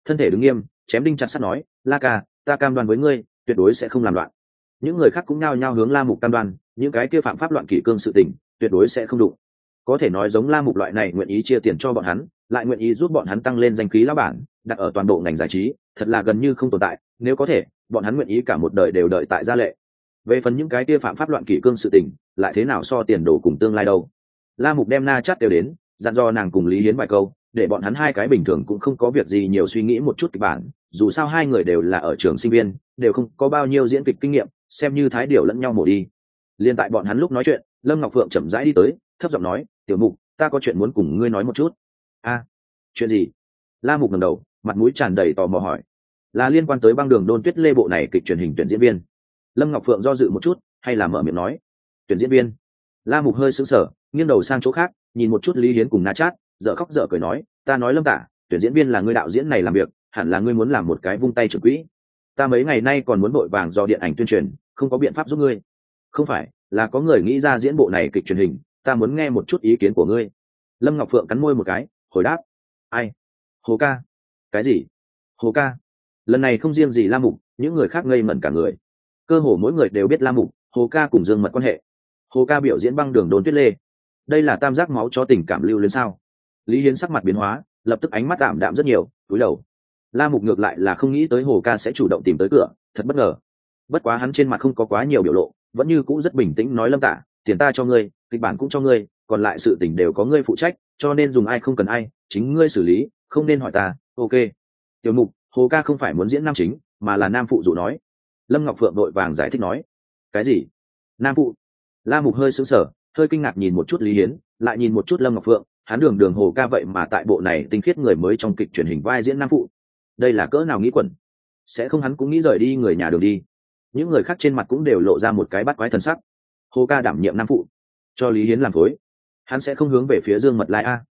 thân thể đứng nghiêm, chém đinh chặt sắt nói, La ca, ta cam đoan với ngươi, tuyệt đối sẽ không làm loạn. Những người khác cũng nhao nhao hướng La Mục cam đoan, những cái kia phạm pháp loạn kỷ cương sự tình, tuyệt đối sẽ không đụng. Có thể nói giống La Mục loại này nguyện ý chia tiền cho bọn hắn, lại nguyện ý giúp bọn hắn tăng lên danh khí lão bản, đặt ở toàn bộ ngành giải trí, thật là gần như không tồn tại. Nếu có thể, bọn hắn nguyện ý cả một đời đều đợi tại gia lệ. Về phần những cái kia phạm pháp loạn kỷ cương sự tình, lại thế nào so tiền đồ cùng tương lai đâu. La Mục đem Na Chát đều đến, dặn dò nàng cùng Lý Hiến vài câu, để bọn hắn hai cái bình thường cũng không có việc gì nhiều suy nghĩ một chút kịch bản, dù sao hai người đều là ở trường sinh viên, đều không có bao nhiêu diễn kịch kinh nghiệm, xem như thái điều lẫn nhau mổ đi. Liên tại bọn hắn lúc nói chuyện, Lâm Ngọc Phượng chậm rãi đi tới, thấp giọng nói, "Tiểu Mục, ta có chuyện muốn cùng ngươi nói một chút." "A, chuyện gì?" La Mục ngẩng đầu, mặt mũi tràn đầy tò mò hỏi. "Là liên quan tới Băng Đường Đôn Tuyết Lê bộ này kịch truyền hình tuyển diễn viên." Lâm Ngọc Phượng do dự một chút, hay là mở miệng nói, "Tuyển diễn viên?" La Mục hơi sững sờ, nghiêng đầu sang chỗ khác, nhìn một chút Lý Hiến cùng Na Chát, dở khóc dở cười nói, "Ta nói Lâm Tả, tuyển diễn viên là ngươi đạo diễn này làm việc, hẳn là ngươi muốn làm một cái vung tay trưởng quỹ. Ta mấy ngày nay còn muốn vội vàng do điện ảnh tuyên truyền, không có biện pháp giúp ngươi." "Không phải, là có người nghĩ ra diễn bộ này kịch truyền hình, ta muốn nghe một chút ý kiến của ngươi." Lâm Ngọc Phượng cắn môi một cái, hồi đáp, "Ai? Hồ ca?" "Cái gì? Hồ ca?" Lần này không riêng gì La Mục, những người khác ngây ngẩn cả người. Cơ hồ mỗi người đều biết La Mục, Hồ ca cùng Dương Mật quan hệ. Hồ ca biểu diễn Băng Đường Đôn Tuyết Lê, đây là tam giác máu cho tình cảm lưu lên sao? Lý Hiến sắc mặt biến hóa, lập tức ánh mắt tạm đạm rất nhiều, cúi đầu. La Mục ngược lại là không nghĩ tới Hồ ca sẽ chủ động tìm tới cửa, thật bất ngờ. Bất quá hắn trên mặt không có quá nhiều biểu lộ, vẫn như cũ rất bình tĩnh nói, "Lâm Tả, tiền ta cho ngươi, kịch bản cũng cho ngươi, còn lại sự tình đều có ngươi phụ trách, cho nên dùng ai không cần ai, chính ngươi xử lý, không nên hỏi ta." "Ok." "Tiểu Mục, Hồ ca không phải muốn diễn nam chính, mà là nam phụ dụ nói." Lâm Ngọc Phượng đội vàng giải thích nói. "Cái gì? Nam phụ?" La Mục hơi sững sờ, hơi kinh ngạc nhìn một chút Lý Hiến, lại nhìn một chút Lâm Ngọc Phượng, hắn đường đường Hồ ca vậy mà tại bộ này tinh khiết người mới trong kịch truyền hình vai diễn nam phụ. Đây là cỡ nào nghĩ quẩn? Sẽ không hắn cũng nghĩ rời đi người nhà đường đi. Những người khác trên mặt cũng đều lộ ra một cái bắt quái thần sắc. Hồ ca đảm nhiệm nam phụ, cho Lý Hiến làm phối, hắn sẽ không hướng về phía Dương Mật Lai a?